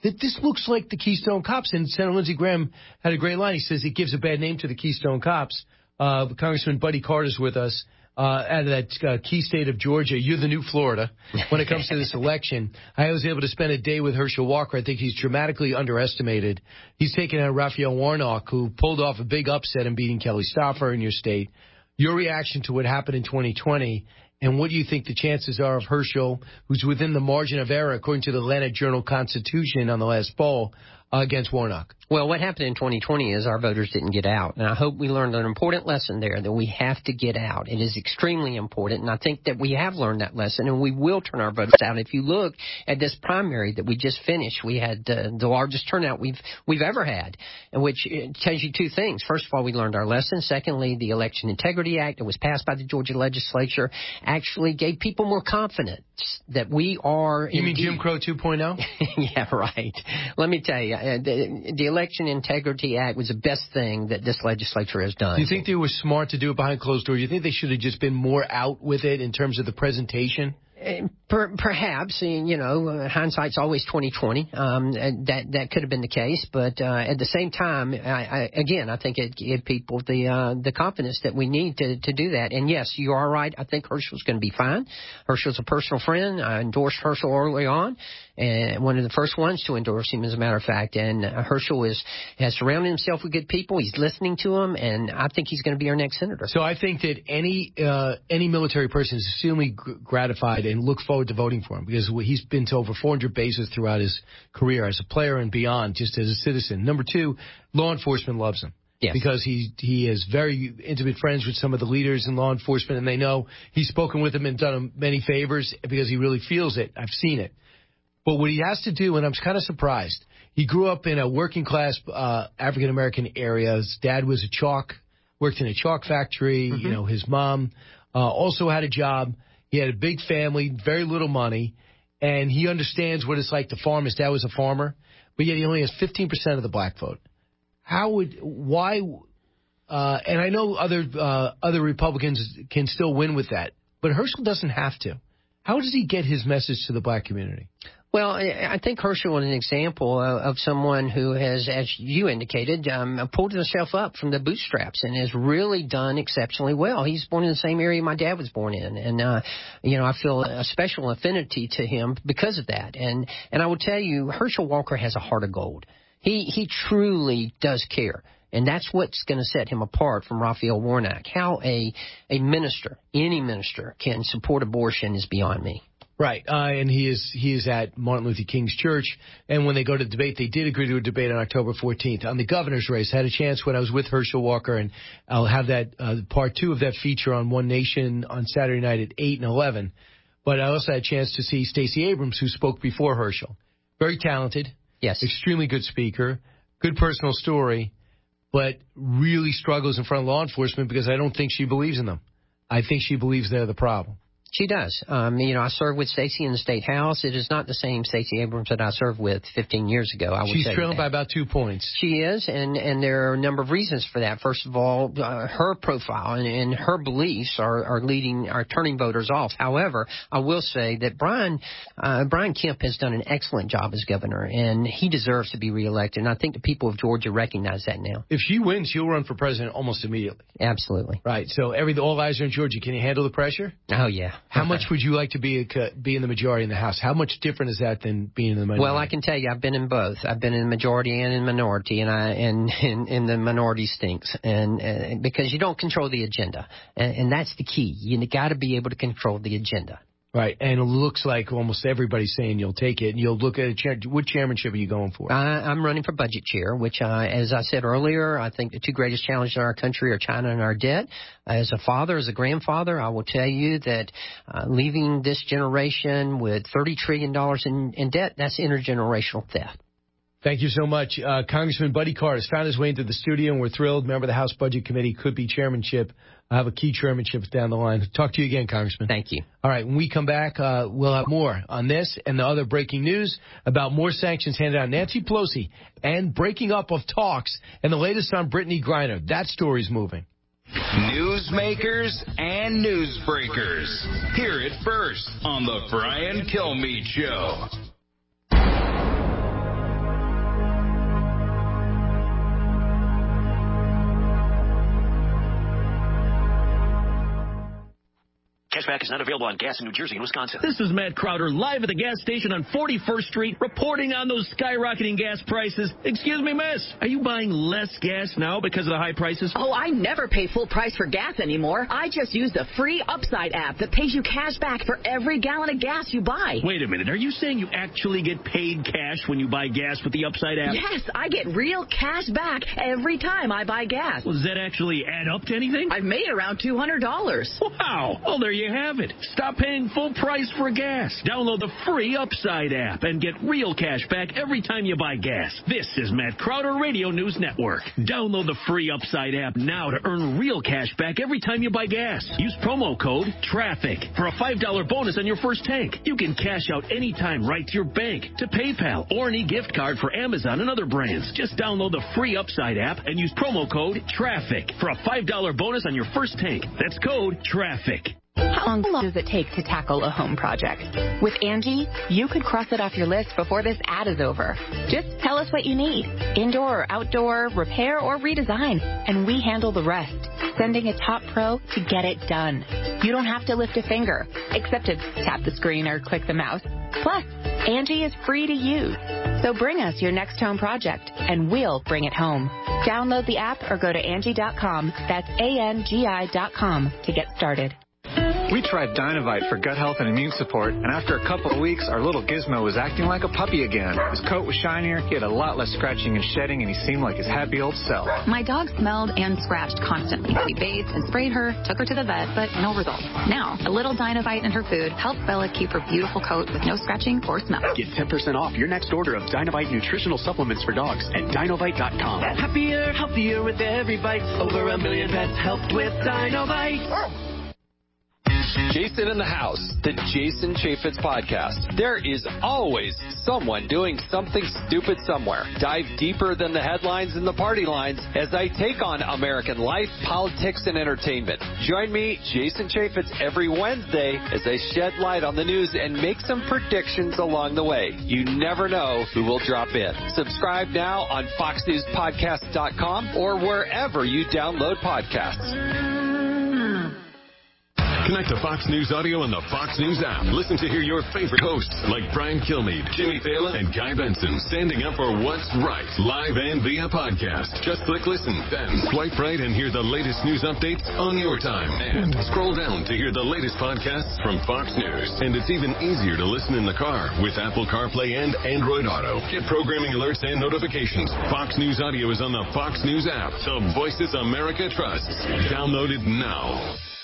that this looks like the Keystone Cops. And Senator Lindsey Graham had a great line. He says it gives a bad name to the Keystone Cops. Uh, Congressman Buddy Carter's with us. Uh, out of that uh, key state of Georgia. You're the new Florida when it comes to this election. I was able to spend a day with Herschel Walker. I think he's dramatically underestimated. He's taken out Raphael Warnock, who pulled off a big upset in beating Kelly Stauffer in your state. Your reaction to what happened in twenty twenty, and what do you think the chances are of Herschel, who's within the margin of error, according to the Atlanta Journal-Constitution on the last poll, uh, against Warnock? Well, what happened in twenty twenty is our voters didn't get out. And I hope we learned an important lesson there, that we have to get out. It is extremely important. And I think that we have learned that lesson, and we will turn our voters out. If you look at this primary that we just finished, we had uh, the largest turnout we've we've ever had, which tells you two things. First of all, we learned our lesson. Secondly, the Election Integrity Act that was passed by the Georgia legislature actually gave people more confidence that we are. You mean Jim Crow two point oh? Yeah, right. Let me tell you, uh, the, the Election Integrity Act was the best thing that this legislature has done. Do you think they were smart to do it behind closed doors? Do you think they should have just been more out with it in terms of the presentation? Per, perhaps, you know, uh, hindsight's always twenty twenty. Um, that that could have been the case, but uh, at the same time, I, I, again, I think it gave people the uh, the confidence that we need to, to do that. And yes, you are right. I think Herschel's going to be fine. Herschel's a personal friend. I endorsed Herschel early on, and one of the first ones to endorse him, as a matter of fact. And uh, Herschel is has surrounded himself with good people. He's listening to them, and I think he's going to be our next senator. So I think that any uh, any military person is extremely gr- gratified and look forward to voting for him, because he's been to over four hundred bases throughout his career as a player and beyond, just as a citizen. Number two, law enforcement loves him. Yes. Because he he is very intimate friends with some of the leaders in law enforcement, and they know he's spoken with them and done them many favors because he really feels it. I've seen it. But what he has to do, and I'm kind of surprised, he grew up in a working class uh, African American area. His dad was a chalk, worked in a chalk factory. Mm-hmm. You know, his mom uh, also had a job. He had a big family, very little money, and he understands what it's like to farm. His dad was a farmer, but yet he only has fifteen percent of the black vote. How would, why, uh, and I know other uh, other Republicans can still win with that, but Herschel doesn't have to. How does he get his message to the black community? Well, I think Herschel is an example of someone who has, as you indicated, um, pulled himself up from the bootstraps and has really done exceptionally well. He's born in the same area my dad was born in, and uh, you know, I feel a special affinity to him because of that. And and I will tell you, Herschel Walker has a heart of gold. He he truly does care. And that's what's going to set him apart from Raphael Warnock. How a a minister, any minister, can support abortion is beyond me. Right, uh, and he is he is at Martin Luther King's church, and when they go to debate, they did agree to a debate on October fourteenth. On the governor's race, I had a chance when I was with Herschel Walker, and I'll have that uh, part two of that feature on One Nation on Saturday night at eight and eleven. But I also had a chance to see Stacey Abrams, who spoke before Herschel. Very talented. Yes. Extremely good speaker. Good personal story, but really struggles in front of law enforcement because I don't think she believes in them. I think she believes they're the problem. She does. Um, you know, I served with Stacey in the State House. It is not the same Stacey Abrams that I served with fifteen years ago. I would She's say trailing that. by about two points. She is, and, and there are a number of reasons for that. First of all, uh, her profile and, and her beliefs are, are leading, are turning voters off. However, I will say that Brian uh, Brian Kemp has done an excellent job as governor, and he deserves to be reelected. And I think the people of Georgia recognize that now. If she wins, she'll run for president almost immediately. Absolutely. Right. So every all eyes are in Georgia. Can you handle the pressure? Oh yeah. How much would you like to be a, be in the majority in the House? How much different is that than being in the minority? Well, I can tell you, I've been in both. I've been in the majority and in minority, and I and and, and the minority stinks, and, and because you don't control the agenda, and, and that's the key. You got to be able to control the agenda. Right, and it looks like almost everybody's saying you'll take it, and you'll look at a chair. What chairmanship are you going for? I, I'm running for budget chair, which, uh, as I said earlier, I think the two greatest challenges in our country are China and our debt. As a father, as a grandfather, I will tell you that uh, leaving this generation with thirty trillion dollars in, in debt, that's intergenerational theft. Thank you so much. Uh, Congressman Buddy Carter has found his way into the studio, and we're thrilled. Member of the House Budget Committee, could be chairmanship. I have a key chairmanship down the line. Talk to you again, Congressman. Thank you. All right, when we come back, uh, we'll have more on this and the other breaking news about more sanctions handed out Nancy Pelosi and breaking up of talks and the latest on Brittany Griner. That story's moving. Newsmakers and newsbreakers. Hear it first on the Brian Kilmeade Show. Cashback is not available on gas in New Jersey and Wisconsin. This is Matt Crowder, live at the gas station on forty-first Street, reporting on those skyrocketing gas prices. Excuse me, miss, are you buying less gas now because of the high prices? Oh, I never pay full price for gas anymore. I just use the free Upside app that pays you cash back for every gallon of gas you buy. Wait a minute, are you saying you actually get paid cash when you buy gas with the Upside app? Yes, I get real cash back every time I buy gas. Well, does that actually add up to anything? I've made around two hundred dollars. Wow. Well, there you have it. Stop paying full price for gas. Download the free Upside app and get real cash back every time you buy gas. This is Matt Crowder Radio News Network. Download the free Upside app now to earn real cash back every time you buy gas. Use promo code TRAFFIC for a five dollar bonus on your first tank. You can cash out anytime right to your bank, to PayPal, or any gift card for Amazon and other brands. Just download the free Upside app and use promo code TRAFFIC for a five dollar bonus on your first tank. That's code TRAFFIC. How long does it take to tackle a home project? With Angie, you could cross it off your list before this ad is over. Just tell us what you need. Indoor or outdoor, repair or redesign. And we handle the rest, sending a top pro to get it done. You don't have to lift a finger, except to tap the screen or click the mouse. Plus, Angie is free to use. So bring us your next home project, and we'll bring it home. Download the app or go to Angie dot com. That's A N G I dot com to get started. We tried Dynovite for gut health and immune support, and after a couple of weeks, our little Gizmo was acting like a puppy again. His coat was shinier, he had a lot less scratching and shedding, and he seemed like his happy old self. My dog smelled and scratched constantly. We bathed and sprayed her, took her to the vet, but no results. Now, a little Dynovite in her food helps Bella keep her beautiful coat with no scratching or smell. Get ten percent off your next order of Dynovite nutritional supplements for dogs at Dynovite dot com. Happier, healthier with every bite. Over a million pets helped with Dynovite. Jason in the House, the Jason Chaffetz Podcast. There is always someone doing something stupid somewhere. Dive deeper than the headlines and the party lines as I take on American life, politics, and entertainment. Join me, Jason Chaffetz, every Wednesday as I shed light on the news and make some predictions along the way. You never know who will drop in. Subscribe now on fox news podcast dot com or wherever you download podcasts. Connect to Fox News Audio and the Fox News app. Listen to hear your favorite hosts like Brian Kilmeade, Jimmy Fallon, and Guy Benson standing up for what's right, live and via podcast. Just click listen, then swipe right and hear the latest news updates on your time. And scroll down to hear the latest podcasts from Fox News. And it's even easier to listen in the car with Apple CarPlay and Android Auto. Get programming alerts and notifications. Fox News Audio is on the Fox News app. The voices America trusts. Download it now.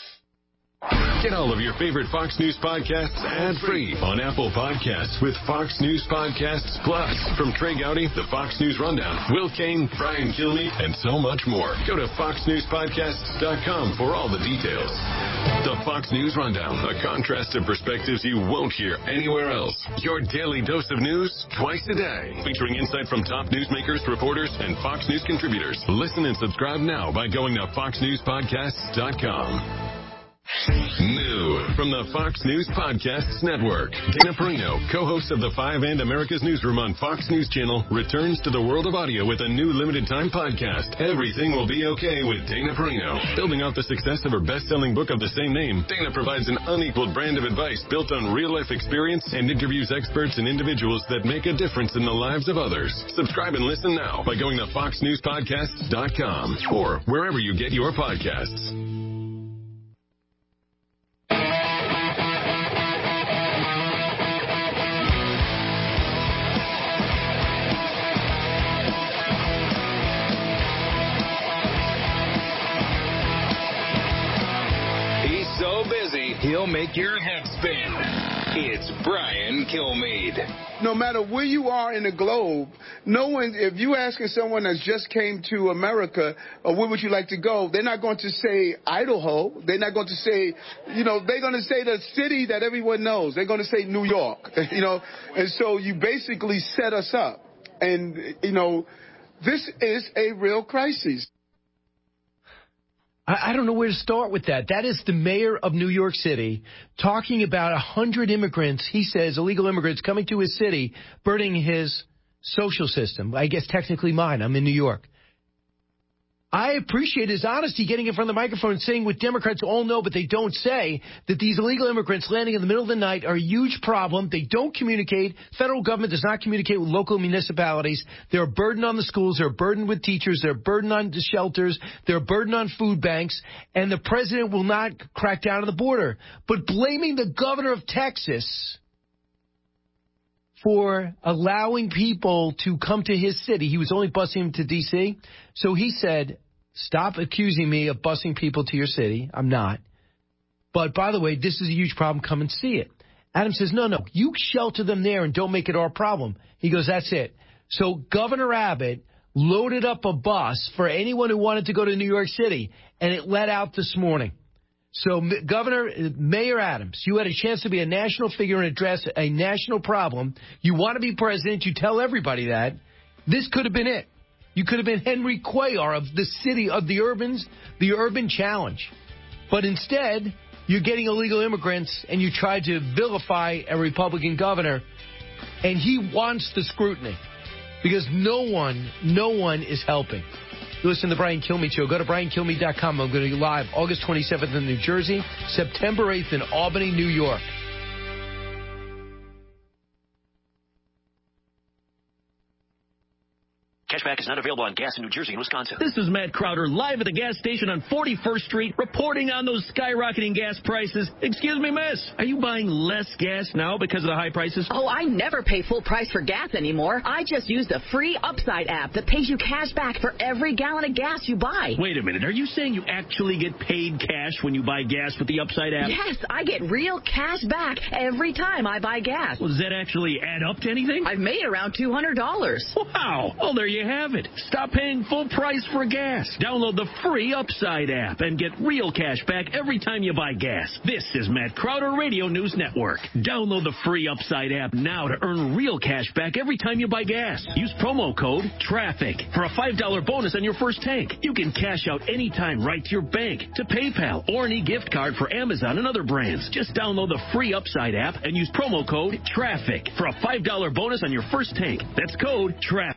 Get all of your favorite Fox News podcasts ad-free on Apple Podcasts with Fox News Podcasts Plus. From Trey Gowdy, the Fox News Rundown, Will Kane, Brian Kilmeade, and so much more. Go to fox news podcasts dot com for all the details. The Fox News Rundown, a contrast of perspectives you won't hear anywhere else. Your daily dose of news twice a day, featuring insight from top newsmakers, reporters, and Fox News contributors. Listen and subscribe now by going to fox news podcasts dot com. New from the Fox News Podcasts Network, Dana Perino, co-host of the Five and America's Newsroom on Fox News Channel, returns to the world of audio with a new limited-time podcast, Everything Will Be Okay with Dana Perino. Building off the success of her best-selling book of the same name, Dana provides an unequaled brand of advice built on real-life experience and interviews experts and individuals that make a difference in the lives of others. Subscribe and listen now by going to fox news podcasts dot com or wherever you get your podcasts. He'll make your head spin. It's Brian Kilmeade. No matter where you are in the globe, no one, if you asking someone that's just came to America, or where would you like to go, they're not going to say Idaho. They're not going to say, you know, they're going to say the city that everyone knows. They're going to say New York, you know. And so you basically set us up. And, you know, this is a real crisis. I don't know where to start with that. That is the mayor of New York City talking about a hundred immigrants, he says, illegal immigrants coming to his city, burdening his social system. I guess technically mine. I'm in New York. I appreciate his honesty getting in front of the microphone and saying what Democrats all know but they don't say, that these illegal immigrants landing in the middle of the night are a huge problem. They don't communicate. Federal government does not communicate with local municipalities. They're a burden on the schools. They're a burden with teachers. They're a burden on the shelters. They're a burden on food banks. And the president will not crack down on the border. But blaming the governor of Texas for allowing people to come to his city. He was only busing them to D C So he said, stop accusing me of busing people to your city. I'm not. But by the way, this is a huge problem. Come and see it. Adam says, no, no, you shelter them there and don't make it our problem. He goes, that's it. So Governor Abbott loaded up a bus for anyone who wanted to go to New York City, and it let out this morning. So, Governor, Mayor Adams, you had a chance to be a national figure and address a national problem. You want to be president. You tell everybody that. This could have been it. You could have been Henry Cuellar of the city of the urbans, the urban challenge. But instead, you're getting illegal immigrants and you try to vilify a Republican governor. And he wants the scrutiny because no one, no one is helping. You listen to the Brian Kilmeade Show. Go to brian kilmeade dot com. I'm going to be live August twenty-seventh in New Jersey, September eighth in Albany, New York. Cashback is not available on gas in New Jersey and Wisconsin. This is Matt Crowder, live at the gas station on forty-first Street, reporting on those skyrocketing gas prices. Excuse me, miss, are you buying less gas now because of the high prices? Oh, I never pay full price for gas anymore. I just use the free Upside app that pays you cash back for every gallon of gas you buy. Wait a minute, are you saying you actually get paid cash when you buy gas with the Upside app? Yes, I get real cash back every time I buy gas. Well, does that actually add up to anything? I've made around two hundred dollars. Wow, well, there you have it. Stop paying full price for gas. Download the free Upside app and get real cash back every time you buy gas. This is Matt Crowder Radio News Network. Download the free Upside app now to earn real cash back every time you buy gas. Use promo code TRAFFIC for a five dollar bonus on your first tank. You can cash out anytime right to your bank, to PayPal, or an e-gift card for Amazon and other brands. Just download the free Upside app and use promo code TRAFFIC for a five dollar bonus on your first tank. That's code TRAFFIC.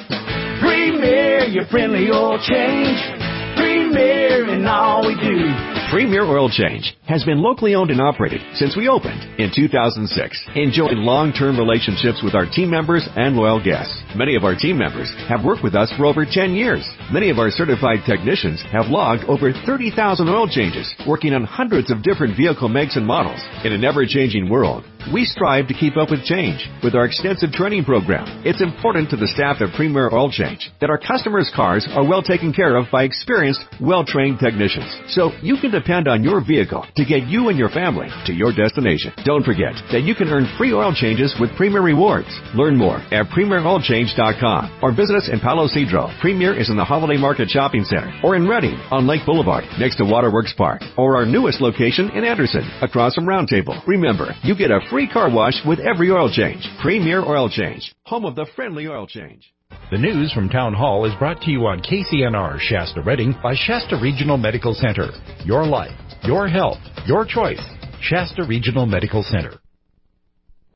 Premier, your friendly oil change. Premier in all we do. Premier Oil Change has been locally owned and operated since we opened in two thousand six, enjoying long-term relationships with our team members and loyal guests. Many of our team members have worked with us for over ten years. Many of our certified technicians have logged over thirty thousand oil changes, working on hundreds of different vehicle makes and models. In an ever-changing world, we strive to keep up with change with our extensive training program. It's important to the staff at Premier Oil Change that our customers' cars are well taken care of by experienced, well-trained technicians, so you can depend on your vehicle to get you and your family to your destination. Don't forget that you can earn free oil changes with Premier Rewards. Learn more at premier oil change dot com or visit us in Palo Cedro. Premier is in the Holiday Market Shopping Center, or in Reading on Lake Boulevard next to Waterworks Park, or our newest location in Anderson across from Round Table. Remember, you get a free car wash with every oil change. Premier Oil Change, home of the friendly oil change. The news from Town Hall is brought to you on K C N R Shasta Reading by Shasta Regional Medical Center. Your life, your health, your choice. Shasta Regional Medical Center.